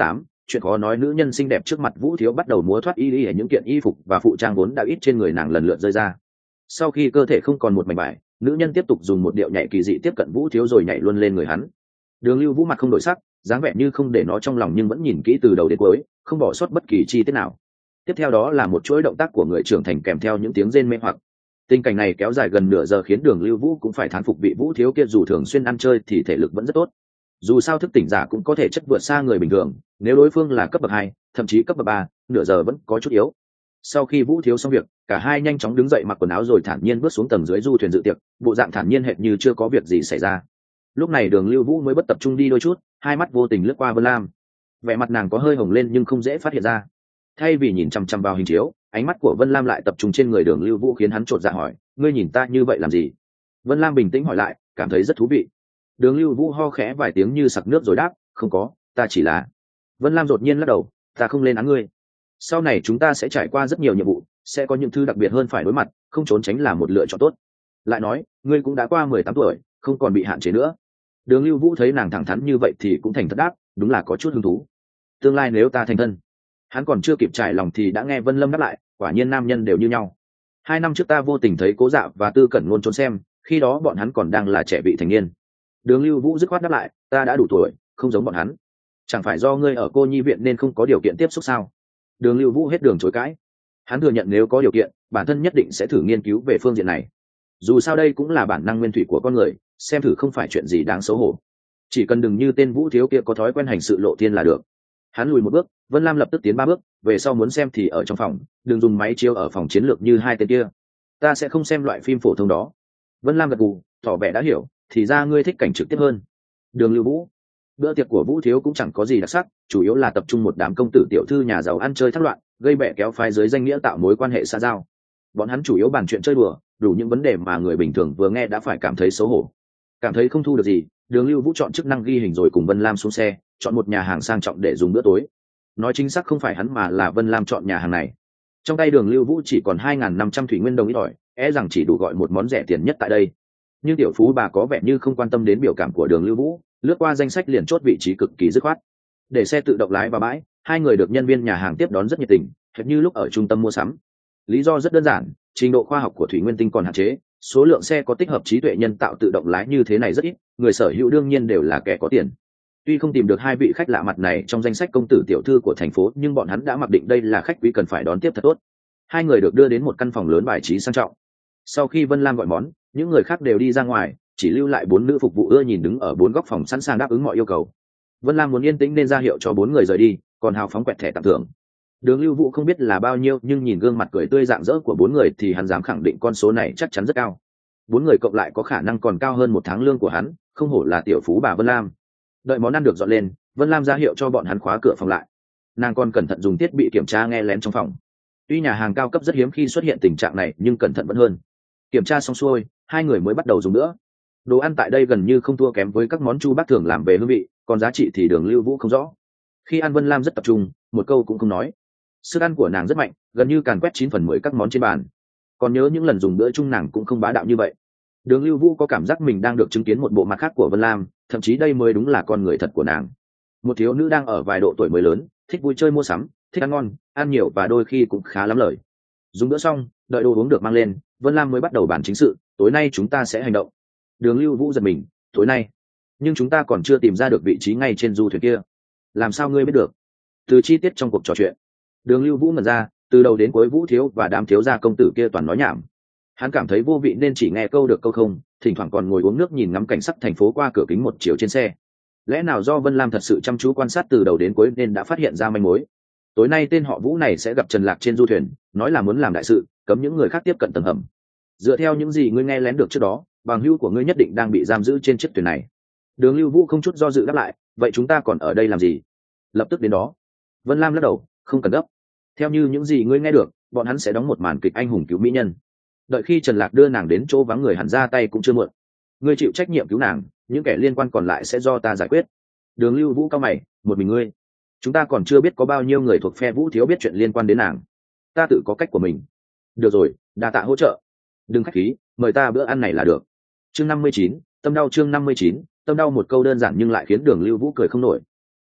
chuyện khó nói nữ nhân xinh đẹp trước mặt vũ thiếu bắt đầu múa thoát y y ở những kiện y phục và phụ trang vốn đã ít trên người nàng lần lượt rơi ra. Sau khi cơ thể không còn một mảnh vải, nữ nhân tiếp tục dùng một điệu nhảy kỳ dị tiếp cận vũ thiếu rồi nhảy luôn lên người hắn. Đường Lưu Vũ mặt không đổi sắc, dáng vẻ như không để nó trong lòng nhưng vẫn nhìn kỹ từ đầu đến cuối, không bỏ sót bất kỳ chi tiết nào. Tiếp theo đó là một chuỗi động tác của người trưởng thành kèm theo những tiếng rên mê hoặc. Tình cảnh này kéo dài gần nửa giờ khiến Đường Lưu Vũ cũng phải thán phục vị vũ thiếu kia, dù thường xuyên ăn chơi thì thể lực vẫn rất tốt. Dù sao thức tỉnh giả cũng có thể chất vượt xa người bình thường, nếu đối phương là cấp bậc hai, thậm chí cấp bậc ba, nửa giờ vẫn có chút yếu. Sau khi vũ thiếu xong việc, cả hai nhanh chóng đứng dậy mặc quần áo rồi thản nhiên bước xuống tầng dưới du thuyền dự tiệc, bộ dạng thản nhiên hệt như chưa có việc gì xảy ra. Lúc này Đường Lưu Vũ mới bất tập trung đi đôi chút, hai mắt vô tình lướt qua Vân Lam. Vẻ mặt nàng có hơi hồng lên nhưng không dễ phát hiện ra. Thay vì nhìn chăm chăm vào hình chiếu, ánh mắt của Vân Lam lại tập trung trên người Đường Lưu Vũ khiến hắn chột dạ hỏi, ngươi nhìn ta như vậy làm gì? Vân Lam bình tĩnh hỏi lại, cảm thấy rất thú vị. Đường Lưu Vũ ho khẽ vài tiếng như sặc nước rồi đáp, không có, ta chỉ là. Vân Lam đột nhiên lắc đầu, ta không lên án ngươi. Sau này chúng ta sẽ trải qua rất nhiều nhiệm vụ, sẽ có những thứ đặc biệt hơn phải đối mặt, không trốn tránh là một lựa chọn tốt. Lại nói, ngươi cũng đã qua mười tám tuổi, không còn bị hạn chế nữa. Đường Lưu Vũ thấy nàng thẳng thắn như vậy thì cũng thành thật đáp, đúng là có chút hứng thú. Tương lai nếu ta thành thân. Hắn còn chưa kịp trải lòng thì đã nghe Vân Lâm đáp lại, quả nhiên nam nhân đều như nhau. Hai năm trước ta vô tình thấy Cố Dạ và Tư Cẩn Ngôn trốn xem, khi đó bọn hắn còn đang là trẻ vị thành niên. Đường Lưu Vũ dứt khoát đáp lại, ta đã đủ tuổi, không giống bọn hắn. Chẳng phải do ngươi ở cô nhi viện nên không có điều kiện tiếp xúc sao? Đường Lưu Vũ hết đường chối cãi. Hắn thừa nhận nếu có điều kiện, bản thân nhất định sẽ thử nghiên cứu về phương diện này. Dù sao đây cũng là bản năng nguyên thủy của con người, xem thử không phải chuyện gì đáng xấu hổ. Chỉ cần đừng như tên vũ thiếu kia có thói quen hành sự lộ thiên là được. Hắn lùi một bước, Vân Lam lập tức tiến ba bước, về sau muốn xem thì ở trong phòng, đừng dùng máy chiếu ở phòng chiến lược như hai tên kia. Ta sẽ không xem loại phim phổ thông đó. Vân Lam gật gù, tỏ vẻ đã hiểu, thì ra ngươi thích cảnh trực tiếp hơn. Đường Lưu Vũ. Bữa tiệc của vũ thiếu cũng chẳng có gì đặc sắc, chủ yếu là tập trung một đám công tử tiểu thư nhà giàu ăn chơi thác loạn, gây bè kéo phái dưới danh nghĩa tạo mối quan hệ xã giao. Bọn hắn chủ yếu bàn chuyện chơi đùa, đủ những vấn đề mà người bình thường vừa nghe đã phải cảm thấy xấu hổ. Cảm thấy không thu được gì, Đường Lưu Vũ chọn chức năng ghi hình rồi cùng Vân Lam xuống xe, chọn một nhà hàng sang trọng để dùng bữa tối. Nói chính xác không phải hắn mà là Vân Lam chọn nhà hàng này. Trong tay Đường Lưu Vũ chỉ còn hai nghìn năm trăm thủy nguyên đồng ít ỏi, e rằng chỉ đủ gọi một món rẻ tiền nhất tại đây. Nhưng tiểu phú bà có vẻ như không quan tâm đến biểu cảm của Đường Lưu Vũ, lướt qua danh sách liền chốt vị trí cực kỳ dứt khoát. Để xe tự động lái vào bãi, hai người được nhân viên nhà hàng tiếp đón rất nhiệt tình, hệt như lúc ở trung tâm mua sắm. Lý do rất đơn giản, trình độ khoa học của thủy nguyên tinh còn hạn chế, số lượng xe có tích hợp trí tuệ nhân tạo tự động lái như thế này rất ít, người sở hữu đương nhiên đều là kẻ có tiền. Tuy không tìm được hai vị khách lạ mặt này trong danh sách công tử tiểu thư của thành phố, nhưng bọn hắn đã mặc định đây là khách quý cần phải đón tiếp thật tốt. Hai người được đưa đến một căn phòng lớn bài trí sang trọng. Sau khi Vân Lam gọi món, những người khác đều đi ra ngoài, chỉ lưu lại bốn nữ phục vụ ưa nhìn đứng ở bốn góc phòng sẵn sàng đáp ứng mọi yêu cầu. Vân Lam muốn yên tĩnh nên ra hiệu cho bốn người rời đi, còn hào phóng quẹt thẻ tặng thưởng. Đường Lưu Vũ không biết là bao nhiêu, nhưng nhìn gương mặt cười tươi rạng rỡ của bốn người thì hắn dám khẳng định con số này chắc chắn rất cao. Bốn người cộng lại có khả năng còn cao hơn một tháng lương của hắn, không hổ là tiểu phú bà Vân Lam. Đợi món ăn được dọn lên, Vân Lam ra hiệu cho bọn hắn khóa cửa phòng lại. Nàng còn cẩn thận dùng thiết bị kiểm tra nghe lén trong phòng. Tuy nhà hàng cao cấp rất hiếm khi xuất hiện tình trạng này, nhưng cẩn thận vẫn hơn. Kiểm tra xong xuôi, hai người mới bắt đầu dùng nữa. Đồ ăn tại đây gần như không thua kém với các món Chu Bác thường làm về hương vị, còn giá trị thì Đường Lưu Vũ không rõ. Khi ăn Vân Lam rất tập trung, một câu cũng không nói. Sức ăn của nàng rất mạnh, gần như càn quét chín phần mười các món trên bàn. Còn nhớ những lần dùng bữa chung nàng cũng không bá đạo như vậy. Đường Lưu Vũ có cảm giác mình đang được chứng kiến một bộ mặt khác của Vân Lam, thậm chí đây mới đúng là con người thật của nàng. Một thiếu nữ đang ở vài độ tuổi mới lớn, thích vui chơi mua sắm, thích ăn ngon, ăn nhiều và đôi khi cũng khá lắm lời. Dùng bữa xong, đợi đồ uống được mang lên, Vân Lam mới bắt đầu bàn chính sự, tối nay chúng ta sẽ hành động. Đường Lưu Vũ giật mình, tối nay? Nhưng chúng ta còn chưa tìm ra được vị trí ngay trên du thuyền kia. Làm sao ngươi biết được? Từ chi tiết trong cuộc trò chuyện. Đường Lưu Vũ ngẩn ra, từ đầu đến cuối Vũ thiếu và đám thiếu gia công tử kia toàn nói nhảm. Hắn cảm thấy vô vị nên chỉ nghe câu được câu không, thỉnh thoảng còn ngồi uống nước nhìn ngắm cảnh sắc thành phố qua cửa kính một chiều trên xe. Lẽ nào do Vân Lam thật sự chăm chú quan sát từ đầu đến cuối nên đã phát hiện ra manh mối? Tối nay tên họ Vũ này sẽ gặp Trần Lạc trên du thuyền, nói là muốn làm đại sự, cấm những người khác tiếp cận tầng hầm. Dựa theo những gì ngươi nghe lén được trước đó, bằng hữu của ngươi nhất định đang bị giam giữ trên chiếc thuyền này. Đường Lưu Vũ không chút do dự đáp lại, vậy chúng ta còn ở đây làm gì? Lập tức đến đó. Vân Lam lắc đầu, không cần gấp. Theo như những gì ngươi nghe được, bọn hắn sẽ đóng một màn kịch anh hùng cứu mỹ nhân. Đợi khi Trần Lạc đưa nàng đến chỗ vắng người hẳn ra tay cũng chưa muộn. Ngươi chịu trách nhiệm cứu nàng, những kẻ liên quan còn lại sẽ do ta giải quyết. Đường Lưu Vũ cao mày, một mình ngươi? Chúng ta còn chưa biết có bao nhiêu người thuộc phe Vũ thiếu biết chuyện liên quan đến nàng. Ta tự có cách của mình. Được rồi, đa tạ hỗ trợ. Đừng khách khí, mời ta bữa ăn này là được. Chương năm mươi chín, tâm đau chương năm mươi chín, tâm đau, một câu đơn giản nhưng lại khiến Đường Lưu Vũ cười không nổi.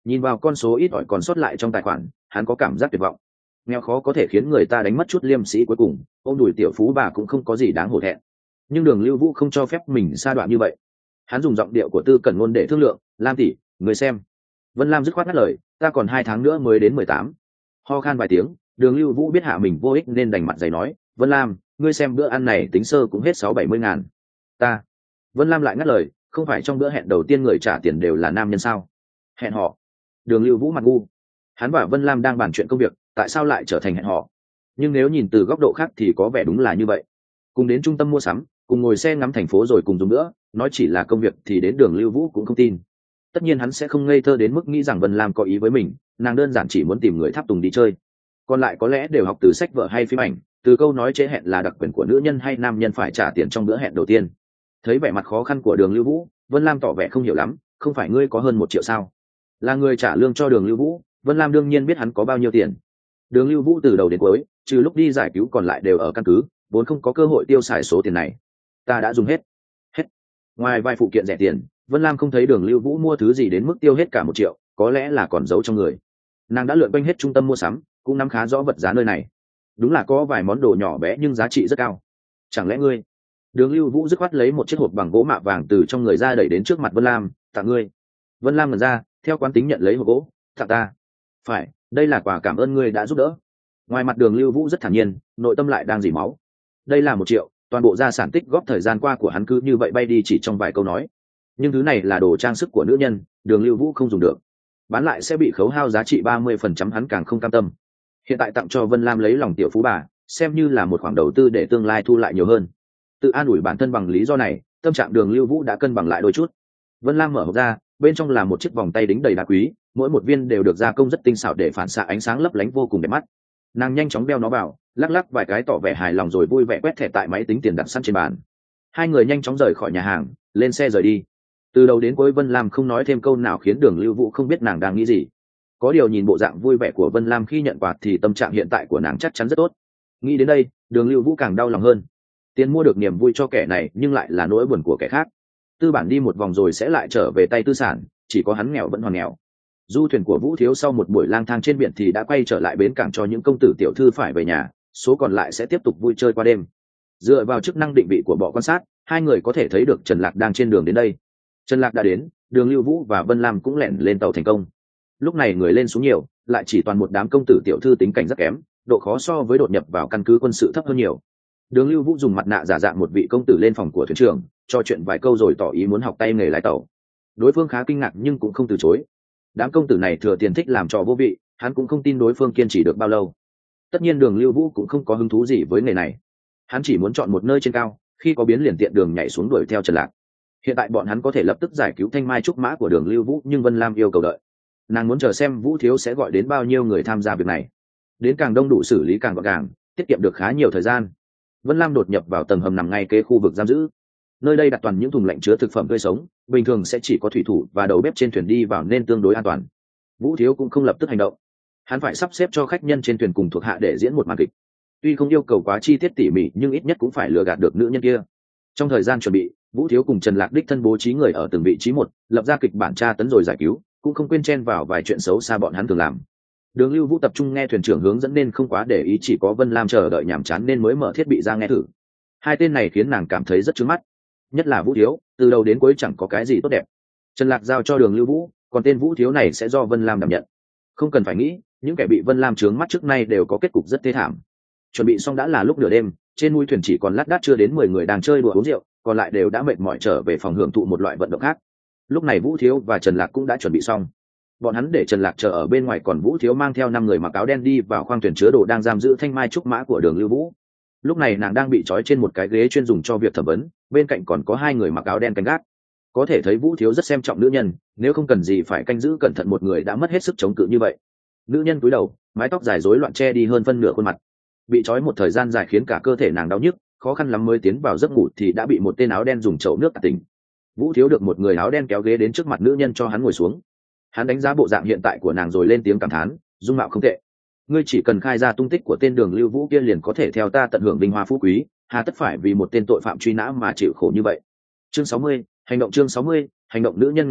Nhìn vào con số ít ỏi còn sót lại trong tài khoản, hắn có cảm giác tuyệt vọng. Nghèo khó có thể khiến người ta đánh mất chút liêm sĩ, cuối cùng ôm đùi tiểu phú bà cũng không có gì đáng hổ thẹn. Nhưng Đường Lưu Vũ không cho phép mình sa đoạn như vậy. Hắn dùng giọng điệu của Tư Cẩn Ngôn để thương lượng. Lam tỷ, người xem. Vân Lam dứt khoát ngắt lời, ta còn hai tháng nữa mới đến mười tám. Ho khan vài tiếng, Đường Lưu Vũ biết hạ mình vô ích nên đành mặt dày nói, Vân Lam, ngươi xem bữa ăn này tính sơ cũng hết sáu bảy mươi ngàn. Ta. Vân Lam lại ngắt lời, không phải trong bữa hẹn đầu tiên người trả tiền đều là nam nhân sao? Hẹn họ. Đường Lưu Vũ mặt ngu. Hắn và Vân Lam đang bàn chuyện công việc, tại sao lại trở thành hẹn họ? Nhưng nếu nhìn từ góc độ khác thì có vẻ đúng là như vậy. Cùng đến trung tâm mua sắm, cùng ngồi xe ngắm thành phố rồi cùng dùng nữa, nói chỉ là công việc thì đến Đường Lưu Vũ cũng không tin. Tất nhiên hắn sẽ không ngây thơ đến mức nghĩ rằng Vân Lam có ý với mình, nàng đơn giản chỉ muốn tìm người tháp tùng đi chơi. Còn lại có lẽ đều học từ sách vở hay phim ảnh, từ câu nói chế hẹn là đặc quyền của nữ nhân hay nam nhân phải trả tiền trong bữa hẹn đầu tiên. Thấy vẻ mặt khó khăn của Đường Lưu Vũ, Vân Lam tỏ vẻ không hiểu lắm, không phải ngươi có hơn một triệu sao? Là người trả lương cho Đường Lưu Vũ, Vân Lam đương nhiên biết hắn có bao nhiêu tiền. Đường Lưu Vũ từ đầu đến cuối, trừ lúc đi giải cứu còn lại đều ở căn cứ, vốn không có cơ hội tiêu xài số tiền này. Ta đã dùng hết. Hết. Ngoài vài phụ kiện rẻ tiền, Vân Lam không thấy Đường Lưu Vũ mua thứ gì đến mức tiêu hết cả một triệu, có lẽ là còn giấu trong người. Nàng đã lượn quanh hết trung tâm mua sắm, cũng nắm khá rõ vật giá nơi này. Đúng là có vài món đồ nhỏ bé nhưng giá trị rất cao. Chẳng lẽ ngươi? Đường Lưu Vũ dứt khoát lấy một chiếc hộp bằng gỗ mạ vàng từ trong người ra đẩy đến trước mặt Vân Lam, tặng ngươi. Vân Lam ngẩn ra, theo quán tính nhận lấy hộp gỗ, tặng ta. Phải, đây là quà cảm ơn ngươi đã giúp đỡ. Ngoài mặt Đường Lưu Vũ rất thản nhiên, nội tâm lại đang dỉ máu. Đây là một triệu, toàn bộ gia sản tích góp thời gian qua của hắn cứ như vậy bay đi chỉ trong vài câu nói. Nhưng thứ này là đồ trang sức của nữ nhân, Đường Lưu Vũ không dùng được, bán lại sẽ bị khấu hao giá trị ba mươi phần trăm, hắn càng không cam tâm. Hiện tại tặng cho Vân Lam lấy lòng tiểu phú bà, xem như là một khoản đầu tư để tương lai thu lại nhiều hơn. Tự an ủi bản thân bằng lý do này, tâm trạng Đường Lưu Vũ đã cân bằng lại đôi chút. Vân Lam mở hộp ra, bên trong là một chiếc vòng tay đính đầy đá quý, mỗi một viên đều được gia công rất tinh xảo để phản xạ ánh sáng lấp lánh vô cùng đẹp mắt. Nàng nhanh chóng đeo nó vào, lắc lắc vài cái tỏ vẻ hài lòng rồi vui vẻ quét thẻ tại máy tính tiền đặt sẵn trên bàn. Hai người nhanh chóng rời khỏi nhà hàng, lên xe rời đi. Từ đầu đến cuối Vân Lam không nói thêm câu nào khiến Đường Lưu Vũ không biết nàng đang nghĩ gì. Có điều nhìn bộ dạng vui vẻ của Vân Lam khi nhận quà thì tâm trạng hiện tại của nàng chắc chắn rất tốt. Nghĩ đến đây, Đường Lưu Vũ càng đau lòng hơn. Tiền mua được niềm vui cho kẻ này nhưng lại là nỗi buồn của kẻ khác. Tư bản đi một vòng rồi sẽ lại trở về tay tư sản, chỉ có hắn nghèo vẫn hoàn nghèo. Du thuyền của Vũ Thiếu sau một buổi lang thang trên biển thì đã quay trở lại bến cảng cho những công tử tiểu thư phải về nhà, số còn lại sẽ tiếp tục vui chơi qua đêm. Dựa vào chức năng định vị của bọ quan sát, hai người có thể thấy được Trần Lạc đang trên đường đến đây. Trần Lạc đã đến, Đường Lưu Vũ và Vân Lam cũng lẻn lên tàu thành công. Lúc này người lên xuống nhiều, lại chỉ toàn một đám công tử tiểu thư tính cảnh rất kém, độ khó so với đột nhập vào căn cứ quân sự thấp hơn nhiều. Đường Lưu Vũ dùng mặt nạ giả dạng một vị công tử lên phòng của thuyền trưởng, trò chuyện vài câu rồi tỏ ý muốn học tay nghề lái tàu. Đối phương khá kinh ngạc nhưng cũng không từ chối. Đám công tử này thừa tiền thích làm trò vô vị, hắn cũng không tin đối phương kiên trì được bao lâu. Tất nhiên Đường Lưu Vũ cũng không có hứng thú gì với nghề này. Hắn chỉ muốn chọn một nơi trên cao, khi có biến liền tiện đường nhảy xuống đuổi theo Trần Lạc. Hiện tại bọn hắn có thể lập tức giải cứu thanh mai trúc mã của Đường Lưu Vũ, nhưng Vân Lam yêu cầu đợi. Nàng muốn chờ xem Vũ Thiếu sẽ gọi đến bao nhiêu người tham gia việc này. Đến càng đông đủ xử lý càng gọn gàng, tiết kiệm được khá nhiều thời gian. Vân Lam đột nhập vào tầng hầm nằm ngay kế khu vực giam giữ. Nơi đây đặt toàn những thùng lạnh chứa thực phẩm tươi sống, bình thường sẽ chỉ có thủy thủ và đầu bếp trên thuyền đi vào nên tương đối an toàn. Vũ Thiếu cũng không lập tức hành động. Hắn phải sắp xếp cho khách nhân trên thuyền cùng thuộc hạ để diễn một màn kịch. Tuy không yêu cầu quá chi tiết tỉ mỉ nhưng ít nhất cũng phải lừa gạt được nữ nhân kia. Trong thời gian chuẩn bị, Vũ Thiếu cùng Trần Lạc đích thân bố trí người ở từng vị trí một, lập ra kịch bản tra tấn rồi giải cứu, cũng không quên chen vào vài chuyện xấu xa bọn hắn thường làm. Đường Lưu Vũ tập trung nghe thuyền trưởng hướng dẫn nên không quá để ý, chỉ có Vân Lam chờ đợi nhàm chán nên mới mở thiết bị ra nghe thử. Hai tên này khiến nàng cảm thấy rất trướng mắt, nhất là Vũ Thiếu, từ đầu đến cuối chẳng có cái gì tốt đẹp. Trần Lạc giao cho Đường Lưu Vũ, còn tên Vũ Thiếu này sẽ do Vân Lam đảm nhận. Không cần phải nghĩ, những kẻ bị Vân Lam trướng mắt trước nay đều có kết cục rất thê thảm. Chuẩn bị xong đã là lúc nửa đêm, trên mũi thuyền chỉ còn lác đác chưa đến mười người đang chơi đùa uống rượu, còn lại đều đã mệt mỏi trở về phòng hưởng thụ một loại vận động khác. Lúc này Vũ Thiếu và Trần Lạc cũng đã chuẩn bị xong. Bọn hắn để Trần Lạc chờ ở bên ngoài, còn Vũ Thiếu mang theo năm người mặc áo đen đi vào khoang thuyền chứa đồ đang giam giữ thanh mai trúc mã của Đường Lưu Vũ. Lúc này nàng đang bị trói trên một cái ghế chuyên dùng cho việc thẩm vấn, bên cạnh còn có hai người mặc áo đen canh gác. Có thể thấy Vũ Thiếu rất xem trọng nữ nhân, nếu không cần gì phải canh giữ cẩn thận một người đã mất hết sức chống cự như vậy. Nữ nhân cúi đầu, mái tóc dài rối loạn che đi hơn phân nửa khuôn mặt. Bị trói một thời gian dài khiến cả cơ thể nàng đau nhức, khó khăn lắm mới tiến vào giấc ngủ thì đã bị một tên áo đen dùng chậu nước tạt tỉnh. Vũ Thiếu được một người áo đen kéo ghế đến trước mặt nữ nhân cho hắn ngồi xuống. Hắn đánh giá bộ dạng hiện tại của nàng rồi lên tiếng cảm thán, dung mạo không tệ. Ngươi chỉ cần khai ra tung tích của tên Đường Lưu Vũ kia liền có thể theo ta tận hưởng vinh hoa phú quý, hà tất phải vì một tên tội phạm truy nã mà chịu khổ như vậy. Chương sáu mươi, hành động chương sáu mươi, hành động. Nữ nhân ngẩng đầu,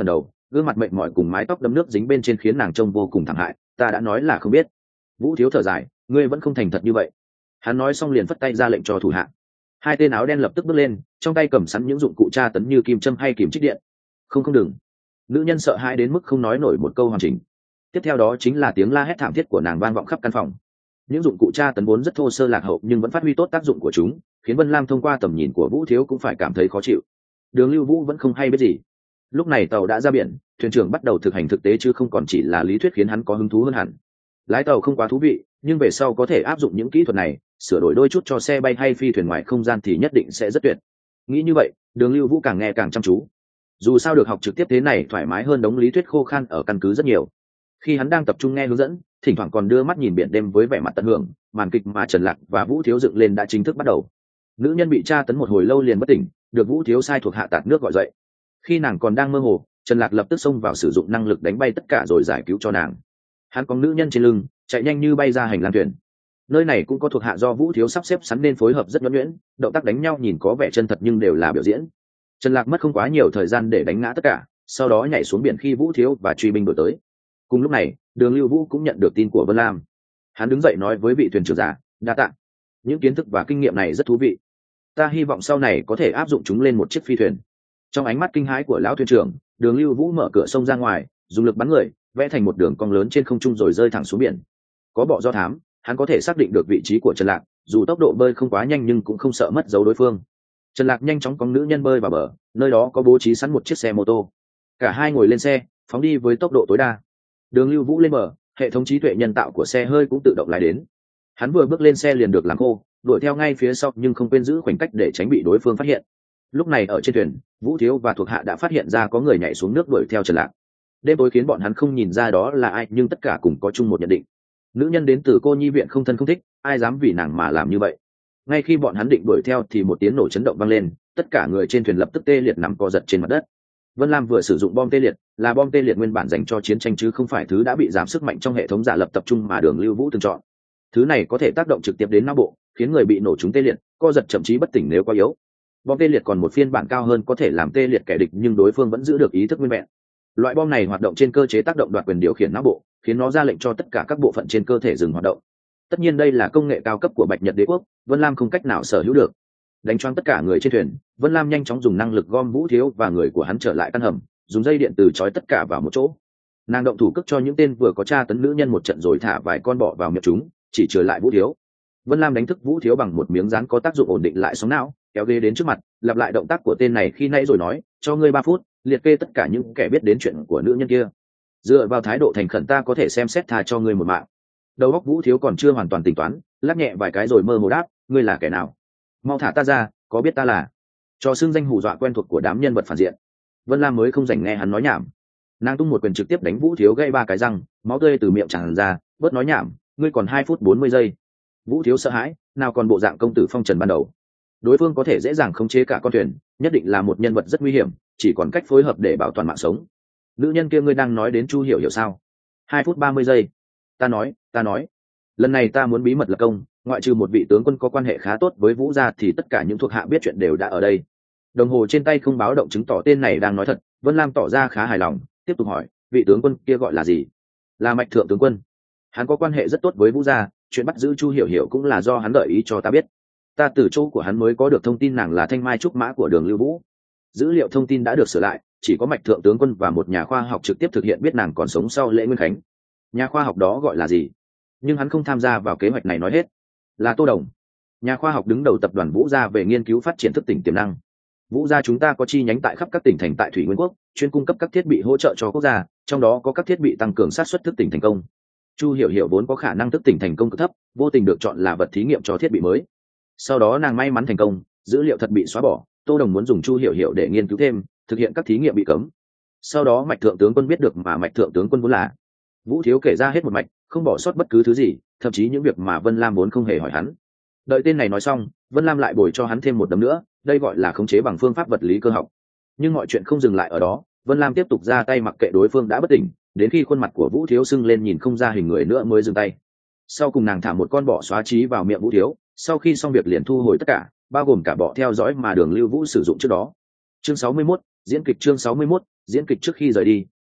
gương mặt mệt mỏi cùng mái tóc đẫm nước dính bên trên khiến nàng trông vô cùng thảm hại. Ta đã nói là không biết. Vũ thiếu thở dài, ngươi vẫn không thành thật như vậy. Hắn nói xong liền phất tay ra lệnh cho thủ hạ. Hai tên áo đen lập tức bước lên, trong tay cầm sẵn những dụng cụ tra tấn như kim châm hay kìm trích điện. Không không đừng. Nữ nhân sợ hãi đến mức không nói nổi một câu hoàn chỉnh. Tiếp theo đó chính là tiếng la hét thảm thiết của nàng vang vọng khắp căn phòng. Những dụng cụ tra tấn vốn rất thô sơ lạc hậu nhưng vẫn phát huy tốt tác dụng của chúng, khiến Vân Lam thông qua tầm nhìn của Vũ thiếu cũng phải cảm thấy khó chịu. Đường Lưu Vũ vẫn không hay biết gì. Lúc này tàu đã ra biển, thuyền trưởng bắt đầu thực hành thực tế chứ không còn chỉ là lý thuyết khiến hắn có hứng thú hơn hẳn. Lái tàu không quá thú vị, nhưng về sau có thể áp dụng những kỹ thuật này, sửa đổi đôi chút cho xe bay hay phi thuyền ngoài không gian thì nhất định sẽ rất tuyệt. Nghĩ như vậy, Đường Lưu Vũ càng nghe càng chăm chú. Dù sao được học trực tiếp thế này thoải mái hơn đống lý thuyết khô khan ở căn cứ rất nhiều. Khi hắn đang tập trung nghe hướng dẫn, thỉnh thoảng còn đưa mắt nhìn biển đêm với vẻ mặt tận hưởng, màn kịch mà Trần Lạc và Vũ thiếu dựng lên đã chính thức bắt đầu. Nữ nhân bị tra tấn một hồi lâu liền bất tỉnh, được Vũ thiếu sai thuộc hạ tạt nước gọi dậy. Khi nàng còn đang mơ hồ, Trần Lạc lập tức xông vào sử dụng năng lực đánh bay tất cả rồi giải cứu cho nàng. Hắn có nữ nhân trên lưng, chạy nhanh như bay ra hành lang thuyền. Nơi này cũng có thuộc hạ do Vũ thiếu sắp xếp sẵn nên phối hợp rất nhuần nhuyễn, động tác đánh nhau nhìn có vẻ chân thật nhưng đều là biểu diễn. Trần Lạc mất không quá nhiều thời gian để đánh ngã tất cả, sau đó nhảy xuống biển khi Vũ thiếu và truy binh đuổi tới. Cùng lúc này, Đường Lưu Vũ cũng nhận được tin của Vân Lam. Hắn đứng dậy nói với vị thuyền trưởng già, đa tạ. Những kiến thức và kinh nghiệm này rất thú vị. Ta hy vọng sau này có thể áp dụng chúng lên một chiếc phi thuyền. Trong ánh mắt kinh hãi của lão thuyền trưởng, Đường Lưu Vũ mở cửa sông ra ngoài, dùng lực bắn người, vẽ thành một đường cong lớn trên không trung rồi rơi thẳng xuống biển. Có bộ do thám, hắn có thể xác định được vị trí của Trần Lạc, dù tốc độ bơi không quá nhanh nhưng cũng không sợ mất dấu đối phương. Trần Lạc nhanh chóng cõng nữ nhân bơi vào bờ, nơi đó có bố trí sẵn một chiếc xe mô tô. Cả hai ngồi lên xe, phóng đi với tốc độ tối đa. Đường Lưu Vũ lên bờ, hệ thống trí tuệ nhân tạo của xe hơi cũng tự động lái đến. Hắn vừa bước lên xe liền được làm khô, đuổi theo ngay phía sau nhưng không quên giữ khoảnh cách để tránh bị đối phương phát hiện. Lúc này ở trên thuyền, Vũ thiếu và thuộc hạ đã phát hiện ra có người nhảy xuống nước đuổi theo Trần Lạc. Đêm tối khiến bọn hắn không nhìn ra đó là ai nhưng tất cả cùng có chung một nhận định. Nữ nhân đến từ cô nhi viện không thân không thích, ai dám vì nàng mà làm như vậy. Ngay khi bọn hắn định đuổi theo thì một tiếng nổ chấn động vang lên, tất cả người trên thuyền lập tức tê liệt nằm co giật trên mặt đất. Vân Lam vừa sử dụng bom tê liệt, là bom tê liệt nguyên bản dành cho chiến tranh chứ không phải thứ đã bị giảm sức mạnh trong hệ thống giả lập tập trung mà Đường Lưu Vũ từng chọn. Thứ này có thể tác động trực tiếp đến não bộ, khiến người bị nổ trúng tê liệt, co giật thậm chí bất tỉnh nếu quá yếu. Bom tê liệt còn một phiên bản cao hơn có thể làm tê liệt kẻ địch nhưng đối phương vẫn giữ được ý thức nguyên vẹn. Loại bom này hoạt động trên cơ chế tác động đoạt quyền điều khiển não bộ, khiến nó ra lệnh cho tất cả các bộ phận trên cơ thể dừng hoạt động. Tất nhiên đây là công nghệ cao cấp của Bạch Nhật Đế quốc, Vân Lam không cách nào sở hữu được. Đánh choáng tất cả người trên thuyền, Vân Lam nhanh chóng dùng năng lực gom Vũ thiếu và người của hắn trở lại căn hầm, dùng dây điện từ trói tất cả vào một chỗ. Nàng động thủ cước cho những tên vừa có tra tấn nữ nhân một trận rồi thả vài con bọ vào miệng chúng, chỉ trừ lại Vũ thiếu. Vân Lam đánh thức Vũ thiếu bằng một miếng dán có tác dụng ổn định lại sóng não, kéo ghế đến trước mặt, lặp lại động tác của tên này khi nãy rồi nói, cho ngươi ba phút, liệt kê tất cả những kẻ biết đến chuyện của nữ nhân kia. Dựa vào thái độ thành khẩn ta có thể xem xét tha cho ngươi một mạng. Đầu óc Vũ thiếu còn chưa hoàn toàn tính toán, lắc nhẹ vài cái rồi mơ hồ đáp, ngươi là kẻ nào? Mau thả ta ra, có biết ta là? Cho xưng danh hù dọa quen thuộc của đám nhân vật phản diện. Vân Lam mới không dành nghe hắn nói nhảm. Nàng tung một quyền trực tiếp đánh Vũ thiếu gãy ba cái răng, máu tươi từ miệng tràn ra, bớt nói nhảm, ngươi còn hai phút bốn mươi giây. Vũ thiếu sợ hãi, nào còn bộ dạng công tử phong trần ban đầu. Đối phương có thể dễ dàng khống chế cả con thuyền, nhất định là một nhân vật rất nguy hiểm, chỉ còn cách phối hợp để bảo toàn mạng sống. Nữ nhân kia ngươi đang nói đến Chu Hiểu Hiểu sao? Hai phút ba mươi giây. Ta nói, ta nói. Lần này ta muốn bí mật lập công, ngoại trừ một vị tướng quân có quan hệ khá tốt với Vũ gia thì tất cả những thuộc hạ biết chuyện đều đã ở đây. Đồng hồ trên tay không báo động chứng tỏ tên này đang nói thật. Vân Lam tỏ ra khá hài lòng, tiếp tục hỏi, vị tướng quân kia gọi là gì? Là Mạch Thượng tướng quân. Hắn có quan hệ rất tốt với Vũ gia, chuyện bắt giữ Chu Hiểu Hiểu cũng là do hắn đợi ý cho ta biết. Ta từ chỗ của hắn mới có được thông tin nàng là thanh mai trúc mã của Đường Lưu Vũ. Dữ liệu thông tin đã được sửa lại, chỉ có Mạch Thượng tướng quân và một nhà khoa học trực tiếp thực hiện biết nàng còn sống sau lễ Nguyên Khánh. Nhà khoa học đó gọi là gì? Nhưng hắn không tham gia vào kế hoạch này nói hết. Là Tô Đồng, nhà khoa học đứng đầu tập đoàn Vũ gia về nghiên cứu phát triển thức tỉnh tiềm năng. Vũ gia chúng ta có chi nhánh tại khắp các tỉnh thành tại Thủy Nguyên Quốc, chuyên cung cấp các thiết bị hỗ trợ cho quốc gia, trong đó có các thiết bị tăng cường sát suất thức tỉnh thành công. Chu Hiểu Hiểu vốn có khả năng thức tỉnh thành công cực thấp, vô tình được chọn là vật thí nghiệm cho thiết bị mới. Sau đó nàng may mắn thành công, dữ liệu thật bị xóa bỏ, Tô Đồng muốn dùng Chu Hiểu Hiểu để nghiên cứu thêm, thực hiện các thí nghiệm bị cấm. Sau đó Mạch Thượng tướng quân biết được mà Mạch Thượng tướng quân vốn là. Vũ thiếu kể ra hết một mạch, không bỏ sót bất cứ thứ gì, thậm chí những việc mà Vân Lam vốn không hề hỏi hắn. Đợi tên này nói xong, Vân Lam lại bồi cho hắn thêm một đấm nữa, đây gọi là khống chế bằng phương pháp vật lý cơ học. Nhưng mọi chuyện không dừng lại ở đó, Vân Lam tiếp tục ra tay mặc kệ đối phương đã bất tỉnh, đến khi khuôn mặt của Vũ thiếu sưng lên nhìn không ra hình người nữa mới dừng tay. Sau cùng nàng thả một con bọ xóa trí vào miệng Vũ thiếu, sau khi xong việc liền thu hồi tất cả, bao gồm cả bọ theo dõi mà Đường Lưu Vũ sử dụng trước đó. Chương sáu mươi mốt, diễn kịch chương sáu mươi mốt, diễn kịch trước khi rời đi,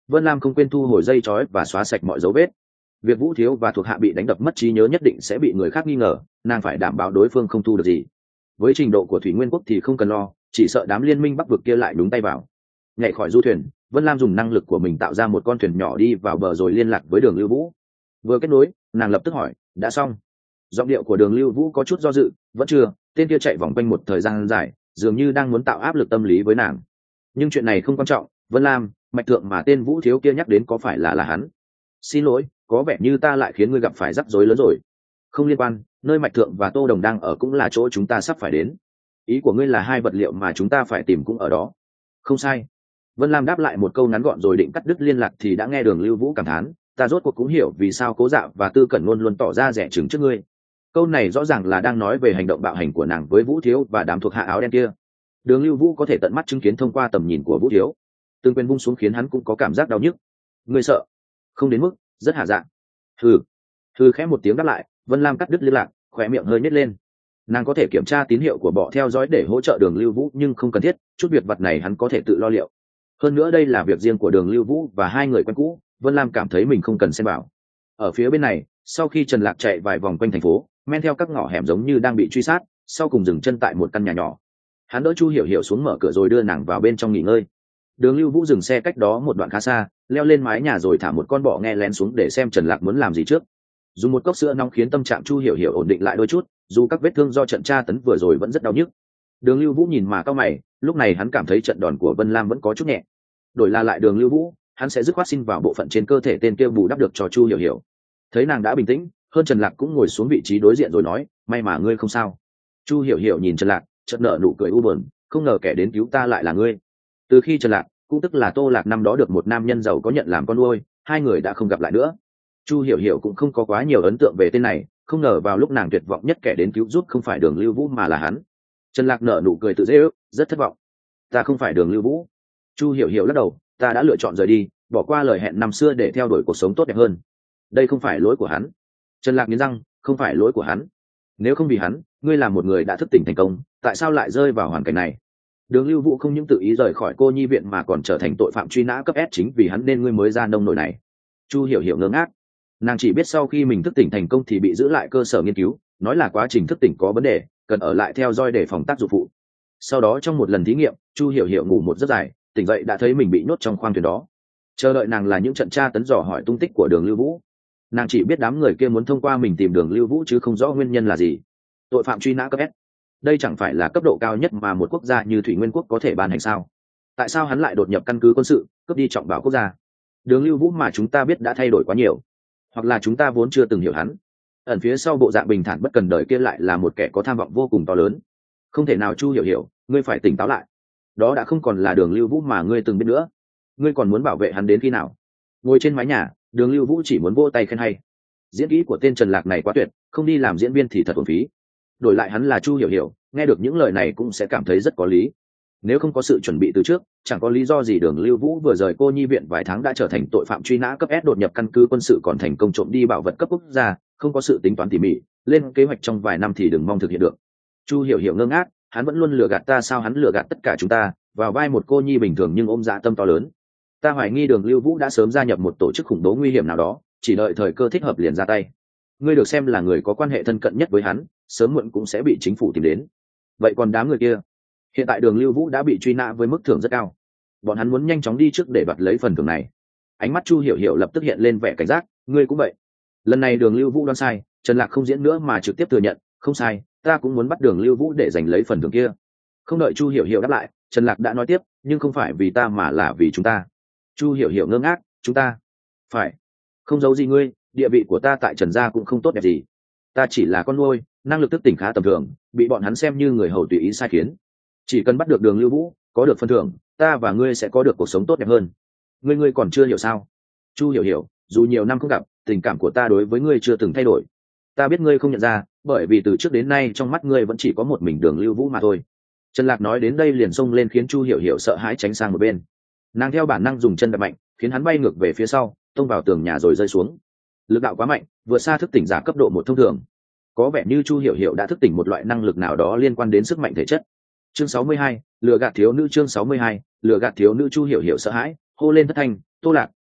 Vân Lam không quên thu hồi dây trói và xóa sạch mọi dấu vết. Việc Vũ Thiếu và thuộc hạ bị đánh đập mất trí nhớ nhất định sẽ bị người khác nghi ngờ, nàng phải đảm bảo đối phương không thu được gì. Với trình độ của Thủy Nguyên Quốc thì không cần lo, chỉ sợ đám liên minh Bắc vực kia lại đúng tay vào. Nhảy khỏi du thuyền, Vân Lam dùng năng lực của mình tạo ra một con thuyền nhỏ đi vào bờ rồi liên lạc với Đường Lưu Vũ. Vừa kết nối, nàng lập tức hỏi, đã xong? Giọng điệu của Đường Lưu Vũ có chút do dự, vẫn chưa. Tên kia chạy vòng quanh một thời gian dài, dường như đang muốn tạo áp lực tâm lý với nàng. Nhưng chuyện này không quan trọng, Vân Lam, mạch thượng mà tên Vũ Thiếu kia nhắc đến có phải là là hắn? Xin lỗi, có vẻ như ta lại khiến ngươi gặp phải rắc rối lớn rồi. Không liên quan, nơi mạch thượng và Tô Đồng đang ở cũng là chỗ chúng ta sắp phải đến. Ý của ngươi là hai vật liệu mà chúng ta phải tìm cũng ở đó. Không sai. Vân Lam đáp lại một câu ngắn gọn rồi định cắt đứt liên lạc thì đã nghe Đường Lưu Vũ cảm thán, ta rốt cuộc cũng hiểu vì sao Cố Dạ và Tư Cẩn luôn luôn tỏ ra rẻ chừng trước ngươi. Câu này rõ ràng là đang nói về hành động bạo hành của nàng với Vũ Thiếu và đám thuộc hạ áo đen kia. Đường Lưu Vũ có thể tận mắt chứng kiến thông qua tầm nhìn của Vũ Thiếu, từng quyền vung xuống khiến hắn cũng có cảm giác đau nhức. Ngươi sợ? Không đến mức, rất hạ dạ. Hừ. Hừ khẽ một tiếng đáp lại, Vân Lam cắt đứt liên lạc, khóe miệng hơi nhếch lên. Nàng có thể kiểm tra tín hiệu của bọ theo dõi để hỗ trợ Đường Lưu Vũ nhưng không cần thiết, chút việc vặt này hắn có thể tự lo liệu. Hơn nữa đây là việc riêng của Đường Lưu Vũ và hai người quen cũ, Vân Lam cảm thấy mình không cần xen vào. Ở phía bên này, sau khi Trần Lạc chạy vài vòng quanh thành phố, men theo các ngõ hẻm giống như đang bị truy sát, sau cùng dừng chân tại một căn nhà nhỏ. Hắn đỡ Chu Hiểu Hiểu xuống mở cửa rồi đưa nàng vào bên trong nghỉ ngơi. Đường Lưu Vũ dừng xe cách đó một đoạn khá xa, leo lên mái nhà rồi thả một con bọ nghe lén xuống để xem Trần Lạc muốn làm gì trước. Dùng một cốc sữa nóng khiến tâm trạng Chu Hiểu Hiểu ổn định lại đôi chút, dù các vết thương do trận tra tấn vừa rồi vẫn rất đau nhức. Đường Lưu Vũ nhìn mà cau mày, lúc này hắn cảm thấy trận đòn của Vân Lam vẫn có chút nhẹ. Đổi là lại Đường Lưu Vũ, hắn sẽ dứt khoát xin vào bộ phận trên cơ thể tên kia bù đắp được cho Chu Hiểu Hiểu. Thấy nàng đã bình tĩnh, hơn Trần Lạc cũng ngồi xuống vị trí đối diện rồi nói, may mà ngươi không sao. Chu Hiểu Hiểu nhìn Trần Lạc, chợt nở nụ cười u buồn, không ngờ kẻ đến cứu ta lại là ngươi. Từ khi Trần Lạc, cũng tức là Tô Lạc năm đó được một nam nhân giàu có nhận làm con nuôi, hai người đã không gặp lại nữa. Chu Hiểu Hiểu cũng không có quá nhiều ấn tượng về tên này, không ngờ vào lúc nàng tuyệt vọng nhất kẻ đến cứu giúp không phải Đường Lưu Vũ mà là hắn. Trần Lạc nở nụ cười tự dễ ước, rất thất vọng. Ta không phải Đường Lưu Vũ. Chu Hiểu Hiểu lắc đầu, ta đã lựa chọn rời đi, bỏ qua lời hẹn năm xưa để theo đuổi cuộc sống tốt đẹp hơn. Đây không phải lỗi của hắn. Trần Lạc nghiến răng, không phải lỗi của hắn. Nếu không vì hắn, ngươi là một người đã thức tỉnh thành công, tại sao lại rơi vào hoàn cảnh này? Đường Lưu Vũ không những tự ý rời khỏi cô nhi viện mà còn trở thành tội phạm truy nã cấp S chính vì hắn nên ngươi mới ra nông nổi này. Chu Hiểu Hiểu ngơ ngác. Nàng chỉ biết sau khi mình thức tỉnh thành công thì bị giữ lại cơ sở nghiên cứu, nói là quá trình thức tỉnh có vấn đề, cần ở lại theo dõi để phòng tác dụng phụ. Sau đó trong một lần thí nghiệm, Chu Hiểu Hiểu ngủ một giấc dài, tỉnh dậy đã thấy mình bị nhốt trong khoang thuyền đó. Chờ đợi nàng là những trận tra tấn dò hỏi tung tích của Đường Lưu Vũ. Nàng chỉ biết đám người kia muốn thông qua mình tìm Đường Lưu Vũ chứ không rõ nguyên nhân là gì. Tội phạm truy nã cấp S, đây chẳng phải là cấp độ cao nhất mà một quốc gia như Thủy Nguyên Quốc có thể ban hành sao? Tại sao hắn lại đột nhập căn cứ quân sự, cướp đi trọng bảo quốc gia? Đường Lưu Vũ mà chúng ta biết đã thay đổi quá nhiều, hoặc là chúng ta vốn chưa từng hiểu hắn. Ẩn phía sau bộ dạng bình thản bất cần đời kia lại là một kẻ có tham vọng vô cùng to lớn. Không thể nào. Chu Hiểu Hiểu, ngươi phải tỉnh táo lại. Đó đã không còn là Đường Lưu Vũ mà ngươi từng biết nữa. Ngươi còn muốn bảo vệ hắn đến khi nào? Ngồi trên mái nhà, Đường Lưu Vũ chỉ muốn vỗ tay khen hay. Diễn kỹ của tên Trần Lạc này quá tuyệt, không đi làm diễn viên thì thật uổng phí. Đổi lại hắn là Chu Hiểu Hiểu, nghe được những lời này cũng sẽ cảm thấy rất có lý. Nếu không có sự chuẩn bị từ trước, chẳng có lý do gì Đường Lưu Vũ vừa rời cô nhi viện vài tháng đã trở thành tội phạm truy nã cấp S đột nhập căn cứ quân sự còn thành công trộm đi bảo vật cấp quốc gia, không có sự tính toán tỉ mỉ, lên kế hoạch trong vài năm thì đừng mong thực hiện được. Chu Hiểu Hiểu ngơ ngác, hắn vẫn luôn lừa gạt ta sao? Hắn lừa gạt tất cả chúng ta, vào vai một cô nhi bình thường nhưng ôm dạ tâm to lớn. Ta hoài nghi Đường Lưu Vũ đã sớm gia nhập một tổ chức khủng bố nguy hiểm nào đó, chỉ đợi thời cơ thích hợp liền ra tay. Ngươi được xem là người có quan hệ thân cận nhất với hắn, sớm muộn cũng sẽ bị chính phủ tìm đến. Vậy còn đám người kia? Hiện tại Đường Lưu Vũ đã bị truy nã với mức thưởng rất cao, bọn hắn muốn nhanh chóng đi trước để đoạt lấy phần thưởng này. Ánh mắt Chu Hiểu Hiểu lập tức hiện lên vẻ cảnh giác. Ngươi cũng vậy? Lần này Đường Lưu Vũ đoán sai, Trần Lạc không diễn nữa mà trực tiếp thừa nhận, không sai, ta cũng muốn bắt Đường Lưu Vũ để giành lấy phần thưởng kia. Không đợi Chu Hiểu Hiểu đáp lại, Trần Lạc đã nói tiếp, nhưng không phải vì ta mà là vì chúng ta. Chu Hiểu Hiểu ngơ ngác, chúng ta? Phải. Không giấu gì ngươi, địa vị của ta tại Trần gia cũng không tốt đẹp gì. Ta chỉ là con nuôi, năng lực thức tỉnh khá tầm thường, bị bọn hắn xem như người hầu tùy ý sai khiến. Chỉ cần bắt được Đường Lưu Vũ, có được phần thưởng, ta và ngươi sẽ có được cuộc sống tốt đẹp hơn. Ngươi ngươi còn chưa hiểu sao? Chu Hiểu Hiểu, dù nhiều năm không gặp, tình cảm của ta đối với ngươi chưa từng thay đổi. Ta biết ngươi không nhận ra, bởi vì từ trước đến nay trong mắt ngươi vẫn chỉ có một mình Đường Lưu Vũ mà thôi. Trần Lạc nói đến đây liền xông lên khiến Chu Hiểu Hiểu sợ hãi tránh sang một bên. Nàng theo bản năng dùng chân đập mạnh, khiến hắn bay ngược về phía sau, tông vào tường nhà rồi rơi xuống. Lực đạo quá mạnh, vượt xa thức tỉnh giả cấp độ một thông thường. Có vẻ như Chu Hiểu Hiểu đã thức tỉnh một loại năng lực nào đó liên quan đến sức mạnh thể chất. Chương sáu mươi hai, lừa gạt thiếu nữ. Chương sáu mươi hai, lừa gạt thiếu nữ. Chu Hiểu Hiểu sợ hãi, hô lên thất thanh, Tô Lạc,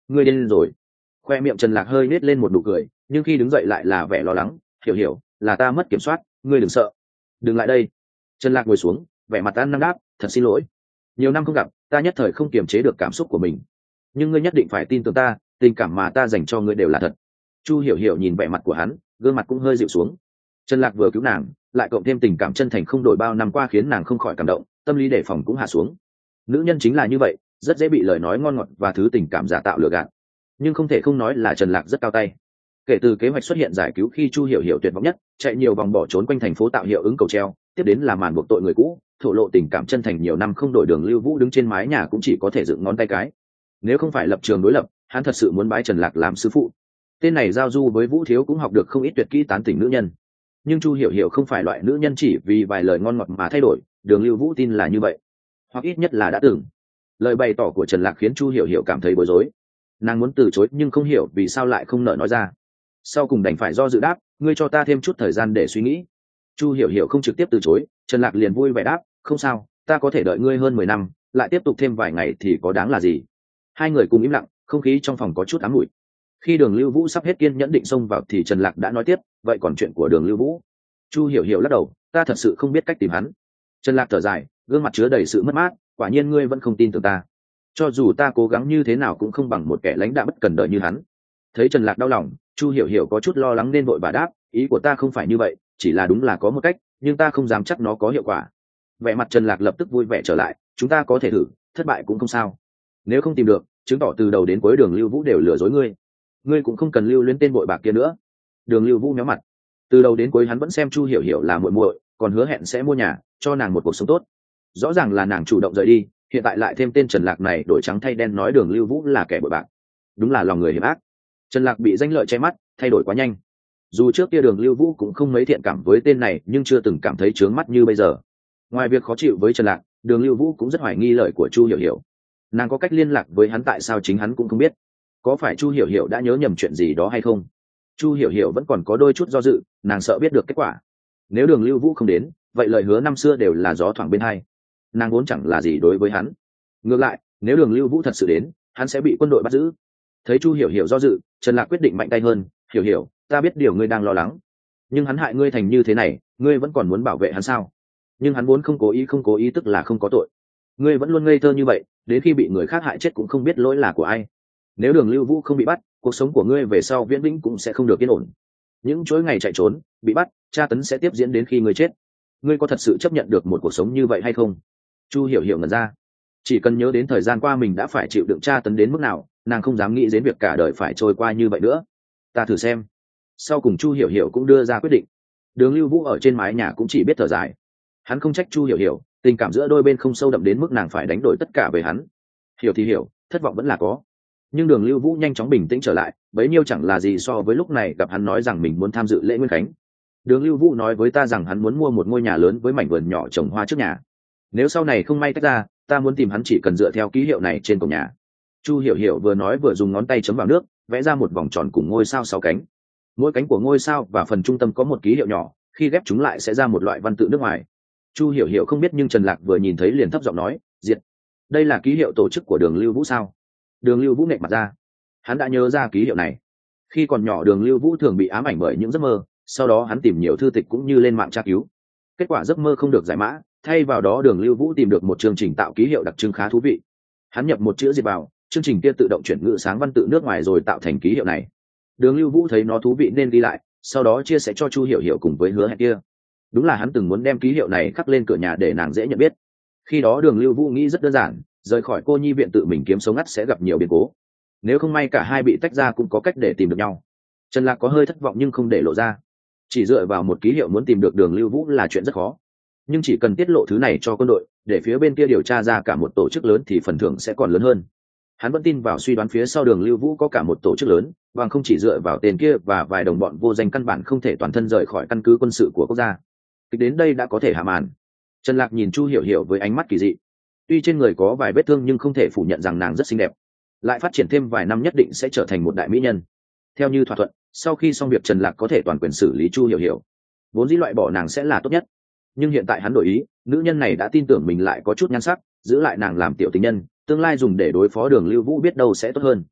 ngươi điên rồi. Khoe miệng Trần Lạc hơi nết lên một nụ cười, nhưng khi đứng dậy lại là vẻ lo lắng. Hiểu hiểu, là ta mất kiểm soát, ngươi đừng sợ. Đừng lại đây. Trần Lạc ngồi xuống, vẻ mặt ăn năn đáp, thật xin lỗi. Nhiều năm không gặp, ta nhất thời không kiềm chế được cảm xúc của mình. Nhưng ngươi nhất định phải tin tưởng ta, tình cảm mà ta dành cho ngươi đều là thật. Chu Hiểu Hiểu nhìn vẻ mặt của hắn, gương mặt cũng hơi dịu xuống. Trần Lạc vừa cứu nàng, lại cộng thêm tình cảm chân thành không đổi bao năm qua khiến nàng không khỏi cảm động, tâm lý đề phòng cũng hạ xuống. Nữ nhân chính là như vậy, rất dễ bị lời nói ngon ngọt và thứ tình cảm giả tạo lừa gạt. Nhưng không thể không nói là Trần Lạc rất cao tay. Kể từ kế hoạch xuất hiện giải cứu khi Chu Hiểu Hiểu tuyệt vọng nhất, chạy nhiều vòng bỏ trốn quanh thành phố tạo hiệu ứng cầu treo, tiếp đến là màn buộc tội người cũ, thổ lộ tình cảm chân thành nhiều năm không đổi đường Lưu Vũ đứng trên mái nhà cũng chỉ có thể dựng ngón tay cái. Nếu không phải lập trường đối lập, hắn thật sự muốn bái Trần Lạc làm sư phụ. Tên này giao du với Vũ Thiếu cũng học được không ít tuyệt kỹ tán tỉnh nữ nhân. Nhưng Chu Hiểu Hiểu không phải loại nữ nhân chỉ vì vài lời ngon ngọt mà thay đổi, đường Lưu Vũ tin là như vậy, hoặc ít nhất là đã từng. Lời bày tỏ của Trần Lạc khiến Chu Hiểu Hiểu cảm thấy bối rối. Nàng muốn từ chối nhưng không hiểu vì sao lại không nỡ nói ra. Sau cùng đành phải do dự đáp, ngươi cho ta thêm chút thời gian để suy nghĩ. Chu Hiểu Hiểu không trực tiếp từ chối, Trần Lạc liền vui vẻ đáp, không sao, ta có thể đợi ngươi hơn mười năm, lại tiếp tục thêm vài ngày thì có đáng là gì. Hai người cùng im lặng, không khí trong phòng có chút ám mùi. Khi đường Lưu Vũ sắp hết kiên nhẫn định xông vào thì Trần Lạc đã nói tiếp, vậy còn chuyện của đường Lưu Vũ? Chu Hiểu Hiểu lắc đầu, ta thật sự không biết cách tìm hắn. Trần Lạc thở dài, gương mặt chứa đầy sự mất mát, quả nhiên ngươi vẫn không tin tưởng ta. Cho dù ta cố gắng như thế nào cũng không bằng một kẻ lãnh đạo bất cần đời như hắn. Thấy Trần Lạc đau lòng, Chu Hiểu Hiểu có chút lo lắng nên vội bà đáp, ý của ta không phải như vậy, chỉ là đúng là có một cách, nhưng ta không dám chắc nó có hiệu quả. Vẻ mặt Trần Lạc lập tức vui vẻ trở lại, chúng ta có thể thử, thất bại cũng không sao. Nếu không tìm được, chứng tỏ từ đầu đến cuối đường Lưu Vũ đều lừa dối ngươi. Ngươi cũng không cần lưu luyến tên bội bạc kia nữa. Đường Lưu Vũ méo mặt, từ đầu đến cuối hắn vẫn xem Chu Hiểu Hiểu là muội muội, còn hứa hẹn sẽ mua nhà, cho nàng một cuộc sống tốt. Rõ ràng là nàng chủ động rời đi, hiện tại lại thêm tên Trần Lạc này đổi trắng thay đen nói đường Lưu Vũ là kẻ bội bạc. Đúng là lòng người hiểm ác. Trần Lạc bị danh lợi che mắt, thay đổi quá nhanh. Dù trước kia đường Lưu Vũ cũng không mấy thiện cảm với tên này, nhưng chưa từng cảm thấy chướng mắt như bây giờ. Ngoài việc khó chịu với Trần Lạc, đường Lưu Vũ cũng rất hoài nghi lời của Chu Hiểu Hiểu. Nàng có cách liên lạc với hắn tại sao chính hắn cũng không biết. Có phải Chu Hiểu Hiểu đã nhớ nhầm chuyện gì đó hay không? Chu Hiểu Hiểu vẫn còn có đôi chút do dự, nàng sợ biết được kết quả. Nếu đường Lưu Vũ không đến, vậy lời hứa năm xưa đều là gió thoảng bên hai. Nàng vốn chẳng là gì đối với hắn. Ngược lại, nếu đường Lưu Vũ thật sự đến, hắn sẽ bị quân đội bắt giữ. Thấy Chu Hiểu Hiểu do dự, Trần Lạc quyết định mạnh tay hơn, Hiểu Hiểu, ta biết điều ngươi đang lo lắng, nhưng hắn hại ngươi thành như thế này, ngươi vẫn còn muốn bảo vệ hắn sao? Nhưng hắn vốn không cố ý, không cố ý tức là không có tội. Ngươi vẫn luôn ngây thơ như vậy, đến khi bị người khác hại chết cũng không biết lỗi là của ai. Nếu đường Lưu Vũ không bị bắt, cuộc sống của ngươi về sau viễn vĩnh cũng sẽ không được yên ổn. Những chuỗi ngày chạy trốn, bị bắt, tra tấn sẽ tiếp diễn đến khi ngươi chết. Ngươi có thật sự chấp nhận được một cuộc sống như vậy hay không? Chu Hiểu Hiểu ngẩn ra, chỉ cần nhớ đến thời gian qua mình đã phải chịu đựng tra tấn đến mức nào, nàng không dám nghĩ đến việc cả đời phải trôi qua như vậy nữa. Ta thử xem. Sau cùng Chu Hiểu Hiểu cũng đưa ra quyết định. Đường Lưu Vũ ở trên mái nhà cũng chỉ biết thở dài. Hắn không trách Chu Hiểu Hiểu, tình cảm giữa đôi bên không sâu đậm đến mức nàng phải đánh đổi tất cả về hắn. Hiểu thì hiểu, thất vọng vẫn là có. Nhưng đường Lưu Vũ nhanh chóng bình tĩnh trở lại, bấy nhiêu chẳng là gì so với lúc này gặp hắn nói rằng mình muốn tham dự lễ nguyên khánh. Đường Lưu Vũ nói với ta rằng hắn muốn mua một ngôi nhà lớn với mảnh vườn nhỏ trồng hoa trước nhà. Nếu sau này không may tách ra, ta muốn tìm hắn chỉ cần dựa theo ký hiệu này trên cổng nhà. Chu Hiểu Hiểu vừa nói vừa dùng ngón tay chấm vào nước, vẽ ra một vòng tròn cùng ngôi sao sáu cánh. Mỗi cánh của ngôi sao và phần trung tâm có một ký hiệu nhỏ, khi ghép chúng lại sẽ ra một loại văn tự nước ngoài. Chu Hiểu Hiểu không biết nhưng Trần Lạc vừa nhìn thấy liền thấp giọng nói, diệt. Đây là ký hiệu tổ chức của đường Lưu Vũ sao? Đường Lưu Vũ nghẹn mặt ra. Hắn đã nhớ ra ký hiệu này. Khi còn nhỏ đường Lưu Vũ thường bị ám ảnh bởi những giấc mơ, sau đó hắn tìm nhiều thư tịch cũng như lên mạng tra cứu. Kết quả giấc mơ không được giải mã, thay vào đó đường Lưu Vũ tìm được một chương trình tạo ký hiệu đặc trưng khá thú vị. Hắn nhập một chữ diệt vào, chương trình kia tự động chuyển ngữ sáng văn tự nước ngoài rồi tạo thành ký hiệu này. Đường Lưu Vũ thấy nó thú vị nên ghi lại, sau đó chia sẻ cho Chu Hiểu Hiểu cùng với hứa hẹn kia. Đúng là hắn từng muốn đem ký hiệu này khắc lên cửa nhà để nàng dễ nhận biết. Khi đó đường Lưu Vũ nghĩ rất đơn giản, rời khỏi cô nhi viện tự mình kiếm sống ngắt sẽ gặp nhiều biến cố. Nếu không may cả hai bị tách ra cũng có cách để tìm được nhau. Trần Lạc có hơi thất vọng nhưng không để lộ ra. Chỉ dựa vào một ký hiệu muốn tìm được đường Lưu Vũ là chuyện rất khó. Nhưng chỉ cần tiết lộ thứ này cho quân đội, để phía bên kia điều tra ra cả một tổ chức lớn thì phần thưởng sẽ còn lớn hơn. Hắn vẫn tin vào suy đoán phía sau đường Lưu Vũ có cả một tổ chức lớn, và không chỉ dựa vào tên kia và vài đồng bọn vô danh căn bản không thể toàn thân rời khỏi căn cứ quân sự của quốc gia. Kịch đến đây đã có thể hạ màn. Trần Lạc nhìn Chu Hiểu Hiểu với ánh mắt kỳ dị. Tuy trên người có vài vết thương nhưng không thể phủ nhận rằng nàng rất xinh đẹp. Lại phát triển thêm vài năm nhất định sẽ trở thành một đại mỹ nhân. Theo như thỏa thuận, sau khi xong việc Trần Lạc có thể toàn quyền xử lý Chu Hiểu Hiểu. Vốn dĩ loại bỏ nàng sẽ là tốt nhất. Nhưng hiện tại hắn đổi ý, nữ nhân này đã tin tưởng mình lại có chút nhan sắc, giữ lại nàng làm tiểu tình nhân, tương lai dùng để đối phó đường Lưu Vũ biết đâu sẽ tốt hơn.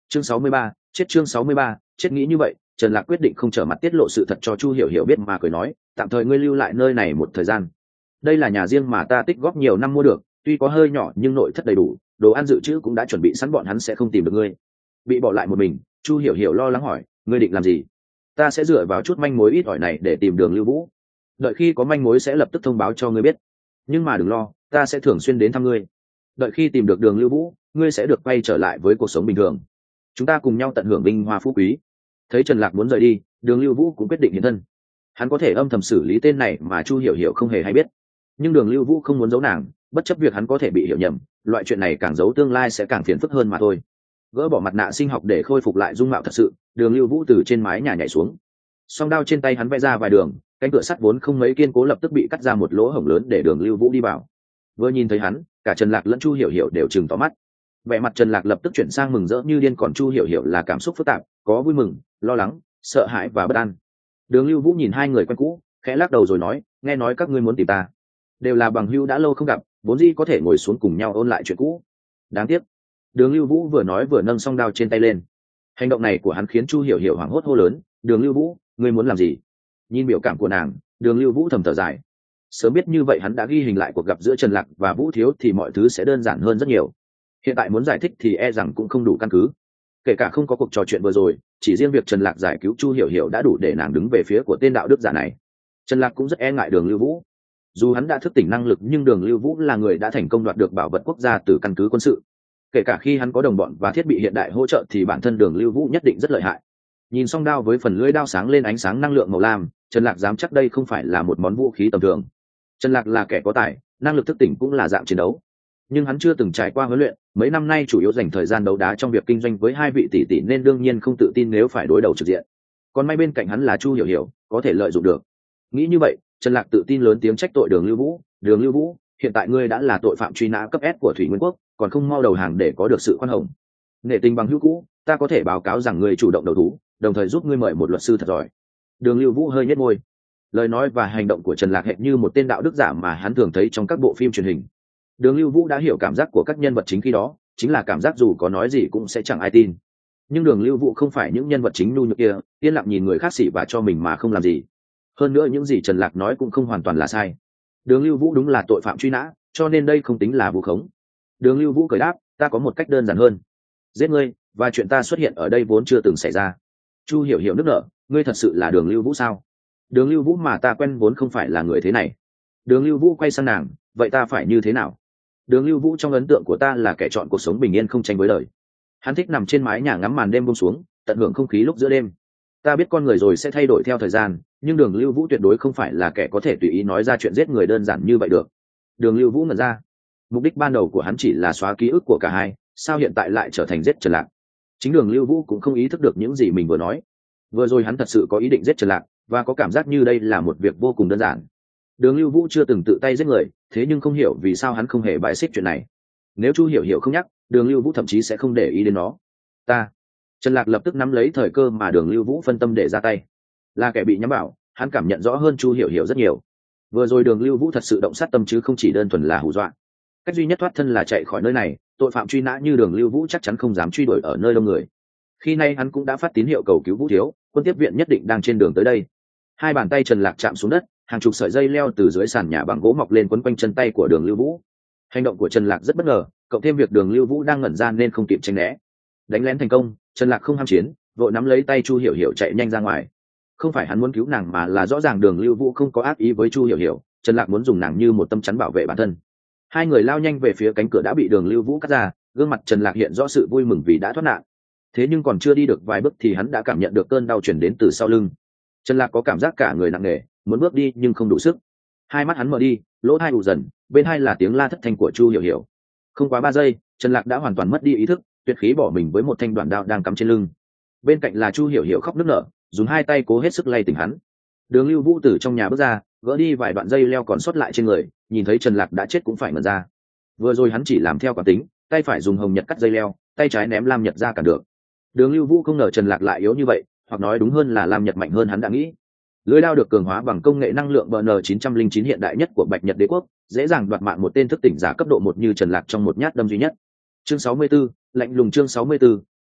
Chương sáu mươi ba, chết chương sáu mươi ba, chết nghĩ như vậy, Trần Lạc quyết định không trở mặt tiết lộ sự thật cho Chu Hiểu Hiểu biết mà cười nói, tạm thời ngươi lưu lại nơi này một thời gian. Đây là nhà riêng mà ta tích góp nhiều năm mua được, tuy có hơi nhỏ nhưng nội thất đầy đủ, đồ ăn dự trữ cũng đã chuẩn bị sẵn, bọn hắn sẽ không tìm được ngươi. Bị bỏ lại một mình, Chu Hiểu Hiểu lo lắng hỏi, ngươi định làm gì? Ta sẽ dựa vào chút manh mối ít ỏi này để tìm Đường Lưu Vũ. Đợi khi có manh mối sẽ lập tức thông báo cho ngươi biết. Nhưng mà đừng lo, ta sẽ thường xuyên đến thăm ngươi. Đợi khi tìm được Đường Lưu Vũ, ngươi sẽ được quay trở lại với cuộc sống bình thường. Chúng ta cùng nhau tận hưởng vinh hoa phú quý. Thấy Trần Lạc muốn rời đi, Đường Lưu Vũ cũng quyết định hiện thân. Hắn có thể âm thầm xử lý tên này mà Chu Hiểu Hiểu không hề hay biết. Nhưng Đường Lưu Vũ không muốn giấu nàng, bất chấp việc hắn có thể bị hiểu nhầm, loại chuyện này càng giấu tương lai sẽ càng phiền phức hơn mà thôi. Gỡ bỏ mặt nạ sinh học để khôi phục lại dung mạo thật sự, Đường Lưu Vũ từ trên mái nhà nhảy xuống. Song đao trên tay hắn vẽ ra vài đường, cánh cửa sắt vốn không mấy kiên cố lập tức bị cắt ra một lỗ hổng lớn để Đường Lưu Vũ đi vào. Vừa nhìn thấy hắn, cả Trần Lạc lẫn Chu Hiểu Hiểu đều trừng to mắt. Vẻ mặt Trần Lạc lập tức chuyển sang mừng rỡ như điên, còn Chu Hiểu Hiểu là cảm xúc phức tạp, có vui mừng, lo lắng, sợ hãi và bất an. Đường Lưu Vũ nhìn hai người quen cũ, khẽ lắc đầu rồi nói, nghe nói các ngươi muốn tìm ta, đều là bằng hữu đã lâu không gặp, vốn dĩ có thể ngồi xuống cùng nhau ôn lại chuyện cũ. Đáng tiếc. Đường Lưu Vũ vừa nói vừa nâng song đao trên tay lên. Hành động này của hắn khiến Chu Hiểu Hiểu hoảng hốt hô lớn, Đường Lưu Vũ, ngươi muốn làm gì? Nhìn biểu cảm của nàng, Đường Lưu Vũ thầm thở dài. Sớm biết như vậy hắn đã ghi hình lại cuộc gặp giữa Trần Lạc và Vũ Thiếu thì mọi thứ sẽ đơn giản hơn rất nhiều. Hiện tại muốn giải thích thì e rằng cũng không đủ căn cứ. Kể cả không có cuộc trò chuyện vừa rồi, chỉ riêng việc Trần Lạc giải cứu Chu Hiểu Hiểu đã đủ để nàng đứng về phía của tên đạo đức giả này. Trần Lạc cũng rất e ngại Đường Lưu Vũ. Dù hắn đã thức tỉnh năng lực nhưng Đường Lưu Vũ là người đã thành công đoạt được bảo vật quốc gia từ căn cứ quân sự. Kể cả khi hắn có đồng bọn và thiết bị hiện đại hỗ trợ thì bản thân Đường Lưu Vũ nhất định rất lợi hại. Nhìn song đao với phần lưỡi đao sáng lên ánh sáng năng lượng màu lam, Trần Lạc dám chắc đây không phải là một món vũ khí tầm thường. Trần Lạc là kẻ có tài, năng lực thức tỉnh cũng là dạng chiến đấu. Nhưng hắn chưa từng trải qua huấn luyện, mấy năm nay chủ yếu dành thời gian đấu đá trong việc kinh doanh với hai vị tỷ tỷ nên đương nhiên không tự tin nếu phải đối đầu trực diện. Còn may bên cạnh hắn là Chu Hiểu Hiểu, có thể lợi dụng được. Nghĩ như vậy, Trần Lạc tự tin lớn tiếng trách tội Đường Lưu Vũ, "Đường Lưu Vũ, hiện tại ngươi đã là tội phạm truy nã cấp S của Thủy Nguyên Quốc, còn không mau đầu hàng để có được sự khoan hồng. Nể tình bằng hữu cũ, ta có thể báo cáo rằng ngươi chủ động đầu thú, đồng thời giúp ngươi mời một luật sư thật giỏi." Đường Lưu Vũ hơi nhếch môi. Lời nói và hành động của Trần Lạc hệt như một tên đạo đức giả mà hắn thường thấy trong các bộ phim truyền hình. Đường Lưu Vũ đã hiểu cảm giác của các nhân vật chính khi đó, chính là cảm giác dù có nói gì cũng sẽ chẳng ai tin. Nhưng Đường Lưu Vũ không phải những nhân vật chính nhu nhược kia, yên lặng nhìn người khác xỉ vả cho mình mà không làm gì. Hơn nữa những gì Trần Lạc nói cũng không hoàn toàn là sai. Đường Lưu Vũ đúng là tội phạm truy nã, cho nên đây không tính là vu khống. Đường Lưu Vũ cười đáp, ta có một cách đơn giản hơn. Giết ngươi, và chuyện ta xuất hiện ở đây vốn chưa từng xảy ra. Chu Hiểu Hiểu nức nở, ngươi thật sự là Đường Lưu Vũ sao? Đường Lưu Vũ mà ta quen vốn không phải là người thế này. Đường Lưu Vũ quay sang nàng, vậy ta phải như thế nào? Đường Lưu Vũ trong ấn tượng của ta là kẻ chọn cuộc sống bình yên không tranh với đời. Hắn thích nằm trên mái nhà ngắm màn đêm buông xuống, tận hưởng không khí lúc giữa đêm. Ta biết con người rồi sẽ thay đổi theo thời gian, nhưng Đường Lưu Vũ tuyệt đối không phải là kẻ có thể tùy ý nói ra chuyện giết người đơn giản như vậy được. Đường Lưu Vũ ngẩn ra. Mục đích ban đầu của hắn chỉ là xóa ký ức của cả hai, sao hiện tại lại trở thành giết Trần Lạc? Chính Đường Lưu Vũ cũng không ý thức được những gì mình vừa nói. Vừa rồi hắn thật sự có ý định giết Trần Lạc, và có cảm giác như đây là một việc vô cùng đơn giản. Đường Lưu Vũ chưa từng tự tay giết người, thế nhưng không hiểu vì sao hắn không hề bãi xích chuyện này. Nếu Chu Hiểu Hiểu không nhắc, Đường Lưu Vũ thậm chí sẽ không để ý đến nó. Ta. Trần Lạc lập tức nắm lấy thời cơ mà Đường Lưu Vũ phân tâm để ra tay. Là kẻ bị nhắm vào, hắn cảm nhận rõ hơn Chu Hiểu Hiểu rất nhiều. Vừa rồi Đường Lưu Vũ thật sự động sát tâm chứ không chỉ đơn thuần là hù dọa. Cách duy nhất thoát thân là chạy khỏi nơi này, tội phạm truy nã như Đường Lưu Vũ chắc chắn không dám truy đuổi ở nơi đông người. Khi nay hắn cũng đã phát tín hiệu cầu cứu Vũ Thiếu, quân tiếp viện nhất định đang trên đường tới đây. Hai bàn tay Trần Lạc chạm xuống đất, hàng chục sợi dây leo từ dưới sàn nhà bằng gỗ mọc lên quấn quanh chân tay của Đường Lưu Vũ. Hành động của Trần Lạc rất bất ngờ, cộng thêm việc Đường Lưu Vũ đang ngẩn ra nên không kịp tránh né. Đánh lén thành công, Trần Lạc không ham chiến, vội nắm lấy tay Chu Hiểu Hiểu chạy nhanh ra ngoài. Không phải hắn muốn cứu nàng mà là rõ ràng Đường Lưu Vũ không có ác ý với Chu Hiểu Hiểu, Trần Lạc muốn dùng nàng như một tâm chắn bảo vệ bản thân. Hai người lao nhanh về phía cánh cửa đã bị Đường Lưu Vũ cắt ra, gương mặt Trần Lạc hiện rõ sự vui mừng vì đã thoát nạn. Thế nhưng còn chưa đi được vài bước thì hắn đã cảm nhận được cơn đau truyền đến từ sau lưng. Trần Lạc có cảm giác cả người nặng nề, muốn bước đi nhưng không đủ sức. Hai mắt hắn mở đi, lỗ tai ù dần, bên hai là tiếng la thất thanh của Chu Hiểu Hiểu. Không quá ba giây, Trần Lạc đã hoàn toàn mất đi ý thức, tuyệt khí bỏ mình với một thanh đoạn đao đang cắm trên lưng. Bên cạnh là Chu Hiểu Hiểu khóc nức nở, dùng hai tay cố hết sức lay tỉnh hắn. Đường Lưu Vũ từ trong nhà bước ra, gỡ đi vài đoạn dây leo còn sót lại trên người, nhìn thấy Trần Lạc đã chết cũng phải ngẩn ra. Vừa rồi hắn chỉ làm theo quán tính, tay phải dùng hồng nhật cắt dây leo, tay trái ném lam nhật ra cản được. Đường Lưu Vũ không ngờ Trần Lạc lại yếu như vậy, hoặc nói đúng hơn là lam nhật mạnh hơn hắn đã nghĩ. Lưỡi đao được cường hóa bằng công nghệ năng lượng B N chín không chín hiện đại nhất của Bạch Nhật Đế quốc, dễ dàng đoạt mạng một tên thức tỉnh giả cấp độ một như Trần Lạc trong một nhát đâm duy nhất. Chương sáu mươi tư, lạnh lùng chương sáu mươi tư,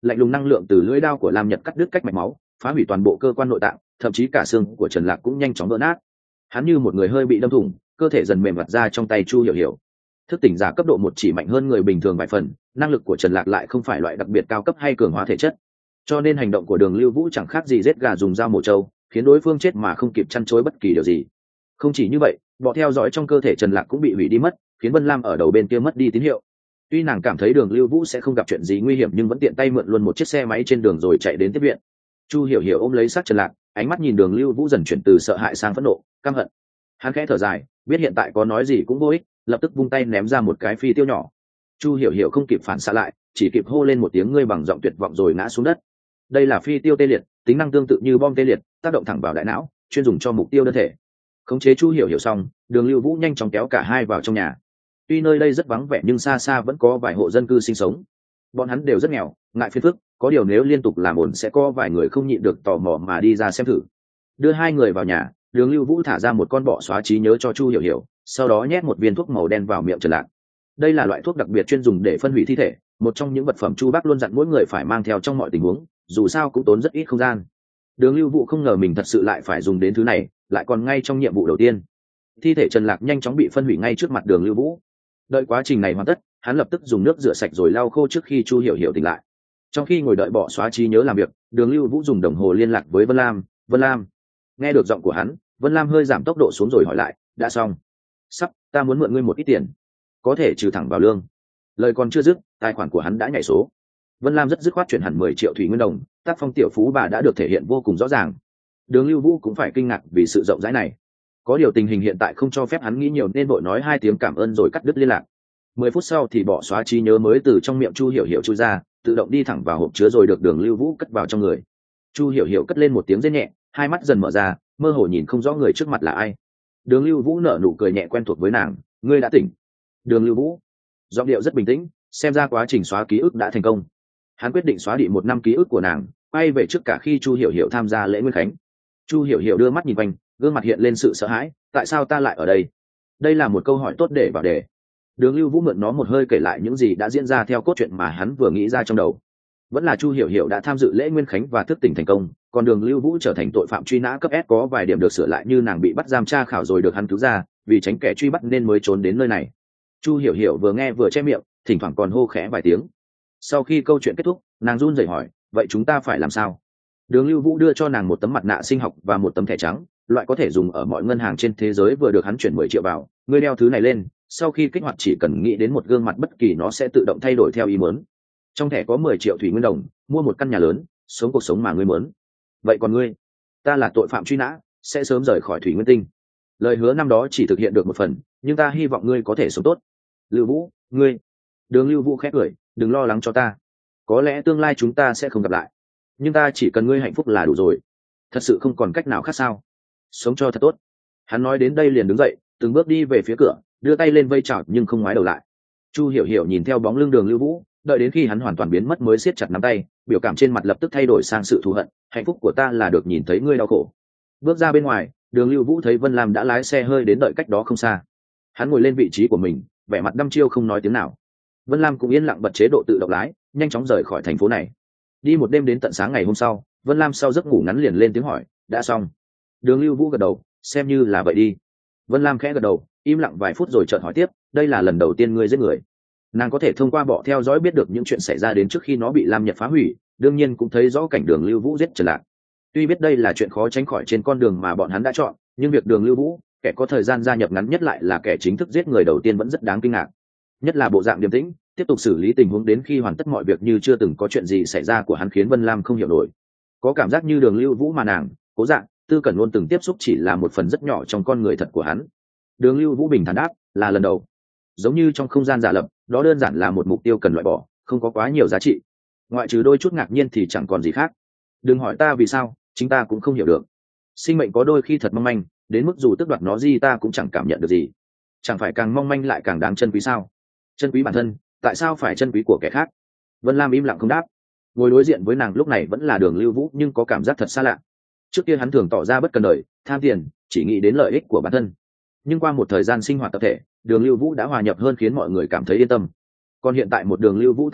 lạnh lùng năng lượng từ lưỡi đao của lam nhật cắt đứt cách mạch máu, phá hủy toàn bộ cơ quan nội tạng, thậm chí cả xương của Trần Lạc cũng nhanh chóng vỡ nát. Hắn như một người hơi bị đâm thủng, cơ thể dần mềm vặt ra trong tay Chu Hiểu Hiểu. Thức tỉnh giả cấp độ một chỉ mạnh hơn người bình thường vài phần, năng lực của Trần Lạc lại không phải loại đặc biệt cao cấp hay cường hóa thể chất, cho nên hành động của Đường Lưu Vũ chẳng khác gì giết gà dùng dao mổ trâu, khiến đối phương chết mà không kịp chăn chối bất kỳ điều gì. Không chỉ như vậy, bọ theo dõi trong cơ thể Trần Lạc cũng bị hủy đi mất, khiến Vân Lam ở đầu bên kia mất đi tín hiệu. Tuy nàng cảm thấy Đường Lưu Vũ sẽ không gặp chuyện gì nguy hiểm, nhưng vẫn tiện tay mượn luôn một chiếc xe máy trên đường rồi chạy đến tiếp viện. Chu Hiểu Hiểu ôm lấy xác Trần Lạc, ánh mắt nhìn Đường Lưu Vũ dần chuyển từ sợ hãi sang phẫn nộ, căm hận. Hắn khẽ thở dài, biết hiện tại có nói gì cũng vô ích, lập tức vung tay ném ra một cái phi tiêu nhỏ. Chu Hiểu Hiểu không kịp phản xạ lại, chỉ kịp hô lên một tiếng ngươi bằng giọng tuyệt vọng rồi ngã xuống đất. Đây là phi tiêu tê liệt, tính năng tương tự như bom tê liệt, tác động thẳng vào đại não, chuyên dùng cho mục tiêu đơn thể. Khống chế Chu Hiểu Hiểu xong, Đường Lưu Vũ nhanh chóng kéo cả hai vào trong nhà. Tuy nơi đây rất vắng vẻ nhưng xa xa vẫn có vài hộ dân cư sinh sống. Bọn hắn đều rất nghèo, ngại phiền phức, có điều nếu liên tục làm ổn sẽ có vài người không nhịn được tò mò mà đi ra xem thử. Đưa hai người vào nhà, Đường Lưu Vũ thả ra một con bọ xóa trí nhớ cho Chu Hiểu Hiểu, sau đó nhét một viên thuốc màu đen vào miệng Trần Lạc. Đây là loại thuốc đặc biệt chuyên dùng để phân hủy thi thể, một trong những vật phẩm Chu Bác luôn dặn mỗi người phải mang theo trong mọi tình huống, dù sao cũng tốn rất ít không gian. Đường Lưu Vũ không ngờ mình thật sự lại phải dùng đến thứ này, lại còn ngay trong nhiệm vụ đầu tiên. Thi thể Trần Lạc nhanh chóng bị phân hủy ngay trước mặt Đường Lưu Vũ. Đợi quá trình này hoàn tất, hắn lập tức dùng nước rửa sạch rồi lau khô trước khi Chu Hiểu Hiểu tỉnh lại. Trong khi ngồi đợi bọ xóa trí nhớ làm việc, Đường Lưu Vũ dùng đồng hồ liên lạc với Vân Lam. Vân Lam. Nghe được giọng của hắn, Vân Lam hơi giảm tốc độ xuống rồi hỏi lại, đã xong. Sắp, ta muốn mượn ngươi một ít tiền, có thể trừ thẳng vào lương. Lời còn chưa dứt, tài khoản của hắn đã nhảy số. Vân Lam rất dứt khoát chuyển hẳn mười triệu thủy nguyên đồng, tác phong tiểu phú bà đã được thể hiện vô cùng rõ ràng. Đường Lưu Vũ cũng phải kinh ngạc vì sự rộng rãi này. Có điều tình hình hiện tại không cho phép hắn nghĩ nhiều nên vội nói hai tiếng cảm ơn rồi cắt đứt liên lạc. Mười phút sau thì bỏ xóa trí nhớ mới từ trong miệng Chu Hiểu Hiểu chui ra, tự động đi thẳng vào hộp chứa rồi được Đường Lưu Vũ cất vào trong người. Chu Hiểu Hiểu cất lên một tiếng rên nhẹ, hai mắt dần mở ra, mơ hồ nhìn không rõ người trước mặt là ai. Đường Lưu Vũ nở nụ cười nhẹ quen thuộc với nàng, ngươi đã tỉnh. Đường Lưu Vũ, giọng điệu rất bình tĩnh, xem ra quá trình xóa ký ức đã thành công. Hắn quyết định xóa đi một năm ký ức của nàng, quay về trước cả khi Chu Hiểu Hiểu tham gia lễ nguyên khánh. Chu Hiểu Hiểu đưa mắt nhìn quanh, gương mặt hiện lên sự sợ hãi, tại sao ta lại ở đây? Đây là một câu hỏi tốt để vào đề. Đường Lưu Vũ mượn nó một hơi kể lại những gì đã diễn ra theo cốt truyện mà hắn vừa nghĩ ra trong đầu. Vẫn là Chu Hiểu Hiểu đã tham dự lễ nguyên khánh và thức tỉnh thành công, còn Đường Lưu Vũ trở thành tội phạm truy nã cấp S có vài điểm được sửa lại, như nàng bị bắt giam tra khảo rồi được hắn cứu ra, vì tránh kẻ truy bắt nên mới trốn đến nơi này. Chu Hiểu Hiểu vừa nghe vừa che miệng, thỉnh thoảng còn hô khẽ vài tiếng. Sau khi câu chuyện kết thúc, nàng run rẩy hỏi, vậy chúng ta phải làm sao? Đường Lưu Vũ đưa cho nàng một tấm mặt nạ sinh học và một tấm thẻ trắng, loại có thể dùng ở mọi ngân hàng trên thế giới, vừa được hắn chuyển mười triệu vào. Ngươi đeo thứ này lên, sau khi kích hoạt chỉ cần nghĩ đến một gương mặt bất kỳ nó sẽ tự động thay đổi theo ý muốn. Trong thẻ có mười triệu thủy nguyên đồng, mua một căn nhà lớn, sống cuộc sống mà ngươi muốn. Vậy còn ngươi? Ta là tội phạm truy nã, sẽ sớm rời khỏi Thủy Nguyên Tinh. Lời hứa năm đó chỉ thực hiện được một phần, nhưng ta hy vọng ngươi có thể sống tốt. Lưu Vũ, ngươi. Đường Lưu Vũ khẽ cười, đừng lo lắng cho ta. Có lẽ tương lai chúng ta sẽ không gặp lại, nhưng ta chỉ cần ngươi hạnh phúc là đủ rồi. Thật sự không còn cách nào khác sao? Sống cho thật tốt. Hắn nói đến đây liền đứng dậy, từng bước đi về phía cửa, đưa tay lên vây chào nhưng không ngoái đầu lại. Chu Hiểu Hiểu nhìn theo bóng lưng Đường Lưu Vũ, đợi đến khi hắn hoàn toàn biến mất mới siết chặt nắm tay, biểu cảm trên mặt lập tức thay đổi sang sự thù hận. Hạnh phúc của ta là được nhìn thấy ngươi đau khổ. Bước ra bên ngoài, Đường Lưu Vũ thấy Vân Lam đã lái xe hơi đến đợi cách đó không xa. Hắn ngồi lên vị trí của mình, vẻ mặt đăm chiêu không nói tiếng nào. Vân Lam cũng yên lặng bật chế độ tự động lái, nhanh chóng rời khỏi thành phố này. Đi một đêm đến tận sáng ngày hôm sau, Vân Lam sau giấc ngủ ngắn liền lên tiếng hỏi, đã xong? Đường Lưu Vũ gật đầu, xem như là vậy đi. Vân Lam khẽ gật đầu, im lặng vài phút rồi chợt hỏi tiếp, đây là lần đầu tiên ngươi giết người? Nàng có thể thông qua bọ theo dõi biết được những chuyện xảy ra đến trước khi nó bị Lam Nhật phá hủy, đương nhiên cũng thấy rõ cảnh Đường Lưu Vũ giết Trần Lạc. Tuy biết đây là chuyện khó tránh khỏi trên con đường mà bọn hắn đã chọn, nhưng việc Đường Lưu Vũ, kẻ có thời gian gia nhập ngắn nhất lại là kẻ chính thức giết người đầu tiên vẫn rất đáng kinh ngạc. Nhất là bộ dạng điềm tĩnh, tiếp tục xử lý tình huống đến khi hoàn tất mọi việc như chưa từng có chuyện gì xảy ra của hắn khiến Vân Lam không hiểu nổi. Có cảm giác như Đường Lưu Vũ mà nàng, Cố Dạng, Tư Cẩn luôn từng tiếp xúc chỉ là một phần rất nhỏ trong con người thật của hắn. Đường Lưu Vũ bình thản đáp, là lần đầu. Giống như trong không gian giả lập, đó đơn giản là một mục tiêu cần loại bỏ, không có quá nhiều giá trị. Ngoại trừ đôi chút ngạc nhiên thì chẳng còn gì khác. Đừng hỏi ta vì sao, chính ta cũng không hiểu được. Sinh mệnh có đôi khi thật mong manh, đến mức dù tước đoạt nó gì ta cũng chẳng cảm nhận được gì. Chẳng phải càng mong manh lại càng đáng trân quý sao? Trân quý bản thân, tại sao phải trân quý của kẻ khác? Vân Lam im lặng không đáp. Ngồi đối diện với nàng lúc này vẫn là Đường Lưu Vũ nhưng có cảm giác thật xa lạ. Trước kia hắn thường tỏ ra bất cần đời, tham tiền, chỉ nghĩ đến lợi ích của bản thân. Nhưng qua một thời gian sinh hoạt tập thể, Đường Lưu Vũ đã hòa nhập hơn khiến mọi người cảm thấy yên tâm. Còn hiện tại một Đường Lưu Vũ tàn nhẫn,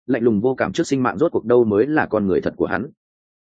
lạnh lùng vô cảm trước sinh mạng rốt cuộc đâu mới là con người thật của hắn.